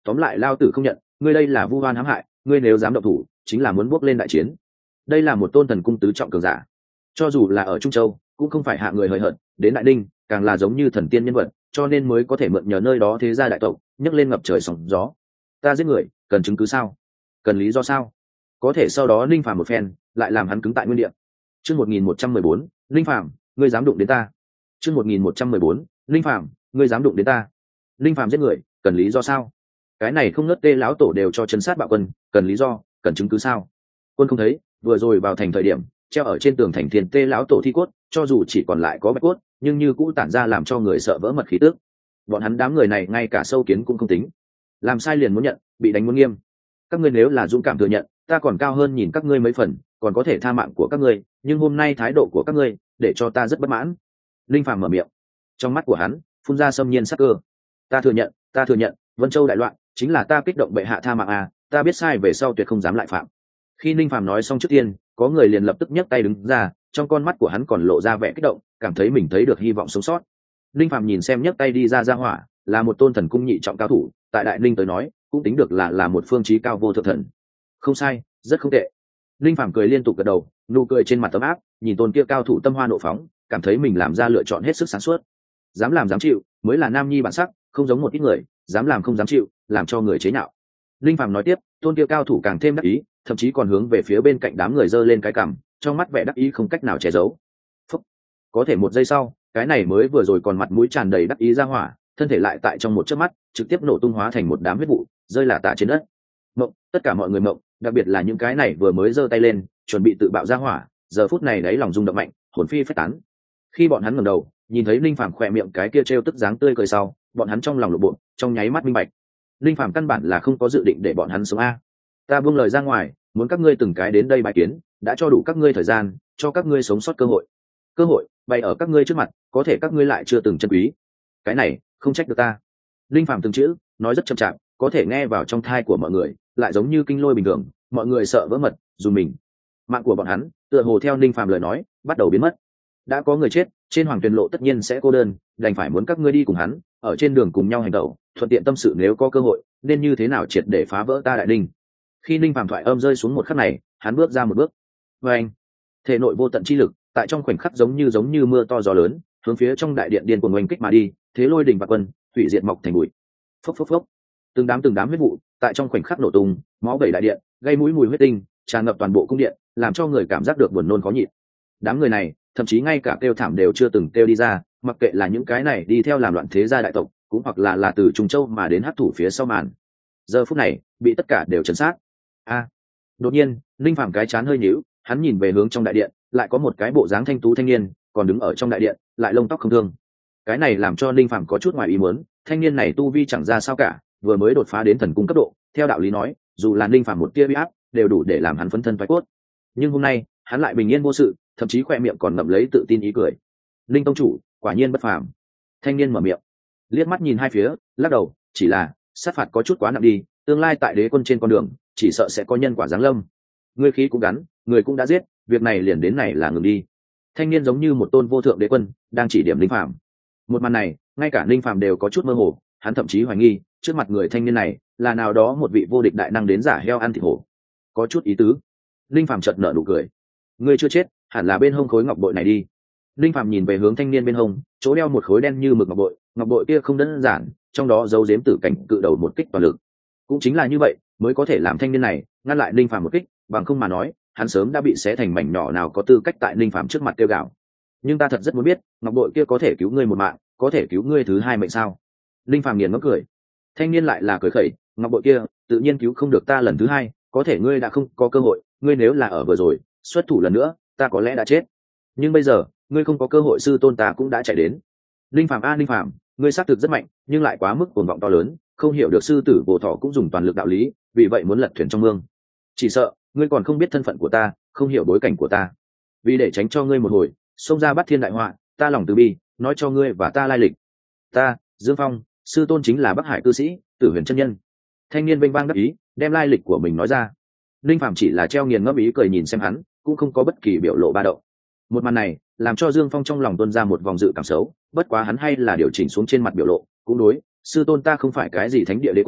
tóm lại lao tử không nhận, ngươi đây là vu oan hãm hại, ngươi nếu dám động thủ chính là muốn bước lên đại chiến. Đây là một tôn thần cung tứ trọng cường giả, cho dù là ở Trung Châu cũng không phải hạ người hời hợt, đến Đại Ninh càng là giống như thần tiên nhân vật, cho nên mới có thể mượn nhờ nơi đó thế gia đại tộc nhấc lên ngập trời sóng gió. Ta giết người cần chứng cứ sao? Cần lý do sao? Có thể sau đó Linh Phàm một phen lại làm hắn cứng tại nguyên địa. Chương một nghìn một trăm mười bốn, Linh Phàm, ngươi dám đụng đến ta. Chương một nghìn một trăm mười bốn, Linh Phàm, ngươi dám đụng đến ta. Linh Phàm giết người cần lý do sao? Cái này không ngớt tê lão tổ đều cho chân sát bạo quân, cần lý do, cần chứng cứ sao? Quân không thấy, vừa rồi vào thành thời điểm treo ở trên tường thành thiên tê lão tổ thi cốt, cho dù chỉ còn lại có bạch cốt nhưng như cũ tản ra làm cho người sợ vỡ mật khí tước. Bọn hắn đám người này ngay cả sâu kiến cũng không tính, làm sai liền muốn nhận, bị đánh muốn nghiêm. Các ngươi nếu là dũng cảm thừa nhận, ta còn cao hơn nhìn các ngươi mấy phần, còn có thể tha mạng của các ngươi, nhưng hôm nay thái độ của các ngươi để cho ta rất bất mãn. Linh Phàm mở miệng, trong mắt của hắn phun ra xâm nhiên sắc cơ. Ta thừa nhận, ta thừa nhận, Vân Châu đại loạn chính là ta kích động bệ hạ tha mạng à, ta biết sai về sau tuyệt không dám lại phạm. Khi Linh Phàm nói xong trước tiên, có người liền lập tức nhấc tay đứng ra, trong con mắt của hắn còn lộ ra vẻ kích động, cảm thấy mình thấy được hy vọng sống sót. Linh Phàm nhìn xem nhấc tay đi ra ra hỏa, là một tôn thần cung nhị trọng cao thủ, tại Đại Ninh tới nói, cũng tính được là là một phương chí cao vô thượng thần. Không sai, rất không tệ. Linh Phàm cười liên tục gật đầu, nụ cười trên mặt ấm áp, nhìn tôn kia cao thủ tâm hoa nộ phóng, cảm thấy mình làm ra lựa chọn hết sức sáng suốt. Dám làm dám chịu, mới là nam nhi bản sắc, không giống một ít người, dám làm không dám chịu, làm cho người chế nhạo. Linh Phàm nói tiếp, tôn kia cao thủ càng thêm đắc ý, thậm chí còn hướng về phía bên cạnh đám người giơ lên cái cằm, trong mắt vẻ đắc ý không cách nào che giấu. Phúc. Có thể một giây sau, cái này mới vừa rồi còn mặt mũi tràn đầy đắc ý ra hỏa, thân thể lại tại trong một chớp mắt trực tiếp nổ tung hóa thành một đám huyết vụ, rơi lả tả trên đất. Mộng, tất cả mọi người mộng, đặc biệt là những cái này vừa mới giơ tay lên chuẩn bị tự bạo ra hỏa, giờ phút này đáy lòng rung động mạnh, hồn phi phách tán. Khi bọn hắn ngẩng đầu nhìn thấy Linh Phàm khỏe miệng cái kia trêu tức dáng tươi cười sau, bọn hắn trong lòng lục bội, trong nháy mắt minh bạch, Linh Phàm căn bản là không có dự định để bọn hắn sống a. Ta buông lời ra ngoài, muốn các ngươi từng cái đến đây bài kiến, đã cho đủ các ngươi thời gian, cho các ngươi sống sót cơ hội. Cơ hội bày ở các ngươi trước mặt, có thể các ngươi lại chưa từng trân quý. Cái này không trách được ta. Linh Phàm từng chữ nói rất chậm chạp, có thể nghe vào trong thai của mọi người, lại giống như kinh lôi bình thường, mọi người sợ vỡ mật, dù mình. Mạng của bọn hắn, tựa hồ theo Linh Phàm lời nói, bắt đầu biến mất. Đã có người chết, trên Hoàng Tuyền lộ tất nhiên sẽ cô đơn, đành phải muốn các ngươi đi cùng hắn, ở trên đường cùng nhau hành động, thuận tiện tâm sự nếu có cơ hội, nên như thế nào triệt để phá vỡ ta Đại Ninh. Khi Linh Phàm thoại âm rơi xuống một khắc này, hắn bước ra một bước. Và anh, thể nội vô tận chi lực, tại trong khoảnh khắc giống như giống như mưa to gió lớn, hướng phía trong đại điện điên cuồng oanh kích mà đi, thế lôi đình và quân, thủy diệt mọc thành bụi. Phốc phốc phốc, từng đám từng đám huyết vụ, tại trong khoảnh khắc nổ tung, máu vẩy đại điện, gây mũi mùi huyết tinh, tràn ngập toàn bộ cung điện, làm cho người cảm giác được buồn nôn khó nhịn. Đám người này, thậm chí ngay cả kêu thảm đều chưa từng kêu đi ra, mặc kệ là những cái này đi theo làm loạn thế gia đại tộc, cũng hoặc là là từ Trung Châu mà đến hắc thủ phía sau màn. Giờ phút này, bị tất cả đều trấn sát. A! Đột nhiên, Linh Phàm cái chán hơi nhíu, hắn nhìn về hướng trong đại điện, lại có một cái bộ dáng thanh tú thanh niên, còn đứng ở trong đại điện, lại lông tóc không thương. Cái này làm cho Linh Phàm có chút ngoài ý muốn, thanh niên này tu vi chẳng ra sao cả, vừa mới đột phá đến thần cung cấp độ, theo đạo lý nói, dù là Linh Phàm một tia uy áp, đều đủ để làm hắn phấn thân phái cốt. Nhưng hôm nay, hắn lại bình yên vô sự, thậm chí khỏe miệng còn ngậm lấy tự tin ý cười. Linh tông chủ, quả nhiên bất phàm. Thanh niên mở miệng, liếc mắt nhìn hai phía, lắc đầu, chỉ là sát phạt có chút quá nặng đi, tương lai tại đế quân trên con đường, chỉ sợ sẽ có nhân quả giáng lâm. Ngươi khí cũng gắn, người cũng đã giết, việc này liền đến này là ngừng đi. Thanh niên giống như một tôn vô thượng đế quân, đang chỉ điểm Linh Phàm. Một màn này, ngay cả Linh Phàm đều có chút mơ hồ, hắn thậm chí hoài nghi, trước mặt người thanh niên này là nào đó một vị vô địch đại năng đến giả heo ăn thịt hổ. Có chút ý tứ. Linh Phàm chợt nở nụ cười. Ngươi chưa chết, hẳn là bên hông khối ngọc bội này đi. Linh Phàm nhìn về hướng thanh niên bên hông, chỗ đeo một khối đen như mực ngọc bội, ngọc bội kia không đơn giản, trong đó giấu giếm tử cảnh cự đầu một kích toàn lực. Cũng chính là như vậy, mới có thể làm thanh niên này ngăn lại Linh Phàm một kích, bằng không mà nói, hắn sớm đã bị xé thành mảnh nhỏ, nào có tư cách tại Linh Phàm trước mặt kêu gào. Nhưng ta thật rất muốn biết, ngọc bội kia có thể cứu ngươi một mạng, có thể cứu ngươi thứ hai mệnh sao? Linh Phàm nghiền ngẫm cười. Thanh niên lại là cười khẩy, ngọc bội kia tự nhiên cứu không được ta lần thứ hai, có thể ngươi đã không có cơ hội, ngươi nếu là ở vừa rồi xuất thủ lần nữa, ta có lẽ đã chết. Nhưng bây giờ, ngươi không có cơ hội, sư tôn ta cũng đã chạy đến. Linh Phàm a Linh Phàm, ngươi xác thực rất mạnh, nhưng lại quá mức cuồng vọng to lớn, không hiểu được sư tử Bồ Thọ cũng dùng toàn lực đạo lý, vì vậy muốn lật thuyền trong mương. Chỉ sợ ngươi còn không biết thân phận của ta, không hiểu bối cảnh của ta. Vì để tránh cho ngươi một hồi xông ra bắt thiên đại họa, ta lòng từ bi, nói cho ngươi và ta lai lịch. Ta, Dương Phong, sư tôn chính là Bắc Hải cư sĩ, Tử Huyền chân nhân. Thanh niên vênh vang đắc ý, đem lai lịch của mình nói ra. Linh Phàm chỉ là treo nghiền ngẫm ý cười nhìn xem hắn, cũng không có bất kỳ biểu lộ ba động. Một màn này làm cho Dương Phong trong lòng tuôn ra một vòng dự cảm xấu, bất quá hắn hay là điều chỉnh xuống trên mặt biểu lộ, cũng đối, sư tôn ta không phải cái gì thánh địa đế quân,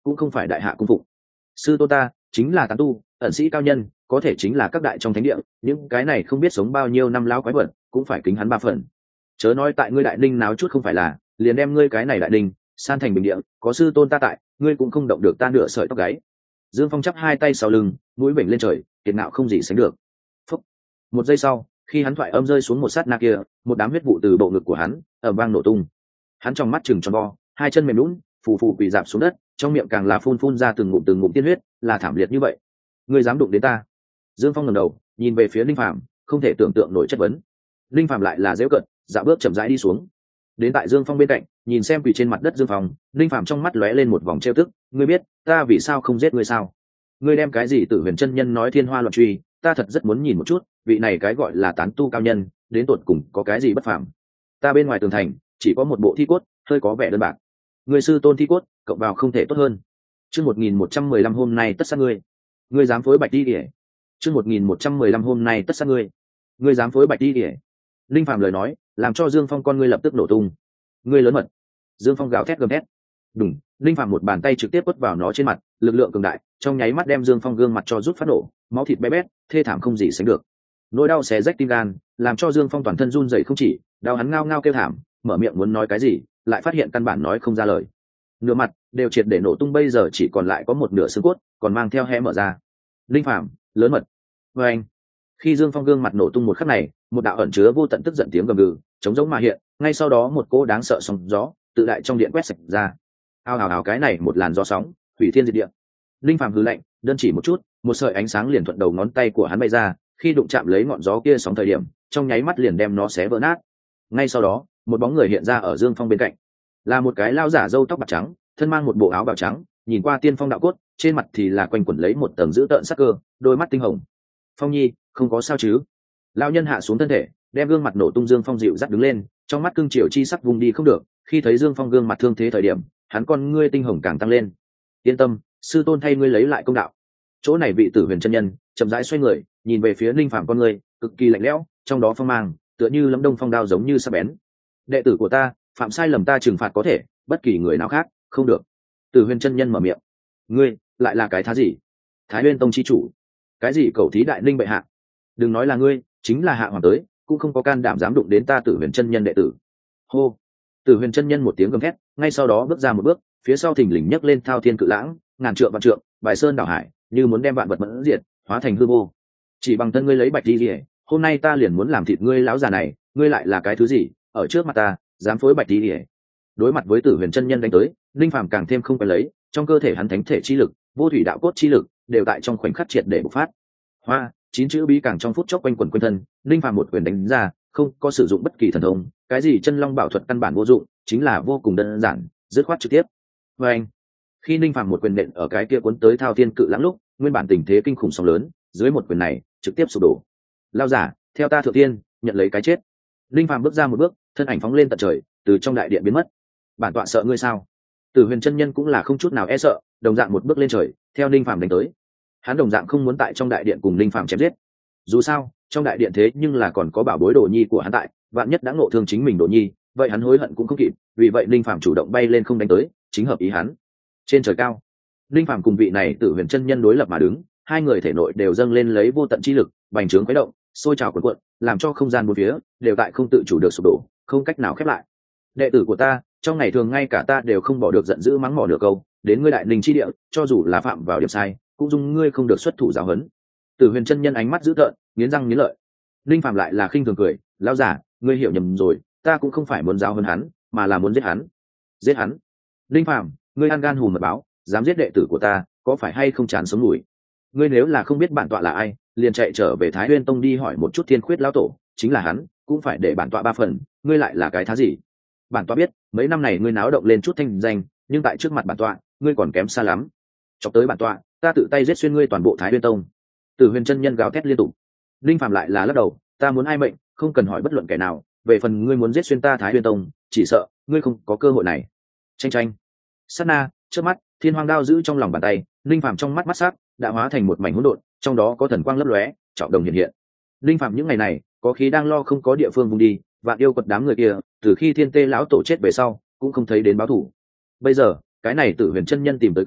cũng không phải đại hạ cung phụng. Sư tôn ta chính là tán tu, ẩn sĩ cao nhân, có thể chính là các đại trong thánh địa, những cái này không biết sống bao nhiêu năm lão quái vật cũng phải kính hắn ba phần. Chớ nói tại ngươi đại ninh náo chút không phải là, liền đem ngươi cái này đại ninh san thành bình địa, có sư tôn ta tại, ngươi cũng không động được ta nửa sợi tóc gáy. Dương Phong chắp hai tay sau lưng, mũi vểnh lên trời, kiệt ngạo không gì sánh được. Phúc. Một giây sau, khi hắn thoại âm rơi xuống một sát na kia, một đám huyết vụ từ bộ ngực của hắn ầm vang nổ tung. Hắn trong mắt chừng tròn vo, hai chân mềm nhũn, phù phù quỳ dạp xuống đất, trong miệng càng là phun phun ra từng ngụm từng ngụm tiên huyết, là thảm liệt như vậy. Ngươi dám đụng đến ta? Dương Phong ngẩng đầu, nhìn về phía Linh Phàm, không thể tưởng tượng nổi chất vấn. Linh Phàm lại là giễu cợt, dạo bước chậm rãi đi xuống. Đến tại Dương Phong bên cạnh, nhìn xem quỳ trên mặt đất Dương Phong, Linh Phàm trong mắt lóe lên một vòng trêu tức, ngươi biết, ta vì sao không giết ngươi sao? Ngươi đem cái gì Tử Huyền chân nhân nói thiên hoa loạn truy, ta thật rất muốn nhìn một chút, vị này cái gọi là tán tu cao nhân, đến tột cùng có cái gì bất phàm. Ta bên ngoài tường thành, chỉ có một bộ thi cốt, hơi có vẻ đơn bạc. Ngươi sư tôn thi cốt, cộng vào không thể tốt hơn. Chương một nghìn một trăm mười lăm hôm nay tất sát ngươi. Ngươi dám phối bạch đi điểu. Chương một nghìn một trăm mười lăm hôm nay tất sát ngươi. Ngươi dám phối bạch đi điểu. Linh Phàm lời nói, làm cho Dương Phong con ngươi lập tức nổ tung. Ngươi lớn mật. Dương Phong gào thét gầm thét. Đùng, Linh Phàm một bàn tay trực tiếp quất vào nó trên mặt, lực lượng cường đại, trong nháy mắt đem Dương Phong gương mặt cho rút phát nổ, máu thịt bé bét, thê thảm không gì sánh được. Nỗi đau xé rách tim gan, làm cho Dương Phong toàn thân run rẩy không chỉ, đau hắn ngao ngao kêu thảm, mở miệng muốn nói cái gì, lại phát hiện căn bản nói không ra lời. Nửa mặt đều triệt để nổ tung, bây giờ chỉ còn lại có một nửa xương cốt, còn mang theo hé mở ra. Linh Phàm, lớn mật. Và anh, khi Dương Phong gương mặt nổ tung một khắc này, một đạo ẩn chứa vô tận tức giận tiếng gầm gừ, chống giống mà hiện, ngay sau đó một cỗ đáng sợ sóng gió tự đại trong điện quét sạch ra. Ao ào ào, cái này một làn gió sóng, hủy thiên diệt địa. Linh Phàm hừ lạnh, đơn chỉ một chút, một sợi ánh sáng liền thuận đầu ngón tay của hắn bay ra, khi đụng chạm lấy ngọn gió kia sóng thời điểm, trong nháy mắt liền đem nó xé vỡ nát. Ngay sau đó, một bóng người hiện ra ở Dương Phong bên cạnh, là một cái lao giả râu tóc bạc trắng, thân mang một bộ áo bào trắng, nhìn qua tiên phong đạo cốt, trên mặt thì là quanh quẩn lấy một tầng dữ tợn sắc cơ, đôi mắt tinh hồng. Phong Nhi, không có sao chứ? Lão nhân hạ xuống thân thể, đem gương mặt nổ tung Dương Phong dịu dắt đứng lên, trong mắt cương triều chi sắc vùng đi không được. Khi thấy Dương Phong gương mặt thương thế thời điểm, hắn con ngươi tinh hồng càng tăng lên. Yên tâm, sư tôn thay ngươi lấy lại công đạo. Chỗ này vị Tử Huyền chân nhân chậm rãi xoay người, nhìn về phía Linh Phàm con ngươi, cực kỳ lạnh lẽo, trong đó phong mang tựa như lâm đông phong đao giống như sắc bén. Đệ tử của ta, phạm sai lầm ta trừng phạt có thể, bất kỳ người nào khác không được. Tử Huyền chân nhân mở miệng. Ngươi lại là cái thá gì? Thái Nguyên tông chi chủ? Cái gì cầu thí đại ninh bệ hạ? Đừng nói là ngươi, chính là hạ hoàng tới, cũng không có can đảm dám đụng đến ta Tử Huyền chân nhân đệ tử. Hô. Tử Huyền chân nhân một tiếng gầm thét, ngay sau đó bước ra một bước, phía sau thình lình nhấc lên thao thiên cự lãng, ngàn trượng vạn trượng, bài sơn đảo hải, như muốn đem vạn vật mẫn diệt, hóa thành hư vô. Chỉ bằng thân ngươi lấy bạch đi liễu, hôm nay ta liền muốn làm thịt ngươi lão già này, ngươi lại là cái thứ gì, ở trước mặt ta, dám phối bạch đi liễu. Đối mặt với Tử Huyền chân nhân đánh tới, Linh Phàm càng thêm không phải lấy, trong cơ thể hắn thánh thể chi lực, vô thủy đạo cốt chi lực, đều tại trong khoảnh khắc triệt để bộc phát. Hoa, chín chữ bí càng trong phút chốc quanh quẩn quanh thân, Linh Phàm một quyền đánh ra, không có sử dụng bất kỳ thần thông, cái gì chân long bảo thuật căn bản vô dụng, chính là vô cùng đơn giản, dứt khoát trực tiếp. Và anh, khi Linh Phàm một quyền nện ở cái kia cuốn tới thao thiên cự lãng lúc, nguyên bản tình thế kinh khủng sóng lớn, dưới một quyền này, trực tiếp sụp đổ. Lao giả, theo ta thượng tiên, nhận lấy cái chết. Linh Phàm bước ra một bước, thân ảnh phóng lên tận trời, từ trong đại điện biến mất. Bản tọa sợ ngươi sao? Tử Huyền chân nhân cũng là không chút nào e sợ, đồng dạng một bước lên trời, theo Linh Phàm đánh tới. Hắn đồng dạng không muốn tại trong đại điện cùng Linh Phàm chém giết. Dù sao, trong đại điện thế nhưng là còn có bảo bối đồ nhi của hắn tại, vạn nhất đã ngộ thương chính mình đồ nhi, vậy hắn hối hận cũng không kịp, vì vậy Linh Phàm chủ động bay lên không đánh tới, chính hợp ý hắn. Trên trời cao, Linh Phàm cùng vị này Tử Huyền chân nhân đối lập mà đứng, hai người thể nội đều dâng lên lấy vô tận chi lực, bành trướng khuấy động, sôi trào cuộn cuộn, làm cho không gian bốn phía đều tại không tự chủ được sụp đổ, không cách nào khép lại. Đệ tử của ta, trong ngày thường ngay cả ta đều không bỏ được giận dữ mắng mỏ nửa câu, đến ngươi đại ninh chi địa, cho dù là phạm vào điểm sai, cũng dung ngươi không được xuất thủ giáo huấn. Tử Huyền chân nhân ánh mắt dữ tợn, nghiến răng nghiến lợi. Linh Phàm lại là khinh thường cười, lão giả, ngươi hiểu nhầm rồi, ta cũng không phải muốn giáo huấn hắn, mà là muốn giết hắn. Giết hắn? Linh Phàm, ngươi ăn gan hùm mật báo, dám giết đệ tử của ta, có phải hay không chán sống nổi? Ngươi nếu là không biết bản tọa là ai, liền chạy trở về Thái Nguyên tông đi hỏi một chút Thiên Khuyết lão tổ, chính là hắn, cũng phải để bản tọa ba phần, ngươi lại là cái thá gì? Bản tọa biết, mấy năm này ngươi náo động lên chút thanh danh, nhưng tại trước mặt bản tọa, ngươi còn kém xa lắm. Chọc tới bản tọa, ta tự tay giết xuyên ngươi toàn bộ Thái Nguyên tông. Tử Huyền chân nhân gào thét liên tục. Linh Phàm lại là lắc đầu, ta muốn ai mệnh, không cần hỏi bất luận kẻ nào, về phần ngươi muốn giết xuyên ta Thái Nguyên tông, chỉ sợ ngươi không có cơ hội này. Tranh tranh. Sát na, trước mắt, thiên hoang đao giữ trong lòng bàn tay, Linh Phàm trong mắt mắt sắc đã hóa thành một mảnh hỗn độn, trong đó có thần quang lấp lóe, trọng đồng hiện hiện. Linh Phàm những ngày này, có khí đang lo không có địa phương vùng đi, vạn yêu quật đám người kia, từ khi Thiên Tê lão tổ chết về sau, cũng không thấy đến báo thủ. Bây giờ, cái này Tử Huyền chân nhân tìm tới cửa,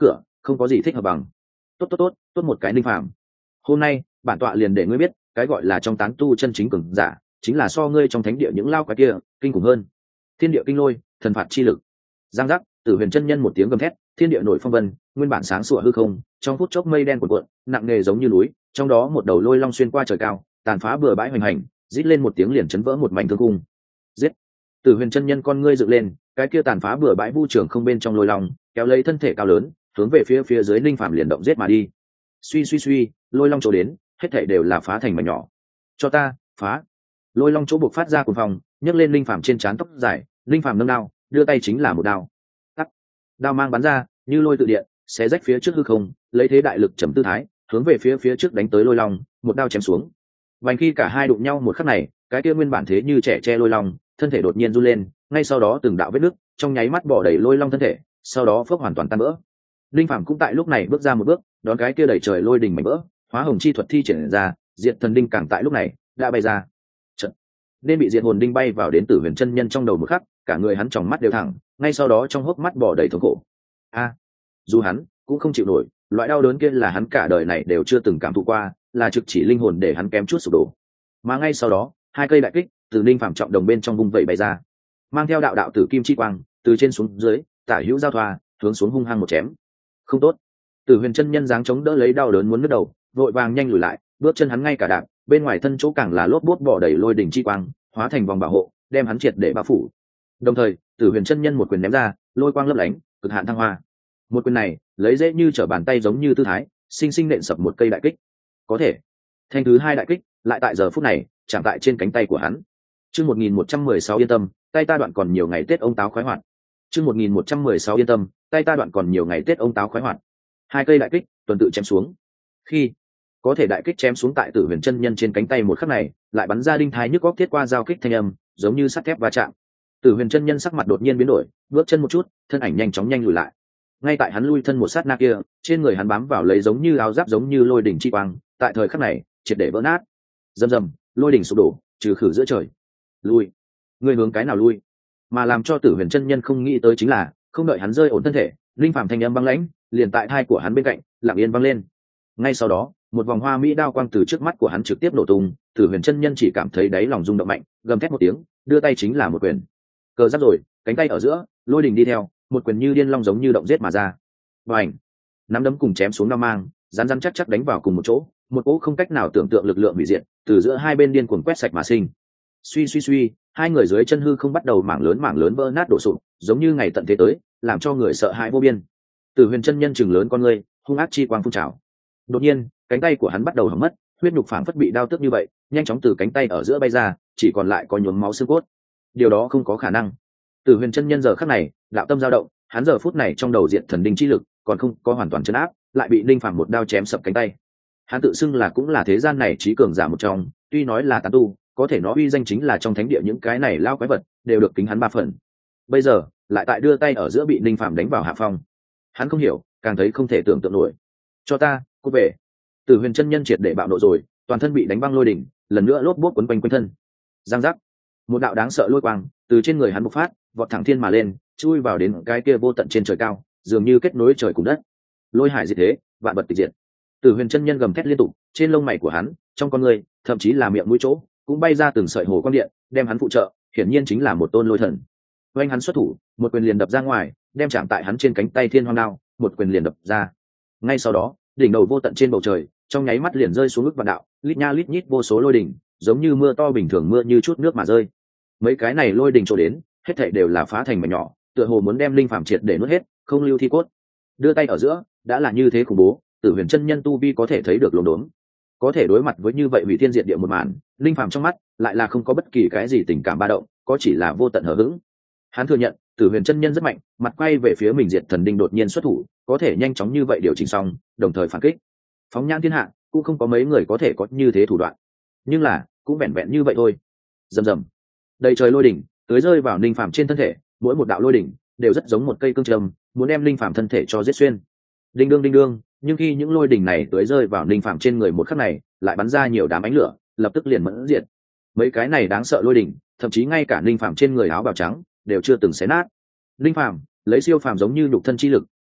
không có gì thích hợp bằng. Tốt tốt tốt, tốt một cái Ninh Phàm. Hôm nay, bản tọa liền để ngươi biết, cái gọi là trong tán tu chân chính cường giả, chính là so ngươi trong thánh địa những lao quái kia, kinh khủng hơn. Thiên địa kinh lôi, thần phạt chi lực. Giang giác, Tử Huyền chân nhân một tiếng gầm thét, thiên địa nổi phong vân, nguyên bản sáng sủa hư không, trong phút chốc mây đen cuộn cuộn, nặng nề giống như núi, trong đó một đầu lôi long xuyên qua trời cao, tàn phá bừa bãi hoành hành, rít lên một tiếng liền chấn vỡ một mảnh thương cung. Giết! Tử Huyền chân nhân con ngươi dựng lên, cái kia tàn phá bừa bãi vu trường không bên trong lôi long, kéo lấy thân thể cao lớn, hướng về phía phía dưới Linh Phàm liền động giết mà đi. Suy suy suy, lôi long chỗ đến, hết thảy đều là phá thành mảnh nhỏ. Cho ta, phá! Lôi long chỗ buộc phát ra cuồng phong, nhấc lên Linh Phàm trên trán tóc dài, Linh Phàm nâng đao, đưa tay chính là một đao. Tắc! Đao mang bắn ra, như lôi tự điện, xé rách phía trước hư không, lấy thế đại lực chấm tư thái, hướng về phía phía trước đánh tới lôi long, một đao chém xuống. Vành khi cả hai đụng nhau một khắc này, cái kia nguyên bản thế như trẻ che lôi long, thân thể đột nhiên run lên, ngay sau đó từng đạo vết nứt, trong nháy mắt bỏ đầy lôi long thân thể, sau đó phước hoàn toàn tan vỡ. Linh Phàm cũng tại lúc này bước ra một bước, đón cái kia đẩy trời lôi đình mảnh vỡ, hóa hồng chi thuật thi triển ra, diệt thần đinh càng tại lúc này đã bay ra. Trận. Nên bị diệt hồn đinh bay vào đến Tử Huyền chân nhân trong đầu một khắc, cả người hắn tròng mắt đều thẳng, ngay sau đó trong hốc mắt bỏ đầy thống khổ. A, dù hắn cũng không chịu nổi, loại đau đớn kia là hắn cả đời này đều chưa từng cảm thụ qua, là trực chỉ linh hồn để hắn kém chút sụp đổ. Mà ngay sau đó, hai cây đại kích từ Linh Phàm trọng đồng bên trong vung vẩy bay ra, mang theo đạo đạo tử kim chi quang, từ trên xuống dưới, tả hữu giao thoa, hướng xuống hung hăng một chém. Không tốt. Tử Huyền chân nhân giáng chống đỡ lấy đau đớn muốn nứt đầu, vội vàng nhanh lùi lại, bước chân hắn ngay cả đạp, bên ngoài thân chỗ càng là lốp bốt bỏ đầy lôi đỉnh chi quang, hóa thành vòng bảo hộ, đem hắn triệt để bao phủ. Đồng thời, Tử Huyền chân nhân một quyền ném ra, lôi quang lấp lánh, cực hạn thăng hoa. Một quyền này, lấy dễ như trở bàn tay giống như tư thái, sinh sinh nện sập một cây đại kích. Có thể, thanh thứ hai đại kích, lại tại giờ phút này, chạm tại trên cánh tay của hắn. Chương một nghìn một trăm mười sáu yên tâm, tay ta đoạn còn nhiều ngày Tết ông táo khoái hoạt. Chương một nghìn một trăm mười sáu yên tâm, tay ta đoạn còn nhiều ngày Tết ông táo khoái hoạt. Hai cây đại kích tuần tự chém xuống. Khi có thể đại kích chém xuống tại Tử Huyền chân nhân trên cánh tay một khắc này, lại bắn ra đinh thái nhức góc thiết qua giao kích thanh âm, giống như sắt thép va chạm. Tử Huyền chân nhân sắc mặt đột nhiên biến đổi, bước chân một chút, thân ảnh nhanh chóng nhanh lùi lại. Ngay tại hắn lui thân một sát na kia, trên người hắn bám vào lấy giống như áo giáp giống như lôi đỉnh chi quang, tại thời khắc này, triệt để vỡ nát. Rầm rầm, lôi đỉnh sụp đổ, trừ khử giữa trời. Lui, ngươi hướng cái nào lui? Mà làm cho Tử Huyền chân nhân không nghĩ tới chính là, không đợi hắn rơi ổn thân thể, linh phàm thanh âm băng lãnh, liền tại thai của hắn bên cạnh, lặng yên vang lên. Ngay sau đó, một vòng hoa mỹ đao quang từ trước mắt của hắn trực tiếp nổ tung, Tử Huyền chân nhân chỉ cảm thấy đáy lòng rung động mạnh, gầm thét một tiếng, đưa tay chính là một quyền. Cờ giáp rồi, cánh tay ở giữa, lôi đỉnh đi theo, một quyền như điên long giống như động giết mà ra. Bành! Nắm đấm cùng chém xuống đao mang, rắn rắn chắc chắc đánh vào cùng một chỗ, một cỗ không cách nào tưởng tượng lực lượng hủy diệt, từ giữa hai bên điên cuồng quét sạch mà sinh. Suy suy suy, hai người dưới chân hư không bắt đầu mảng lớn mảng lớn vỡ nát đổ sụp, giống như ngày tận thế tới, làm cho người sợ hãi vô biên. Tử Huyền chân nhân chừng lớn con ngươi, hung ác chi quang phun trào. Đột nhiên, cánh tay của hắn bắt đầu hỏng mất, huyết nhục phảng phất bị đao tước như vậy, nhanh chóng từ cánh tay ở giữa bay ra, chỉ còn lại có nhuốm máu xương cốt. Điều đó không có khả năng. Tử Huyền chân nhân giờ khắc này, đạo tâm dao động, hắn giờ phút này trong đầu diện thần đinh chi lực, còn không có hoàn toàn chấn áp, lại bị Đinh Phàm một đao chém sập cánh tay. Hắn tự xưng là cũng là thế gian này trí cường giả một trong, tuy nói là tán tu, có thể nó uy danh chính là trong thánh địa những cái này lao quái vật đều được kính hắn ba phần. Bây giờ, lại tại đưa tay ở giữa bị Đinh Phàm đánh vào hạ phong. Hắn không hiểu, càng thấy không thể tưởng tượng nổi. Cho ta, cút về. Tử Huyền chân nhân triệt để bạo nộ rồi, toàn thân bị đánh băng lôi đỉnh, lần nữa lốp bốt quấn quanh quanh thân. Giang giác, một đạo đáng sợ lôi quang từ trên người hắn bộc phát, vọt thẳng thiên mà lên, chui vào đến cái kia vô tận trên trời cao, dường như kết nối trời cùng đất. Lôi hải diệt thế, vạn vật tịch diệt. Tử Huyền chân nhân gầm thét liên tục, trên lông mày của hắn, trong con người, thậm chí là miệng mũi chỗ, cũng bay ra từng sợi hồ quang điện, đem hắn phụ trợ, hiển nhiên chính là một tôn lôi thần. Oanh hắn xuất thủ, một quyền liền đập ra ngoài, đem chạm tại hắn trên cánh tay thiên hoang đao, một quyền liền đập ra. Ngay sau đó, đỉnh đầu vô tận trên bầu trời, trong nháy mắt liền rơi xuống ức vạn đạo, lít nha lít nhít vô số lôi đỉnh, giống như mưa to bình thường mưa như chút nước mà rơi. Mấy cái này lôi đỉnh trổ đến, hết thảy đều là phá thành mảnh nhỏ, tựa hồ muốn đem linh phàm triệt để nuốt hết, không lưu thi cốt. Đưa tay ở giữa, đã là như thế khủng bố, Tử Huyền chân nhân tu vi có thể thấy được luống đốn. Có thể đối mặt với như vậy hủy thiên diệt địa một màn, linh phàm trong mắt lại là không có bất kỳ cái gì tình cảm ba động, có chỉ là vô tận hờ hững. Hắn thừa nhận, Tử Huyền chân nhân rất mạnh, mặt quay về phía mình diệt thần đinh đột nhiên xuất thủ, có thể nhanh chóng như vậy điều chỉnh xong, đồng thời phản kích. Phóng nhãn thiên hạ, cũng không có mấy người có thể có như thế thủ đoạn. Nhưng là, cũng vẹn vẹn như vậy thôi. Rầm rầm. Đầy trời lôi đỉnh, tưới rơi vào linh phàm trên thân thể, mỗi một đạo lôi đỉnh đều rất giống một cây cương châm, muốn đem linh phàm thân thể cho giết xuyên. Đinh đương đinh đương, nhưng khi những lôi đỉnh này tưới rơi vào linh phàm trên người một khắc này, lại bắn ra nhiều đám ánh lửa, lập tức liền mẫn diệt. Mấy cái này đáng sợ lôi đỉnh, thậm chí ngay cả linh phàm trên người áo bào trắng đều chưa từng xé nát. Linh phàm lấy siêu phàm giống như nhục thân chi lực,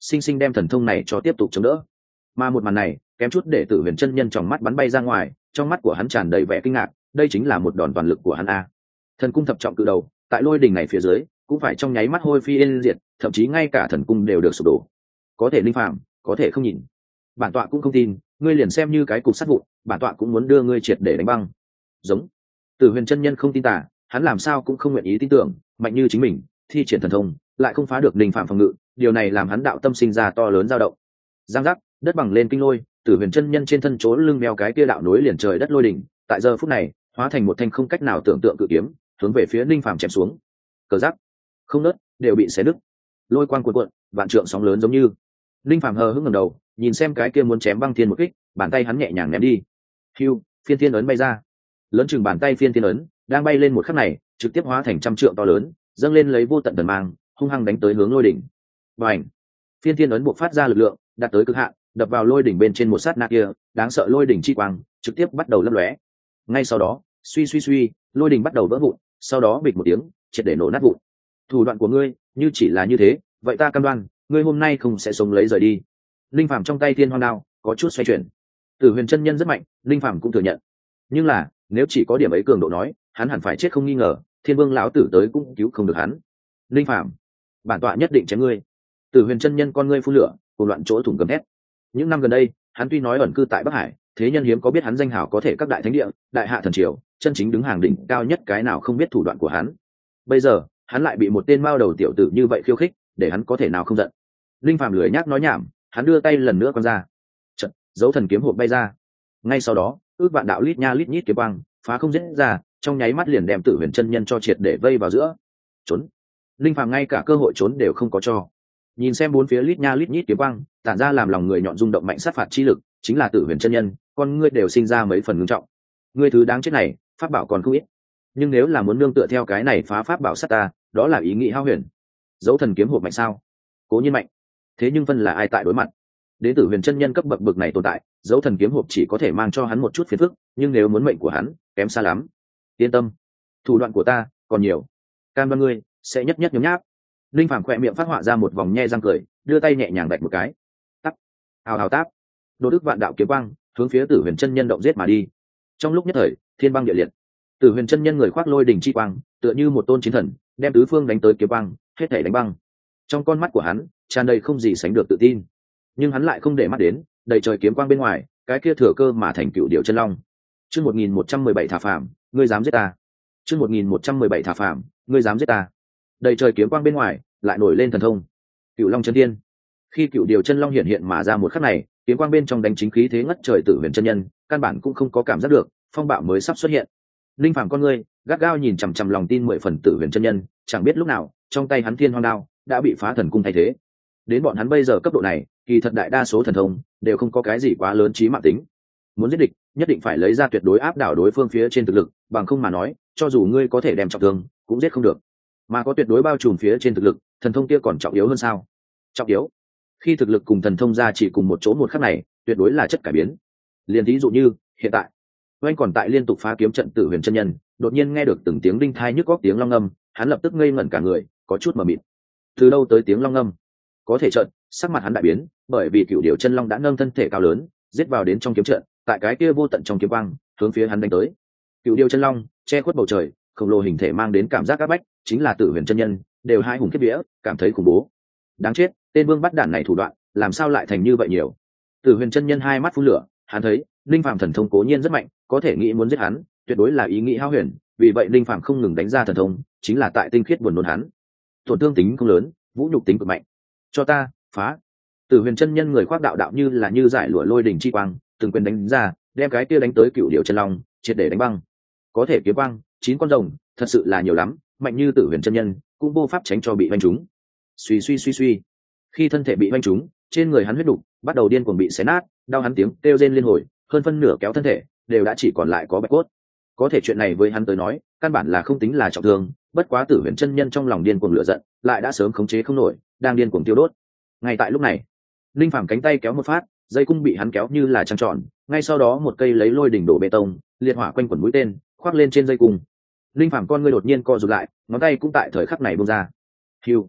sinh sinh đem thần thông này cho tiếp tục chống đỡ. Mà một màn này kém chút để Tử Huyền chân nhân trong mắt bắn bay ra ngoài, trong mắt của hắn tràn đầy vẻ kinh ngạc, đây chính là một đòn toàn lực của hắn a. Thần cung thập trọng cự đầu tại lôi đỉnh này phía dưới cũng phải trong nháy mắt hôi phi yên diệt, thậm chí ngay cả thần cung đều được sụp đổ. Có thể linh phàm, có thể không nhìn. Bản tọa cũng không tin, ngươi liền xem như cái cục sắt vụn, bản tọa cũng muốn đưa ngươi triệt để đánh băng. Giống. Tử Huyền chân nhân không tin tả, hắn làm sao cũng không nguyện ý tin tưởng, mạnh như chính mình, thi triển thần thông, lại không phá được linh phàm phòng ngự, điều này làm hắn đạo tâm sinh ra to lớn dao động. Giang giác, đất bằng lên kinh lôi, Tử Huyền chân nhân trên thân chỗ lưng đeo cái kia đạo nối liền trời đất lôi đỉnh, tại giờ phút này, hóa thành một thanh không cách nào tưởng tượng cự kiếm, hướng về phía linh phàm chém xuống. Cờ giáp, không nứt, đều bị xé nứt. Lôi quang cuộn cuộn, vạn trượng sóng lớn giống như. Linh phàm hờ hững ngẩng đầu, nhìn xem cái kia muốn chém băng thiên một kích, bàn tay hắn nhẹ nhàng ném đi. Hưu, phiên thiên ấn bay ra. Lớn chừng bàn tay phiên thiên ấn, đang bay lên một khắc này, trực tiếp hóa thành trăm trượng to lớn, dâng lên lấy vô tận thần mang, hung hăng đánh tới hướng lôi đỉnh. Bành! Phiên thiên ấn buộc phát ra lực lượng, đạt tới cực hạn, đập vào lôi đỉnh bên trên một sát na kia, đáng sợ lôi đỉnh chi quang, trực tiếp bắt đầu lấp lóe. Ngay sau đó, suy suy suy, lôi đỉnh bắt đầu vỡ vụn, sau đó bịch một tiếng, triệt để nổ nát vụn. Thủ đoạn của ngươi, như chỉ là như thế, vậy ta cam đoan, ngươi hôm nay không sẽ sống lấy rời đi. Linh phàm trong tay thiên hoang đao có chút xoay chuyển. Tử Huyền chân nhân rất mạnh, linh phàm cũng thừa nhận. Nhưng là, nếu chỉ có điểm ấy cường độ nói, hắn hẳn phải chết không nghi ngờ, Thiên Vương lão tử tới cũng cứu không được hắn. Linh phàm, bản tọa nhất định chém ngươi. Tử Huyền chân nhân con ngươi phun lửa, cùng loạn chỗ thủng gầm thét. Những năm gần đây, hắn tuy nói ẩn cư tại Bắc Hải, thế nhân hiếm có biết hắn danh hào có thể các đại thánh địa, đại hạ thần triều, chân chính đứng hàng đỉnh cao nhất cái nào không biết thủ đoạn của hắn. Bây giờ, hắn lại bị một tên mao đầu tiểu tử như vậy khiêu khích, để hắn có thể nào không giận. Linh phàm lười nhác nói nhảm, hắn đưa tay lần nữa quăng ra. Chợt, dấu thần kiếm hộp bay ra. Ngay sau đó, ước vạn đạo lít nha lít nhít kiếm quang phá không dễ ra, trong nháy mắt liền đem Tử Huyền chân nhân cho triệt để vây vào giữa. Trốn. Linh phàm ngay cả cơ hội trốn đều không có cho. Nhìn xem bốn phía lít nha lít nhít kiếm quang tản ra làm lòng người nhọn rung động mạnh sát phạt chi lực, chính là Tử Huyền chân nhân, con ngươi đều sinh ra mấy phần ngưng trọng. Ngươi thứ đáng chết này, pháp bảo còn không ít, nhưng nếu là muốn nương tựa theo cái này phá pháp bảo sát ta, đó là ý nghĩ hao huyền. Dấu thần kiếm hộp mạnh sao? Cố nhiên mạnh, thế nhưng phân là ai tại đối mặt? Đến Tử Huyền chân nhân cấp bậc bậc này tồn tại, dấu thần kiếm hộp chỉ có thể mang cho hắn một chút phiền phức, nhưng nếu muốn mệnh của hắn, kém xa lắm. Yên tâm, thủ đoạn của ta còn nhiều, cam đoan ngươi sẽ nhất nhất nhấm nháp. Linh phàm khỏe miệng phát họa ra một vòng nhe răng cười, đưa tay nhẹ nhàng đạch một cái. Tắp, hào hào táp, đô đức vạn đạo kiếm quang hướng phía Tử Huyền chân nhân động giết mà đi. Trong lúc nhất thời, thiên băng địa liệt. Tử Huyền chân nhân người khoác lôi đỉnh chi quang, tựa như một tôn chiến thần, đem tứ phương đánh tới kiếm băng, hết thảy đánh băng. Trong con mắt của hắn tràn đầy không gì sánh được tự tin, nhưng hắn lại không để mắt đến đầy trời kiếm quang bên ngoài, cái kia thừa cơ mà thành cựu điểu chân long. Chương một nghìn một trăm mười bảy thả phàm, ngươi dám giết ta. Chương một nghìn một trăm mười bảy thả phàm, ngươi dám giết ta. Đầy trời kiếm quang bên ngoài lại nổi lên thần thông cựu long chân thiên. Khi cựu điều chân long hiện hiện mà ra một khắc này, kiếm quang bên trong đánh chính khí thế ngất trời, Tử Huyền chân nhân căn bản cũng không có cảm giác được phong bạo mới sắp xuất hiện. Linh phàm con ngươi gắt gao nhìn chằm chằm lòng tin mười phần Tử Huyền chân nhân, chẳng biết lúc nào trong tay hắn thiên hoang đao đã bị phá thần cung thay thế. Đến bọn hắn bây giờ cấp độ này, kỳ thật đại đa số thần thông đều không có cái gì quá lớn chí mạng tính. Muốn giết địch, nhất định phải lấy ra tuyệt đối áp đảo đối phương phía trên thực lực, bằng không mà nói, cho dù ngươi có thể đem trọng thương, cũng giết không được. Mà có tuyệt đối bao trùm phía trên thực lực, thần thông kia còn trọng yếu hơn sao? Trọng yếu. Khi thực lực cùng thần thông ra chỉ cùng một chỗ một khắc này, tuyệt đối là chất cải biến. Liên ví dụ như hiện tại, oanh còn tại liên tục phá kiếm trận Tử Huyền chân nhân, đột nhiên nghe được từng tiếng đinh thai nhức góc tiếng long ngâm, hắn lập tức ngây ngẩn cả người, có chút mờ mịt. Từ đâu tới tiếng long ngâm? Có thể trận, sắc mặt hắn đại biến, bởi vì cựu điểu chân long đã nâng thân thể cao lớn, giết vào đến trong kiếm trận, tại cái kia vô tận trong kiếm quang, hướng phía hắn đánh tới. Cựu điểu chân long che khuất bầu trời, khổng lồ hình thể mang đến cảm giác áp bách, chính là Tử Huyền chân nhân đều hai hùng kiếp vía, cảm thấy khủng bố. Đáng chết, tên vương bắt đản này thủ đoạn, làm sao lại thành như vậy nhiều? Tử Huyền chân nhân hai mắt phun lửa, hắn thấy linh phàm thần thông cố nhiên rất mạnh, có thể nghĩ muốn giết hắn, tuyệt đối là ý nghĩ hao huyền, vì vậy linh phàm không ngừng đánh ra thần thông, chính là tại tinh khiết buồn nôn hắn. Tổn thương tính không lớn, vũ nhục tính cực mạnh. Cho ta phá. Tử Huyền chân nhân người khoác đạo đạo như là như giải lụa lôi đỉnh chi quang, từng quyền đánh ra, đem cái kia đánh tới cựu điểu chân long triệt để đánh băng. Có thể kiếm băng chín con rồng, thật sự là nhiều lắm, mạnh như Tử Huyền chân nhân cũng vô pháp tránh cho bị vanh trúng. Suy suy suy suy, khi thân thể bị vanh trúng, trên người hắn huyết đục bắt đầu điên cuồng bị xé nát, đau hắn tiếng kêu rên liên hồi, hơn phân nửa kéo thân thể đều đã chỉ còn lại có bạch cốt. Có thể chuyện này với hắn tới nói, căn bản là không tính là trọng thương, bất quá Tử Huyền chân nhân trong lòng điên cuồng lửa giận, lại đã sớm khống chế không nổi, đang điên cuồng tiêu đốt. Ngay tại lúc này, linh phàm cánh tay kéo một phát, dây cung bị hắn kéo như là trăng tròn, ngay sau đó một cây lấy lôi đỉnh đổ bê tông, liệt hỏa quanh quẩn mũi tên, khoác lên trên dây cung. Linh phàm con ngươi đột nhiên co rụt lại, ngón tay cũng tại thời khắc này buông ra. Hưu,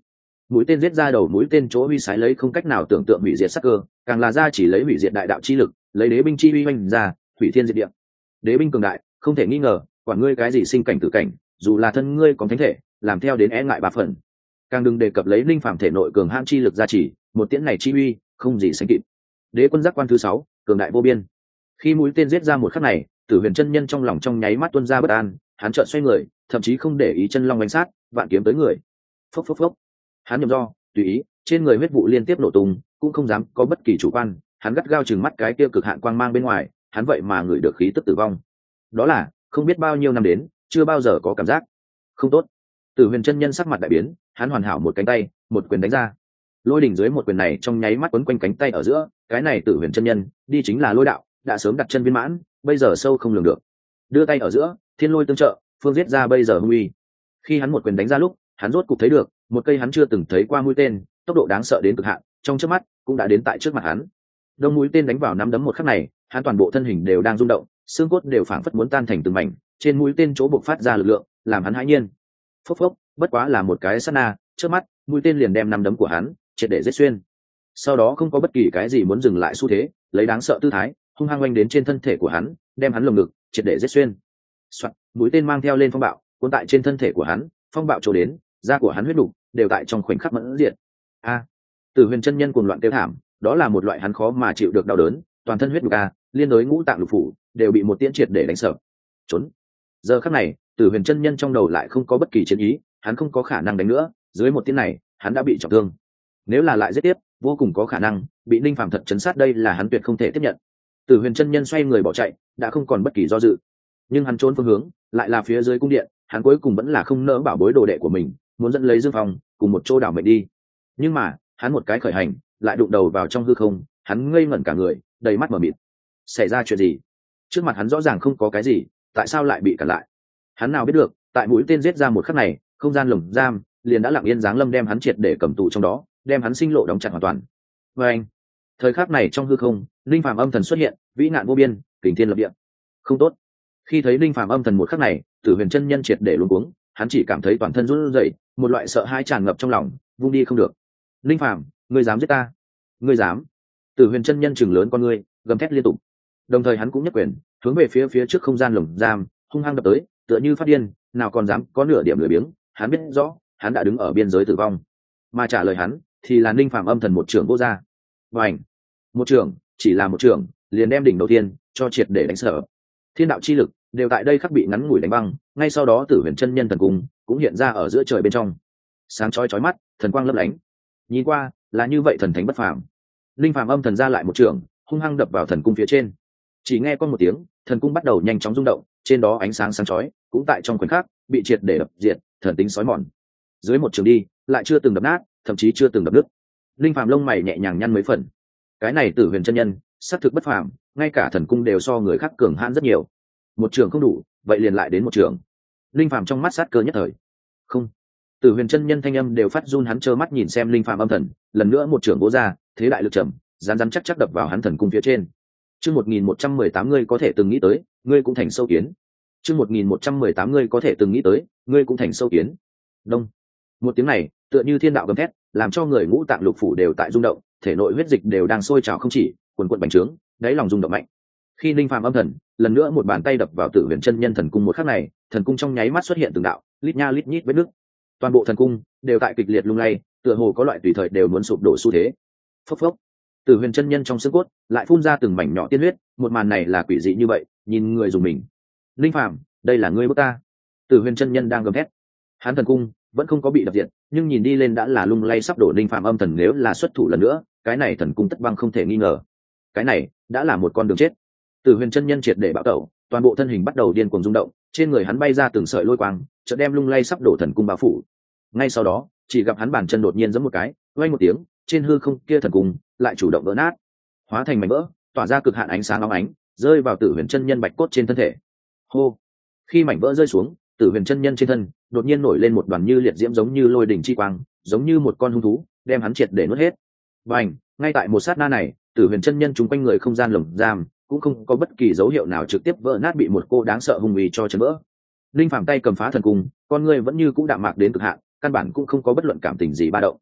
mũi tên giết ra đầu mũi tên chỗ huy sái lấy không cách nào tưởng tượng hủy diệt sắc cơ, càng là ra chỉ lấy hủy diệt đại đạo chi lực, lấy đế binh chi uy oanh ra, hủy thiên diệt địa. Đế binh cường đại, không thể nghi ngờ, quản ngươi cái gì sinh cảnh tử cảnh, dù là thân ngươi có thánh thể, làm theo đến e ngại ba phần. Càng đừng đề cập lấy linh phàm thể nội cường hãn chi lực gia trì, một tiễn này chi uy, không gì sánh kịp. Đế quân giác quan thứ sáu, cường đại vô biên. Khi mũi tên giết ra một khắc này, Tử Huyền chân nhân trong lòng trong nháy mắt tuôn ra bất an, hắn chợt xoay người, thậm chí không để ý chân long bánh sát, vạn kiếm tới người. Phốc phốc phốc. Hắn nhầm do, tùy ý, trên người huyết vụ liên tiếp nổ tung, cũng không dám có bất kỳ chủ quan, hắn gắt gao chừng mắt cái kia cực hạn quang mang bên ngoài, hắn vậy mà ngửi được khí tức tử vong. Đó là, không biết bao nhiêu năm đến, chưa bao giờ có cảm giác không tốt. Tử Huyền chân nhân sắc mặt đại biến, hắn hoàn hảo một cánh tay, một quyền đánh ra. Lôi đỉnh dưới một quyền này trong nháy mắt quấn quanh cánh tay ở giữa, cái này Tử Huyền chân nhân, đi chính là lôi đạo, đã sớm đặt chân viên mãn, bây giờ sâu không lường được. Đưa tay ở giữa, thiên lôi tương trợ, phương giết ra bây giờ hung uy. Khi hắn một quyền đánh ra lúc, hắn rốt cục thấy được một cây hắn chưa từng thấy qua mũi tên, tốc độ đáng sợ đến cực hạn, trong chớp mắt cũng đã đến tại trước mặt hắn. Đông mũi tên đánh vào nắm đấm một khắc này, hắn toàn bộ thân hình đều đang rung động, xương cốt đều phảng phất muốn tan thành từng mảnh, trên mũi tên chỗ bộc phát ra lực lượng, làm hắn hãi nhiên. Phốc phốc, bất quá là một cái sát na, trước mắt, mũi tên liền đem nắm đấm của hắn triệt để giết xuyên. Sau đó không có bất kỳ cái gì muốn dừng lại xu thế, lấy đáng sợ tư thái, hung hăng oanh đến trên thân thể của hắn, đem hắn lồng ngực triệt để giết xuyên. Soạt, mũi tên mang theo lên phong bạo, cuốn tại trên thân thể của hắn, phong bạo trổ đến, da của hắn huyết đục đều tại trong khoảnh khắc mẫn diệt. A, Tử Huyền chân nhân cuồng loạn kêu thảm, đó là một loại hắn khó mà chịu được đau đớn, toàn thân huyết đục a, liên đối ngũ tạng lục phủ đều bị một tiễn triệt để đánh sập. Trốn. Giờ khắc này, Tử Huyền chân nhân trong đầu lại không có bất kỳ chiến ý, hắn không có khả năng đánh nữa, dưới một tiễn này, hắn đã bị trọng thương. Nếu là lại giết tiếp, vô cùng có khả năng bị Ninh Phàm thật chấn sát, đây là hắn tuyệt không thể tiếp nhận. Tử Huyền chân nhân xoay người bỏ chạy, đã không còn bất kỳ do dự. Nhưng hắn trốn phương hướng, lại là phía dưới cung điện, hắn cuối cùng vẫn là không nỡ bảo bối đồ đệ của mình, muốn dẫn lấy Dương Phong cùng một chỗ đảo mệnh đi. Nhưng mà, hắn một cái khởi hành, lại đụng đầu vào trong hư không, hắn ngây ngẩn cả người, đầy mắt mở mịt. Xảy ra chuyện gì? Trước mặt hắn rõ ràng không có cái gì, tại sao lại bị cản lại? Hắn nào biết được, tại mũi tên giết ra một khắc này, không gian lồng giam liền đã lặng yên giáng lâm đem hắn triệt để cầm tù trong đó, đem hắn sinh lộ đóng chặt hoàn toàn. Và anh, thời khắc này trong hư không, Linh Phàm âm thần xuất hiện, vĩ nạn vô biên, kình thiên lập địa. Không tốt. Khi thấy Linh Phàm âm thần một khắc này, Tử Huyền chân nhân triệt để luống cuống, hắn chỉ cảm thấy toàn thân run rẩy, một loại sợ hãi tràn ngập trong lòng, vung đi không được. Linh Phàm, ngươi dám giết ta? Ngươi dám? Tử Huyền chân nhân chừng lớn con ngươi, gầm thét liên tục. Đồng thời hắn cũng nhất quyền, hướng về phía phía trước không gian lồng giam, hung hăng đập tới, tựa như phát điên, nào còn dám có nửa điểm lười biếng. Hắn biết rõ, hắn đã đứng ở biên giới tử vong, mà trả lời hắn thì là Linh Phàm âm thần một trưởng vô ra. Vành, một trưởng, chỉ là một trưởng, liền đem đỉnh đầu tiên cho triệt để đánh sở. Thiên đạo chi lực đều tại đây khắc bị ngắn ngủi đánh băng, ngay sau đó Tử Huyền chân nhân thần cung cũng hiện ra ở giữa trời bên trong, sáng chói chói mắt, thần quang lấp lánh. Nhìn qua là như vậy thần thánh bất phàm. Linh Phàm âm thần ra lại một trường, hung hăng đập vào thần cung phía trên. Chỉ nghe con một tiếng, thần cung bắt đầu nhanh chóng rung động, trên đó ánh sáng sáng chói cũng tại trong khoảnh khắc bị triệt để đập diệt, thần tính sói mòn. Dưới một trường đi, lại chưa từng đập nát, thậm chí chưa từng đập nứt. Linh Phàm lông mày nhẹ nhàng nhăn mấy phần. Cái này Tử Huyền chân nhân, xác thực bất phàm, ngay cả thần cung đều so người khác cường hãn rất nhiều. Một trường không đủ, vậy liền lại đến một trường. Linh Phàm trong mắt sát cơ nhất thời. Không. Tử Huyền chân nhân thanh âm đều phát run, hắn trơ mắt nhìn xem Linh Phàm âm thần, lần nữa một trường bố ra, thế đại lực trầm, rán rán chắc chắc đập vào hắn thần cung phía trên. Chương một nghìn một trăm mười tám ngươi có thể từng nghĩ tới, ngươi cũng thành sâu kiến. Chương một nghìn một trăm mười tám ngươi có thể từng nghĩ tới, ngươi cũng thành sâu kiến. Đông. Một tiếng này, tựa như thiên đạo gầm thét, làm cho người ngũ tạng lục phủ đều tại rung động, thể nội huyết dịch đều đang sôi trào không chỉ, cuồn cuộn bành trướng, đáy lòng rung động mạnh. Khi Linh Phàm âm thần lần nữa một bàn tay đập vào Tử Huyền chân nhân thần cung một khắc này, thần cung trong nháy mắt xuất hiện từng đạo lít nha lít nhít vết nứt, toàn bộ thần cung đều tại kịch liệt lung lay, tựa hồ có loại tùy thời đều muốn sụp đổ xu thế. Phốc phốc, Tử Huyền chân nhân trong xương cốt lại phun ra từng mảnh nhỏ tiên huyết, một màn này là quỷ dị như vậy, nhìn người dùng mình. Linh Phàm, đây là ngươi bức ta? Tử Huyền chân nhân đang gầm thét. Hắn thần cung vẫn không có bị đập diệt, nhưng nhìn đi lên đã là lung lay sắp đổ. Linh Phàm âm thần nếu là xuất thủ lần nữa, cái này thần cung tất băng không thể nghi ngờ. Cái này đã là một con đường chết. Tử Huyền chân nhân triệt để bạo tẩu, toàn bộ thân hình bắt đầu điên cuồng rung động, trên người hắn bay ra từng sợi lôi quang, chợt đem lung lay sắp đổ thần cung bao phủ. Ngay sau đó, chỉ gặp hắn bàn chân đột nhiên giẫm một cái, vang một tiếng, trên hư không kia thần cung lại chủ động vỡ nát, hóa thành mảnh vỡ, tỏa ra cực hạn ánh sáng óng ánh, rơi vào Tử Huyền chân nhân bạch cốt trên thân thể. Hô! Khi mảnh vỡ rơi xuống, Tử Huyền chân nhân trên thân đột nhiên nổi lên một đoàn như liệt diễm giống như lôi đỉnh chi quang, giống như một con hung thú, đem hắn triệt để nuốt hết. Bành! Ngay tại một sát na này, Tử Huyền chân nhân chúng quanh người không gian lồng giam cũng không có bất kỳ dấu hiệu nào trực tiếp vỡ nát, bị một cô đáng sợ hung uy cho chấn vỡ. Linh Phàm tay cầm phá thần cung, con người vẫn như cũ đạm mạc đến cực hạn, căn bản cũng không có bất luận cảm tình gì ba động.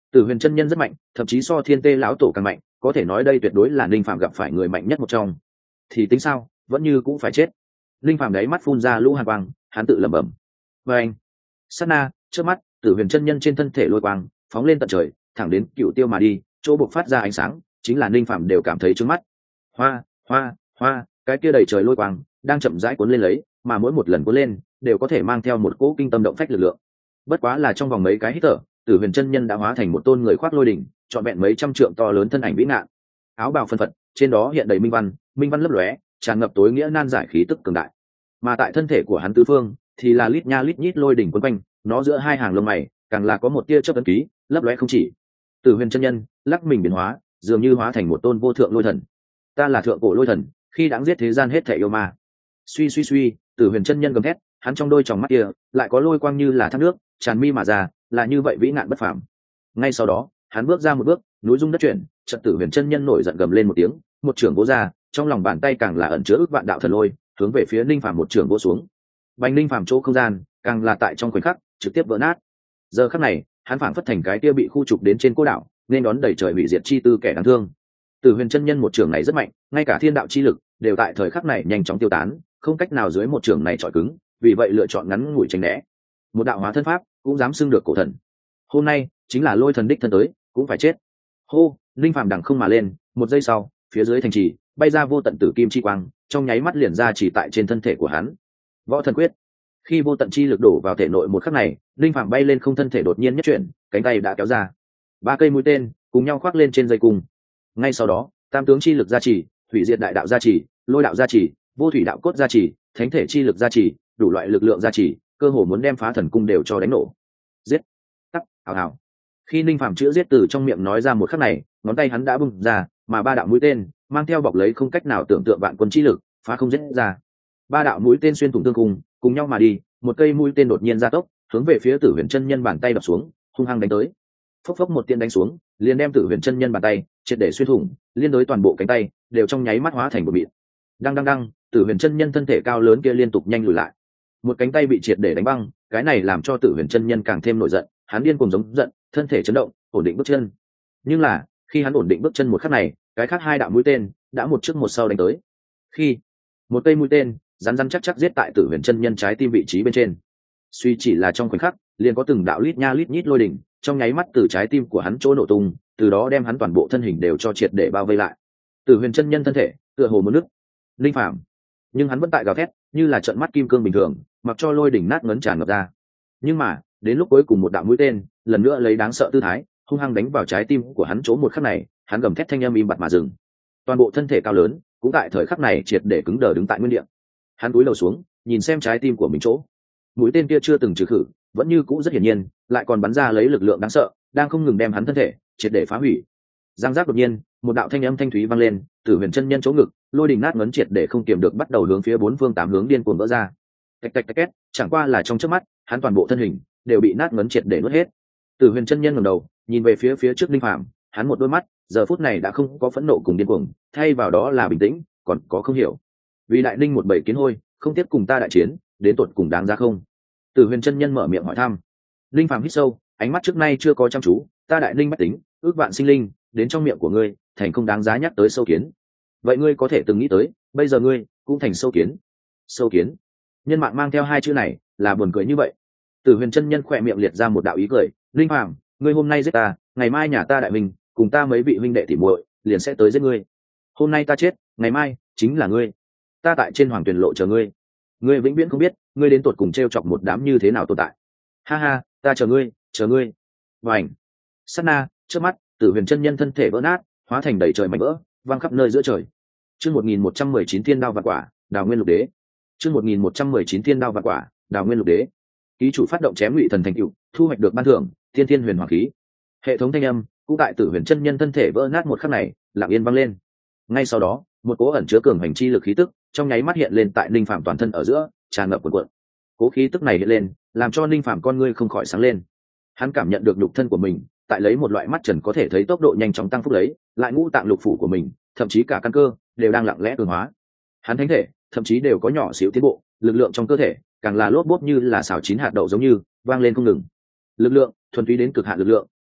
Tử Huyền chân nhân rất mạnh, thậm chí so Thiên Tê lão tổ càng mạnh, có thể nói đây tuyệt đối là Linh Phàm gặp phải người mạnh nhất một trong. Thì tính sao, vẫn như cũng phải chết. Linh Phàm đáy mắt phun ra lũ hàn quang, hắn tự lẩm bẩm. Và anh, sát na, trước mắt, Tử Huyền chân nhân trên thân thể lôi quang phóng lên tận trời, thẳng đến Cựu Tiêu mà đi, chỗ bộc phát ra ánh sáng, chính là Linh Phàm đều cảm thấy trướng mắt. Hoa, hoa, hoa, cái kia đầy trời lôi quang đang chậm rãi cuốn lên lấy, mà mỗi một lần cuốn lên đều có thể mang theo một cỗ kinh tâm động phách lực lượng. Bất quá là trong vòng mấy cái hít thở, Tử Huyền chân nhân đã hóa thành một tôn người khoác lôi đỉnh, trọn vẹn mấy trăm trượng to lớn thân ảnh vĩ ngạn. Áo bào phân phật, trên đó hiện đầy minh văn, minh văn lấp lóe, tràn ngập tối nghĩa nan giải khí tức cường đại. Mà tại thân thể của hắn tứ phương thì là lít nha lít nhít lôi đỉnh quấn quanh, nó giữa hai hàng lông mày càng là có một tia chớp ấn ký, lấp lóe không chỉ. Tử Huyền chân nhân lắc mình biến hóa, dường như hóa thành một tôn vô thượng lôi thần. Ta là thượng cổ lôi thần, khi đáng giết thế gian hết thảy yêu ma. Suy suy suy, Tử Huyền chân nhân gầm thét, hắn trong đôi tròng mắt kia lại có lôi quang như là thác nước tràn mi mà ra, là như vậy vĩ nạn bất phàm. Ngay sau đó, hắn bước ra một bước, núi rung đất chuyển, trận Tử Huyền chân nhân nổi giận gầm lên một tiếng, một trưởng vỗ ra, trong lòng bàn tay càng là ẩn chứa ước vạn đạo thần lôi, hướng về phía Ninh Phàm một trưởng vỗ xuống. Bành Ninh Phàm chỗ không gian, càng là tại trong khoảnh khắc trực tiếp vỡ nát. Giờ khắc này, hắn phảng phất thành cái kia bị khu trục đến trên cô đảo, nên đón đầy trời hủy diệt chi tư kẻ đáng thương. Tử Huyền chân nhân một trưởng này rất mạnh, ngay cả thiên đạo chi lực đều tại thời khắc này nhanh chóng tiêu tán, không cách nào dưới một trưởng này chọi cứng, vì vậy lựa chọn ngắn ngủi tránh né. Một đạo hóa thân pháp cũng dám xưng được cổ thần. Hôm nay chính là lôi thần đích thân tới, cũng phải chết. Hô, Linh Phàm đằng không mà lên, một giây sau, phía dưới thành trì bay ra vô tận tử kim chi quang, trong nháy mắt liền ra chỉ tại trên thân thể của hắn. Võ thần quyết. Khi vô tận chi lực đổ vào thể nội một khắc này, Linh Phàm bay lên không, thân thể đột nhiên nhất chuyển, cánh tay đã kéo ra, ba cây mũi tên cùng nhau khoác lên trên dây cung. Ngay sau đó, tam tướng chi lực gia trì, hủy diệt đại đạo gia trì, lôi đạo gia trì, vô thủy đạo cốt gia trì, thánh thể chi lực gia trì, đủ loại lực lượng gia trì, cơ hồ muốn đem phá thần cung đều cho đánh nổ. Giết, tắc, hào hào. Khi Ninh Phàm chữ giết từ trong miệng nói ra một khắc này, ngón tay hắn đã bung ra, mà ba đạo mũi tên mang theo bọc lấy không cách nào tưởng tượng vạn quân chi lực, phá không giết ra. Ba đạo mũi tên xuyên thủng tương cung, cùng nhau mà đi, một cây mũi tên đột nhiên gia tốc, hướng về phía Tử Huyền chân nhân bàn tay đập xuống, hung hăng đánh tới. Phốc phốc một tiên đánh xuống, liền đem Tử Huyền chân nhân bàn tay triệt để xuyên thủng, liên đối toàn bộ cánh tay đều trong nháy mắt hóa thành bột mịn. Đăng đăng đăng, Tử Huyền chân nhân thân thể cao lớn kia liên tục nhanh lùi lại. Một cánh tay bị triệt để đánh băng, cái này làm cho Tử Huyền chân nhân càng thêm nổi giận, hắn điên cuồng giống giận, thân thể chấn động, ổn định bước chân. Nhưng là, khi hắn ổn định bước chân một khắc này, cái khác hai đạo mũi tên đã một trước một sau đánh tới. Khi một cây mũi tên rắn rắn chắc chắc giết tại Tử Huyền chân nhân trái tim vị trí bên trên. Suy chỉ là trong khoảnh khắc, liền có từng đạo lít nha lít nhít lôi đỉnh, trong nháy mắt từ trái tim của hắn chỗ nổ tung, từ đó đem hắn toàn bộ thân hình đều cho triệt để bao vây lại. Tử Huyền chân nhân thân thể tựa hồ muốn nứt. Linh Phàm, nhưng hắn vẫn tại gào thét, như là trận mắt kim cương bình thường, mặc cho lôi đỉnh nát ngấn tràn ngập ra. Nhưng mà, đến lúc cuối cùng một đạo mũi tên, lần nữa lấy đáng sợ tư thái, hung hăng đánh vào trái tim của hắn chỗ một khắc này, hắn gầm thét thanh âm im bặt mà dừng. Toàn bộ thân thể cao lớn, cũng tại thời khắc này triệt để cứng đờ đứng tại nguyên địa. Hắn cúi đầu xuống, nhìn xem trái tim của mình chỗ. Mũi tên kia chưa từng trừ khử, vẫn như cũ rất hiển nhiên, lại còn bắn ra lấy lực lượng đáng sợ, đang không ngừng đem hắn thân thể triệt để phá hủy. Giang giác đột nhiên, một đạo thanh âm thanh thúy vang lên, Tử Huyền chân nhân chỗ ngực, lôi đình nát ngấn triệt để không kiềm được bắt đầu hướng phía bốn phương tám hướng điên cuồng vỡ ra. Tạch tạch tạch két, chẳng qua là trong chớp mắt, hắn toàn bộ thân hình đều bị nát ngấn triệt để nuốt hết. Tử Huyền chân nhân ngẩng đầu, nhìn về phía phía trước Linh Phàm, hắn một đôi mắt, giờ phút này đã không có phẫn nộ cùng điên cuồng, thay vào đó là bình tĩnh, còn có không hiểu. Vì đại ninh một bầy kiến hôi, không tiếp cùng ta đại chiến, đến tột cùng đáng ra không? Tử Huyền chân nhân mở miệng hỏi thăm. Linh Phàm hít sâu, ánh mắt trước nay chưa có chăm chú, ta đại ninh bách tính, ước vạn sinh linh, đến trong miệng của ngươi, thành không đáng giá nhắc tới sâu kiến. Vậy ngươi có thể từng nghĩ tới, bây giờ ngươi cũng thành sâu kiến. Sâu kiến. Nhân mạng mang theo hai chữ này, là buồn cười như vậy. Tử Huyền chân nhân khỏe miệng liệt ra một đạo ý cười, Linh Phàm, ngươi hôm nay giết ta, ngày mai nhà ta đại minh, cùng ta mấy vị huynh đệ tỉ muội, liền sẽ tới giết ngươi. Hôm nay ta chết, ngày mai chính là ngươi. Ta tại trên hoàng tuyển lộ chờ ngươi. Ngươi vĩnh viễn không biết, ngươi đến tột cùng trêu chọc một đám như thế nào tồn tại. Ha ha, ta chờ ngươi, chờ ngươi. Vành. Sát na, trước mắt, Tử Huyền chân nhân thân thể vỡ nát, hóa thành đầy trời mảnh vỡ, văng khắp nơi giữa trời. Chương một nghìn một trăm mười chín Thiên đao vạn quả, Đào Nguyên Lục Đế. Chương một nghìn một trăm mười chín Thiên đao vạn quả, Đào Nguyên Lục Đế. Ký chủ phát động chém ngụy thần thành tựu, thu hoạch được ban thưởng, Thiên Thiên Huyền Hoàng khí. Hệ thống thanh âm cũng tại Tử Huyền chân nhân thân thể vỡ nát một khắc này, lặng yên vang lên. Ngay sau đó, một cỗ ẩn chứa cường hành chi lực khí tức, trong nháy mắt hiện lên tại Linh Phàm toàn thân ở giữa, tràn ngập cuộn cuộn. Cố khí tức này hiện lên, làm cho Linh Phàm con ngươi không khỏi sáng lên. Hắn cảm nhận được nhục thân của mình, tại lấy một loại mắt trần có thể thấy tốc độ nhanh chóng tăng phúc lấy, lại ngũ tạng lục phủ của mình, thậm chí cả căn cơ đều đang lặng lẽ cường hóa. Hắn thánh thể, thậm chí đều có nhỏ xíu tiến bộ, lực lượng trong cơ thể càng là lốp bốp như là xào chín hạt đậu giống như vang lên không ngừng. Lực lượng thuần túy đến cực hạn lực lượng,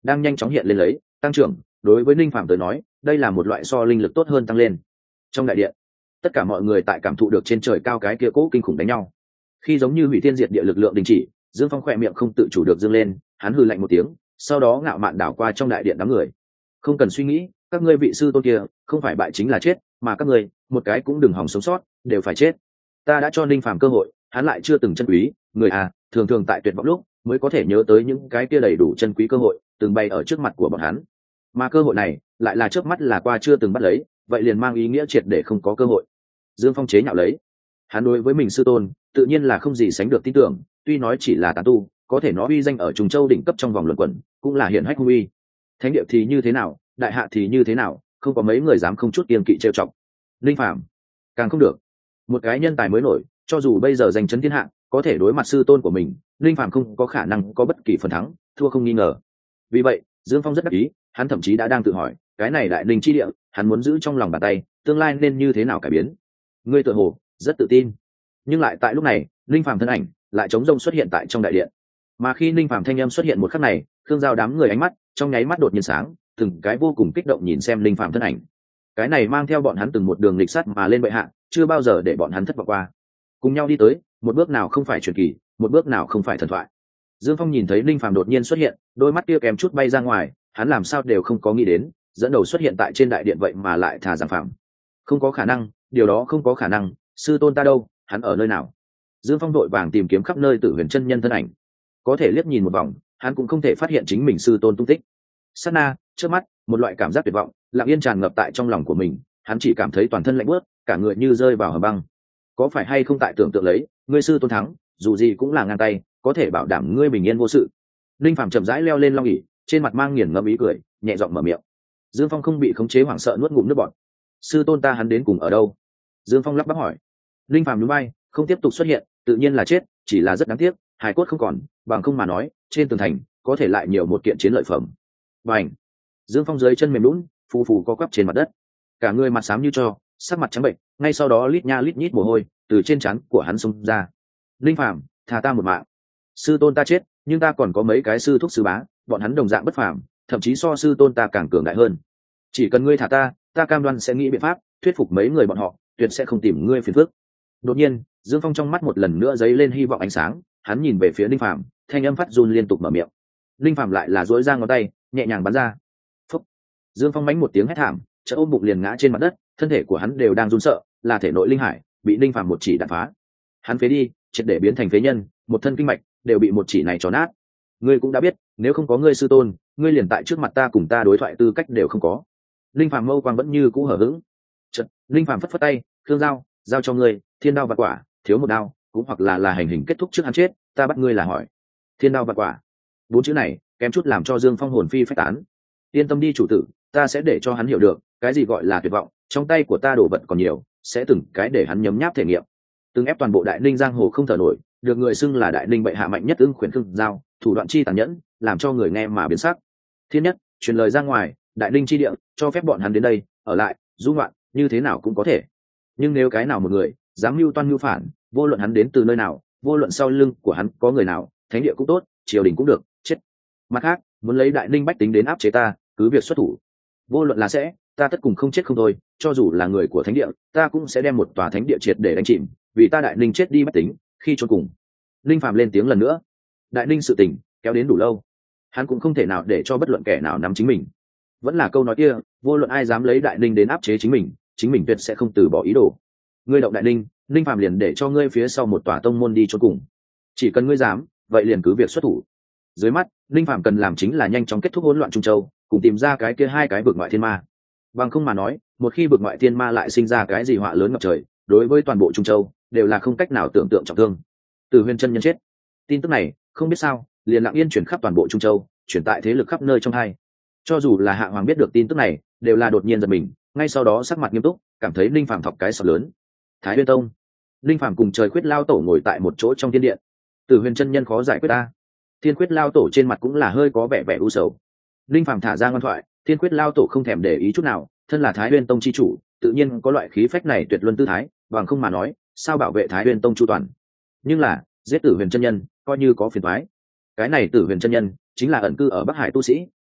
đang nhanh chóng hiện lên lấy tăng trưởng. Đối với Ninh Phàm tới nói, đây là một loại so linh lực tốt hơn tăng lên. Trong đại điện, tất cả mọi người tại cảm thụ được trên trời cao cái kia cố kinh khủng đánh nhau. Khi giống như hủy thiên diệt địa lực lượng đình chỉ, Dương Phong khỏe miệng không tự chủ được dương lên, hắn hừ lạnh một tiếng, sau đó ngạo mạn đảo qua trong đại điện đám người. Không cần suy nghĩ, các ngươi vị sư tôn kia không phải bại chính là chết, mà các ngươi một cái cũng đừng hòng sống sót, đều phải chết. Ta đã cho Ninh Phàm cơ hội, hắn lại chưa từng chân quý, người à, thường thường tại tuyệt vọng lúc mới có thể nhớ tới những cái kia đầy đủ chân quý cơ hội, từng bày ở trước mặt của bọn hắn. Mà cơ hội này lại là trước mắt là qua chưa từng bắt lấy, vậy liền mang ý nghĩa triệt để không có cơ hội. Dương Phong chế nhạo lấy, hắn đối với mình sư tôn tự nhiên là không gì sánh được tin tưởng, tuy nói chỉ là tán tu, có thể nó uy danh ở Trùng Châu đỉnh cấp trong vòng luận quẩn, cũng là hiển hách hung uy. Thánh địa thì như thế nào, đại hạ thì như thế nào, không có mấy người dám không chút kiêng kỵ trêu chọc. Linh Phàm càng không được, một cái nhân tài mới nổi, cho dù bây giờ giành chấn thiên hạ, có thể đối mặt sư tôn của mình, Linh Phàm không có khả năng có bất kỳ phần thắng, thua không nghi ngờ. Vì vậy, Dương Phong rất đắc ý, hắn thậm chí đã đang tự hỏi, cái này đại linh chi địa, hắn muốn giữ trong lòng bàn tay, tương lai nên như thế nào cải biến. Ngươi tự hồ rất tự tin, nhưng lại tại lúc này, Linh Phàm thân ảnh lại trống rông xuất hiện tại trong đại điện. Mà khi Linh Phàm thanh âm xuất hiện một khắc này, Khương Giao đám người ánh mắt trong nháy mắt đột nhiên sáng, từng cái vô cùng kích động nhìn xem Linh Phàm thân ảnh. Cái này mang theo bọn hắn từng một đường lịch sắt mà lên bệ hạ, chưa bao giờ để bọn hắn thất vọng qua. Cùng nhau đi tới, một bước nào không phải truyền kỳ, một bước nào không phải thần thoại. Dương Phong nhìn thấy Linh Phàm đột nhiên xuất hiện, đôi mắt kia kèm chút bay ra ngoài, hắn làm sao đều không có nghĩ đến, dẫn đầu xuất hiện tại trên đại điện vậy mà lại thả giảng phạm. Không có khả năng, điều đó không có khả năng, sư tôn ta đâu, hắn ở nơi nào? Dương Phong đội vàng tìm kiếm khắp nơi Tử Huyền chân nhân thân ảnh, có thể liếc nhìn một vòng, hắn cũng không thể phát hiện chính mình sư tôn tung tích. Sát na, trước mắt, một loại cảm giác tuyệt vọng lặng yên tràn ngập tại trong lòng của mình, hắn chỉ cảm thấy toàn thân lạnh buốt, cả người như rơi vào hầm băng. Có phải hay không tại tưởng tượng lấy, ngươi sư tôn thắng, dù gì cũng là ngang tay, có thể bảo đảm ngươi bình yên vô sự. Linh Phàm chậm rãi leo lên long ỷ, trên mặt mang nghiền ngẫm ý cười, nhẹ giọng mở miệng. Dương Phong không bị khống chế hoảng sợ nuốt ngụm nước bọt. Sư tôn ta hắn đến cùng ở đâu? Dương Phong lắp bắp hỏi. Linh Phàm nhún vai, không tiếp tục xuất hiện, tự nhiên là chết, chỉ là rất đáng tiếc, hài cốt không còn, bằng không mà nói, trên tường thành có thể lại nhiều một kiện chiến lợi phẩm. Bành! Dương Phong dưới chân mềm lún, phù phù co quắp trên mặt đất, cả người mặt xám như tro, sắc mặt trắng bệnh, ngay sau đó lít nha lít nhít mồ hôi từ trên trán của hắn xông ra. Linh Phàm, tha ta một mạng. Sư tôn ta chết, nhưng ta còn có mấy cái sư thúc sư bá, bọn hắn đồng dạng bất phàm, thậm chí so sư tôn ta càng cường đại hơn. Chỉ cần ngươi thả ta, ta cam đoan sẽ nghĩ biện pháp thuyết phục mấy người bọn họ, tuyệt sẽ không tìm ngươi phiền phức. Đột nhiên, Dương Phong trong mắt một lần nữa dấy lên hy vọng ánh sáng, hắn nhìn về phía Linh Phàm, thanh âm phát run liên tục mở miệng. Linh Phàm lại là duỗi ra ngón tay, nhẹ nhàng bắn ra. Phúc! Dương Phong mánh một tiếng hét thảm, chợt ôm bụng liền ngã trên mặt đất, thân thể của hắn đều đang run sợ, là thể nội linh hải bị Linh Phàm một chỉ đạn phá. Hắn phế đi, triệt để biến thành phế nhân, một thân kinh mạch đều bị một chỉ này trò nát. Ngươi cũng đã biết, nếu không có ngươi sư tôn, ngươi liền tại trước mặt ta cùng ta đối thoại tư cách đều không có. Linh Phàm mâu quang vẫn như cũ hở hững. Chợt, Linh Phàm phất phất tay, Khương Giao, giao cho ngươi, thiên đao và quả, thiếu một đao, cũng hoặc là là hành hình kết thúc trước hắn chết, ta bắt ngươi là hỏi. Thiên đao và quả, bốn chữ này kém chút làm cho Dương Phong hồn phi phách tán. Yên tâm đi chủ tử, ta sẽ để cho hắn hiểu được cái gì gọi là tuyệt vọng, trong tay của ta đổ vật còn nhiều, sẽ từng cái để hắn nhấm nháp thể nghiệm. Từng ép toàn bộ đại ninh giang hồ không thở nổi, được người xưng là đại ninh bệ hạ mạnh nhất ứng khuyển Khương Giao, thủ đoạn chi tàn nhẫn, làm cho người nghe mà biến sắc. Thiên nhất truyền lời ra ngoài, đại ninh chi địa cho phép bọn hắn đến đây ở lại du ngoạn, như thế nào cũng có thể. Nhưng nếu cái nào một người dám mưu toan mưu phản, vô luận hắn đến từ nơi nào, vô luận sau lưng của hắn có người nào, thánh địa cũng tốt, triều đình cũng được, chết. Mặt khác, muốn lấy đại ninh bách tính đến áp chế ta, cứ việc xuất thủ. Vô luận là sẽ, ta tất cùng không chết không thôi, cho dù là người của thánh địa, ta cũng sẽ đem một tòa thánh địa triệt để đánh chìm, vì ta đại ninh chết đi bách tính, khi chôn cùng. Linh Phàm lên tiếng lần nữa. Đại ninh sự tình kéo đến đủ lâu, hắn cũng không thể nào để cho bất luận kẻ nào nắm chính mình. Vẫn là câu nói kia, vô luận ai dám lấy đại ninh đến áp chế chính mình, chính mình tuyệt sẽ không từ bỏ ý đồ. Ngươi động đại ninh, Linh Phàm liền để cho ngươi phía sau một tòa tông môn đi chôn cùng. Chỉ cần ngươi dám, vậy liền cứ việc xuất thủ. Dưới mắt, Linh Phàm cần làm chính là nhanh chóng kết thúc hỗn loạn Trung Châu, cùng tìm ra cái kia hai cái vực ngoại thiên ma. Bằng không mà nói, một khi vực ngoại thiên ma lại sinh ra cái gì họa lớn ngập trời, đối với toàn bộ Trung Châu đều là không cách nào tưởng tượng trọng thương. Từ Huyền chân nhân chết, tin tức này không biết sao liền lặng yên chuyển khắp toàn bộ Trung Châu, chuyển tại thế lực khắp nơi trong hai. Cho dù là Hạ Hoàng biết được tin tức này, đều là đột nhiên giật mình, ngay sau đó sắc mặt nghiêm túc, cảm thấy Linh Phàm thọc cái sọt lớn. Thái Huyền Tông, Linh Phàm cùng Trời Khuyết lao tổ ngồi tại một chỗ trong thiên điện. Từ Huyền chân nhân khó giải quyết ta. Thiên Khuyết lao tổ trên mặt cũng là hơi có vẻ vẻ u sầu. Linh Phàm thả ra ngoan thoại, Thiên Khuyết lao tổ không thèm để ý chút nào, thân là Thái Huyền Tông chi chủ, tự nhiên có loại khí phách này tuyệt luân tư thái, bằng không mà nói, sao bảo vệ Thái Huyền Tông chu toàn. Nhưng là, giết Tử Huyền chân nhân, coi như có phiền toái. Cái này Tử Huyền chân nhân chính là ẩn cư ở Bắc Hải tu sĩ,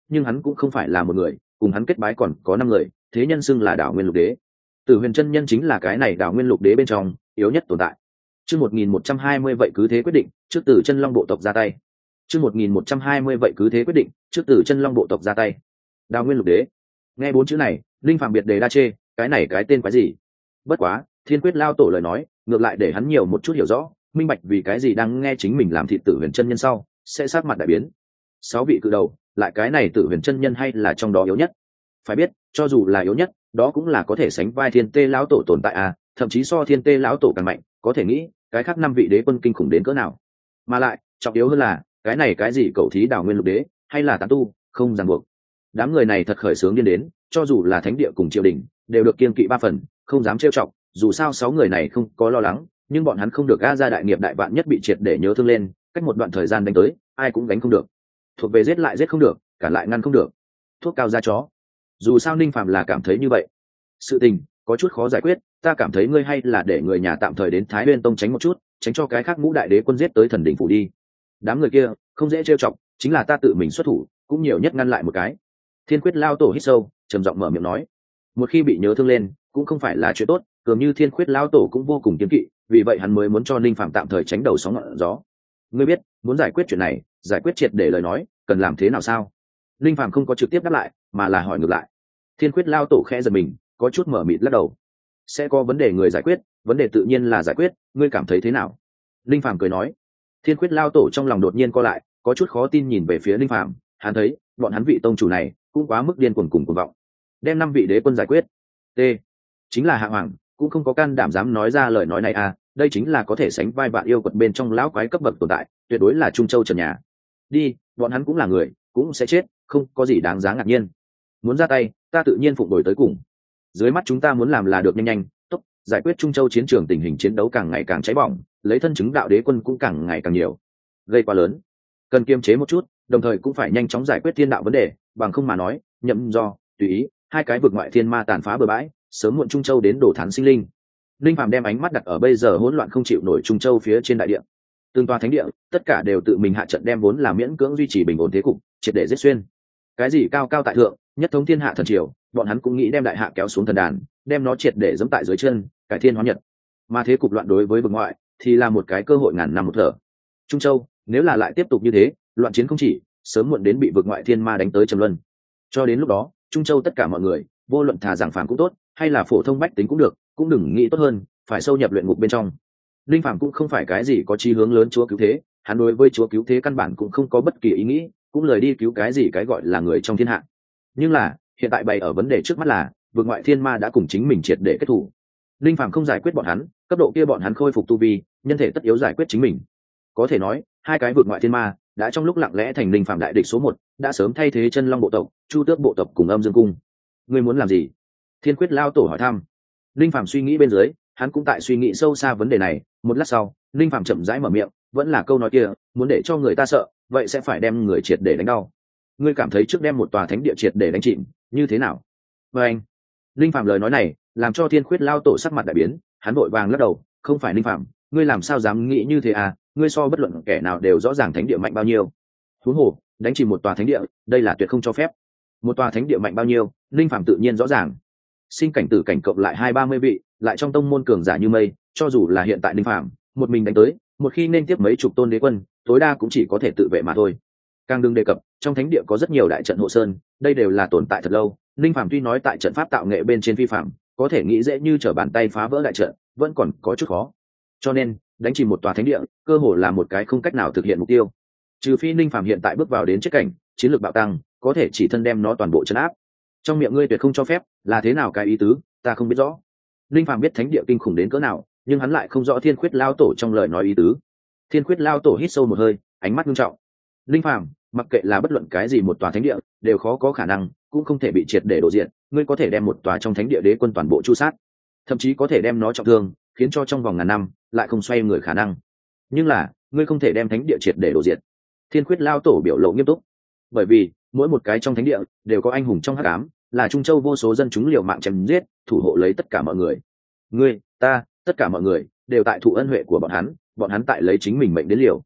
nhưng hắn cũng không phải là một người, cùng hắn kết bái còn có năm người, thế nhân xưng là Đảo Nguyên Lục Đế. Tử Huyền chân nhân chính là cái này Đảo Nguyên Lục Đế bên trong yếu nhất tồn tại. Chương một nghìn một trăm hai mươi vậy cứ thế quyết định, trước Tử Chân Long bộ tộc ra tay. Chương một nghìn một trăm hai mươi vậy cứ thế quyết định, trước Tử Chân Long bộ tộc ra tay. Đảo Nguyên Lục Đế. Nghe bốn chữ này, linh phạm biệt đề đa chê, cái này cái tên quái gì? Bất quá, Thiên Quyết lao tổ lời nói, ngược lại để hắn nhiều một chút hiểu rõ, minh bạch vì cái gì đang nghe chính mình làm thịt Tử Huyền chân nhân sau, sẽ sát mặt đại biến. Sáu vị cự đầu, lại cái này Tử Huyền chân nhân hay là trong đó yếu nhất? Phải biết, cho dù là yếu nhất, đó cũng là có thể sánh vai Thiên Tê lão tổ tồn tại à, thậm chí so Thiên Tê lão tổ càng mạnh, có thể nghĩ, cái khác năm vị đế quân kinh khủng đến cỡ nào. Mà lại, trọng yếu hơn là, cái này cái gì cầu thí Đảo Nguyên Lục Đế, hay là tán tu, không ràng buộc. Đám người này thật khởi sướng điên đến, cho dù là thánh địa cùng triều đình, đều được kiêng kỵ ba phần, không dám trêu chọc, dù sao sáu người này không có lo lắng, nhưng bọn hắn không được a ra đại nghiệp đại vạn nhất bị triệt để nhớ thương lên, cách một đoạn thời gian đánh tới, ai cũng đánh không được. Thuộc về giết lại giết không được, cản lại ngăn không được. Thuốc cao ra chó. Dù sao Ninh Phàm là cảm thấy như vậy. Sự tình có chút khó giải quyết, ta cảm thấy ngươi hay là để người nhà tạm thời đến Thái Nguyên Tông tránh một chút, tránh cho cái khác ngũ đại đế quân giết tới thần đỉnh phủ đi. Đám người kia không dễ trêu chọc, chính là ta tự mình xuất thủ, cũng nhiều nhất ngăn lại một cái. Thiên Quyết lao tổ hít sâu, trầm giọng mở miệng nói, một khi bị nhớ thương lên, cũng không phải là chuyện tốt, dường như Thiên Quyết lao tổ cũng vô cùng kiêng kỵ, vì vậy hắn mới muốn cho Ninh Phàm tạm thời tránh đầu sóng ngọn gió. Ngươi biết, muốn giải quyết chuyện này, giải quyết triệt để lời nói, cần làm thế nào sao? Ninh Phàm không có trực tiếp đáp lại, mà là hỏi ngược lại. Thiên Quyết lao tổ khẽ giật mình, có chút mở mịt lắc đầu. Sẽ có vấn đề người giải quyết, vấn đề tự nhiên là giải quyết, ngươi cảm thấy thế nào? Ninh Phàm cười nói. Thiên Quyết lao tổ trong lòng đột nhiên co lại, có chút khó tin nhìn về phía Ninh Phàm, hắn thấy, bọn hắn vị tông chủ này cũng quá mức điên cuồng cùng cuồng vọng. Đem năm vị đế quân giải quyết. T. Chính là Hạ Hoàng, cũng không có can đảm dám nói ra lời nói này à, đây chính là có thể sánh vai bạn yêu quật bên trong lão quái cấp bậc tồn tại, tuyệt đối là Trung Châu trần nhà. Đi, bọn hắn cũng là người, cũng sẽ chết, không có gì đáng giá ngạc nhiên. Muốn ra tay, ta tự nhiên phụng đổi tới cùng. Dưới mắt chúng ta muốn làm là được nhanh nhanh, tốc, giải quyết Trung Châu chiến trường tình hình chiến đấu càng ngày càng cháy bỏng, lấy thân chứng đạo đế quân cũng càng ngày càng nhiều. Gây quá lớn, cần kiềm chế một chút, đồng thời cũng phải nhanh chóng giải quyết thiên đạo vấn đề, bằng không mà nói, nhậm do, tùy ý, hai cái vực ngoại thiên ma tàn phá bừa bãi, sớm muộn Trung Châu đến đổ thán sinh linh. Linh Phàm đem ánh mắt đặt ở bây giờ hỗn loạn không chịu nổi Trung Châu phía trên đại địa. Từng tòa thánh địa, tất cả đều tự mình hạ trận đem vốn là miễn cưỡng duy trì bình ổn thế cục, triệt để giết xuyên. Cái gì cao cao tại thượng, nhất thống thiên hạ thần triều, bọn hắn cũng nghĩ đem đại hạ kéo xuống thần đàn, đem nó triệt để giẫm tại dưới chân, cải thiên hóa nhật. Mà thế cục loạn đối với vực ngoại, thì là một cái cơ hội ngàn năm một thở. Trung Châu, nếu là lại tiếp tục như thế, loạn chiến không chỉ, sớm muộn đến bị vực ngoại thiên ma đánh tới trầm luân. Cho đến lúc đó, Trung Châu tất cả mọi người, vô luận thà giảng phản cũng tốt, hay là phổ thông bách tính cũng được, cũng đừng nghĩ tốt hơn, phải sâu nhập luyện ngục bên trong. Linh Phàm cũng không phải cái gì có chí hướng lớn chúa cứu thế, hắn đối với chúa cứu thế căn bản cũng không có bất kỳ ý nghĩ, cũng lời đi cứu cái gì cái gọi là người trong thiên hạ. Nhưng là, hiện tại bày ở vấn đề trước mắt là, vực ngoại thiên ma đã cùng chính mình triệt để kết thủ. Linh Phàm không giải quyết bọn hắn, cấp độ kia bọn hắn khôi phục tu vi, nhân thể tất yếu giải quyết chính mình. Có thể nói, hai cái vực ngoại thiên ma đã trong lúc lặng lẽ thành Linh Phàm đại địch số một, đã sớm thay thế Chân Long bộ tộc, Chu Tước bộ tộc cùng Âm Dương cung. Ngươi muốn làm gì? Thiên Quyết lao tổ hỏi thăm. Linh Phàm suy nghĩ bên dưới, hắn cũng tại suy nghĩ sâu xa vấn đề này. Một lát sau, Linh Phàm chậm rãi mở miệng, vẫn là câu nói kia, muốn để cho người ta sợ, vậy sẽ phải đem người triệt để đánh đau. Ngươi cảm thấy trước đem một tòa thánh địa triệt để đánh chìm, như thế nào? Và anh, Linh Phàm lời nói này, làm cho Thiên Quyết lao tổ sắc mặt đại biến, hắn vội vàng lắc đầu, không phải Linh Phàm, ngươi làm sao dám nghĩ như thế à? Ngươi so bất luận kẻ nào đều rõ ràng thánh địa mạnh bao nhiêu. Huống hồ, đánh chìm một tòa thánh địa, đây là tuyệt không cho phép. Một tòa thánh địa mạnh bao nhiêu, Linh Phàm tự nhiên rõ ràng. Sinh cảnh tử cảnh cộng lại hai ba mươi vị, lại trong tông môn cường giả như mây, cho dù là hiện tại Linh Phàm, một mình đánh tới, một khi nên tiếp mấy chục tôn đế quân, tối đa cũng chỉ có thể tự vệ mà thôi. Càng đừng đề cập, trong thánh địa có rất nhiều đại trận hộ sơn, đây đều là tồn tại thật lâu. Linh Phàm tuy nói tại trận pháp tạo nghệ bên trên phi phạm, có thể nghĩ dễ như trở bàn tay phá vỡ đại trận, vẫn còn có chút khó. Cho nên, đánh chìm một tòa thánh địa, cơ hồ là một cái không cách nào thực hiện mục tiêu. Trừ phi Linh Phàm hiện tại bước vào đến chết cảnh, chiến lược bạo tăng, có thể chỉ thân đem nó toàn bộ trấn áp. Trong miệng ngươi tuyệt không cho phép, là thế nào cái ý tứ, ta không biết rõ. Linh Phàm biết thánh địa kinh khủng đến cỡ nào, nhưng hắn lại không rõ Thiên Quyết lao tổ trong lời nói ý tứ. Thiên Quyết lao tổ hít sâu một hơi, ánh mắt nghiêm trọng. Linh Phàm, mặc kệ là bất luận cái gì một tòa thánh địa, đều khó có khả năng, cũng không thể bị triệt để đổ diện. Ngươi có thể đem một tòa trong thánh địa đế quân toàn bộ chu sát, thậm chí có thể đem nó trọng thương, khiến cho trong vòng ngàn năm lại không xoay người khả năng. Nhưng là, ngươi không thể đem thánh địa triệt để đổ diệt. Thiên Quyết lao tổ biểu lộ nghiêm túc, bởi vì mỗi một cái trong thánh địa đều có anh hùng trong hắc ám, là Trung Châu vô số dân chúng liều mạng chém giết, thủ hộ lấy tất cả mọi người. Ngươi, ta, tất cả mọi người đều tại thụ ân huệ của bọn hắn, bọn hắn tại lấy chính mình mệnh đến liều.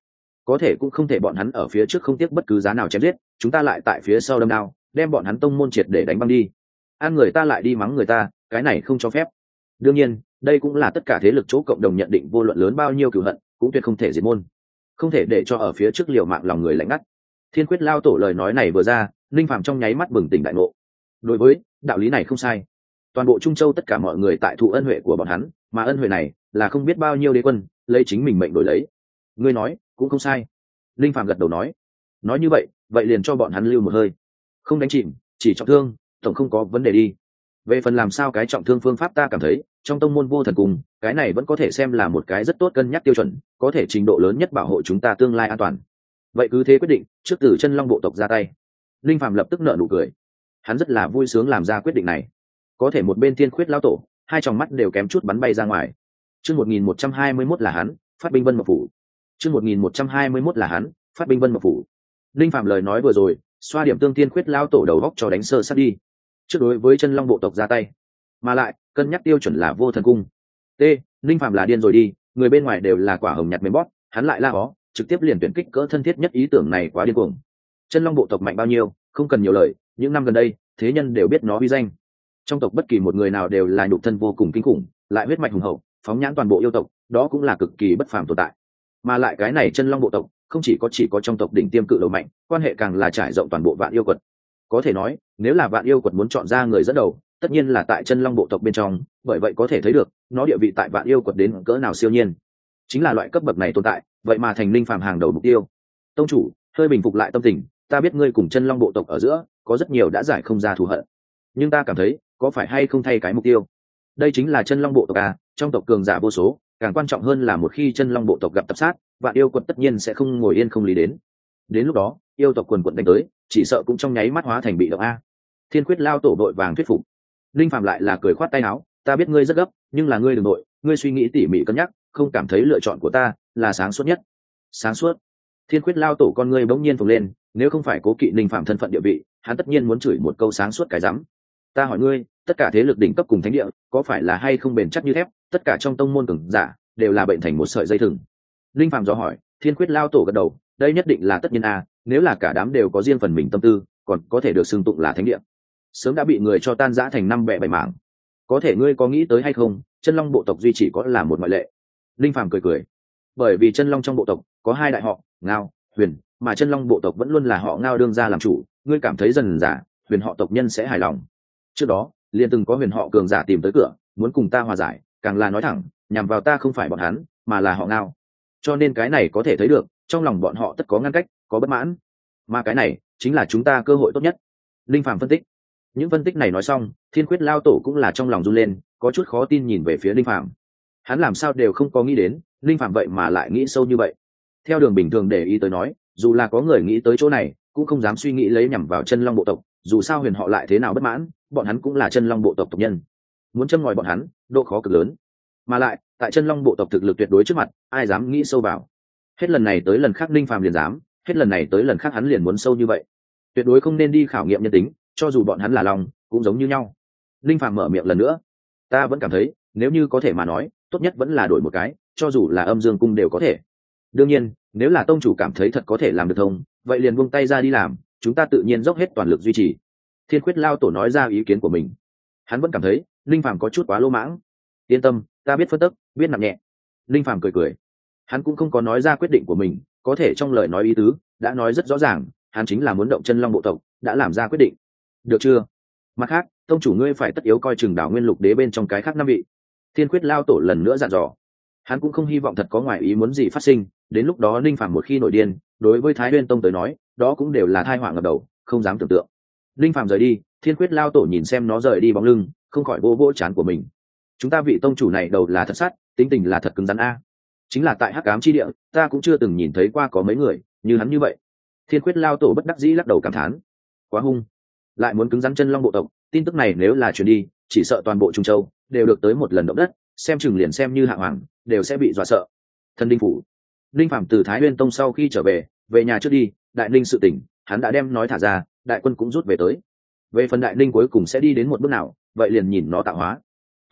có thể cũng không thể bọn hắn ở phía trước không tiếc bất cứ giá nào chém giết, chúng ta lại tại phía sau đâm đao đem bọn hắn tông môn triệt để đánh băng đi. Ăn người ta lại đi mắng người ta, cái này không cho phép. Đương nhiên đây cũng là tất cả thế lực chỗ cộng đồng nhận định, vô luận lớn bao nhiêu cửu hận cũng tuyệt không thể diệt môn, không thể để cho ở phía trước liều mạng lòng người lạnh ngắt. Thiên Quyết lao tổ lời nói này vừa ra, Linh Phàm trong nháy mắt bừng tỉnh đại ngộ. Đối với đạo lý này không sai, toàn bộ Trung Châu tất cả mọi người tại thụ ân huệ của bọn hắn, mà ân huệ này là không biết bao nhiêu đế quân lấy chính mình mệnh đổi lấy. Ngươi nói cũng không sai. Linh Phàm gật đầu nói, nói như vậy vậy liền cho bọn hắn lưu một hơi, không đánh chìm chỉ trọng thương tổng không có vấn đề đi. Về phần làm sao cái trọng thương phương pháp, ta cảm thấy trong tông môn vô thần cùng cái này vẫn có thể xem là một cái rất tốt cân nhắc tiêu chuẩn, có thể trình độ lớn nhất bảo hộ chúng ta tương lai an toàn. Vậy cứ thế quyết định, trước từ chân long bộ tộc ra tay. Linh Phàm lập tức nở nụ cười, hắn rất là vui sướng làm ra quyết định này. Có thể một bên Thiên Khuyết lão tổ hai tròng mắt đều kém chút bắn bay ra ngoài. Chương một nghìn một trăm hai mươi mốt là hắn phát binh Vân Mộc phủ. Chương một nghìn một trăm hai mươi mốt là hắn phát binh Vân Mộc phủ. Linh Phàm lời nói vừa rồi xoa điểm tương Thiên Khuyết lão tổ đầu góc cho đánh sơ sát đi. Trước đối với chân long bộ tộc ra tay, mà lại cân nhắc tiêu chuẩn là vô thần cung. T. Linh Phàm là điên rồi đi, người bên ngoài đều là quả hồng nhặt mềm bót, hắn lại la ó trực tiếp liền tuyển kích cỡ thân thiết nhất, ý tưởng này quá điên cuồng. Chân long bộ tộc mạnh bao nhiêu không cần nhiều lời, những năm gần đây thế nhân đều biết nó uy danh. Trong tộc bất kỳ một người nào đều là nhục thân vô cùng kinh khủng, lại huyết mạch hùng hậu, phóng nhãn toàn bộ yêu tộc, đó cũng là cực kỳ bất phàm tồn tại. Mà lại cái này chân long bộ tộc không chỉ có chỉ có trong tộc đỉnh tiêm cự đầu mạnh, quan hệ càng là trải rộng toàn bộ vạn yêu quật. Có thể nói nếu là vạn yêu quật muốn chọn ra người dẫn đầu, tất nhiên là tại chân long bộ tộc bên trong, bởi vậy có thể thấy được nó địa vị tại vạn yêu quật đến cỡ nào siêu nhiên. Chính là loại cấp bậc này tồn tại, vậy mà thành Linh Phàm hàng đầu mục tiêu. Tông chủ hơi bình phục lại tâm tình, ta biết ngươi cùng chân long bộ tộc ở giữa có rất nhiều đã giải không ra thù hận, nhưng ta cảm thấy có phải hay không thay cái mục tiêu. Đây chính là chân long bộ tộc à, trong tộc cường giả vô số, càng quan trọng hơn là một khi chân long bộ tộc gặp tập sát, vạn yêu quật tất nhiên sẽ không ngồi yên không lý đến. Đến lúc đó yêu tộc quần quận đánh tới, chỉ sợ cũng trong nháy mắt hóa thành bị động a. Thiên Quyết lao tổ đội vàng thuyết phục. Linh Phàm lại là cười khoát tay áo, ta biết ngươi rất gấp, nhưng là ngươi đừng nội, ngươi suy nghĩ tỉ mỉ cân nhắc, không cảm thấy lựa chọn của ta là sáng suốt nhất. Sáng suốt? Thiên Quyết lao tổ con ngươi bỗng nhiên phồng lên, nếu không phải cố kỵ Linh Phàm thân phận địa vị, hắn tất nhiên muốn chửi một câu sáng suốt cái rắm. Ta hỏi ngươi, tất cả thế lực đỉnh cấp cùng thánh địa có phải là hay không bền chắc như thép, tất cả trong tông môn cường giả đều là bệnh thành một sợi dây thừng. Linh Phàm dò hỏi. Thiên Quyết lao tổ gật đầu, đây nhất định là tất nhiên a, nếu là cả đám đều có riêng phần mình tâm tư, còn có thể được xưng tụng là thánh địa, sớm đã bị người cho tan rã thành năm bè bảy mảng. Có thể ngươi có nghĩ tới hay không, chân long bộ tộc duy chỉ có là một ngoại lệ. Linh Phàm cười cười, bởi vì chân long trong bộ tộc có hai đại họ, Ngao, Huyền, mà chân long bộ tộc vẫn luôn là họ Ngao đương ra làm chủ, ngươi cảm thấy dần giả Huyền họ tộc nhân sẽ hài lòng. Trước đó liền từng có Huyền họ cường giả tìm tới cửa, muốn cùng ta hòa giải, càng là nói thẳng nhằm vào ta không phải bọn hắn mà là họ Ngao, cho nên cái này có thể thấy được trong lòng bọn họ tất có ngăn cách, có bất mãn, mà cái này chính là chúng ta cơ hội tốt nhất. Linh Phàm phân tích. Những phân tích này nói xong, Thiên Quyết lao tổ cũng là trong lòng run lên, có chút khó tin nhìn về phía Linh Phàm. Hắn làm sao đều không có nghĩ đến Linh Phàm vậy mà lại nghĩ sâu như vậy. Theo đường bình thường để ý tới nói, dù là có người nghĩ tới chỗ này cũng không dám suy nghĩ lấy nhằm vào chân long bộ tộc, dù sao Huyền họ lại thế nào bất mãn, bọn hắn cũng là chân long bộ tộc tộc nhân, muốn châm ngòi bọn hắn độ khó cực lớn, mà lại tại chân long bộ tộc thực lực tuyệt đối trước mặt, ai dám nghĩ sâu vào. Hết lần này tới lần khác Linh Phàm liền dám, hết lần này tới lần khác hắn liền muốn sâu như vậy. Tuyệt đối không nên đi khảo nghiệm nhân tính, cho dù bọn hắn là lòng cũng giống như nhau. Linh Phàm mở miệng lần nữa, ta vẫn cảm thấy nếu như có thể mà nói, tốt nhất vẫn là đổi một cái, cho dù là âm dương cung đều có thể. Đương nhiên nếu là tông chủ cảm thấy thật có thể làm được thông, vậy liền buông tay ra đi làm, chúng ta tự nhiên dốc hết toàn lực duy trì. Thiên Quyết lao tổ nói ra ý kiến của mình. Hắn vẫn cảm thấy Linh Phàm có chút quá lô mãng. Yên tâm, ta biết phân tích, biết nặng nhẹ. Linh Phàm cười cười, hắn cũng không có nói ra quyết định của mình, có thể trong lời nói ý tứ đã nói rất rõ ràng, hắn chính là muốn động chân long bộ tộc, đã làm ra quyết định. Được chưa? Mặt khác, tông chủ ngươi phải tất yếu coi chừng đảo nguyên lục đế bên trong cái khác năm vị. Thiên Quyết lao tổ lần nữa dặn dò. Hắn cũng không hy vọng thật có ngoại ý muốn gì phát sinh, đến lúc đó Linh Phàm một khi nổi điên, đối với Thái Nguyên tông tới nói, đó cũng đều là tai họa ngập đầu, không dám tưởng tượng. Linh Phàm rời đi, Thiên Quyết lao tổ nhìn xem nó rời đi bóng lưng, không khỏi vô vỗ trán của mình. Chúng ta vị tông chủ này đầu là thật sắt, tính tình là thật cứng rắn a. Chính là tại Hắc Ám chi địa, ta cũng chưa từng nhìn thấy qua có mấy người như hắn như vậy. Thiên Quyết lao tổ bất đắc dĩ lắc đầu cảm thán, quá hung, lại muốn cứng rắn chân long bộ tộc, tin tức này nếu là truyền đi, chỉ sợ toàn bộ Trung Châu đều được tới một lần động đất, xem chừng liền xem như hạ hoàng đều sẽ bị dọa sợ. Thân Đinh phủ, Linh Phàm từ Thái Nguyên tông sau khi trở về, về nhà trước đi, đại ninh sự tỉnh hắn đã đem nói thả ra, đại quân cũng rút về tới. Về phần đại ninh cuối cùng sẽ đi đến một bước nào, vậy liền nhìn nó tạo hóa. Tóm lại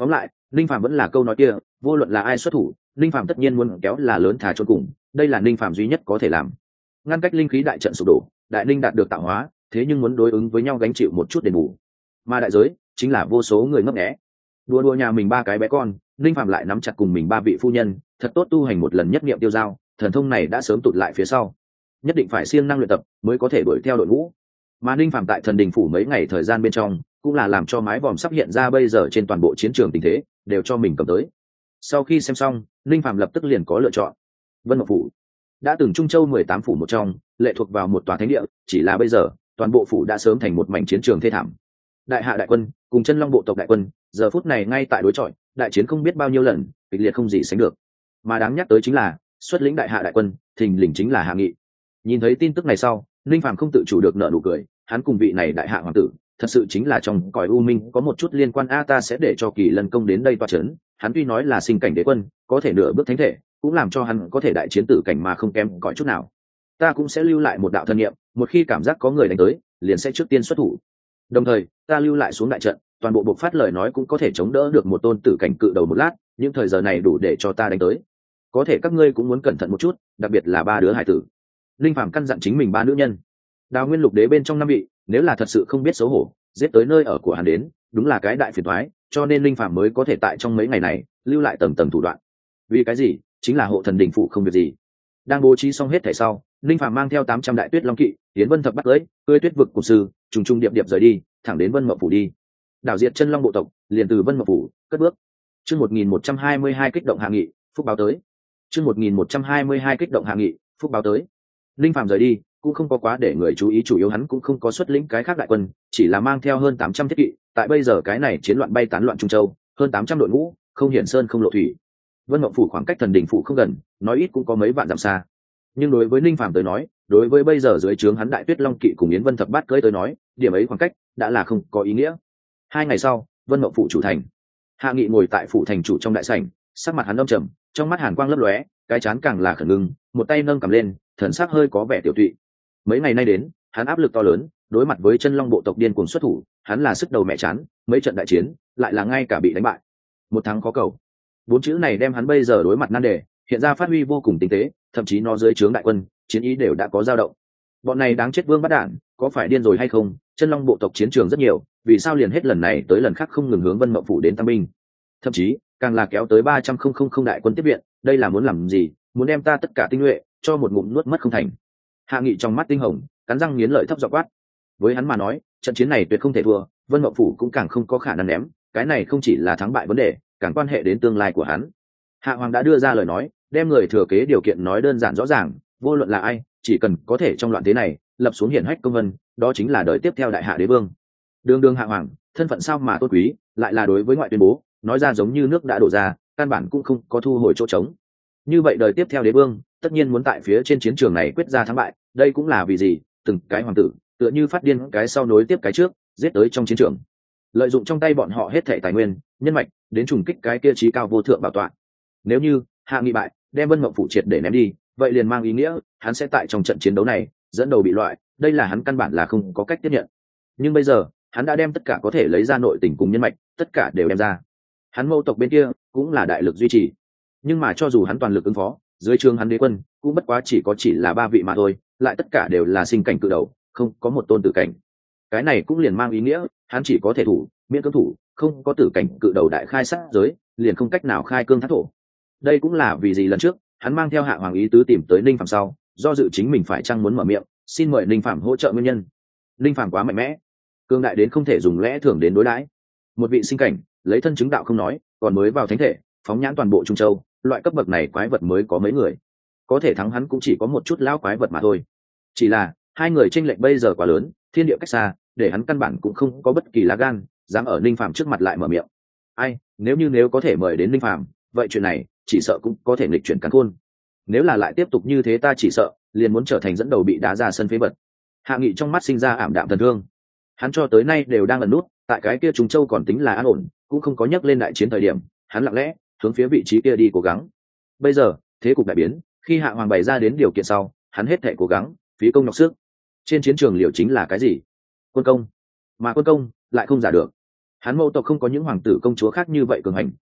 Ninh Phạm vẫn là câu nói kia, vô luận là ai xuất thủ, Ninh Phạm tất nhiên muốn kéo là lớn thả chôn cùng, đây là Ninh Phạm duy nhất có thể làm. Ngăn cách linh khí đại trận sụp đổ, đại ninh đạt được tạo hóa, thế nhưng muốn đối ứng với nhau gánh chịu một chút đền bù, mà đại giới chính là vô số người ngấp nghé. Đùa đùa nhà mình ba cái bé con, Ninh Phạm lại nắm chặt cùng mình ba vị phu nhân, thật tốt tu hành một lần nhất niệm tiêu giao, thần thông này đã sớm tụt lại phía sau, nhất định phải siêng năng luyện tập mới có thể đuổi theo đội ngũ. Mà Ninh Phạm tại thần đình phủ mấy ngày thời gian bên trong, cũng là làm cho mái vòm sắp hiện ra bây giờ trên toàn bộ chiến trường tình thế đều cho mình cầm tới. Sau khi xem xong, Ninh Phạm lập tức liền có lựa chọn. Vân Mộng phủ đã từng Trung Châu mười tám phủ một trong, lệ thuộc vào một tòa thánh địa, chỉ là bây giờ toàn bộ phủ đã sớm thành một mảnh chiến trường thê thảm. Đại hạ đại quân cùng chân long bộ tộc đại quân giờ phút này ngay tại đối chọi, đại chiến không biết bao nhiêu lần, kịch liệt không gì sánh được. Mà đáng nhắc tới chính là xuất lĩnh đại hạ đại quân thình lình chính là Hạ Nghị. Nhìn thấy tin tức này sau, Ninh Phàm không tự chủ được nở nụ cười, hắn cùng vị này đại hạ hoàng tử thật sự chính là trong cõi u minh có một chút liên quan. A ta sẽ để cho Kỳ Lân công đến đây toa chấn, hắn tuy nói là sinh cảnh đế quân, có thể nửa bước thánh thể, cũng làm cho hắn có thể đại chiến tử cảnh mà không kém cõi chút nào. Ta cũng sẽ lưu lại một đạo thân niệm, một khi cảm giác có người đánh tới, liền sẽ trước tiên xuất thủ. Đồng thời, ta lưu lại xuống đại trận, toàn bộ bộc phát lời nói cũng có thể chống đỡ được một tôn tử cảnh cự đầu một lát, những thời giờ này đủ để cho ta đánh tới. Có thể các ngươi cũng muốn cẩn thận một chút, đặc biệt là ba đứa hải tử. Linh Phàm căn dặn chính mình ba nữ nhân. Đào Nguyên Lục Đế bên trong năm vị, nếu là thật sự không biết xấu hổ, giết tới nơi ở của hắn đến, đúng là cái đại phiền toái, cho nên Linh Phàm mới có thể tại trong mấy ngày này lưu lại tầng tầng thủ đoạn. Vì cái gì? Chính là hộ thần đình phụ không việc gì. Đang bố trí xong hết thảy sau, Linh Phàm mang theo tám trăm đại tuyết long kỵ, tiến Vân Thập Bắt cưỡi, cưỡi tuyết vực của sư, trùng trùng điệp điệp rời đi, thẳng đến Vân Mộng phủ đi. Đảo diệt chân long bộ tộc, liền từ Vân Mộng phủ cất bước. Chương một nghìn một trăm hai mươi hai kích động Hạ Nghị, phúc báo tới. Chương một nghìn một trăm hai mươi hai kích động Hạ Nghị, phúc báo tới. Linh Phàm rời đi, cũng không có quá để người chú ý, chủ yếu hắn cũng không có xuất lĩnh cái khác đại quân, chỉ là mang theo hơn tám trăm thiết kỵ, tại bây giờ cái này chiến loạn bay tán loạn Trung Châu, hơn tám trăm đội ngũ, không hiển sơn không lộ thủy. Vân Mộng phủ khoảng cách thần đỉnh phủ không gần, nói ít cũng có mấy vạn dặm xa. Nhưng đối với Linh Phàm tới nói, đối với bây giờ dưới trướng hắn đại tuyết long kỵ cùng Yến Vân Thập Bát cưỡi tới nói, điểm ấy khoảng cách đã là không có ý nghĩa. Hai ngày sau, Vân Mộng phủ chủ thành, Hạ Nghị ngồi tại phủ thành chủ trong đại sảnh, sắc mặt hắn âm trầm, trong mắt hàn quang lấp lóe, cái chán càng là khẩn ngưng, một tay nâng cầm lên, thần sắc hơi có vẻ tiểu tụy. Mấy ngày nay đến, hắn áp lực to lớn, đối mặt với chân long bộ tộc điên cuồng xuất thủ, hắn là sức đầu mẹ chán, mấy trận đại chiến, lại là ngay cả bị đánh bại. Một thắng khó cầu. Bốn chữ này đem hắn bây giờ đối mặt nan đề, hiện ra phát huy vô cùng tinh tế, thậm chí nó dưới trướng đại quân, chiến ý đều đã có dao động. Bọn này đáng chết vương bắt đản, có phải điên rồi hay không? Chân long bộ tộc chiến trường rất nhiều, vì sao liền hết lần này tới lần khác không ngừng hướng Vân Mộng phủ đến tăng binh? Thậm chí, càng là kéo tới ba trăm không không không đại quân tiếp viện, đây là muốn làm gì? Muốn đem ta tất cả tinh nhuệ cho một ngụm nuốt mất không thành? Hạ Nghị trong mắt tinh hồng, cắn răng nghiến lợi thấp giọng quát. Với hắn mà nói, trận chiến này tuyệt không thể thua, Vân Mộng phủ cũng càng không có khả năng ném, cái này không chỉ là thắng bại vấn đề, càng quan hệ đến tương lai của hắn. Hạ Hoàng đã đưa ra lời nói, đem người thừa kế điều kiện nói đơn giản rõ ràng, vô luận là ai, chỉ cần có thể trong loạn thế này lập xuống hiển hách công vân, đó chính là đời tiếp theo đại hạ đế vương. Đường đường Hạ Hoàng, thân phận sao mà tôn quý, lại là đối với ngoại tuyên bố, nói ra giống như nước đã đổ ra, căn bản cũng không có thu hồi chỗ trống. Như vậy đời tiếp theo đế vương, tất nhiên muốn tại phía trên chiến trường này quyết ra thắng bại, đây cũng là vì gì? Từng cái hoàng tử, tựa như phát điên cái sau nối tiếp cái trước, giết tới trong chiến trường, lợi dụng trong tay bọn họ hết thảy tài nguyên, nhân mạch, đến trùng kích cái kia chí cao vô thượng bảo tọa. Nếu như Hạ Nghị bại, đem Vân Mộng phủ triệt để ném đi, vậy liền mang ý nghĩa hắn sẽ tại trong trận chiến đấu này dẫn đầu bị loại, đây là hắn căn bản là không có cách tiếp nhận. Nhưng bây giờ, hắn đã đem tất cả có thể lấy ra nội tình cùng nhân mạch, tất cả đều đem ra. Hắn Mâu tộc bên kia cũng là đại lực duy trì, nhưng mà cho dù hắn toàn lực ứng phó, dưới trướng hắn đế quân cũng bất quá chỉ có chỉ là ba vị mà thôi, lại tất cả đều là sinh cảnh cự đầu, không có một tôn tử cảnh. Cái này cũng liền mang ý nghĩa hắn chỉ có thể thủ, miễn cưỡng thủ, không có tử cảnh cự đầu đại khai sát giới, liền không cách nào khai cương thác thổ. Đây cũng là vì gì lần trước hắn mang theo Hạ Hoàng ý tứ tìm tới Ninh Phạm sau, do dự chính mình phải chăng muốn mở miệng, xin mời Ninh Phạm hỗ trợ nguyên nhân. Ninh Phạm quá mạnh mẽ, cương đại đến không thể dùng lẽ thường đến đối đãi. Một vị sinh cảnh, lấy thân chứng đạo không nói, còn mới vào thánh thể, phóng nhãn toàn bộ Trung Châu, loại cấp bậc này quái vật mới có mấy người, có thể thắng hắn cũng chỉ có một chút lão quái vật mà thôi. Chỉ là hai người chênh lệch bây giờ quá lớn, thiên địa cách xa, để hắn căn bản cũng không có bất kỳ lá gan dám ở Ninh Phạm trước mặt lại mở miệng. Ai, nếu như nếu có thể mời đến Ninh Phạm, vậy chuyện này chỉ sợ cũng có thể nghịch chuyển cắn khôn. Nếu là lại tiếp tục như thế, ta chỉ sợ liền muốn trở thành dẫn đầu bị đá ra sân phế bật. Hạ Nghị trong mắt sinh ra ảm đạm thần thương. Hắn cho tới nay đều đang ẩn nút, tại cái kia Trung Châu còn tính là an ổn, cũng không có nhắc lên đại chiến thời điểm, hắn lặng lẽ hướng phía vị trí kia đi cố gắng. Bây giờ thế cục đại biến, khi Hạ Hoàng bày ra đến điều kiện sau, hắn hết thảy cố gắng, phí công nhọc sức. Trên chiến trường liều chính là cái gì? Quân công. Mà quân công lại không giả được. Hắn Mâu tộc không có những hoàng tử công chúa khác như vậy cường hành,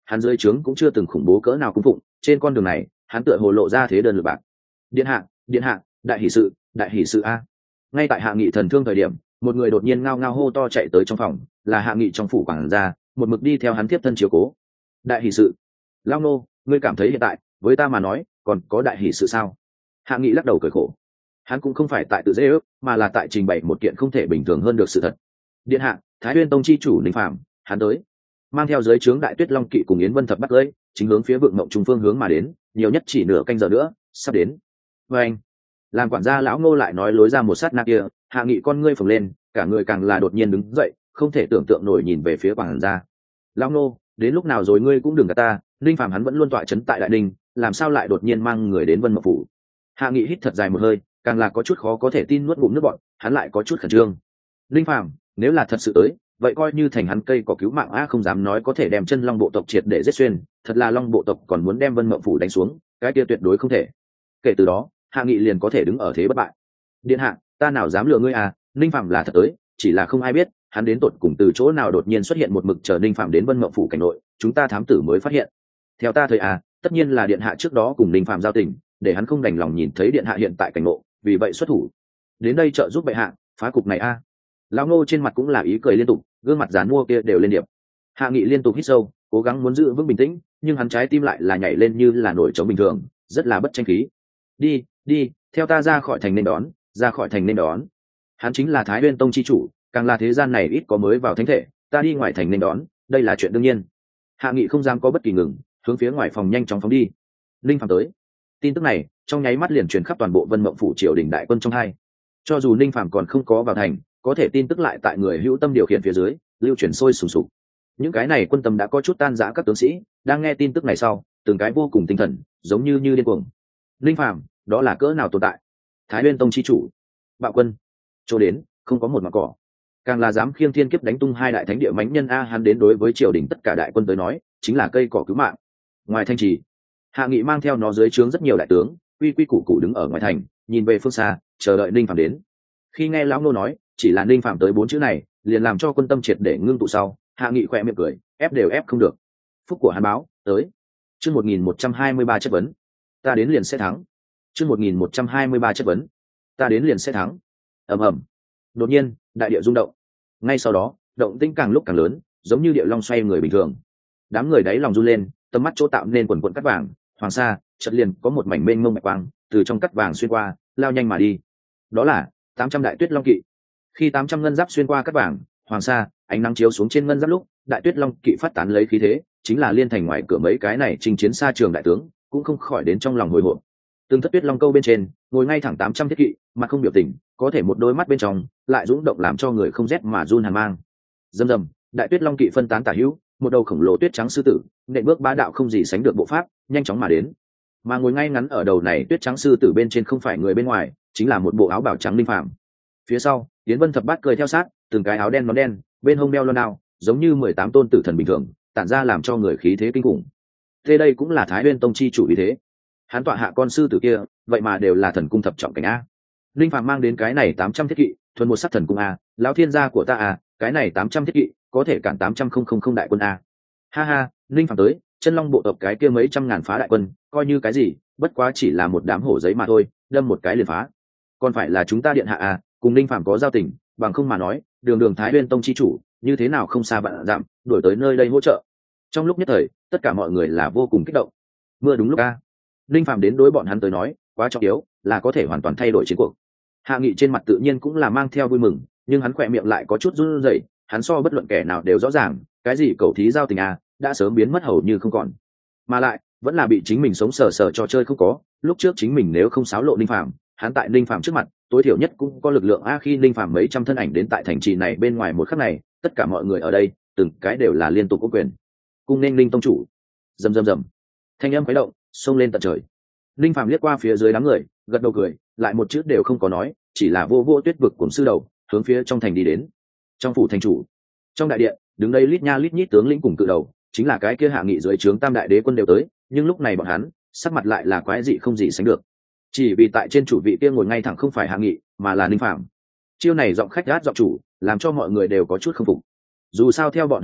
hắn dưới trướng cũng chưa từng khủng bố cỡ nào cung phụng, trên con đường này hắn tựa hồ lộ ra thế đơn lực bạc. Điện hạ, điện hạ, đại hỷ sự, đại hỷ sự a. Ngay tại hạ nghị thần thương thời điểm, một người đột nhiên ngao ngao hô to chạy tới trong phòng, là hạ nghị trong phủ quản gia, một mực đi theo hắn tiếp thân chiếu cố. Đại hỷ sự. Lao nô, ngươi cảm thấy hiện tại với ta mà nói còn có đại hỷ sự sao? Hạ nghị lắc đầu cười khổ. Hắn cũng không phải tại tự dễ ước, mà là tại trình bày một kiện không thể bình thường hơn được sự thật. Điện hạ, Thái Nguyên tông chi chủ Ninh Phạm, hắn tới, mang theo dưới trướng Đại Tuyết Long kỵ cùng Yến Vân thập bắt lưỡi, chính hướng phía vượng mộng trung phương hướng mà đến, nhiều nhất chỉ nửa canh giờ nữa sắp đến. Và anh, làm quản gia lão Ngô lại nói lối ra một sát na kia, hạ nghị con ngươi phồng lên, cả người càng là đột nhiên đứng dậy, không thể tưởng tượng nổi nhìn về phía quản gia. Lão Ngô, đến lúc nào rồi ngươi cũng đừng gạt ta, Ninh Phạm hắn vẫn luôn tọa trấn tại Đại Ninh, làm sao lại đột nhiên mang người đến Vân Mộng phủ? Hạ nghị hít thật dài một hơi, càng là có chút khó có thể tin nuốt ngụm nước bọt, hắn lại có chút khẩn trương. Ninh Phạm, nếu là thật sự tới, vậy coi như thành hắn cây có cứu mạng a, không dám nói có thể đem chân long bộ tộc triệt để giết xuyên, thật là long bộ tộc còn muốn đem Vân Mộng phủ đánh xuống, cái kia tuyệt đối không thể. Kể từ đó, hạ nghị liền có thể đứng ở thế bất bại. Điện hạ, ta nào dám lừa ngươi à, Ninh Phạm là thật tới, chỉ là không ai biết hắn đến tột cùng từ chỗ nào đột nhiên xuất hiện một mực chờ Ninh Phạm đến Vân Mộng phủ cảnh nội, chúng ta thám tử mới phát hiện. Theo ta thời à, tất nhiên là điện hạ trước đó cùng Ninh Phạm giao tình, để hắn không đành lòng nhìn thấy điện hạ hiện tại cảnh ngộ, vì vậy xuất thủ đến đây trợ giúp bệ hạ phá cục này a. À. Lão Ngô trên mặt cũng là ý cười liên tục, gương mặt dán mua kia đều lên điệp. Hạ nghị liên tục hít sâu, cố gắng muốn giữ vững bình tĩnh, nhưng hắn trái tim lại là nhảy lên như là nổi trống bình thường, rất là bất tranh khí. Đi, đi, theo ta ra khỏi thành nên đón, ra khỏi thành nên đón. Hắn chính là Thái Nguyên tông chi chủ, càng là thế gian này ít có mới vào thánh thể, ta đi ngoài thành nên đón, đây là chuyện đương nhiên. Hạ nghị không dám có bất kỳ ngừng, hướng phía ngoài phòng nhanh chóng phóng đi. Linh Phạm tới. Tin tức này trong nháy mắt liền truyền khắp toàn bộ Vân Mộng phủ triều đình đại quân trong hai. Cho dù Ninh Phạm còn không có vào thành, có thể tin tức lại tại người hữu tâm điều khiển phía dưới lưu truyền sôi sùng sục. Những cái này quân tâm đã có chút tan rã, các tướng sĩ đang nghe tin tức này sau, từng cái vô cùng tinh thần, giống như như điên cuồng. Ninh Phạm, đó là cỡ nào tồn tại? Thái Nguyên tông chi chủ, bạo quân, chỗ đến không có một mặt cỏ, càng là dám khiêng thiên kiếp đánh tung hai đại thánh địa mãnh nhân a, hắn đến đối với triều đình tất cả đại quân tới nói chính là cây cỏ cứu mạng. Ngoài thanh trì, hạ nghị mang theo nó dưới trướng rất nhiều đại tướng quy quy củ củ đứng ở ngoài thành, nhìn về phương xa chờ đợi Ninh Phạm đến. Khi nghe lão nô nói chỉ là Ninh Phạm tới bốn chữ này, liền làm cho quân tâm triệt để ngưng tụ sau, hạ nghị khỏe miệng cười, ép đều ép không được. Phúc của hắn báo tới. Chương một nghìn một trăm hai mươi ba chất vấn, ta đến liền sẽ thắng. Chương một nghìn một trăm hai mươi ba chất vấn, ta đến liền sẽ thắng. Ầm ầm. Đột nhiên đại địa rung động, ngay sau đó động tĩnh càng lúc càng lớn, giống như địa long xoay người bình thường. Đám người đáy lòng run lên, tầm mắt chỗ tạo nên quần quần cắt vàng hoàng sa, chợt liền có một mảnh mênh mông bạch quang từ trong cắt vàng xuyên qua, lao nhanh mà đi. Đó là tám trăm đại tuyết long kỵ. Khi tám trăm ngân giáp xuyên qua cắt vàng hoàng sa, ánh nắng chiếu xuống trên ngân giáp lúc, đại tuyết long kỵ phát tán lấy khí thế, chính là liên thành ngoài cửa mấy cái này chinh chiến xa trường đại tướng cũng không khỏi đến trong lòng hồi hộp. Từng thất tuyết long câu bên trên ngồi ngay thẳng tám trăm thiết kỵ, mặt không biểu tình, có thể một đôi mắt bên trong lại dũng động làm cho người không rét mà run hàn mang. Dầm dầm, đại tuyết long kỵ phân tán tả hữu, một đầu khổng lồ tuyết trắng sư tử nện bước bá đạo không gì sánh được bộ pháp, nhanh chóng mà đến. Mà ngồi ngay ngắn ở đầu này tuyết trắng sư tử bên trên không phải người bên ngoài, chính là một bộ áo bào trắng Ninh Phạm. Phía sau Yến Vân thập bát cười theo sát, từng cái áo đen nón đen, bên hông đeo loan đao, giống như mười tám tôn tử thần bình thường, tản ra làm cho người khí thế kinh khủng. Thế đây cũng là Thái Nguyên tông chi chủ ý thế. Hắn tọa hạ con sư tử kia, vậy mà đều là thần cung thập trọng cảnh a. Ninh Phạm mang đến cái này tám trăm thiết kỵ, thuần một sắc thần cung a, lão thiên gia của ta a, cái này tám trăm thiết kỵ có thể cản tám trăm không không không đại quân a. Ha ha, Ninh Phạm tới, chân long bộ tộc cái kia mấy trăm ngàn phá đại quân, coi như cái gì, bất quá chỉ là một đám hổ giấy mà thôi, đâm một cái liền phá. Còn phải là chúng ta điện hạ a, cùng Ninh Phạm có giao tình, bằng không mà nói, đường đường Thái Nguyên tông chi chủ, như thế nào không xa vạn dặm, đuổi tới nơi đây hỗ trợ. Trong lúc nhất thời, tất cả mọi người là vô cùng kích động. Mưa đúng lúc a. Ninh Phạm đến đối bọn hắn tới nói, quá trọng yếu, là có thể hoàn toàn thay đổi chiến cuộc. Hạ nghị trên mặt tự nhiên cũng là mang theo vui mừng, nhưng hắn khỏe miệng lại có chút run rẩy, hắn so bất luận kẻ nào đều rõ ràng, cái gì cầu thí giao tình a, đã sớm biến mất hầu như không còn. Mà lại, vẫn là bị chính mình sống sờ sờ cho chơi không có, lúc trước chính mình nếu không xáo lộ Ninh Phạm, hắn tại Ninh Phạm trước mặt, tối thiểu nhất cũng có lực lượng a. Khi Ninh Phạm mấy trăm thân ảnh đến tại thành trì này bên ngoài một khắc này, tất cả mọi người ở đây, từng cái đều là liên tục có quyền. Cung nên Ninh tông chủ. Rầm rầm rầm. Thanh âm khuấy động, xông lên tận trời. Ninh Phạm liếc qua phía dưới đám người, gật đầu cười, lại một chữ đều không có nói, chỉ là vô vô tuyết vực cuồng sư đầu, hướng phía trong thành đi đến. Trong phủ thành chủ, trong đại điện, đứng đây lít nha lít nhít tướng lĩnh cùng cự đầu, chính là cái kia hạ nghị dưới trướng tam đại đế quân đều tới, nhưng lúc này bọn hắn sắc mặt lại là quái dị không gì sánh được, chỉ vì tại trên chủ vị kia ngồi ngay thẳng không phải hạ nghị, mà là Ninh Phạm. Chiêu này giọng khách gát giọng chủ, làm cho mọi người đều có chút không phục. Dù sao theo bọn hắn nghĩ,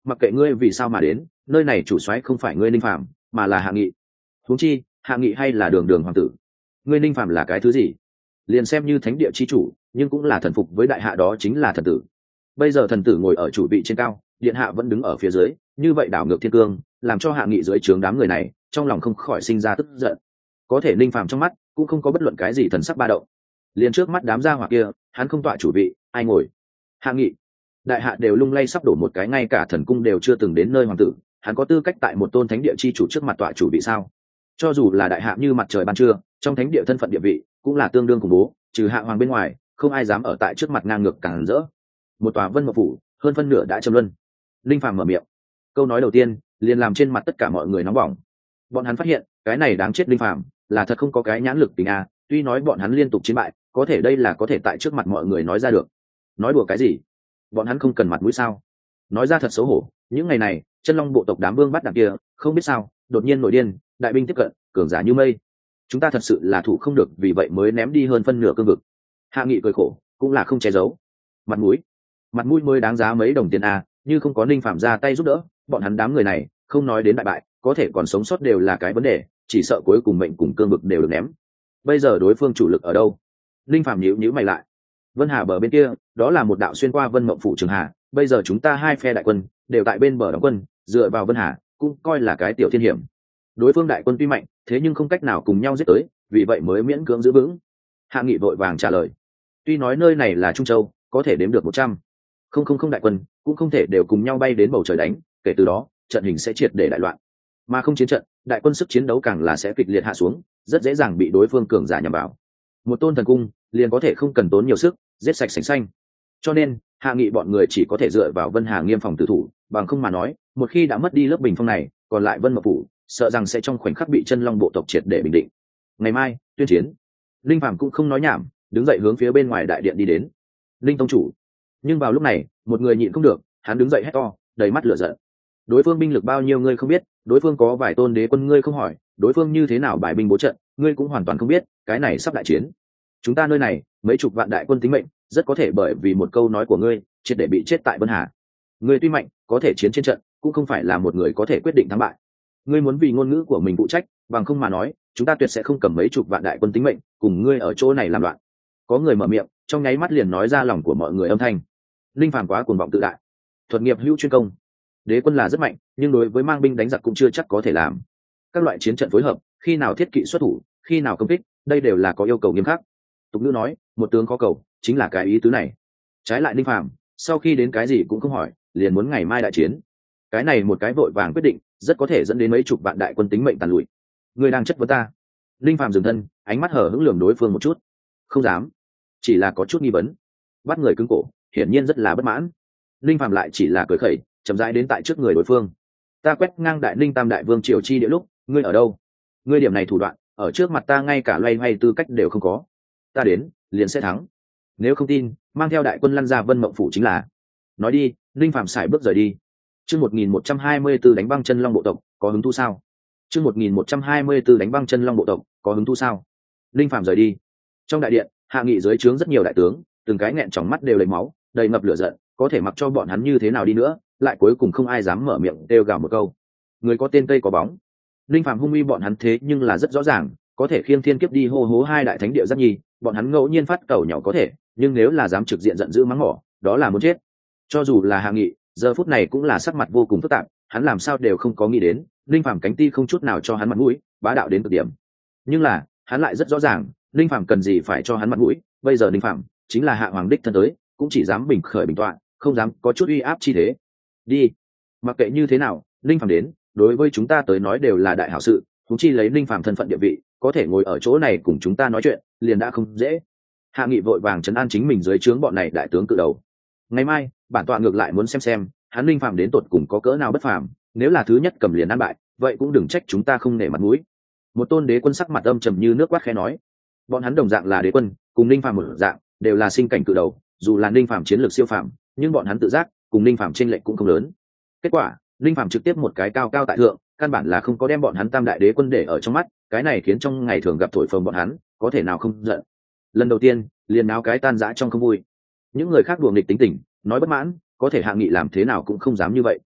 mặc kệ ngươi vì sao mà đến, nơi này chủ soái không phải ngươi Ninh Phạm mà là Hạ Nghị. Huống chi Hạ Nghị hay là đường đường hoàng tử, ngươi Ninh Phạm là cái thứ gì? Liền xem như thánh địa chi chủ nhưng cũng là thần phục với đại hạ, đó chính là thần tử. Bây giờ thần tử ngồi ở chủ vị trên cao, điện hạ vẫn đứng ở phía dưới, như vậy đảo ngược thiên cương, làm cho Hạ Nghị dưới trướng đám người này trong lòng không khỏi sinh ra tức giận. Có thể Ninh Phạm trong mắt cũng không có bất luận cái gì thần sắc ba động. Liền trước mắt đám gia hỏa kia, hắn không tọa chủ vị, ai ngồi? Hạ Nghị. Đại hạ đều lung lay sắp đổ một cái, ngay cả thần cung đều chưa từng đến nơi hoàng tử, hắn có tư cách tại một tôn thánh địa chi chủ trước mặt tọa chủ vị sao? Cho dù là đại hạ như mặt trời ban trưa, trong thánh địa thân phận địa vị cũng là tương đương khủng bố, trừ hạ hoàng bên ngoài không ai dám ở tại trước mặt ngang ngược càng rỡ. Một tòa vân mộc phủ hơn phân nửa đã trầm luân. Linh Phàm mở miệng, câu nói đầu tiên liền làm trên mặt tất cả mọi người nóng bỏng. Bọn hắn phát hiện cái này đáng chết Linh Phàm là thật không có cái nhãn lực tình a, tuy nói bọn hắn liên tục chiến bại, có thể đây là có thể tại trước mặt mọi người nói ra được. Nói đùa cái gì? Bọn hắn không cần mặt mũi sao? Nói ra thật xấu hổ. Những ngày này chân long bộ tộc đám vương bắt đằng kia không biết sao đột nhiên nổi điên, đại binh tiếp cận, cường giả như mây, chúng ta thật sự là thủ không được, vì vậy mới ném đi hơn phân nửa cương vực. Hạ Nghị cười khổ, cũng là không che giấu. Mặt mũi, mặt mũi mới đáng giá mấy đồng tiền a, như không có Ninh Phạm ra tay giúp đỡ, bọn hắn đám người này không nói đến đại bại, có thể còn sống sót đều là cái vấn đề, chỉ sợ cuối cùng mệnh cùng cương vực đều được ném. Bây giờ đối phương chủ lực ở đâu? Ninh Phạm nhíu nhíu mày lại. Vân Hà bờ bên kia, đó là một đạo xuyên qua Vân Mộng phủ Trường Hà, bây giờ chúng ta hai phe đại quân đều tại bên bờ đóng quân, dựa vào Vân Hà cũng coi là cái tiểu thiên hiểm. Đối phương đại quân tuy mạnh, thế nhưng không cách nào cùng nhau giết tới, vì vậy mới miễn cưỡng giữ vững. Hạ Nghị vội vàng trả lời. Tuy nói nơi này là Trung Châu, có thể đếm được một trăm, không không không đại quân, cũng không thể đều cùng nhau bay đến bầu trời đánh, kể từ đó trận hình sẽ triệt để đại loạn. Mà không chiến trận, đại quân sức chiến đấu càng là sẽ kịch liệt hạ xuống, rất dễ dàng bị đối phương cường giả nhằm vào. Một tôn thần cung liền có thể không cần tốn nhiều sức giết sạch sành xanh. Cho nên Hạ Nghị bọn người chỉ có thể dựa vào Vân Hà nghiêm phòng tử thủ, bằng không mà nói, một khi đã mất đi lớp bình phong này, còn lại Vân Mộc phủ sợ rằng sẽ trong khoảnh khắc bị chân long bộ tộc triệt để bình định. Ngày mai tuyên chiến. Linh Phàm cũng không nói nhảm, đứng dậy hướng phía bên ngoài đại điện đi đến. Linh tông chủ. Nhưng vào lúc này một người nhịn không được, hắn đứng dậy hét to, đầy mắt lửa giận. Đối phương binh lực bao nhiêu ngươi không biết, đối phương có vài tôn đế quân ngươi không hỏi, đối phương như thế nào bài binh bố trận ngươi cũng hoàn toàn không biết, cái này sắp đại chiến. Chúng ta nơi này mấy chục vạn đại quân tính mệnh rất có thể bởi vì một câu nói của ngươi triệt để bị chết tại Vân Hà. Ngươi tuy mạnh, có thể chiến trên trận cũng không phải là một người có thể quyết định thắng bại. Ngươi muốn vì ngôn ngữ của mình phụ trách, bằng không mà nói chúng ta tuyệt sẽ không cầm mấy chục vạn đại quân tính mệnh cùng ngươi ở chỗ này làm loạn. Có người mở miệng, trong nháy mắt liền nói ra lòng của mọi người âm thanh. Linh Phàm quá cuồng vọng tự đại, thuật nghiệp hữu chuyên công. Đế quân là rất mạnh, nhưng đối với mang binh đánh giặc cũng chưa chắc có thể làm. Các loại chiến trận phối hợp, khi nào thiết kỵ xuất thủ, khi nào công kích, đây đều là có yêu cầu nghiêm khắc. Tục ngữ nói, một tướng có cầu, chính là cái ý tứ này. Trái lại Linh Phàm, sau khi đến cái gì cũng không hỏi, liền muốn ngày mai đại chiến. Cái này một cái vội vàng quyết định, rất có thể dẫn đến mấy chục vạn đại quân tính mệnh tàn lụi. Người đang chất vấn ta? Linh Phàm dừng thân, ánh mắt hở hững lườm đối phương một chút. Không dám, chỉ là có chút nghi vấn. Bắt người cứng cổ, hiển nhiên rất là bất mãn. Linh Phàm lại chỉ là cười khẩy, chậm rãi đến tại trước người đối phương. Ta quét ngang đại linh tam đại vương triều chi địa lúc, ngươi ở đâu? Ngươi điểm này thủ đoạn, ở trước mặt ta ngay cả loay hoay tư cách đều không có. Ta đến liền sẽ thắng, nếu không tin mang theo đại quân lăn ra Vân Mộng phủ chính là. Nói đi. Linh Phàm sải bước rời đi. Chương một nghìn một trăm hai mươi tư đánh băng chân long bộ tộc, có hứng thú sao? Chương một nghìn một trăm hai mươi tư đánh băng chân long bộ tộc, có hứng thú sao? Linh Phàm rời đi. Trong đại điện, Hạ Nghị dưới trướng rất nhiều đại tướng, từng cái nghẹn trong mắt đều đầy máu, đầy ngập lửa giận, có thể mặc cho bọn hắn như thế nào đi nữa, lại cuối cùng không ai dám mở miệng kêu gào một câu. Người có tên cây có bóng. Linh Phàm hung uy bọn hắn thế nhưng là rất rõ ràng, có thể khiêng thiên kiếp đi hô hố hai đại thánh địa rất nhi, bọn hắn ngẫu nhiên phát cầu nhỏ có thể, nhưng nếu là dám trực diện giận dữ mắng mỏ, đó là muốn chết. Cho dù là Hạ Nghị, giờ phút này cũng là sắc mặt vô cùng phức tạp, hắn làm sao đều không có nghĩ đến, Linh Phàm cánh ti không chút nào cho hắn mặt mũi, bá đạo đến cực điểm. Nhưng là, hắn lại rất rõ ràng, Linh Phàm cần gì phải cho hắn mặt mũi, bây giờ Linh Phàm chính là hạ hoàng đích thân tới, cũng chỉ dám bình khởi bình tọa, không dám có chút uy áp chi thế. Đi, mặc kệ như thế nào, Linh Phàm đến, đối với chúng ta tới nói đều là đại hảo sự, huống chi lấy Linh Phàm thân phận địa vị, có thể ngồi ở chỗ này cùng chúng ta nói chuyện, liền đã không dễ. Hạ Nghị vội vàng trấn an chính mình dưới trướng bọn này đại tướng cự đầu. Ngày mai, bản tọa ngược lại muốn xem xem, hắn Linh Phàm đến tột cùng có cỡ nào bất phàm, nếu là thứ nhất cầm liền ăn bại, vậy cũng đừng trách chúng ta không nể mặt mũi. Một tôn đế quân sắc mặt âm trầm như nước quát khẽ nói. Bọn hắn đồng dạng là đế quân, cùng Linh Phàm một dạng, đều là sinh cảnh cự đầu, dù là Linh Phàm chiến lược siêu phàm, nhưng bọn hắn tự giác, cùng Linh Phàm chênh lệch cũng không lớn. Kết quả, Linh Phàm trực tiếp một cái cao cao tại thượng, căn bản là không có đem bọn hắn tam đại đế quân để ở trong mắt, cái này khiến trong ngày thường gặp thổi phồng bọn hắn, có thể nào không giận. Lần đầu tiên, liền náo cái tan rã trong không vui. Những người khác đùa nghịch tính tình, nói bất mãn, có thể Hạ Nghị làm thế nào cũng không dám như vậy,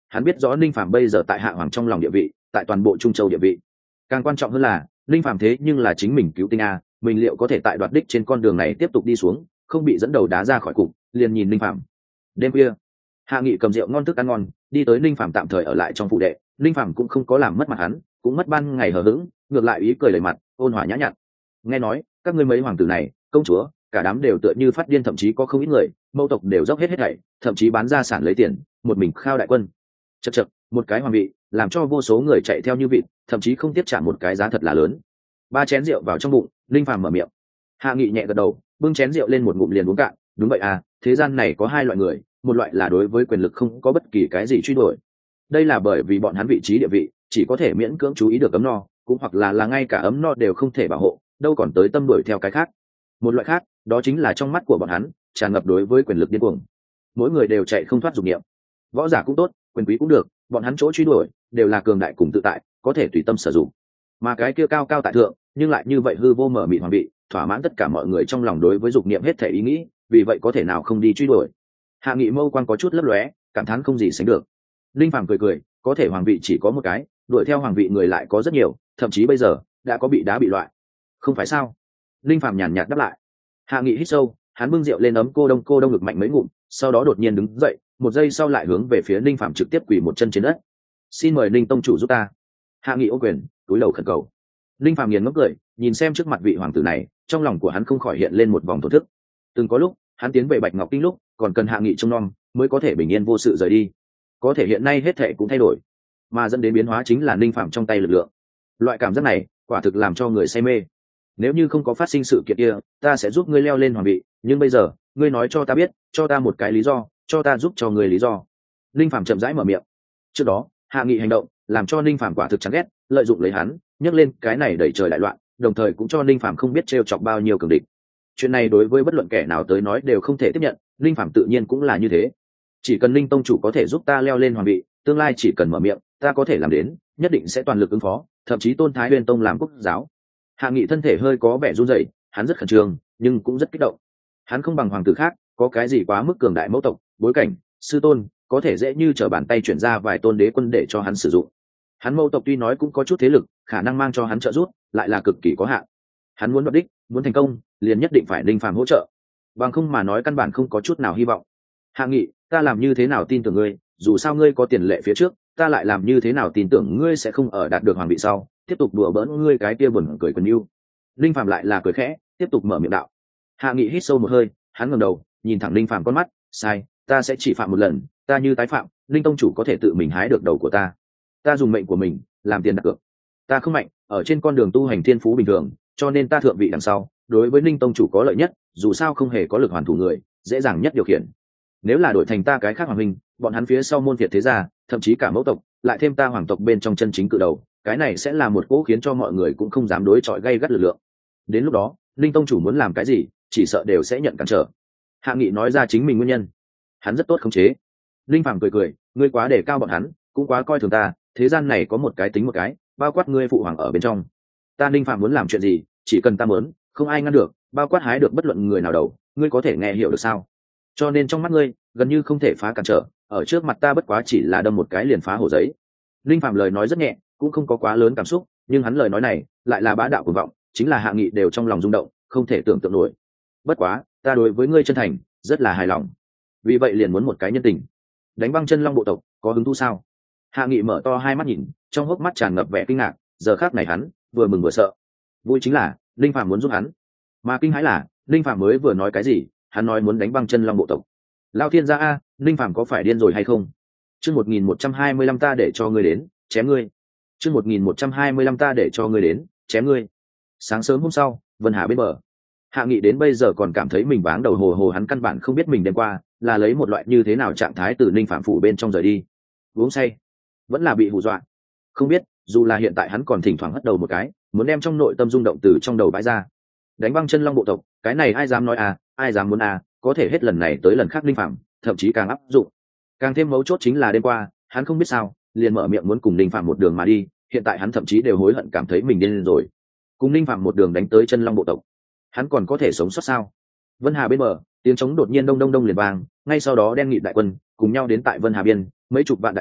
hắn biết rõ ninh phạm bây giờ tại hạ hoàng trong lòng địa vị, tại toàn bộ Trung Châu địa vị. Càng quan trọng hơn là ninh phạm thế nhưng là chính mình cứu tinh a, mình liệu có thể tại đoạt đích trên con đường này tiếp tục đi xuống, không bị dẫn đầu đá ra khỏi cục. Liền nhìn ninh phạm. Đêm khuya, Hạ Nghị cầm rượu ngon thức ăn ngon đi tới ninh phạm tạm thời ở lại trong phụ đệ. Ninh phạm cũng không có làm mất mặt hắn, cũng mất ban ngày hờ hững, ngược lại ý cười đầy mặt, ôn hòa nhã nhặn. Nghe nói các ngươi mấy hoàng tử này, công chúa, cả đám đều tựa như phát điên, thậm chí có không ít người mâu tộc đều dốc hết hết thảy, thậm chí bán gia sản lấy tiền, một mình khao đại quân. Chật chật, một cái hoàng vị làm cho vô số người chạy theo như vịt, thậm chí không tiếp trả một cái giá thật là lớn. Ba chén rượu vào trong bụng, Linh Phàm mở miệng. Hạ Nghị nhẹ gật đầu, bưng chén rượu lên một ngụm liền uống cạn. Đúng vậy à, thế gian này có hai loại người, một loại là đối với quyền lực không có bất kỳ cái gì truy đuổi. Đây là bởi vì bọn hắn vị trí địa vị chỉ có thể miễn cưỡng chú ý được ấm no, cũng hoặc là là ngay cả ấm no đều không thể bảo hộ, đâu còn tới tâm đuổi theo cái khác. Một loại khác, đó chính là trong mắt của bọn hắn tràn ngập đối với quyền lực điên cuồng. Mỗi người đều chạy không thoát dục niệm. Võ giả cũng tốt, quyền quý cũng được, bọn hắn chỗ truy đuổi đều là cường đại cùng tự tại, có thể tùy tâm sử dụng. Mà cái kia cao cao tại thượng, nhưng lại như vậy hư vô mở mịt hoàng vị, thỏa mãn tất cả mọi người trong lòng đối với dục niệm hết thể ý nghĩ, vì vậy có thể nào không đi truy đuổi. Hạ Nghị mâu quan có chút lấp lóe, cảm thán không gì sánh được. Linh Phàm cười cười, có thể hoàng vị chỉ có một cái, đuổi theo hoàng vị người lại có rất nhiều, thậm chí bây giờ đã có bị đá bị loại. Không phải sao? Linh Phàm nhàn nhạt đáp lại. Hạ Nghị hít sâu, hắn bưng rượu lên ấm cô đông cô đông ngực mạnh mấy ngụm, sau đó đột nhiên đứng dậy, một giây sau lại hướng về phía Linh Phàm trực tiếp quỳ một chân trên đất. Xin mời Linh tông chủ giúp ta. Hạ Nghị ô quyền, cúi đầu khẩn cầu. Linh Phàm nghiền ngốc cười, nhìn xem trước mặt vị hoàng tử này, trong lòng của hắn không khỏi hiện lên một vòng thổ thức. Từng có lúc hắn tiến về Bạch Ngọc Kinh lúc còn cần Hạ Nghị trông nom mới có thể bình yên vô sự rời đi, có thể hiện nay hết thệ cũng thay đổi, mà dẫn đến biến hóa chính là Linh Phàm trong tay lực lượng. Loại cảm giác này quả thực làm cho người say mê. Nếu như không có phát sinh sự kiện kia, ta sẽ giúp ngươi leo lên hoàng vị, nhưng bây giờ ngươi nói cho ta biết, cho ta một cái lý do, cho ta giúp cho ngươi lý do. Linh Phàm chậm rãi mở miệng. Trước đó Hạ Nghị hành động làm cho Linh Phàm quả thực chán ghét, lợi dụng lấy hắn nhấc lên cái này đẩy trời đại loạn, đồng thời cũng cho Linh Phàm không biết trêu chọc bao nhiêu cường địch. Chuyện này đối với bất luận kẻ nào tới nói đều không thể tiếp nhận, Linh Phàm tự nhiên cũng là như thế. Chỉ cần Linh tông chủ có thể giúp ta leo lên hoàng vị, tương lai chỉ cần mở miệng, ta có thể làm đến, nhất định sẽ toàn lực ứng phó, thậm chí tôn Thái Nguyên tông làm quốc giáo. Hạ Nghị thân thể hơi có vẻ run rẩy, hắn rất khẩn trương, nhưng cũng rất kích động. Hắn không bằng hoàng tử khác, có cái gì quá mức cường đại mẫu tộc, bối cảnh, sư tôn, có thể dễ như trở bàn tay chuyển ra vài tôn đế quân để cho hắn sử dụng. Hắn mẫu tộc tuy nói cũng có chút thế lực, khả năng mang cho hắn trợ giúp, lại là cực kỳ có hạn. Hắn muốn đoạt đích, muốn thành công, liền nhất định phải Linh Phàm hỗ trợ. Bằng không mà nói căn bản không có chút nào hy vọng. Hạ Nghị, ta làm như thế nào tin tưởng ngươi, dù sao ngươi có tiền lệ phía trước, ta lại làm như thế nào tin tưởng ngươi sẽ không ở đạt được hoàng vị sau tiếp tục đùa bỡn ngươi cái kia buồn cười quần yêu. Linh Phàm lại là cười khẽ, tiếp tục mở miệng đạo. Hạ Nghị hít sâu một hơi, hắn ngẩng đầu nhìn thẳng Linh Phàm con mắt, sai, ta sẽ chỉ phạm một lần, ta như tái phạm, Linh tông chủ có thể tự mình hái được đầu của ta. Ta dùng mệnh của mình làm tiền đặt cược. Ta không mạnh, ở trên con đường tu hành thiên phú bình thường, cho nên ta thượng vị đằng sau, đối với Linh tông chủ có lợi nhất, dù sao không hề có lực hoàn thủ người, dễ dàng nhất điều khiển. Nếu là đổi thành ta cái khác hoàng huynh, bọn hắn phía sau môn phiệt thế gia, thậm chí cả mẫu tộc, lại thêm ta hoàng tộc bên trong chân chính cự đầu, cái này sẽ là một cỗ khiến cho mọi người cũng không dám đối chọi gay gắt lực lượng. Đến lúc đó, Linh tông chủ muốn làm cái gì, chỉ sợ đều sẽ nhận cản trở. Hạ Nghị nói ra chính mình nguyên nhân. Hắn rất tốt khống chế. Linh Phàm cười cười, ngươi quá đề cao bọn hắn, cũng quá coi thường ta, thế gian này có một cái tính một cái, bao quát ngươi phụ hoàng ở bên trong. Ta Linh Phàm muốn làm chuyện gì, chỉ cần ta muốn, không ai ngăn được, bao quát hái được bất luận người nào đầu, ngươi có thể nghe hiểu được sao? Cho nên trong mắt ngươi, gần như không thể phá cản trở, ở trước mặt ta bất quá chỉ là đâm một cái liền phá hồ giấy. Linh Phàm lời nói rất nhẹ, cũng không có quá lớn cảm xúc, nhưng hắn lời nói này lại là bá đạo cuồng vọng, chính là Hạ Nghị đều trong lòng rung động, không thể tưởng tượng nổi. Bất quá, ta đối với ngươi chân thành, rất là hài lòng. Vì vậy liền muốn một cái nhân tình. Đánh băng chân long bộ tộc, có hứng thú sao? Hạ Nghị mở to hai mắt nhìn, trong hốc mắt tràn ngập vẻ kinh ngạc, giờ khắc này hắn vừa mừng vừa sợ. Vui chính là Linh Phàm muốn giúp hắn, mà kinh hãi là Linh Phàm mới vừa nói cái gì, hắn nói muốn đánh băng chân long bộ tộc. Lao thiên gia a, Linh Phàm có phải điên rồi hay không? Chương một nghìn một trăm hai mươi lăm ta để cho ngươi đến, chém ngươi. Chương một nghìn một trăm hai mươi lăm ta để cho ngươi đến, chém ngươi. Sáng sớm hôm sau, Vân Hà bên bờ. Hạ Nghị đến bây giờ còn cảm thấy mình váng đầu hồ hồ, hắn căn bản không biết mình đêm qua là lấy một loại như thế nào trạng thái từ Ninh Phạm phủ bên trong rời đi. Uống say, vẫn là bị hù dọa. Không biết, dù là hiện tại hắn còn thỉnh thoảng hất đầu một cái, muốn đem trong nội tâm rung động từ trong đầu bãi ra. Đánh băng chân long bộ tộc, cái này ai dám nói à, ai dám muốn à, có thể hết lần này tới lần khác Ninh Phạm, thậm chí càng áp dụng. Càng thêm mấu chốt chính là đêm qua, hắn không biết sao, liền mở miệng muốn cùng Ninh Phạm một đường mà đi, hiện tại hắn thậm chí đều hối hận, cảm thấy mình điên rồi. Cùng Ninh Phạm một đường đánh tới chân long bộ tộc, hắn còn có thể sống sót sao? Vân Hà bên bờ, tiếng trống đột nhiên đông đông đông liền vang, ngay sau đó đen nghịt đại quân cùng nhau đến tại Vân Hà biên, mấy chục vạn đại quân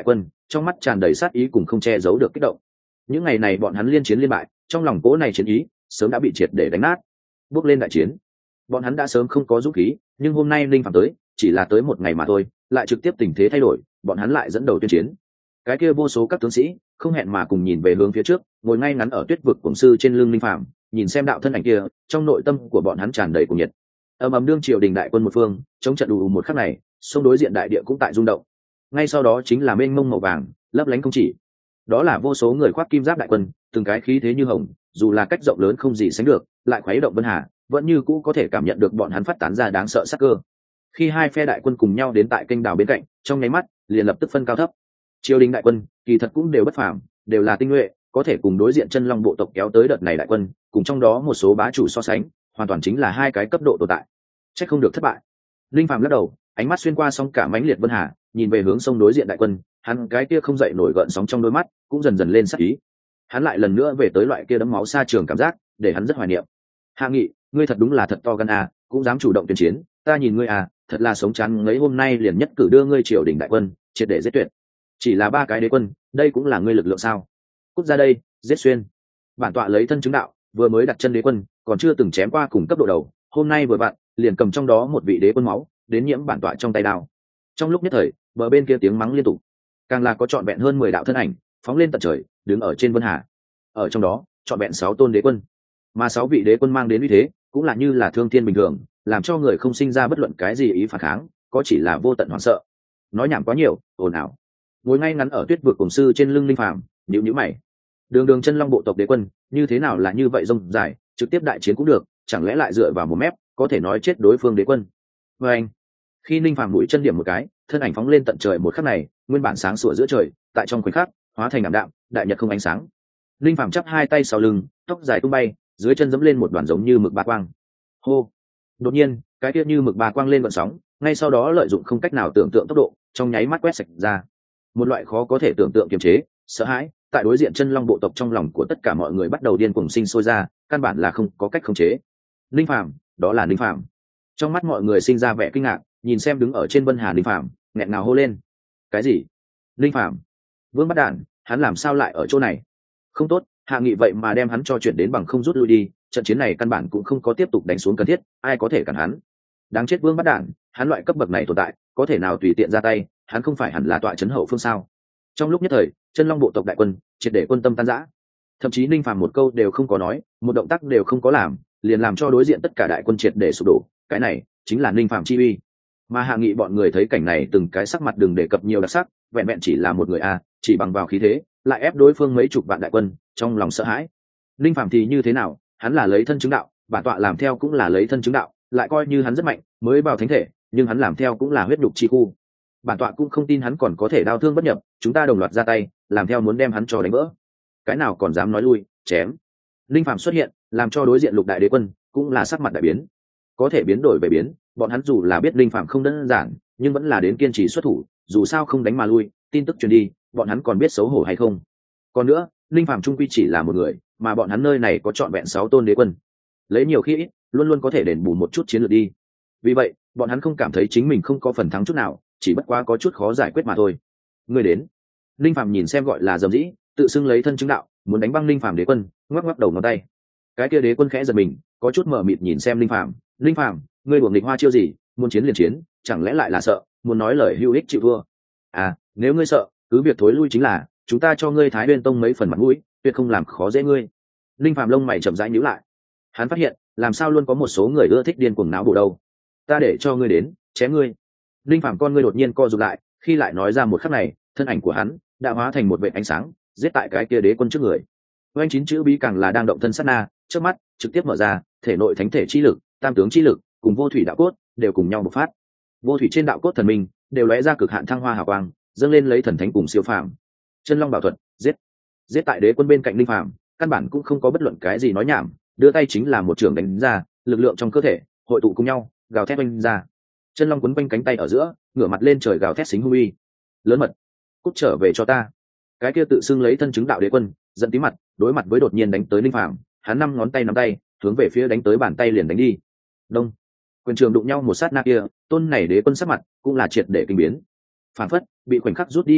trong mắt tràn đầy sát ý cùng không che giấu được kích động. Những ngày này bọn hắn liên chiến liên bại, trong lòng cố này chiến ý sớm đã bị triệt để đánh nát. Bước lên đại chiến, bọn hắn đã sớm không có dũng khí, nhưng hôm nay linh phạm tới chỉ là tới một ngày mà thôi, lại trực tiếp tình thế thay đổi, bọn hắn lại dẫn đầu tuyên chiến. Cái kia vô số các tướng sĩ không hẹn mà cùng nhìn về hướng phía trước, ngồi ngay ngắn ở tuyết vực cổng sư trên lưng linh phạm, nhìn xem đạo thân ảnh kia, trong nội tâm của bọn hắn tràn đầy cuồng nhiệt. Ầm ầm đương triều đình đại quân một phương chống trận đủ một khắc này, sông đối diện đại địa cũng tại rung động. Ngay sau đó chính là mênh mông màu vàng lấp lánh không chỉ, đó là vô số người khoác kim giáp đại quân, từng cái khí thế như hồng, dù là cách rộng lớn không gì sánh được, lại khuấy động vân hà, vẫn như cũ có thể cảm nhận được bọn hắn phát tán ra đáng sợ sắc cơ. Khi hai phe đại quân cùng nhau đến tại kênh đào bên cạnh, trong nháy mắt liền lập tức phân cao thấp. Triều đình đại quân kỳ thật cũng đều bất phàm, đều là tinh nhuệ, có thể cùng đối diện chân long bộ tộc kéo tới đợt này đại quân, cùng trong đó một số bá chủ so sánh, hoàn toàn chính là hai cái cấp độ tồn tại. Chắc không được thất bại. Linh Phàm lắc đầu, ánh mắt xuyên qua sóng cả mãnh liệt vân hà, nhìn về hướng sông đối diện đại quân, hắn cái kia không dậy nổi gợn sóng trong đôi mắt cũng dần dần lên sắc ý. Hắn lại lần nữa về tới loại kia đấm máu xa trường cảm giác, để hắn rất hoài niệm. Hạ Nghị, ngươi thật đúng là thật to gan à, cũng dám chủ động tuyên chiến, ta nhìn ngươi à, thật là sống chán ngấy, hôm nay liền nhất cử đưa ngươi triều đình đại quân triệt để giết tuyệt. Chỉ là ba cái đế quân, đây cũng là ngươi lực lượng sao? Cút ra đây, giết xuyên. Bản tọa lấy thân chứng đạo, vừa mới đặt chân đế quân, còn chưa từng chém qua cùng cấp độ đầu, hôm nay vừa vặn, liền cầm trong đó một vị đế quân máu, đến nhiễm bản tọa trong tay đao. Trong lúc nhất thời, bờ bên kia tiếng mắng liên tục, càng là có trọn vẹn hơn mười đạo thân ảnh phóng lên tận trời, đứng ở trên vân hà. Ở trong đó, trọn vẹn sáu tôn đế quân, mà sáu vị đế quân mang đến uy thế, cũng là như là thương thiên bình thường, làm cho người không sinh ra bất luận cái gì ý phản kháng, có chỉ là vô tận hoảng sợ. Nói nhảm quá nhiều, ồn ào. Ngồi ngay ngắn ở tuyết vực cổng sư trên lưng linh phàm, nhíu nhíu mày. Đường đường chân long bộ tộc đế quân, như thế nào là như vậy rông dài, trực tiếp đại chiến cũng được, chẳng lẽ lại dựa vào một mép, có thể nói chết đối phương đế quân. Và anh, khi linh phàm mũi chân điểm một cái, thân ảnh phóng lên tận trời một khắc này, nguyên bản sáng sủa giữa trời, tại trong khoảnh khắc hóa thành ảm đạm, đại nhật không ánh sáng. Linh phàm chắp hai tay sau lưng, tóc dài tung bay, dưới chân dẫm lên một đoàn giống như mực ba quang. Hô! Đột nhiên, cái kia như mực ba quang lên gợn sóng, ngay sau đó lợi dụng không cách nào tưởng tượng tốc độ, trong nháy mắt quét sạch ra. Một loại khó có thể tưởng tượng kiềm chế, sợ hãi, tại đối diện chân long bộ tộc trong lòng của tất cả mọi người bắt đầu điên cuồng sinh sôi ra, căn bản là không có cách khống chế. Linh phàm, đó là Linh phàm. Trong mắt mọi người sinh ra vẻ kinh ngạc, nhìn xem đứng ở trên vân hà Linh phàm, nghẹn ngào hô lên. Cái gì? Linh phàm? Vương Bắt Đản, hắn làm sao lại ở chỗ này? Không tốt, Hạ Nghị vậy mà đem hắn cho chuyển đến bằng không rút lui đi, trận chiến này căn bản cũng không có tiếp tục đánh xuống cần thiết, ai có thể cản hắn? Đáng chết Vương Bắt Đản, hắn loại cấp bậc này tồn tại, có thể nào tùy tiện ra tay, hắn không phải hẳn là tọa trấn hậu phương sao? Trong lúc nhất thời, chân long bộ tộc đại quân triệt để quân tâm tan rã, thậm chí Ninh Phàm một câu đều không có nói, một động tác đều không có làm, liền làm cho đối diện tất cả đại quân triệt để sụp đổ. Cái này chính là Ninh Phàm chi uy. Mà Hạ Nghị bọn người thấy cảnh này, từng cái sắc mặt đừng đề cập nhiều đặc sắc, vẹn vẹn chỉ là một người a, chỉ bằng vào khí thế lại ép đối phương mấy chục vạn đại quân, trong lòng sợ hãi. Ninh Phàm thì như thế nào, hắn là lấy thân chứng đạo, bản tọa làm theo cũng là lấy thân chứng đạo, lại coi như hắn rất mạnh, mới vào thánh thể, nhưng hắn làm theo cũng là huyết nhục chi khu. Bản tọa cũng không tin hắn còn có thể đao thương bất nhập, chúng ta đồng loạt ra tay, làm theo muốn đem hắn cho đánh vỡ. Cái nào còn dám nói lui, chém. Linh Phàm xuất hiện, làm cho đối diện lục đại đế quân cũng là sắc mặt đại biến. Có thể biến đổi về biến, bọn hắn dù là biết Linh Phàm không đơn giản, nhưng vẫn là đến kiên trì xuất thủ, dù sao không đánh mà lui, tin tức truyền đi, bọn hắn còn biết xấu hổ hay không. Còn nữa, Linh Phàm trung quy chỉ là một người, mà bọn hắn nơi này có trọn vẹn sáu tôn đế quân, lấy nhiều khi ít, luôn luôn có thể đền bù một chút chiến lược đi. Vì vậy, bọn hắn không cảm thấy chính mình không có phần thắng chút nào, chỉ bất quá có chút khó giải quyết mà thôi. Người đến. Linh Phàm nhìn xem gọi là dầm dĩ, tự xưng lấy thân chứng đạo, muốn đánh băng Linh Phàm đế quân, ngoắc ngoắc đầu ngón tay. Cái kia đế quân khẽ giật mình, có chút mờ mịt nhìn xem Linh Phàm. Linh Phàm, ngươi đuổi nghịch hoa chiêu gì, muốn chiến liền chiến, chẳng lẽ lại là sợ, muốn nói lời hữu ích chịu thua? À, nếu ngươi sợ, cứ việc thối lui chính là, chúng ta cho ngươi Thái Nguyên Tông mấy phần mặt mũi, tuyệt không làm khó dễ ngươi. Linh Phàm lông mày chậm rãi nhíu lại. Hắn phát hiện, làm sao luôn có một số người ưa thích điên cuồng náo bổ đâu. Ta để cho ngươi đến, chém ngươi. Linh Phàm con ngươi đột nhiên co rụt lại, khi lại nói ra một khắc này, thân ảnh của hắn đã hóa thành một vệt ánh sáng, giết tại cái kia đế quân trước người. Oanh chín chữ bí càng là đang động thân sát na, trước mắt trực tiếp mở ra, thể nội thánh thể chi lực, tam tướng chi lực, cùng vô thủy đạo cốt đều cùng nhau bộc phát. Vô thủy trên đạo cốt thần minh đều lóe ra cực hạn thăng hoa hào quang, dâng lên lấy thần thánh cùng siêu phàm. Chân long bảo thuật, giết. Giết tại đế quân bên cạnh Linh Phàm, căn bản cũng không có bất luận cái gì nói nhảm, đưa tay chính là một trường đánh ra, lực lượng trong cơ thể hội tụ cùng nhau, gào thét oanh ra. Chân long quấn quanh cánh tay ở giữa, ngửa mặt lên trời gào thét xính hung uy. Lớn mật, cút trở về cho ta. Cái kia tự xưng lấy thân chứng đạo đế quân giận tí mặt, đối mặt với đột nhiên đánh tới Linh Phàm, hắn năm ngón tay nắm tay, hướng về phía đánh tới bàn tay liền đánh đi. Đông. Quyền trường đụng nhau một sát na kia, tôn này đế quân sắc mặt cũng là triệt để kinh biến. Phản phất bị khoảnh khắc rút đi huyết sắc,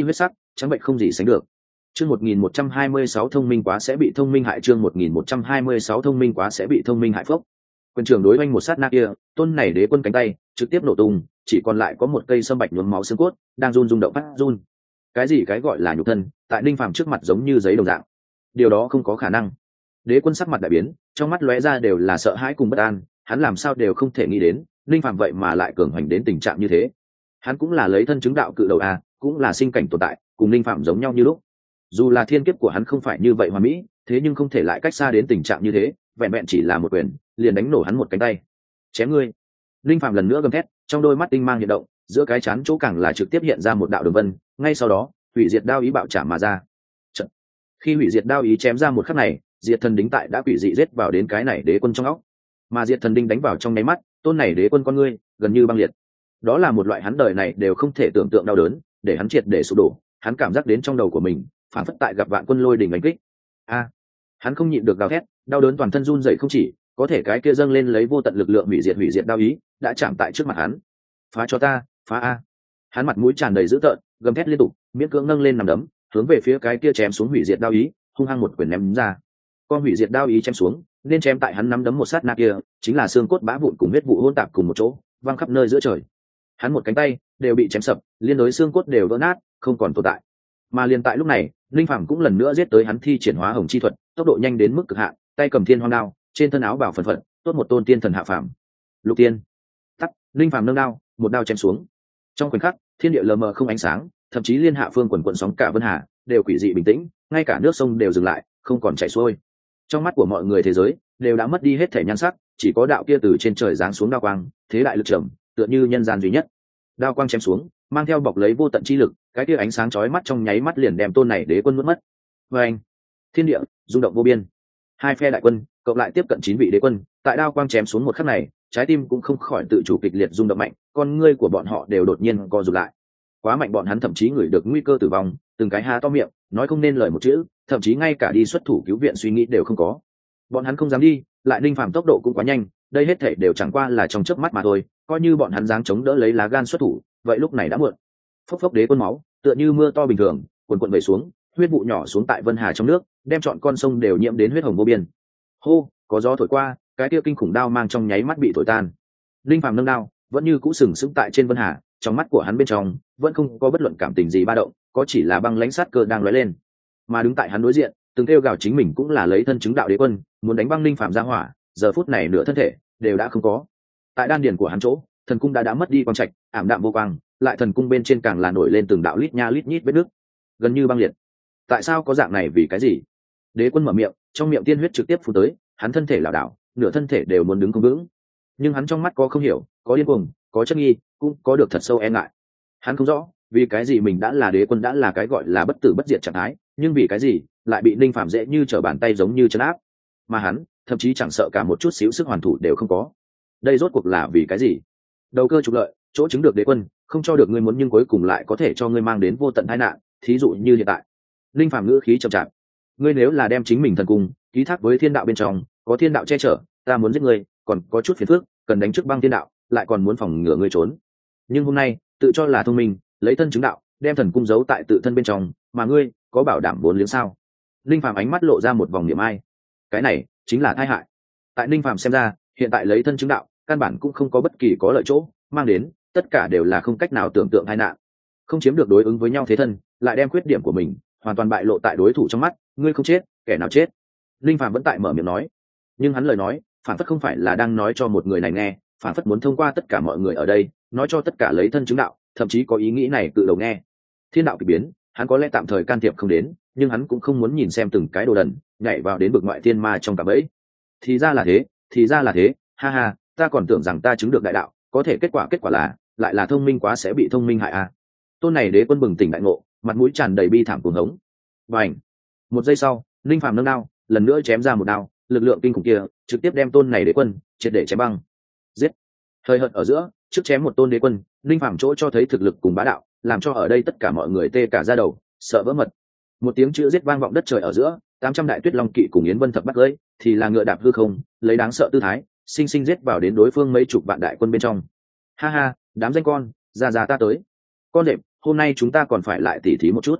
trắng bệnh không gì sánh được. Chương một nghìn một trăm hai mươi sáu thông minh quá sẽ bị thông minh hại. Chương một nghìn một trăm hai mươi sáu thông minh quá sẽ bị thông minh hại phốc. Quân trưởng đối oanh một sát na kia, tôn này đế quân cánh tay trực tiếp nổ tung, chỉ còn lại có một cây sâm bạch nhuốm máu xương cốt đang run rung động phát run. Cái gì cái gọi là nhục thân, tại Ninh Phàm trước mặt giống như giấy đồng dạng. Điều đó không có khả năng. Đế quân sắc mặt đại biến, trong mắt lóe ra đều là sợ hãi cùng bất an, hắn làm sao đều không thể nghĩ đến, Ninh Phàm vậy mà lại cường hành đến tình trạng như thế. Hắn cũng là lấy thân chứng đạo cự đầu a, cũng là sinh cảnh tồn tại, cùng Ninh Phàm giống nhau như lúc. Dù là thiên kiếp của hắn không phải như vậy hoàn mỹ, thế nhưng không thể lại cách xa đến tình trạng như thế, vẹn vẹn chỉ là một quyền, liền đánh nổ hắn một cánh tay. Chém ngươi! Ninh Phàm lần nữa gầm thét, trong đôi mắt tinh mang hiện động, giữa cái chán chỗ càng là trực tiếp hiện ra một đạo đường vân, ngay sau đó, hủy diệt đao ý bạo chạm mà ra. Trận. Khi hủy diệt đao ý chém ra một khắc này, diệt thần đính tại đã quỷ dị giết vào đến cái này đế quân trong óc, mà diệt thần đinh đánh vào trong nháy mắt, tôn này đế quân con ngươi gần như băng liệt. Đó là một loại hắn đời này đều không thể tưởng tượng đau đớn, để hắn triệt để sụp đổ. Hắn cảm giác đến trong đầu của mình phản phất tại gặp vạn quân lôi đỉnh đánh kích. A! Hắn không nhịn được gào thét, đau đớn toàn thân run rẩy không chỉ, có thể cái kia dâng lên lấy vô tận lực lượng hủy diệt hủy diệt đao ý đã chạm tại trước mặt hắn. Phá cho ta, phá a! Hắn mặt mũi tràn đầy dữ tợn, gầm thét liên tục, miễn cưỡng nâng lên nằm đấm, hướng về phía cái kia chém xuống hủy diệt đao ý, hung hăng một quyền ném ra. Con hủy diệt đao ý chém xuống, nên chém tại hắn nắm đấm một sát na kia, chính là xương cốt bã vụn cùng huyết vụ hỗn tạp cùng một chỗ, văng khắp nơi giữa trời. Hắn một cánh tay đều bị chém sập, liên đối xương cốt đều vỡ nát, không còn tồn tại. Mà liền tại lúc này, Linh Phàm cũng lần nữa giết tới hắn thi triển hóa hồng chi thuật, tốc độ nhanh đến mức cực hạn, tay cầm thiên hoang đao, trên thân áo bảo phần phật, tốt một tôn tiên thần hạ phàm. Lục tiên. Tắt, Linh Phàm nâng đao, một đao chém xuống. Trong khoảnh khắc, thiên địa lờ mờ không ánh sáng, thậm chí liên hạ phương quần quần sóng cả vân hà đều quỷ dị bình tĩnh, ngay cả nước sông đều dừng lại, không còn chảy xuôi. Trong mắt của mọi người thế giới đều đã mất đi hết thể nhan sắc, chỉ có đạo kia từ trên trời giáng xuống đao quang, thế đại lực trầm, tựa như nhân gian duy nhất. Đao quang chém xuống, mang theo bọc lấy vô tận chi lực, cái kia ánh sáng chói mắt trong nháy mắt liền đem tôn này đế quân nuốt mất. Và anh, thiên địa rung động vô biên. Hai phe đại quân cộng lại tiếp cận chín vị đế quân, tại đao quang chém xuống một khắc này, trái tim cũng không khỏi tự chủ kịch liệt rung động mạnh, con ngươi của bọn họ đều đột nhiên co rụt lại. Quá mạnh, bọn hắn thậm chí ngửi được nguy cơ tử vong, từng cái há to miệng, nói không nên lời một chữ, thậm chí ngay cả đi xuất thủ cứu viện suy nghĩ đều không có. Bọn hắn không dám đi, lại Linh Phàm tốc độ cũng quá nhanh, đây hết thảy đều chẳng qua là trong chớp mắt mà thôi, coi như bọn hắn dáng chống đỡ lấy lá gan xuất thủ, vậy lúc này đã muộn. Phốc phốc, đế quân máu tựa như mưa to bình thường cuồn cuộn về xuống, huyết vụ nhỏ xuống tại vân hà trong nước, đem trọn con sông đều nhiễm đến huyết hồng vô biên. Hô, có gió thổi qua, cái kia kinh khủng đao mang trong nháy mắt bị thổi tan. Linh Phàm nâng đao, vẫn như cũ sừng sững tại trên vân hà, trong mắt của hắn bên trong vẫn không có bất luận cảm tình gì ba động, có chỉ là băng lãnh sát cơ đang lóe lên. Mà đứng tại hắn đối diện, từng kêu gào chính mình cũng là lấy thân chứng đạo đế quân, muốn đánh băng Linh Phàm ra hỏa, giờ phút này nửa thân thể đều đã không có. Tại đan điền của hắn chỗ, thần cung đã đã mất đi quang trạch, ảm đạm vô quang, lại thần cung bên trên càng là nổi lên từng đạo lít nha lít nhít vết nước, gần như băng liệt. Tại sao có dạng này, vì cái gì? Đế quân mở miệng, trong miệng tiên huyết trực tiếp phun tới, hắn thân thể lảo đảo, nửa thân thể đều muốn đứng không vững. Nhưng hắn trong mắt có không hiểu, có điên cuồng, có chất nghi, cũng có được thật sâu e ngại. Hắn không rõ vì cái gì mình đã là đế quân, đã là cái gọi là bất tử bất diệt trạng thái, nhưng vì cái gì lại bị Ninh Phàm dễ như trở bàn tay giống như trấn áp, mà hắn thậm chí chẳng sợ cả một chút xíu sức hoàn thủ đều không có. Đây rốt cuộc là vì cái gì? Đầu cơ trục lợi, chỗ chứng được đế quân, không cho được ngươi muốn nhưng cuối cùng lại có thể cho ngươi mang đến vô tận tai nạn, thí dụ như hiện tại. Ninh Phàm ngữ khí chậm chạp, ngươi nếu là đem chính mình thần cung ký thác với thiên đạo bên trong, có thiên đạo che chở, ta muốn giết ngươi còn có chút phiền phức, cần đánh trước băng thiên đạo, lại còn muốn phòng ngừa ngươi trốn. Nhưng hôm nay tự cho là thông minh, lấy thân chứng đạo, đem thần cung giấu tại tự thân bên trong, mà ngươi có bảo đảm vốn liếng sao? Ninh Phàm ánh mắt lộ ra một vòng niệm ai. Cái này chính là tai hại. Tại Ninh Phàm xem ra, hiện tại lấy thân chứng đạo, căn bản cũng không có bất kỳ có lợi chỗ, mang đến tất cả đều là không cách nào tưởng tượng tai nạn. Không chiếm được đối ứng với nhau thế thân, lại đem khuyết điểm của mình hoàn toàn bại lộ tại đối thủ trong mắt, ngươi không chết, kẻ nào chết? Ninh Phàm vẫn tại mở miệng nói, nhưng hắn lời nói phản phất không phải là đang nói cho một người này nghe, phản phất muốn thông qua tất cả mọi người ở đây, nói cho tất cả lấy thân chứng đạo, thậm chí có ý nghĩ này tự đầu nghe. Thiên đạo kỳ biến, hắn có lẽ tạm thời can thiệp không đến, nhưng hắn cũng không muốn nhìn xem từng cái đồ đần nhảy vào đến bực ngoại thiên ma trong cả bẫy. Thì ra là thế, thì ra là thế, ha ha, ta còn tưởng rằng ta chứng được đại đạo, có thể kết quả kết quả là lại là thông minh quá sẽ bị thông minh hại à. Tôn này đế quân bừng tỉnh đại ngộ, mặt mũi tràn đầy bi thảm cuồng hống. Bành! Một giây sau, Linh Phàm nâng đao, lần nữa chém ra một đao, lực lượng kinh khủng kia trực tiếp đem tôn này đế quân triệt để chém băng. Giết! Hơi hợt ở giữa, trước chém một tôn đế quân, Linh Phàm chỗ cho thấy thực lực cùng bá đạo, làm cho ở đây tất cả mọi người tê cả da đầu, sợ vỡ mật. Một tiếng chữ giết vang vọng đất trời ở giữa, tám trăm đại tuyết long kỵ cùng Yến Vân thập bắt lưỡi, thì là ngựa đạp hư không, lấy đáng sợ tư thái, sinh sinh giết vào đến đối phương mấy chục vạn đại quân bên trong. Ha ha, đám danh con, ra ra ta tới. Con đệm, hôm nay chúng ta còn phải lại tỉ thí một chút.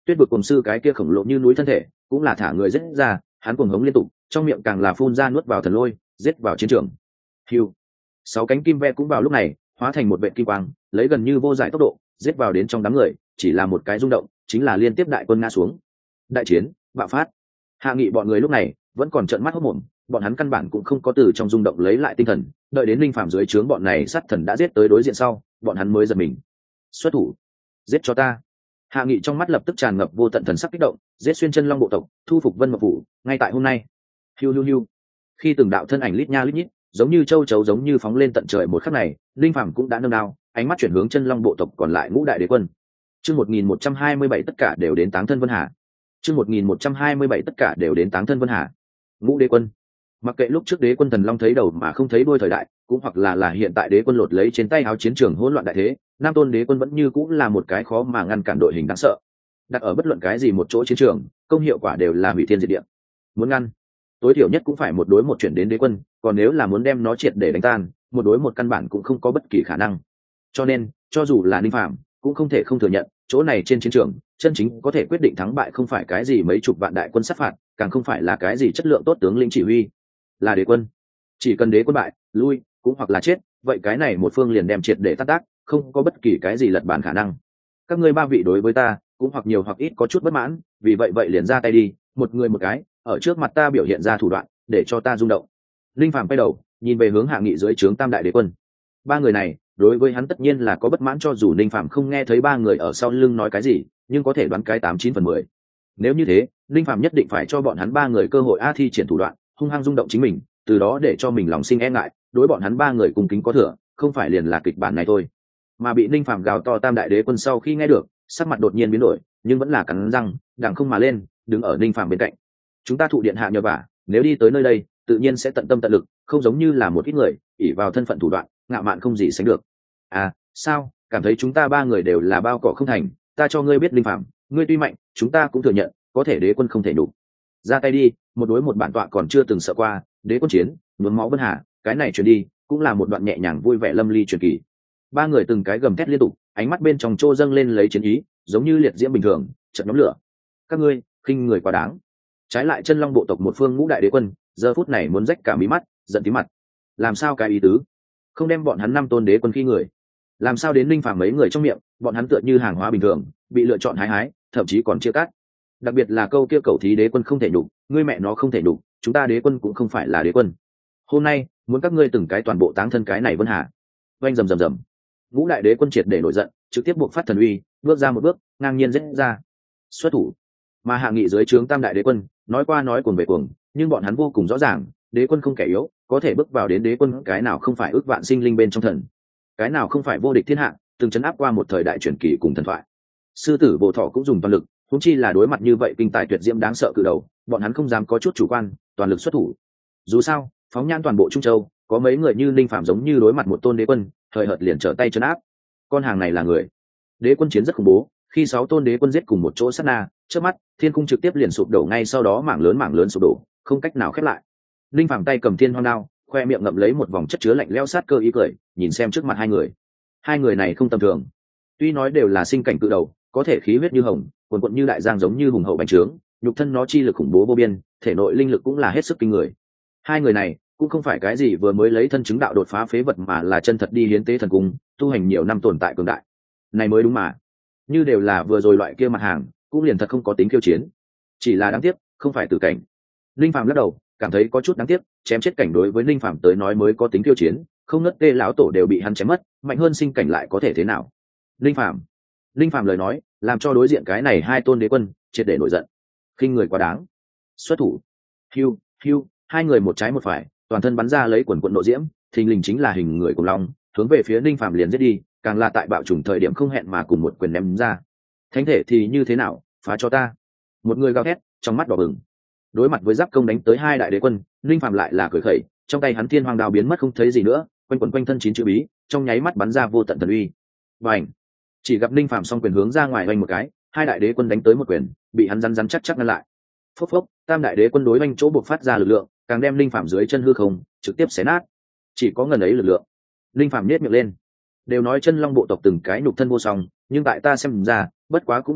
tuyết vực cùng sư cái kia khổng lồ như núi thân thể cũng là thả người giết ra, hắn cuồng hống liên tục, trong miệng càng là phun ra nuốt vào thần lôi, giết vào chiến trường. Hưu, sáu cánh kim ve cũng vào lúc này hóa thành một vệ kim quang, lấy gần như vô giải tốc độ giết vào đến trong đám người, chỉ là một cái rung động chính là liên tiếp đại quân ngã xuống. Đại chiến bạo phát. Hạ Nghị bọn người lúc này vẫn còn trợn mắt hốt mồm, bọn hắn căn bản cũng không có từ trong rung động lấy lại tinh thần, đợi đến linh phàm dưới trướng bọn này sát thần đã giết tới đối diện sau, bọn hắn mới giật mình. Xuất thủ, giết cho ta. Hạ Nghị trong mắt lập tức tràn ngập vô tận thần sắc kích động, giết xuyên chân long bộ tộc, thu phục Vân Mộc phủ, ngay tại hôm nay. Hiu hiu hiu. Khi từng đạo thân ảnh lít nha lít nhít, giống như châu chấu giống như phóng lên tận trời một khắc này, linh phàm cũng đã nâng đao, ánh mắt chuyển hướng chân long bộ tộc còn lại ngũ đại đế quân. Chương một nghìn một trăm hai mươi bảy tất cả đều đến táng thân Vân Hà. Chương một nghìn một trăm hai mươi bảy tất cả đều đến táng thân Vân Hà. Ngũ đế quân. Mặc kệ lúc trước đế quân thần long thấy đầu mà không thấy đuôi thời đại, cũng hoặc là là hiện tại đế quân lột lấy trên tay áo chiến trường hỗn loạn đại thế, nam tôn đế quân vẫn như cũng là một cái khó mà ngăn cản đội hình đáng sợ. Đặt ở bất luận cái gì một chỗ chiến trường, công hiệu quả đều là hủy thiên diệt địa. Muốn ngăn, tối thiểu nhất cũng phải một đối một chuyển đến đế quân, còn nếu là muốn đem nó triệt để đánh tan, một đối một căn bản cũng không có bất kỳ khả năng. Cho nên, cho dù là Ninh Phạm, cũng không thể không thừa nhận, chỗ này trên chiến trường, chân chính có thể quyết định thắng bại không phải cái gì mấy chục vạn đại quân sát phạt, càng không phải là cái gì chất lượng tốt tướng lĩnh chỉ huy, là đế quân. Chỉ cần đế quân bại, lui, cũng hoặc là chết, vậy cái này một phương liền đem triệt để tát tác, không có bất kỳ cái gì lật bàn khả năng. Các ngươi ba vị đối với ta, cũng hoặc nhiều hoặc ít có chút bất mãn, vì vậy vậy liền ra tay đi, một người một cái, ở trước mặt ta biểu hiện ra thủ đoạn, để cho ta rung động. Linh Phàm quay đầu, nhìn về hướng Hạ Nghị dưới trướng Tam đại đế quân. Ba người này, đối với hắn tất nhiên là có bất mãn, cho dù Linh Phàm không nghe thấy ba người ở sau lưng nói cái gì, nhưng có thể đoán cái tám chín phần mười. Nếu như thế, Linh Phàm nhất định phải cho bọn hắn ba người cơ hội a thi triển thủ đoạn, hung hăng rung động chính mình, từ đó để cho mình lòng sinh e ngại, đối bọn hắn ba người cung kính có thừa, không phải liền là kịch bản này thôi. Mà bị Linh Phàm gào to Tam đại đế quân sau khi nghe được, sắc mặt đột nhiên biến đổi, nhưng vẫn là cắn răng, đằng không mà lên, đứng ở Linh Phàm bên cạnh. Chúng ta thụ điện hạ nhờ vả, nếu đi tới nơi đây, tự nhiên sẽ tận tâm tận lực, không giống như là một ít người ỷ vào thân phận thủ đoạn, ngạo mạn không gì sánh được. À, sao, cảm thấy chúng ta ba người đều là bao cỏ không thành, ta cho ngươi biết Linh Phàm, ngươi tuy mạnh, chúng ta cũng thừa nhận, có thể đế quân không thể đủ. Ra tay đi, một đối một bản tọa còn chưa từng sợ qua, đế quân chiến, nhuốm máu Vân Hà, cái này truyền đi, cũng là một đoạn nhẹ nhàng vui vẻ lâm ly truyền kỳ. Ba người từng cái gầm thét liên tục, ánh mắt bên trong trô dâng lên lấy chiến ý, giống như liệt diễm bình thường, chợt nhóm lửa. Các ngươi, khinh người quá đáng. Trái lại chân long bộ tộc một phương ngũ đại đế quân, giờ phút này muốn rách cả mí mắt, giận tí mặt. Làm sao cái ý tứ? Không đem bọn hắn năm tôn đế quân khi người, làm sao đến Linh Phàm mấy người trong miệng, bọn hắn tựa như hàng hóa bình thường, bị lựa chọn hái hái, thậm chí còn chia cắt. Đặc biệt là câu kia cầu thí đế quân không thể đủ, ngươi mẹ nó không thể đủ, chúng ta đế quân cũng không phải là đế quân. Hôm nay, muốn các ngươi từng cái toàn bộ táng thân cái này Vân Hà. Oanh rầm rầm rầm. Ngũ đại đế quân triệt để nổi giận, trực tiếp buộc phát thần uy, bước ra một bước, ngang nhiên giết ra. Xuất thủ. Mà Hạ Nghị dưới trướng Tam đại đế quân, nói qua nói cuồng về cuồng, nhưng bọn hắn vô cùng rõ ràng, đế quân không kẻ yếu, có thể bước vào đến đế quân, cái nào không phải ước vạn sinh linh bên trong thần, cái nào không phải vô địch thiên hạ, từng chấn áp qua một thời đại truyền kỳ cùng thần thoại. Sư tử Vô Thọ cũng dùng toàn lực, huống chi là đối mặt như vậy kinh tài tuyệt diễm đáng sợ cự đầu, bọn hắn không dám có chút chủ quan, toàn lực xuất thủ. Dù sao, phóng nhan toàn bộ Trung Châu, có mấy người như Linh Phạm giống như đối mặt một tôn đế quân, thời hợt liền trở tay trấn áp. Con hàng này là người. Đế quân chiến rất khủng bố, khi sáu tôn đế quân giết cùng một chỗ sát na, trước mắt, thiên cung trực tiếp liền sụp đổ, ngay sau đó mảng lớn mảng lớn sụp đổ, không cách nào khép lại. Linh Phạm tay cầm thiên hoang đao, khoe miệng ngậm lấy một vòng chất chứa lạnh lẽo sát cơ ý cười, nhìn xem trước mặt hai người. Hai người này không tầm thường. Tuy nói đều là sinh cảnh cự đầu, có thể khí huyết như hồng, cuồn cuộn như đại giang giống như hùng hậu bành trướng, nhục thân nó chi lực khủng bố vô biên, thể nội linh lực cũng là hết sức kinh người. Hai người này cũng không phải cái gì vừa mới lấy thân chứng đạo đột phá phế vật, mà là chân thật đi hiến tế thần cung, tu hành nhiều năm tồn tại cường đại. Này mới đúng mà. Như đều là vừa rồi loại kia mặt hàng, cũng liền thật không có tính khiêu chiến. Chỉ là đáng tiếc, không phải tử cảnh. Linh Phàm lắc đầu, cảm thấy có chút đáng tiếc, chém chết cảnh đối với Linh Phàm tới nói mới có tính khiêu chiến, không nứt tê lão tổ đều bị hắn chém mất, mạnh hơn sinh cảnh lại có thể thế nào? Linh Phàm, Linh Phàm lời nói, làm cho đối diện cái này hai tôn đế quân triệt để nổi giận. Khinh người quá đáng. Xuất thủ. Hưu, hưu, hai người một trái một phải, toàn thân bắn ra lấy quần quần nộ diễm, thình lình chính là hình người cùng long, hướng về phía Linh Phàm liền giết đi, càng là tại bạo trùng thời điểm không hẹn mà cùng một quyền ném ra. Thánh thể thì như thế nào, phá cho ta. Một người gào thét, trong mắt đỏ bừng. Đối mặt với giáp công đánh tới hai đại đế quân, Linh Phàm lại là cười khẩy, trong tay hắn thiên hoàng đao biến mất không thấy gì nữa, quanh quần quanh thân chín chữ bí, trong nháy mắt bắn ra vô tận thần uy. Bành! Chỉ gặp Linh Phàm song quyền hướng ra ngoài oanh một cái, hai đại đế quân đánh tới một quyền, bị hắn rắn rắn chắc chắc ngăn lại. Phốc phốc, tam đại đế quân đối oanh chỗ buộc phát ra lực lượng, càng đem Linh Phàm dưới chân hư không trực tiếp xé nát. Chỉ có ngần ấy lực lượng. Linh Phàm nhếch miệng lên. Đều nói chân long bộ tộc từng cái nhục thân vô song, nhưng tại ta xem ra, bất quá cũng như vậy,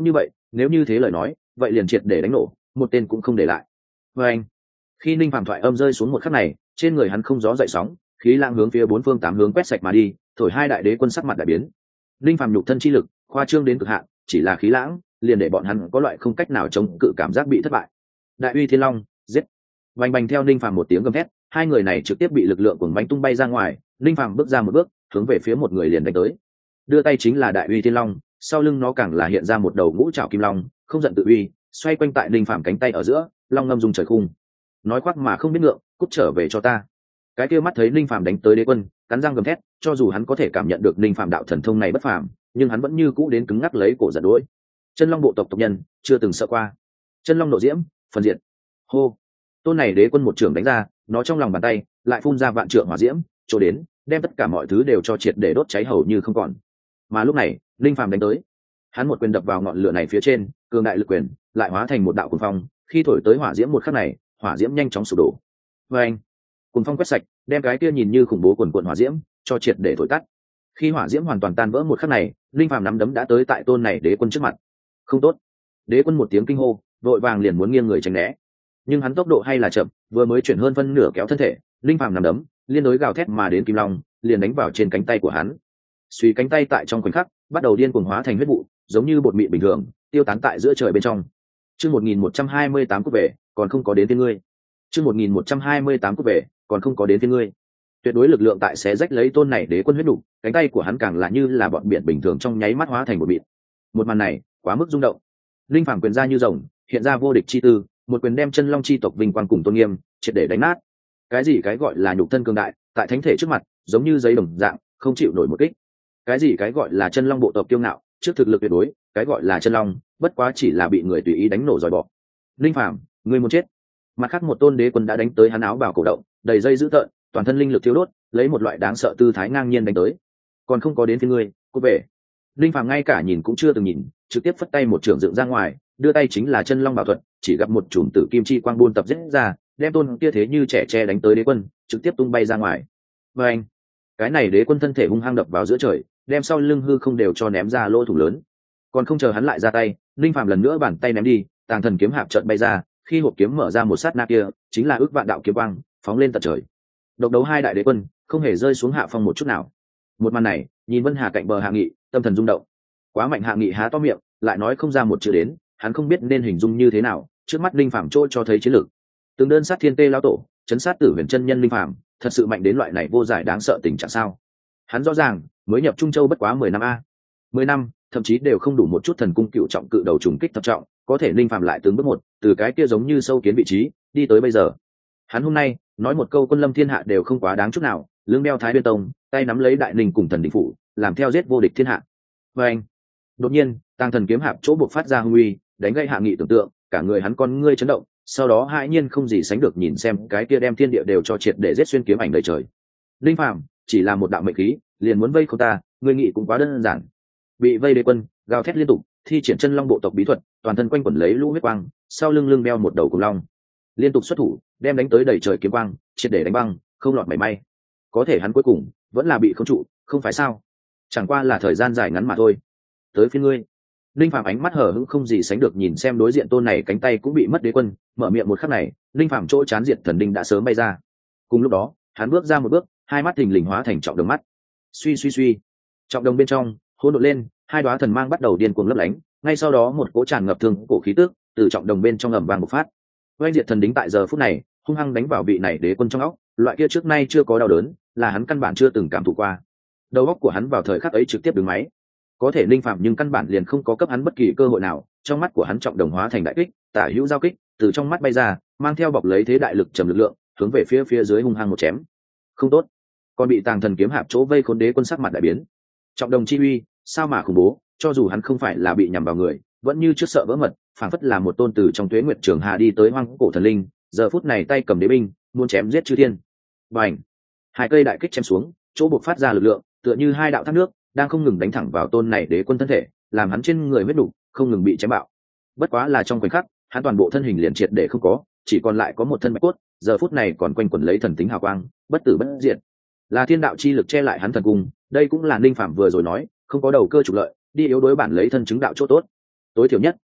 nếu như thế lời nói vậy liền triệt để đánh nổ, một tên cũng không để lại. Và anh, khi Ninh Phàm thoại âm rơi xuống một khắc này, trên người hắn không gió dậy sóng, khí lang hướng phía bốn phương tám hướng quét sạch mà đi, thổi hai đại đế quân sắc mặt đại biến. Ninh Phàm nhục thân chi lực khoa trương đến cực hạn, chỉ là khí lãng liền để bọn hắn có loại không cách nào chống cự cảm giác bị thất bại. Đại uy thiên long, giết! Bành bành theo Ninh Phàm một tiếng gầm thét, hai người này trực tiếp bị lực lượng cuồng bánh tung bay ra ngoài. Ninh Phàm bước ra một bước, hướng về phía một người liền đánh tới. Đưa tay chính là đại uy thiên long, sau lưng nó càng là hiện ra một đầu ngũ trảo kim long, không giận tự uy, xoay quanh tại Ninh Phàm cánh tay ở giữa, long ngâm dung trời khung. Nói khoác mà không biết ngượng, cút trở về cho ta. Cái kia mắt thấy Ninh Phàm đánh tới đế quân, cắn răng gầm thét, cho dù hắn có thể cảm nhận được Ninh Phàm đạo thần thông này bất phàm, nhưng hắn vẫn như cũ đến cứng ngắc lấy cổ giận đuổi. Chân long bộ tộc tộc nhân chưa từng sợ qua. Chân long nộ diễm, phần diện. Hô. Tôn này đế quân một trường đánh ra, nó trong lòng bàn tay lại phun ra vạn trượng hỏa diễm, chỗ đến, đem tất cả mọi thứ đều cho triệt để đốt cháy hầu như không còn. Mà lúc này, Ninh Phàm đánh tới, hắn một quyền đập vào ngọn lửa này phía trên, cường đại lực quyền lại hóa thành một đạo cuồng phong, khi thổi tới hỏa diễm một khắc này, hỏa diễm nhanh chóng sụp đổ. Và anh, cuồng phong quét sạch, đem cái kia nhìn như khủng bố quần quần hỏa diễm cho triệt để thổi tắt. Khi hỏa diễm hoàn toàn tan vỡ một khắc này, Ninh Phàm nắm đấm đã tới tại tôn này đế quân trước mặt. Không tốt! Đế quân một tiếng kinh hô, vội vàng liền muốn nghiêng người tránh né, nhưng hắn tốc độ hay là chậm, vừa mới chuyển hơn phân nửa kéo thân thể, Ninh Phàm nắm đấm liên đối gào thét mà đến kim long liền đánh vào trên cánh tay của hắn. Suy cánh tay tại trong khoảnh khắc bắt đầu điên cuồng hóa thành huyết vụ, giống như bột mịn bình thường tiêu tán tại giữa trời bên trong. Chương một nghìn một trăm hai mươi tám cúp về, còn không có đến phiên ngươi. Chương một nghìn một trăm hai mươi tám cúp về, còn không có đến phiên ngươi. Tuyệt đối lực lượng tại xé rách lấy tôn này đế quân huyết đủ, cánh tay của hắn càng là như là bọn biển bình thường trong nháy mắt hóa thành một bịt. Một màn này quá mức rung động. Linh Phàm quyền ra như rồng, hiện ra vô địch chi tư, một quyền đem chân long chi tộc vinh quang cùng tôn nghiêm triệt để đánh nát. Cái gì cái gọi là nhục thân cường đại, tại thánh thể trước mặt giống như giấy đồng dạng, không chịu nổi một kích. Cái gì cái gọi là chân long bộ tộc kiêu ngạo, trước thực lực tuyệt đối, cái gọi là chân long bất quá chỉ là bị người tùy ý đánh nổ rồi bỏ. Linh Phàm, ngươi muốn chết! Mặt khác một tôn đế quân đã đánh tới hắn áo bào cổ động, đầy dây dữ tợn, toàn thân linh lực thiếu đốt, lấy một loại đáng sợ tư thái ngang nhiên đánh tới. Còn không có đến phiên ngươi, cút về! Linh Phàm ngay cả nhìn cũng chưa từng nhìn, trực tiếp phất tay một trường dựng ra ngoài, đưa tay chính là chân long bảo thuật, chỉ gặp một chùm tử kim chi quang buôn tập giết ra, đem tôn kia thế như trẻ tre đánh tới đế quân, trực tiếp tung bay ra ngoài. Và anh, cái này đế quân thân thể hung hăng đập vào giữa trời, đem sau lưng hư không đều cho ném ra lỗ thủng lớn. Còn không chờ hắn lại ra tay, Linh Phàm lần nữa bàn tay ném đi, tàng thần kiếm hạp chợt bay ra, khi hộp kiếm mở ra một sát na kia, chính là ước vạn đạo kiếm quang phóng lên tận trời. Độc đấu hai đại đế quân không hề rơi xuống hạ phong một chút nào. Một màn này, nhìn Vân Hà cạnh bờ Hạ Nghị, tâm thần rung động. Quá mạnh, Hạ Nghị há to miệng, lại nói không ra một chữ đến, hắn không biết nên hình dung như thế nào, trước mắt Linh Phàm trôi cho thấy chiến lược. Từng đơn sát thiên tê lão tổ, chấn sát tử huyền chân nhân Linh Phàm, thật sự mạnh đến loại này vô giải đáng sợ tình trạng sao? Hắn rõ ràng mới nhập Trung Châu bất quá mười năm a. mười năm, thậm chí đều không đủ một chút thần cung cựu trọng cự đầu trùng kích thập trọng, có thể Linh Phàm lại từng bước một, từ cái kia giống như sâu kiến vị trí, đi tới bây giờ. Hắn hôm nay nói một câu quân lâm thiên hạ đều không quá đáng chút nào, lưng đeo Thái Nguyên Tông, tay nắm lấy đại ninh cùng thần đỉnh phủ, làm theo giết vô địch thiên hạ. Và anh, đột nhiên, tàng thần kiếm hạp chỗ buộc phát ra hung uy, đánh gây Hạ Nghị tưởng tượng, cả người hắn con ngươi chấn động, sau đó hãi nhiên không gì sánh được nhìn xem cái kia đem thiên địa đều cho triệt để giết xuyên kiếm ảnh đầy trời. Linh Phàm chỉ là một đạo mệnh khí, liền muốn vây không ta, ngươi nghĩ cũng quá đơn giản. Bị vây đế quân gào thét liên tục, thi triển chân long bộ tộc bí thuật, toàn thân quanh quẩn lấy lũ huyết quang, sau lưng lưng đeo một đầu cùng long, liên tục xuất thủ, đem đánh tới đầy trời kiếm quang, triệt để đánh băng, không lọt mảy may. Có thể hắn cuối cùng vẫn là bị khống trụ, không phải sao? Chẳng qua là thời gian dài ngắn mà thôi. Tới phía ngươi. Linh Phàm ánh mắt hở hững không gì sánh được nhìn xem đối diện tôn này cánh tay cũng bị mất đế quân, mở miệng một khắc này, Linh Phàm chỗ chán diệt thần đinh đã sớm bay ra. Cùng lúc đó, hắn bước ra một bước, hai mắt thình lình hóa thành trọng đồng mắt. Suy suy suy, trọng đồng bên trong hỗn độn lên, hai đóa thần mang bắt đầu điên cuồng lấp lánh, ngay sau đó một cỗ tràn ngập thương cổ khí tức từ trọng đồng bên trong ầm vang bộc phát. Oanh diệt thần đính tại giờ phút này hung hăng đánh vào vị này đế quân trong óc, loại kia trước nay chưa có đau đớn, là hắn căn bản chưa từng cảm thụ qua. Đầu óc của hắn vào thời khắc ấy trực tiếp đứng máy. Có thể Linh Phàm nhưng căn bản liền không có cấp hắn bất kỳ cơ hội nào, trong mắt của hắn trọng đồng hóa thành đại kích, tả hữu giao kích, từ trong mắt bay ra, mang theo bọc lấy thế đại lực trầm lực lượng, hướng về phía phía dưới hung hăng một chém. Không tốt, còn bị tàng thần kiếm hạp chỗ vây khốn đế quân sắc mặt đại biến. Trọng đồng chi uy, sao mà khủng bố, cho dù hắn không phải là bị nhằm vào người, vẫn như trước sợ vỡ mật, phảng phất là một tôn từ trong tuế nguyệt trường hà đi tới hoang cổ thần linh, giờ phút này tay cầm đế binh, muốn chém giết chư thiên. Bành! Hai cây đại kích chém xuống, chỗ buộc phát ra lực lượng, tựa như hai đạo thác nước, đang không ngừng đánh thẳng vào tôn này đế quân thân thể, làm hắn trên người huyết đủ không ngừng bị chém bạo. Bất quá là trong khoảnh khắc, hắn toàn bộ thân hình liền triệt để không có, chỉ còn lại có một thân bạch cốt, giờ phút này còn quanh quẩn lấy thần tính hào quang, bất tử bất diệt. Là thiên đạo chi lực che lại hắn thần cung, đây cũng là Linh Phàm vừa rồi nói, không có đầu cơ trục lợi, đi yếu đối bản lấy thân chứng đạo chỗ tốt. Tối thiểu nhất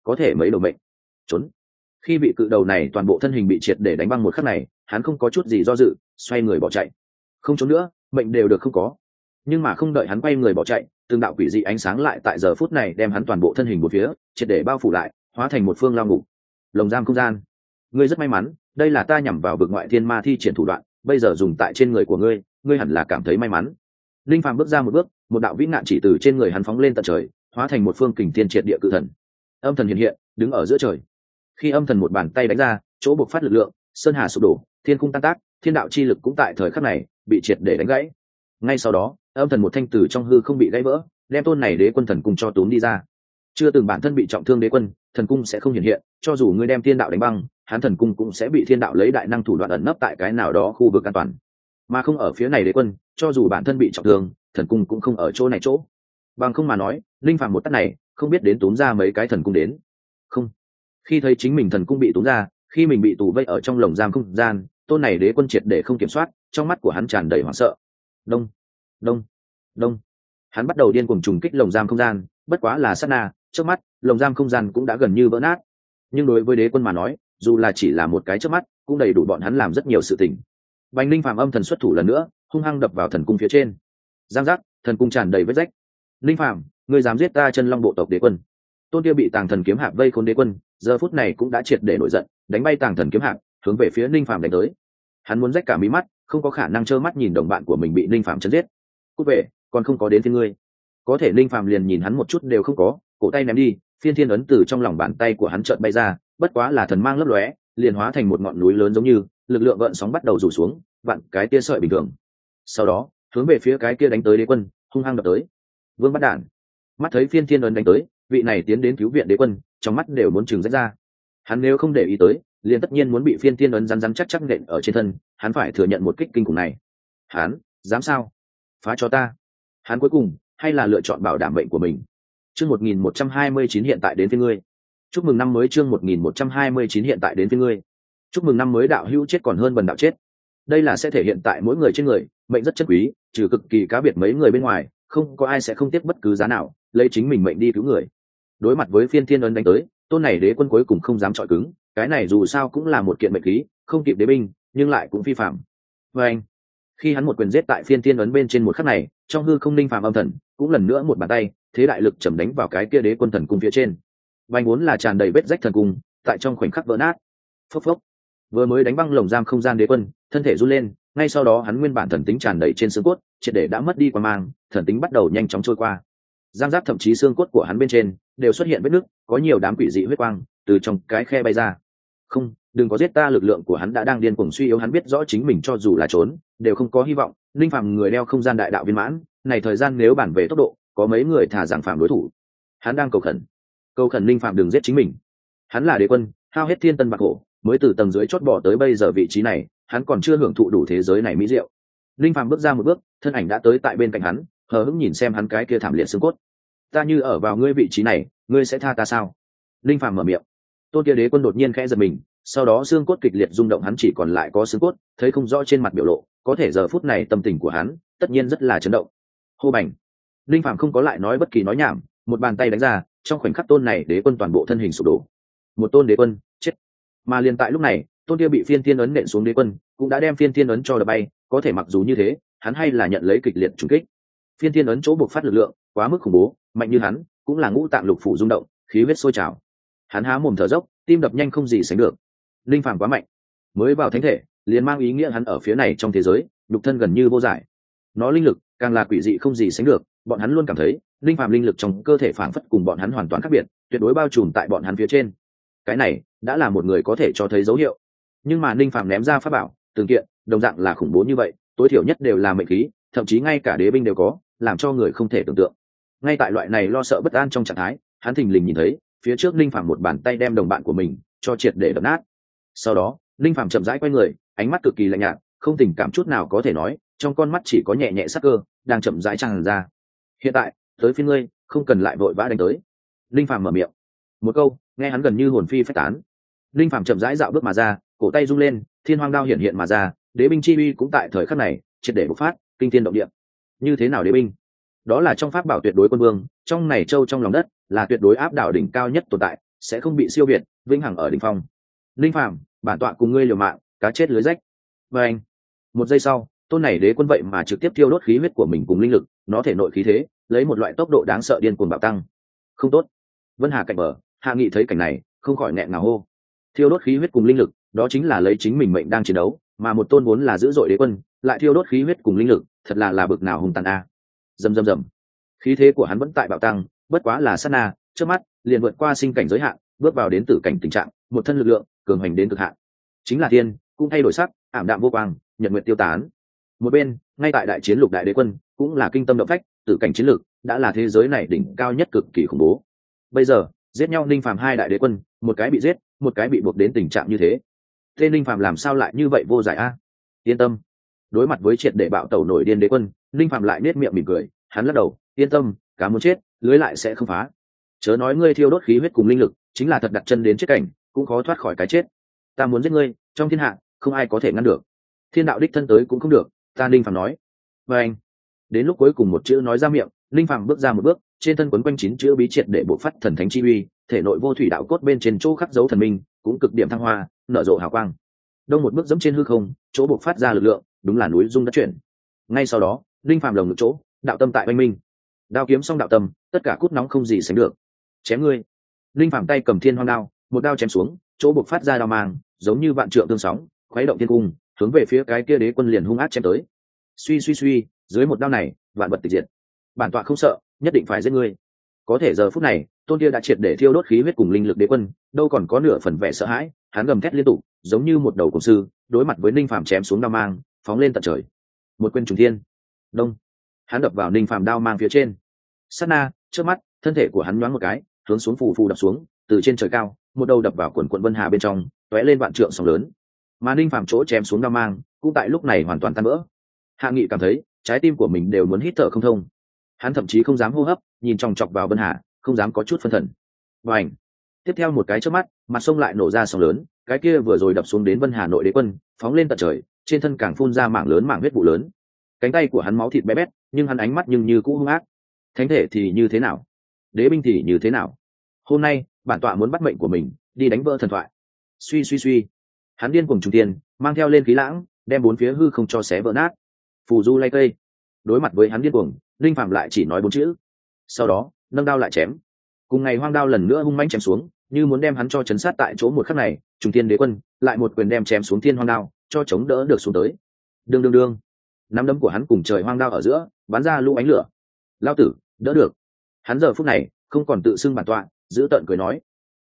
có thể mấy đầu mệnh. Trốn. Khi vị cự đầu này toàn bộ thân hình bị triệt để đánh băng một khắc này, hắn không có chút gì do dự, xoay người bỏ chạy. Không trốn nữa, mệnh đều được không có. Nhưng mà không đợi hắn quay người bỏ chạy, từng đạo quỷ dị ánh sáng lại tại giờ phút này đem hắn toàn bộ thân hình một phía triệt để bao phủ lại, hóa thành một phương lao ngục. Lồng giam không gian. Ngươi rất may mắn, đây là ta nhằm vào vực ngoại thiên ma thi triển thủ đoạn, bây giờ dùng tại trên người của ngươi, ngươi hẳn là cảm thấy may mắn. Linh Phàm bước ra một bước, một đạo vĩ nạn chỉ từ trên người hắn phóng lên tận trời, hóa thành một phương kình thiên triệt địa cự thần. Âm thần hiện hiện, đứng ở giữa trời. Khi âm thần một bàn tay đánh ra, chỗ bộc phát lực lượng, sơn hà sụp đổ, thiên cung tan tác, thiên đạo chi lực cũng tại thời khắc này bị triệt để đánh gãy. Ngay sau đó, âm thần một thanh từ trong hư không bị gãy vỡ, đem tôn này đế quân thần cung cho túm đi ra. Chưa từng bản thân bị trọng thương đế quân, thần cung sẽ không hiện hiện, cho dù ngươi đem thiên đạo đánh băng, hắn thần cung cũng sẽ bị thiên đạo lấy đại năng thủ đoạn ẩn nấp tại cái nào đó khu vực an toàn, mà không ở phía này đế quân, cho dù bản thân bị trọng thương, thần cung cũng không ở chỗ này chỗ. Bằng không mà nói, linh phàm một tát này, không biết đến túm ra mấy cái thần cung đến. Không. Khi thấy chính mình thần cung bị túm ra, khi mình bị tù vây ở trong lồng giam không gian, tôn này đế quân triệt để không kiểm soát, trong mắt của hắn tràn đầy hoảng sợ. Đông, đông, đông. Hắn bắt đầu điên cuồng trùng kích lồng giam không gian, bất quá là sát na, trước mắt, lồng giam không gian cũng đã gần như vỡ nát. Nhưng đối với đế quân mà nói, dù là chỉ là một cái trước mắt, cũng đầy đủ bọn hắn làm rất nhiều sự tình. Bành linh phàm âm thần xuất thủ lần nữa, hung hăng đập vào thần cung phía trên. Giang giác, thần cung tràn đầy vết rách. Linh phàm, ngươi dám giết ta chân long bộ tộc đế quân? Tôn kia bị tàng thần kiếm hạp vây khốn đế quân, giờ phút này cũng đã triệt để nổi giận, đánh bay tàng thần kiếm hạp, hướng về phía linh phàm đánh tới. Hắn muốn rách cả mí mắt, không có khả năng trơ mắt nhìn đồng bạn của mình bị linh phàm chấn giết. Cút về, còn không có đến phía ngươi. Có thể linh phàm liền nhìn hắn một chút đều không có, cổ tay ném đi, phiên thiên ấn từ trong lòng bàn tay của hắn chợt bay ra, bất quá là thần mang lấp lóe, liền hóa thành một ngọn núi lớn giống như, lực lượng gợn sóng bắt đầu rủ xuống, vặn cái tia sợi bình thường. Sau đó, hướng về phía cái kia đánh tới đế quân, hung hăng đập tới. Vương bắt đạn. Mắt thấy phiên thiên ấn đánh tới, vị này tiến đến cứu viện đế quân, trong mắt đều muốn trừng rách ra. Hắn nếu không để ý tới, liền tất nhiên muốn bị phiên thiên ấn rắn rắn chắc chắc nện ở trên thân, hắn phải thừa nhận một kích kinh khủng này. Hắn, dám sao? Phá cho ta. Hắn cuối cùng hay là lựa chọn bảo đảm mệnh của mình. Chương một nghìn một trăm hai mươi chín hiện tại đến với ngươi. Chúc mừng năm mới chương một nghìn một trăm hai mươi chín hiện tại đến với ngươi. Chúc mừng năm mới đạo hữu chết còn hơn bần đạo chết. Đây là sẽ thể hiện tại mỗi người trên người, mệnh rất chất quý, trừ cực kỳ cá biệt mấy người bên ngoài, không có ai sẽ không tiếc bất cứ giá nào, lấy chính mình mệnh đi cứu người. Đối mặt với phiên thiên ấn đánh tới, tôn này đế quân cuối cùng không dám chọi cứng, cái này dù sao cũng là một kiện mệnh khí, không kịp đế binh, nhưng lại cũng phi phạm. Và anh, khi hắn một quyền giết tại phiên thiên ấn bên trên một khắc này, trong hư không linh phàm âm thần, cũng lần nữa một bàn tay, thế đại lực chầm đánh vào cái kia đế quân thần cung phía trên. Vành vốn là tràn đầy vết rách thần cung, tại trong khoảnh khắc vỡ nát. Phốc phốc. Vừa mới đánh băng lồng giam không gian đế quân, thân thể run lên, ngay sau đó hắn nguyên bản thần tính tràn đầy trên xương cốt, triệt để đã mất đi quan mang, thần tính bắt đầu nhanh chóng trôi qua. Giang giáp thậm chí xương cốt của hắn bên trên đều xuất hiện vết nứt, có nhiều đám quỷ dị huyết quang từ trong cái khe bay ra. Không, đừng có giết ta, lực lượng của hắn đã đang điên cuồng suy yếu, hắn biết rõ chính mình cho dù là trốn, đều không có hy vọng. Linh phàm người đeo không gian đại đạo viên mãn, này thời gian nếu bản về tốc độ, có mấy người thả rằng phàm đối thủ. Hắn đang cầu khẩn, cầu khẩn linh phàm đừng giết chính mình. Hắn là đế quân, hao hết thiên tân bạc khổ, mới từ tầng dưới chót bỏ tới bây giờ vị trí này, hắn còn chưa hưởng thụ đủ thế giới này mỹ diệu. Linh phàm bước ra một bước, thân ảnh đã tới tại bên cạnh hắn, hờ hững nhìn xem hắn cái kia thảm liệt xương cốt. Ta như ở vào ngươi vị trí này, ngươi sẽ tha ta sao? Linh phàm mở miệng. Tôn kia đế quân đột nhiên khẽ giật mình, sau đó xương cốt kịch liệt rung động, hắn chỉ còn lại có xương cốt, thấy không rõ trên mặt biểu lộ, có thể giờ phút này tâm tình của hắn tất nhiên rất là chấn động. Hô bành. Linh phàm không có lại nói bất kỳ nói nhảm, một bàn tay đánh ra, trong khoảnh khắc tôn này đế quân toàn bộ thân hình sụp đổ. Một tôn đế quân chết. Mà liền tại lúc này, tôn kia bị phiên thiên ấn nện xuống đế quân, cũng đã đem phiên thiên ấn cho đập bay, có thể mặc dù như thế, hắn hay là nhận lấy kịch liệt trùng kích. Phiên thiên ấn chỗ buộc phát lực lượng quá mức khủng bố, mạnh như hắn cũng là ngũ tạng lục phủ rung động, khí huyết sôi trào. Hắn há mồm thở dốc, tim đập nhanh không gì sánh được. Linh phàm quá mạnh, mới vào thánh thể, liền mang ý nghĩa hắn ở phía này trong thế giới, nhục thân gần như vô giải. Nó linh lực càng là quỷ dị không gì sánh được, bọn hắn luôn cảm thấy linh phàm linh lực trong cơ thể phảng phất cùng bọn hắn hoàn toàn khác biệt, tuyệt đối bao trùm tại bọn hắn phía trên. Cái này đã là một người có thể cho thấy dấu hiệu. Nhưng mà linh phàm ném ra pháp bảo từng kiện, đồng dạng là khủng bố như vậy, tối thiểu nhất đều là mệnh khí, thậm chí ngay cả đế binh đều có, làm cho người không thể tưởng tượng. Ngay tại loại này lo sợ bất an trong trạng thái, hắn thình lình nhìn thấy phía trước linh phàm một bàn tay đem đồng bạn của mình cho triệt để đập nát. Sau đó linh phàm chậm rãi quay người, ánh mắt cực kỳ lạnh nhạt, không tình cảm chút nào có thể nói, trong con mắt chỉ có nhẹ nhẹ sắc cơ đang chậm rãi tràn ra. Hiện tại tới phiên ngươi, không cần lại vội vã đánh tới. Linh phàm mở miệng một câu, nghe hắn gần như hồn phi phách tán. Linh phàm chậm rãi dạo bước mà ra, cổ tay rung lên, thiên hoang đao hiện hiện mà ra, đế binh chi uy cũng tại thời khắc này triệt để bộc phát, kinh thiên động địa. Như thế nào đế binh? Đó là trong pháp bảo tuyệt đối quân vương, trong này châu trong lòng đất, là tuyệt đối áp đảo đỉnh cao nhất tồn tại, sẽ không bị siêu việt, vĩnh hằng ở đỉnh phong. Linh Phàm, bản tọa cùng ngươi liều mạng, cá chết lưới rách. Và anh, một giây sau, tôn này đế quân vậy mà trực tiếp thiêu đốt khí huyết của mình cùng linh lực, nó thể nội khí thế lấy một loại tốc độ đáng sợ điên cuồng bạo tăng. Không tốt. Vân Hà cạnh bờ, Hạ Nghị thấy cảnh này, không khỏi nghẹn ngào hô. Thiêu đốt khí huyết cùng linh lực, đó chính là lấy chính mình mệnh đang chiến đấu, mà một tôn vốn là dữ dội đế quân, lại thiêu đốt khí huyết cùng linh lực, thật là là bực nào hùng tàn a. Rầm rầm rầm. Khí thế của hắn vẫn tại bạo tăng, bất quá là sát na, trước mắt liền vượt qua sinh cảnh giới hạn, bước vào đến tử cảnh tình trạng, một thân lực lượng cường hành đến cực hạn. Chính là thiên, cũng thay đổi sắc, ảm đạm vô quang, nhật nguyệt tiêu tán. Một bên, ngay tại đại chiến lục đại đế quân, cũng là kinh tâm động phách, tử cảnh chiến lược đã là thế giới này đỉnh cao nhất cực kỳ khủng bố. Bây giờ, giết nhau Ninh Phàm hai đại đế quân, một cái bị giết, một cái bị buộc đến tình trạng như thế. Tên Ninh Phàm làm sao lại như vậy vô giải a? Yên tâm. Đối mặt với triệt để bạo tẩu nổi điên đế quân, Ninh Phàm lại nết miệng mỉm cười, hắn lắc đầu, yên tâm, cá muốn chết, lưới lại sẽ không phá. Chớ nói ngươi thiêu đốt khí huyết cùng linh lực, chính là thật đặt chân đến chết cảnh, cũng khó thoát khỏi cái chết. Ta muốn giết ngươi, trong thiên hạ không ai có thể ngăn được. Thiên đạo đích thân tới cũng không được, ta Ninh Phàm nói. Và anh, đến lúc cuối cùng một chữ nói ra miệng, Ninh Phàm bước ra một bước, trên thân quấn quanh chín chữ bí triệt để bộc phát thần thánh chi uy, thể nội vô thủy đạo cốt bên trên chỗ khắc dấu thần minh, cũng cực điểm thăng hoa, nở rộ hào quang. Đông một bước dẫm trên hư không, chỗ bộc phát ra lực lượng, đúng là núi rung đất chuyển. Ngay sau đó, Ninh Phàm lồng ngực chỗ, đạo tâm tại oanh minh. Đao kiếm song đạo tâm, tất cả cút nóng không gì sánh được. Chém ngươi. Ninh Phàm tay cầm thiên hoang đao, một đao chém xuống, chỗ bộc phát ra đao mang, giống như vạn trượng tương sóng, khuấy động thiên cung, hướng về phía cái kia đế quân liền hung ác chém tới. Suy suy suy, dưới một đao này, vạn vật tịch diệt. Bản tọa không sợ, nhất định phải giết ngươi. Có thể giờ phút này, tôn kia đã triệt để thiêu đốt khí huyết cùng linh lực đế quân, đâu còn có nửa phần vẻ sợ hãi, hắn gầm thét liên tục, giống như một đầu cổ sư, đối mặt với Ninh Phàm chém xuống đao mang, phóng lên tận trời. Một quyền trùng thiên. Đông. Hắn đập vào Ninh Phàm đao mang phía trên. Sát na, trước mắt, thân thể của hắn nhoáng một cái, hướng xuống phù phù đập xuống, từ trên trời cao, một đầu đập vào quần quần vân hà bên trong, tóe lên vạn trượng sóng lớn. Mà Ninh Phàm chỗ chém xuống đao mang, cũng tại lúc này hoàn toàn tan vỡ. Hạ Nghị cảm thấy, trái tim của mình đều muốn hít thở không thông. Hắn thậm chí không dám hô hấp, nhìn chòng chọc vào vân hà, không dám có chút phân thần. Và ảnh, tiếp theo một cái chớp mắt, mặt sông lại nổ ra sóng lớn, cái kia vừa rồi đập xuống đến vân hà nội đế quân, phóng lên tận trời, trên thân càng phun ra mảng lớn mảng huyết vụ lớn. Cánh tay của hắn máu thịt bé bét, nhưng hắn ánh mắt nhưng như cũ hung ác. Thánh thể thì như thế nào? Đế binh thì như thế nào? Hôm nay, bản tọa muốn bắt mệnh của mình, đi đánh vỡ thần thoại. Suy suy suy, hắn điên cuồng trùng tiền, mang theo lên khí lãng, đem bốn phía hư không cho xé vỡ nát. Phù du lay cây. Đối mặt với hắn điên cuồng, Linh Phạm lại chỉ nói bốn chữ. Sau đó, nâng đao lại chém. Cùng ngày hoang đao lần nữa hung mãnh chém xuống, như muốn đem hắn cho chấn sát tại chỗ một khắc này, trùng thiên đế quân lại một quyền đem chém xuống thiên hoang đao, cho chống đỡ được xuống tới. Đương đương đương, nắm đấm của hắn cùng trời hoang đao ở giữa, bắn ra lũ ánh lửa. Lao tử, đỡ được. Hắn giờ phút này không còn tự xưng bản tọa, giữ tợn cười nói,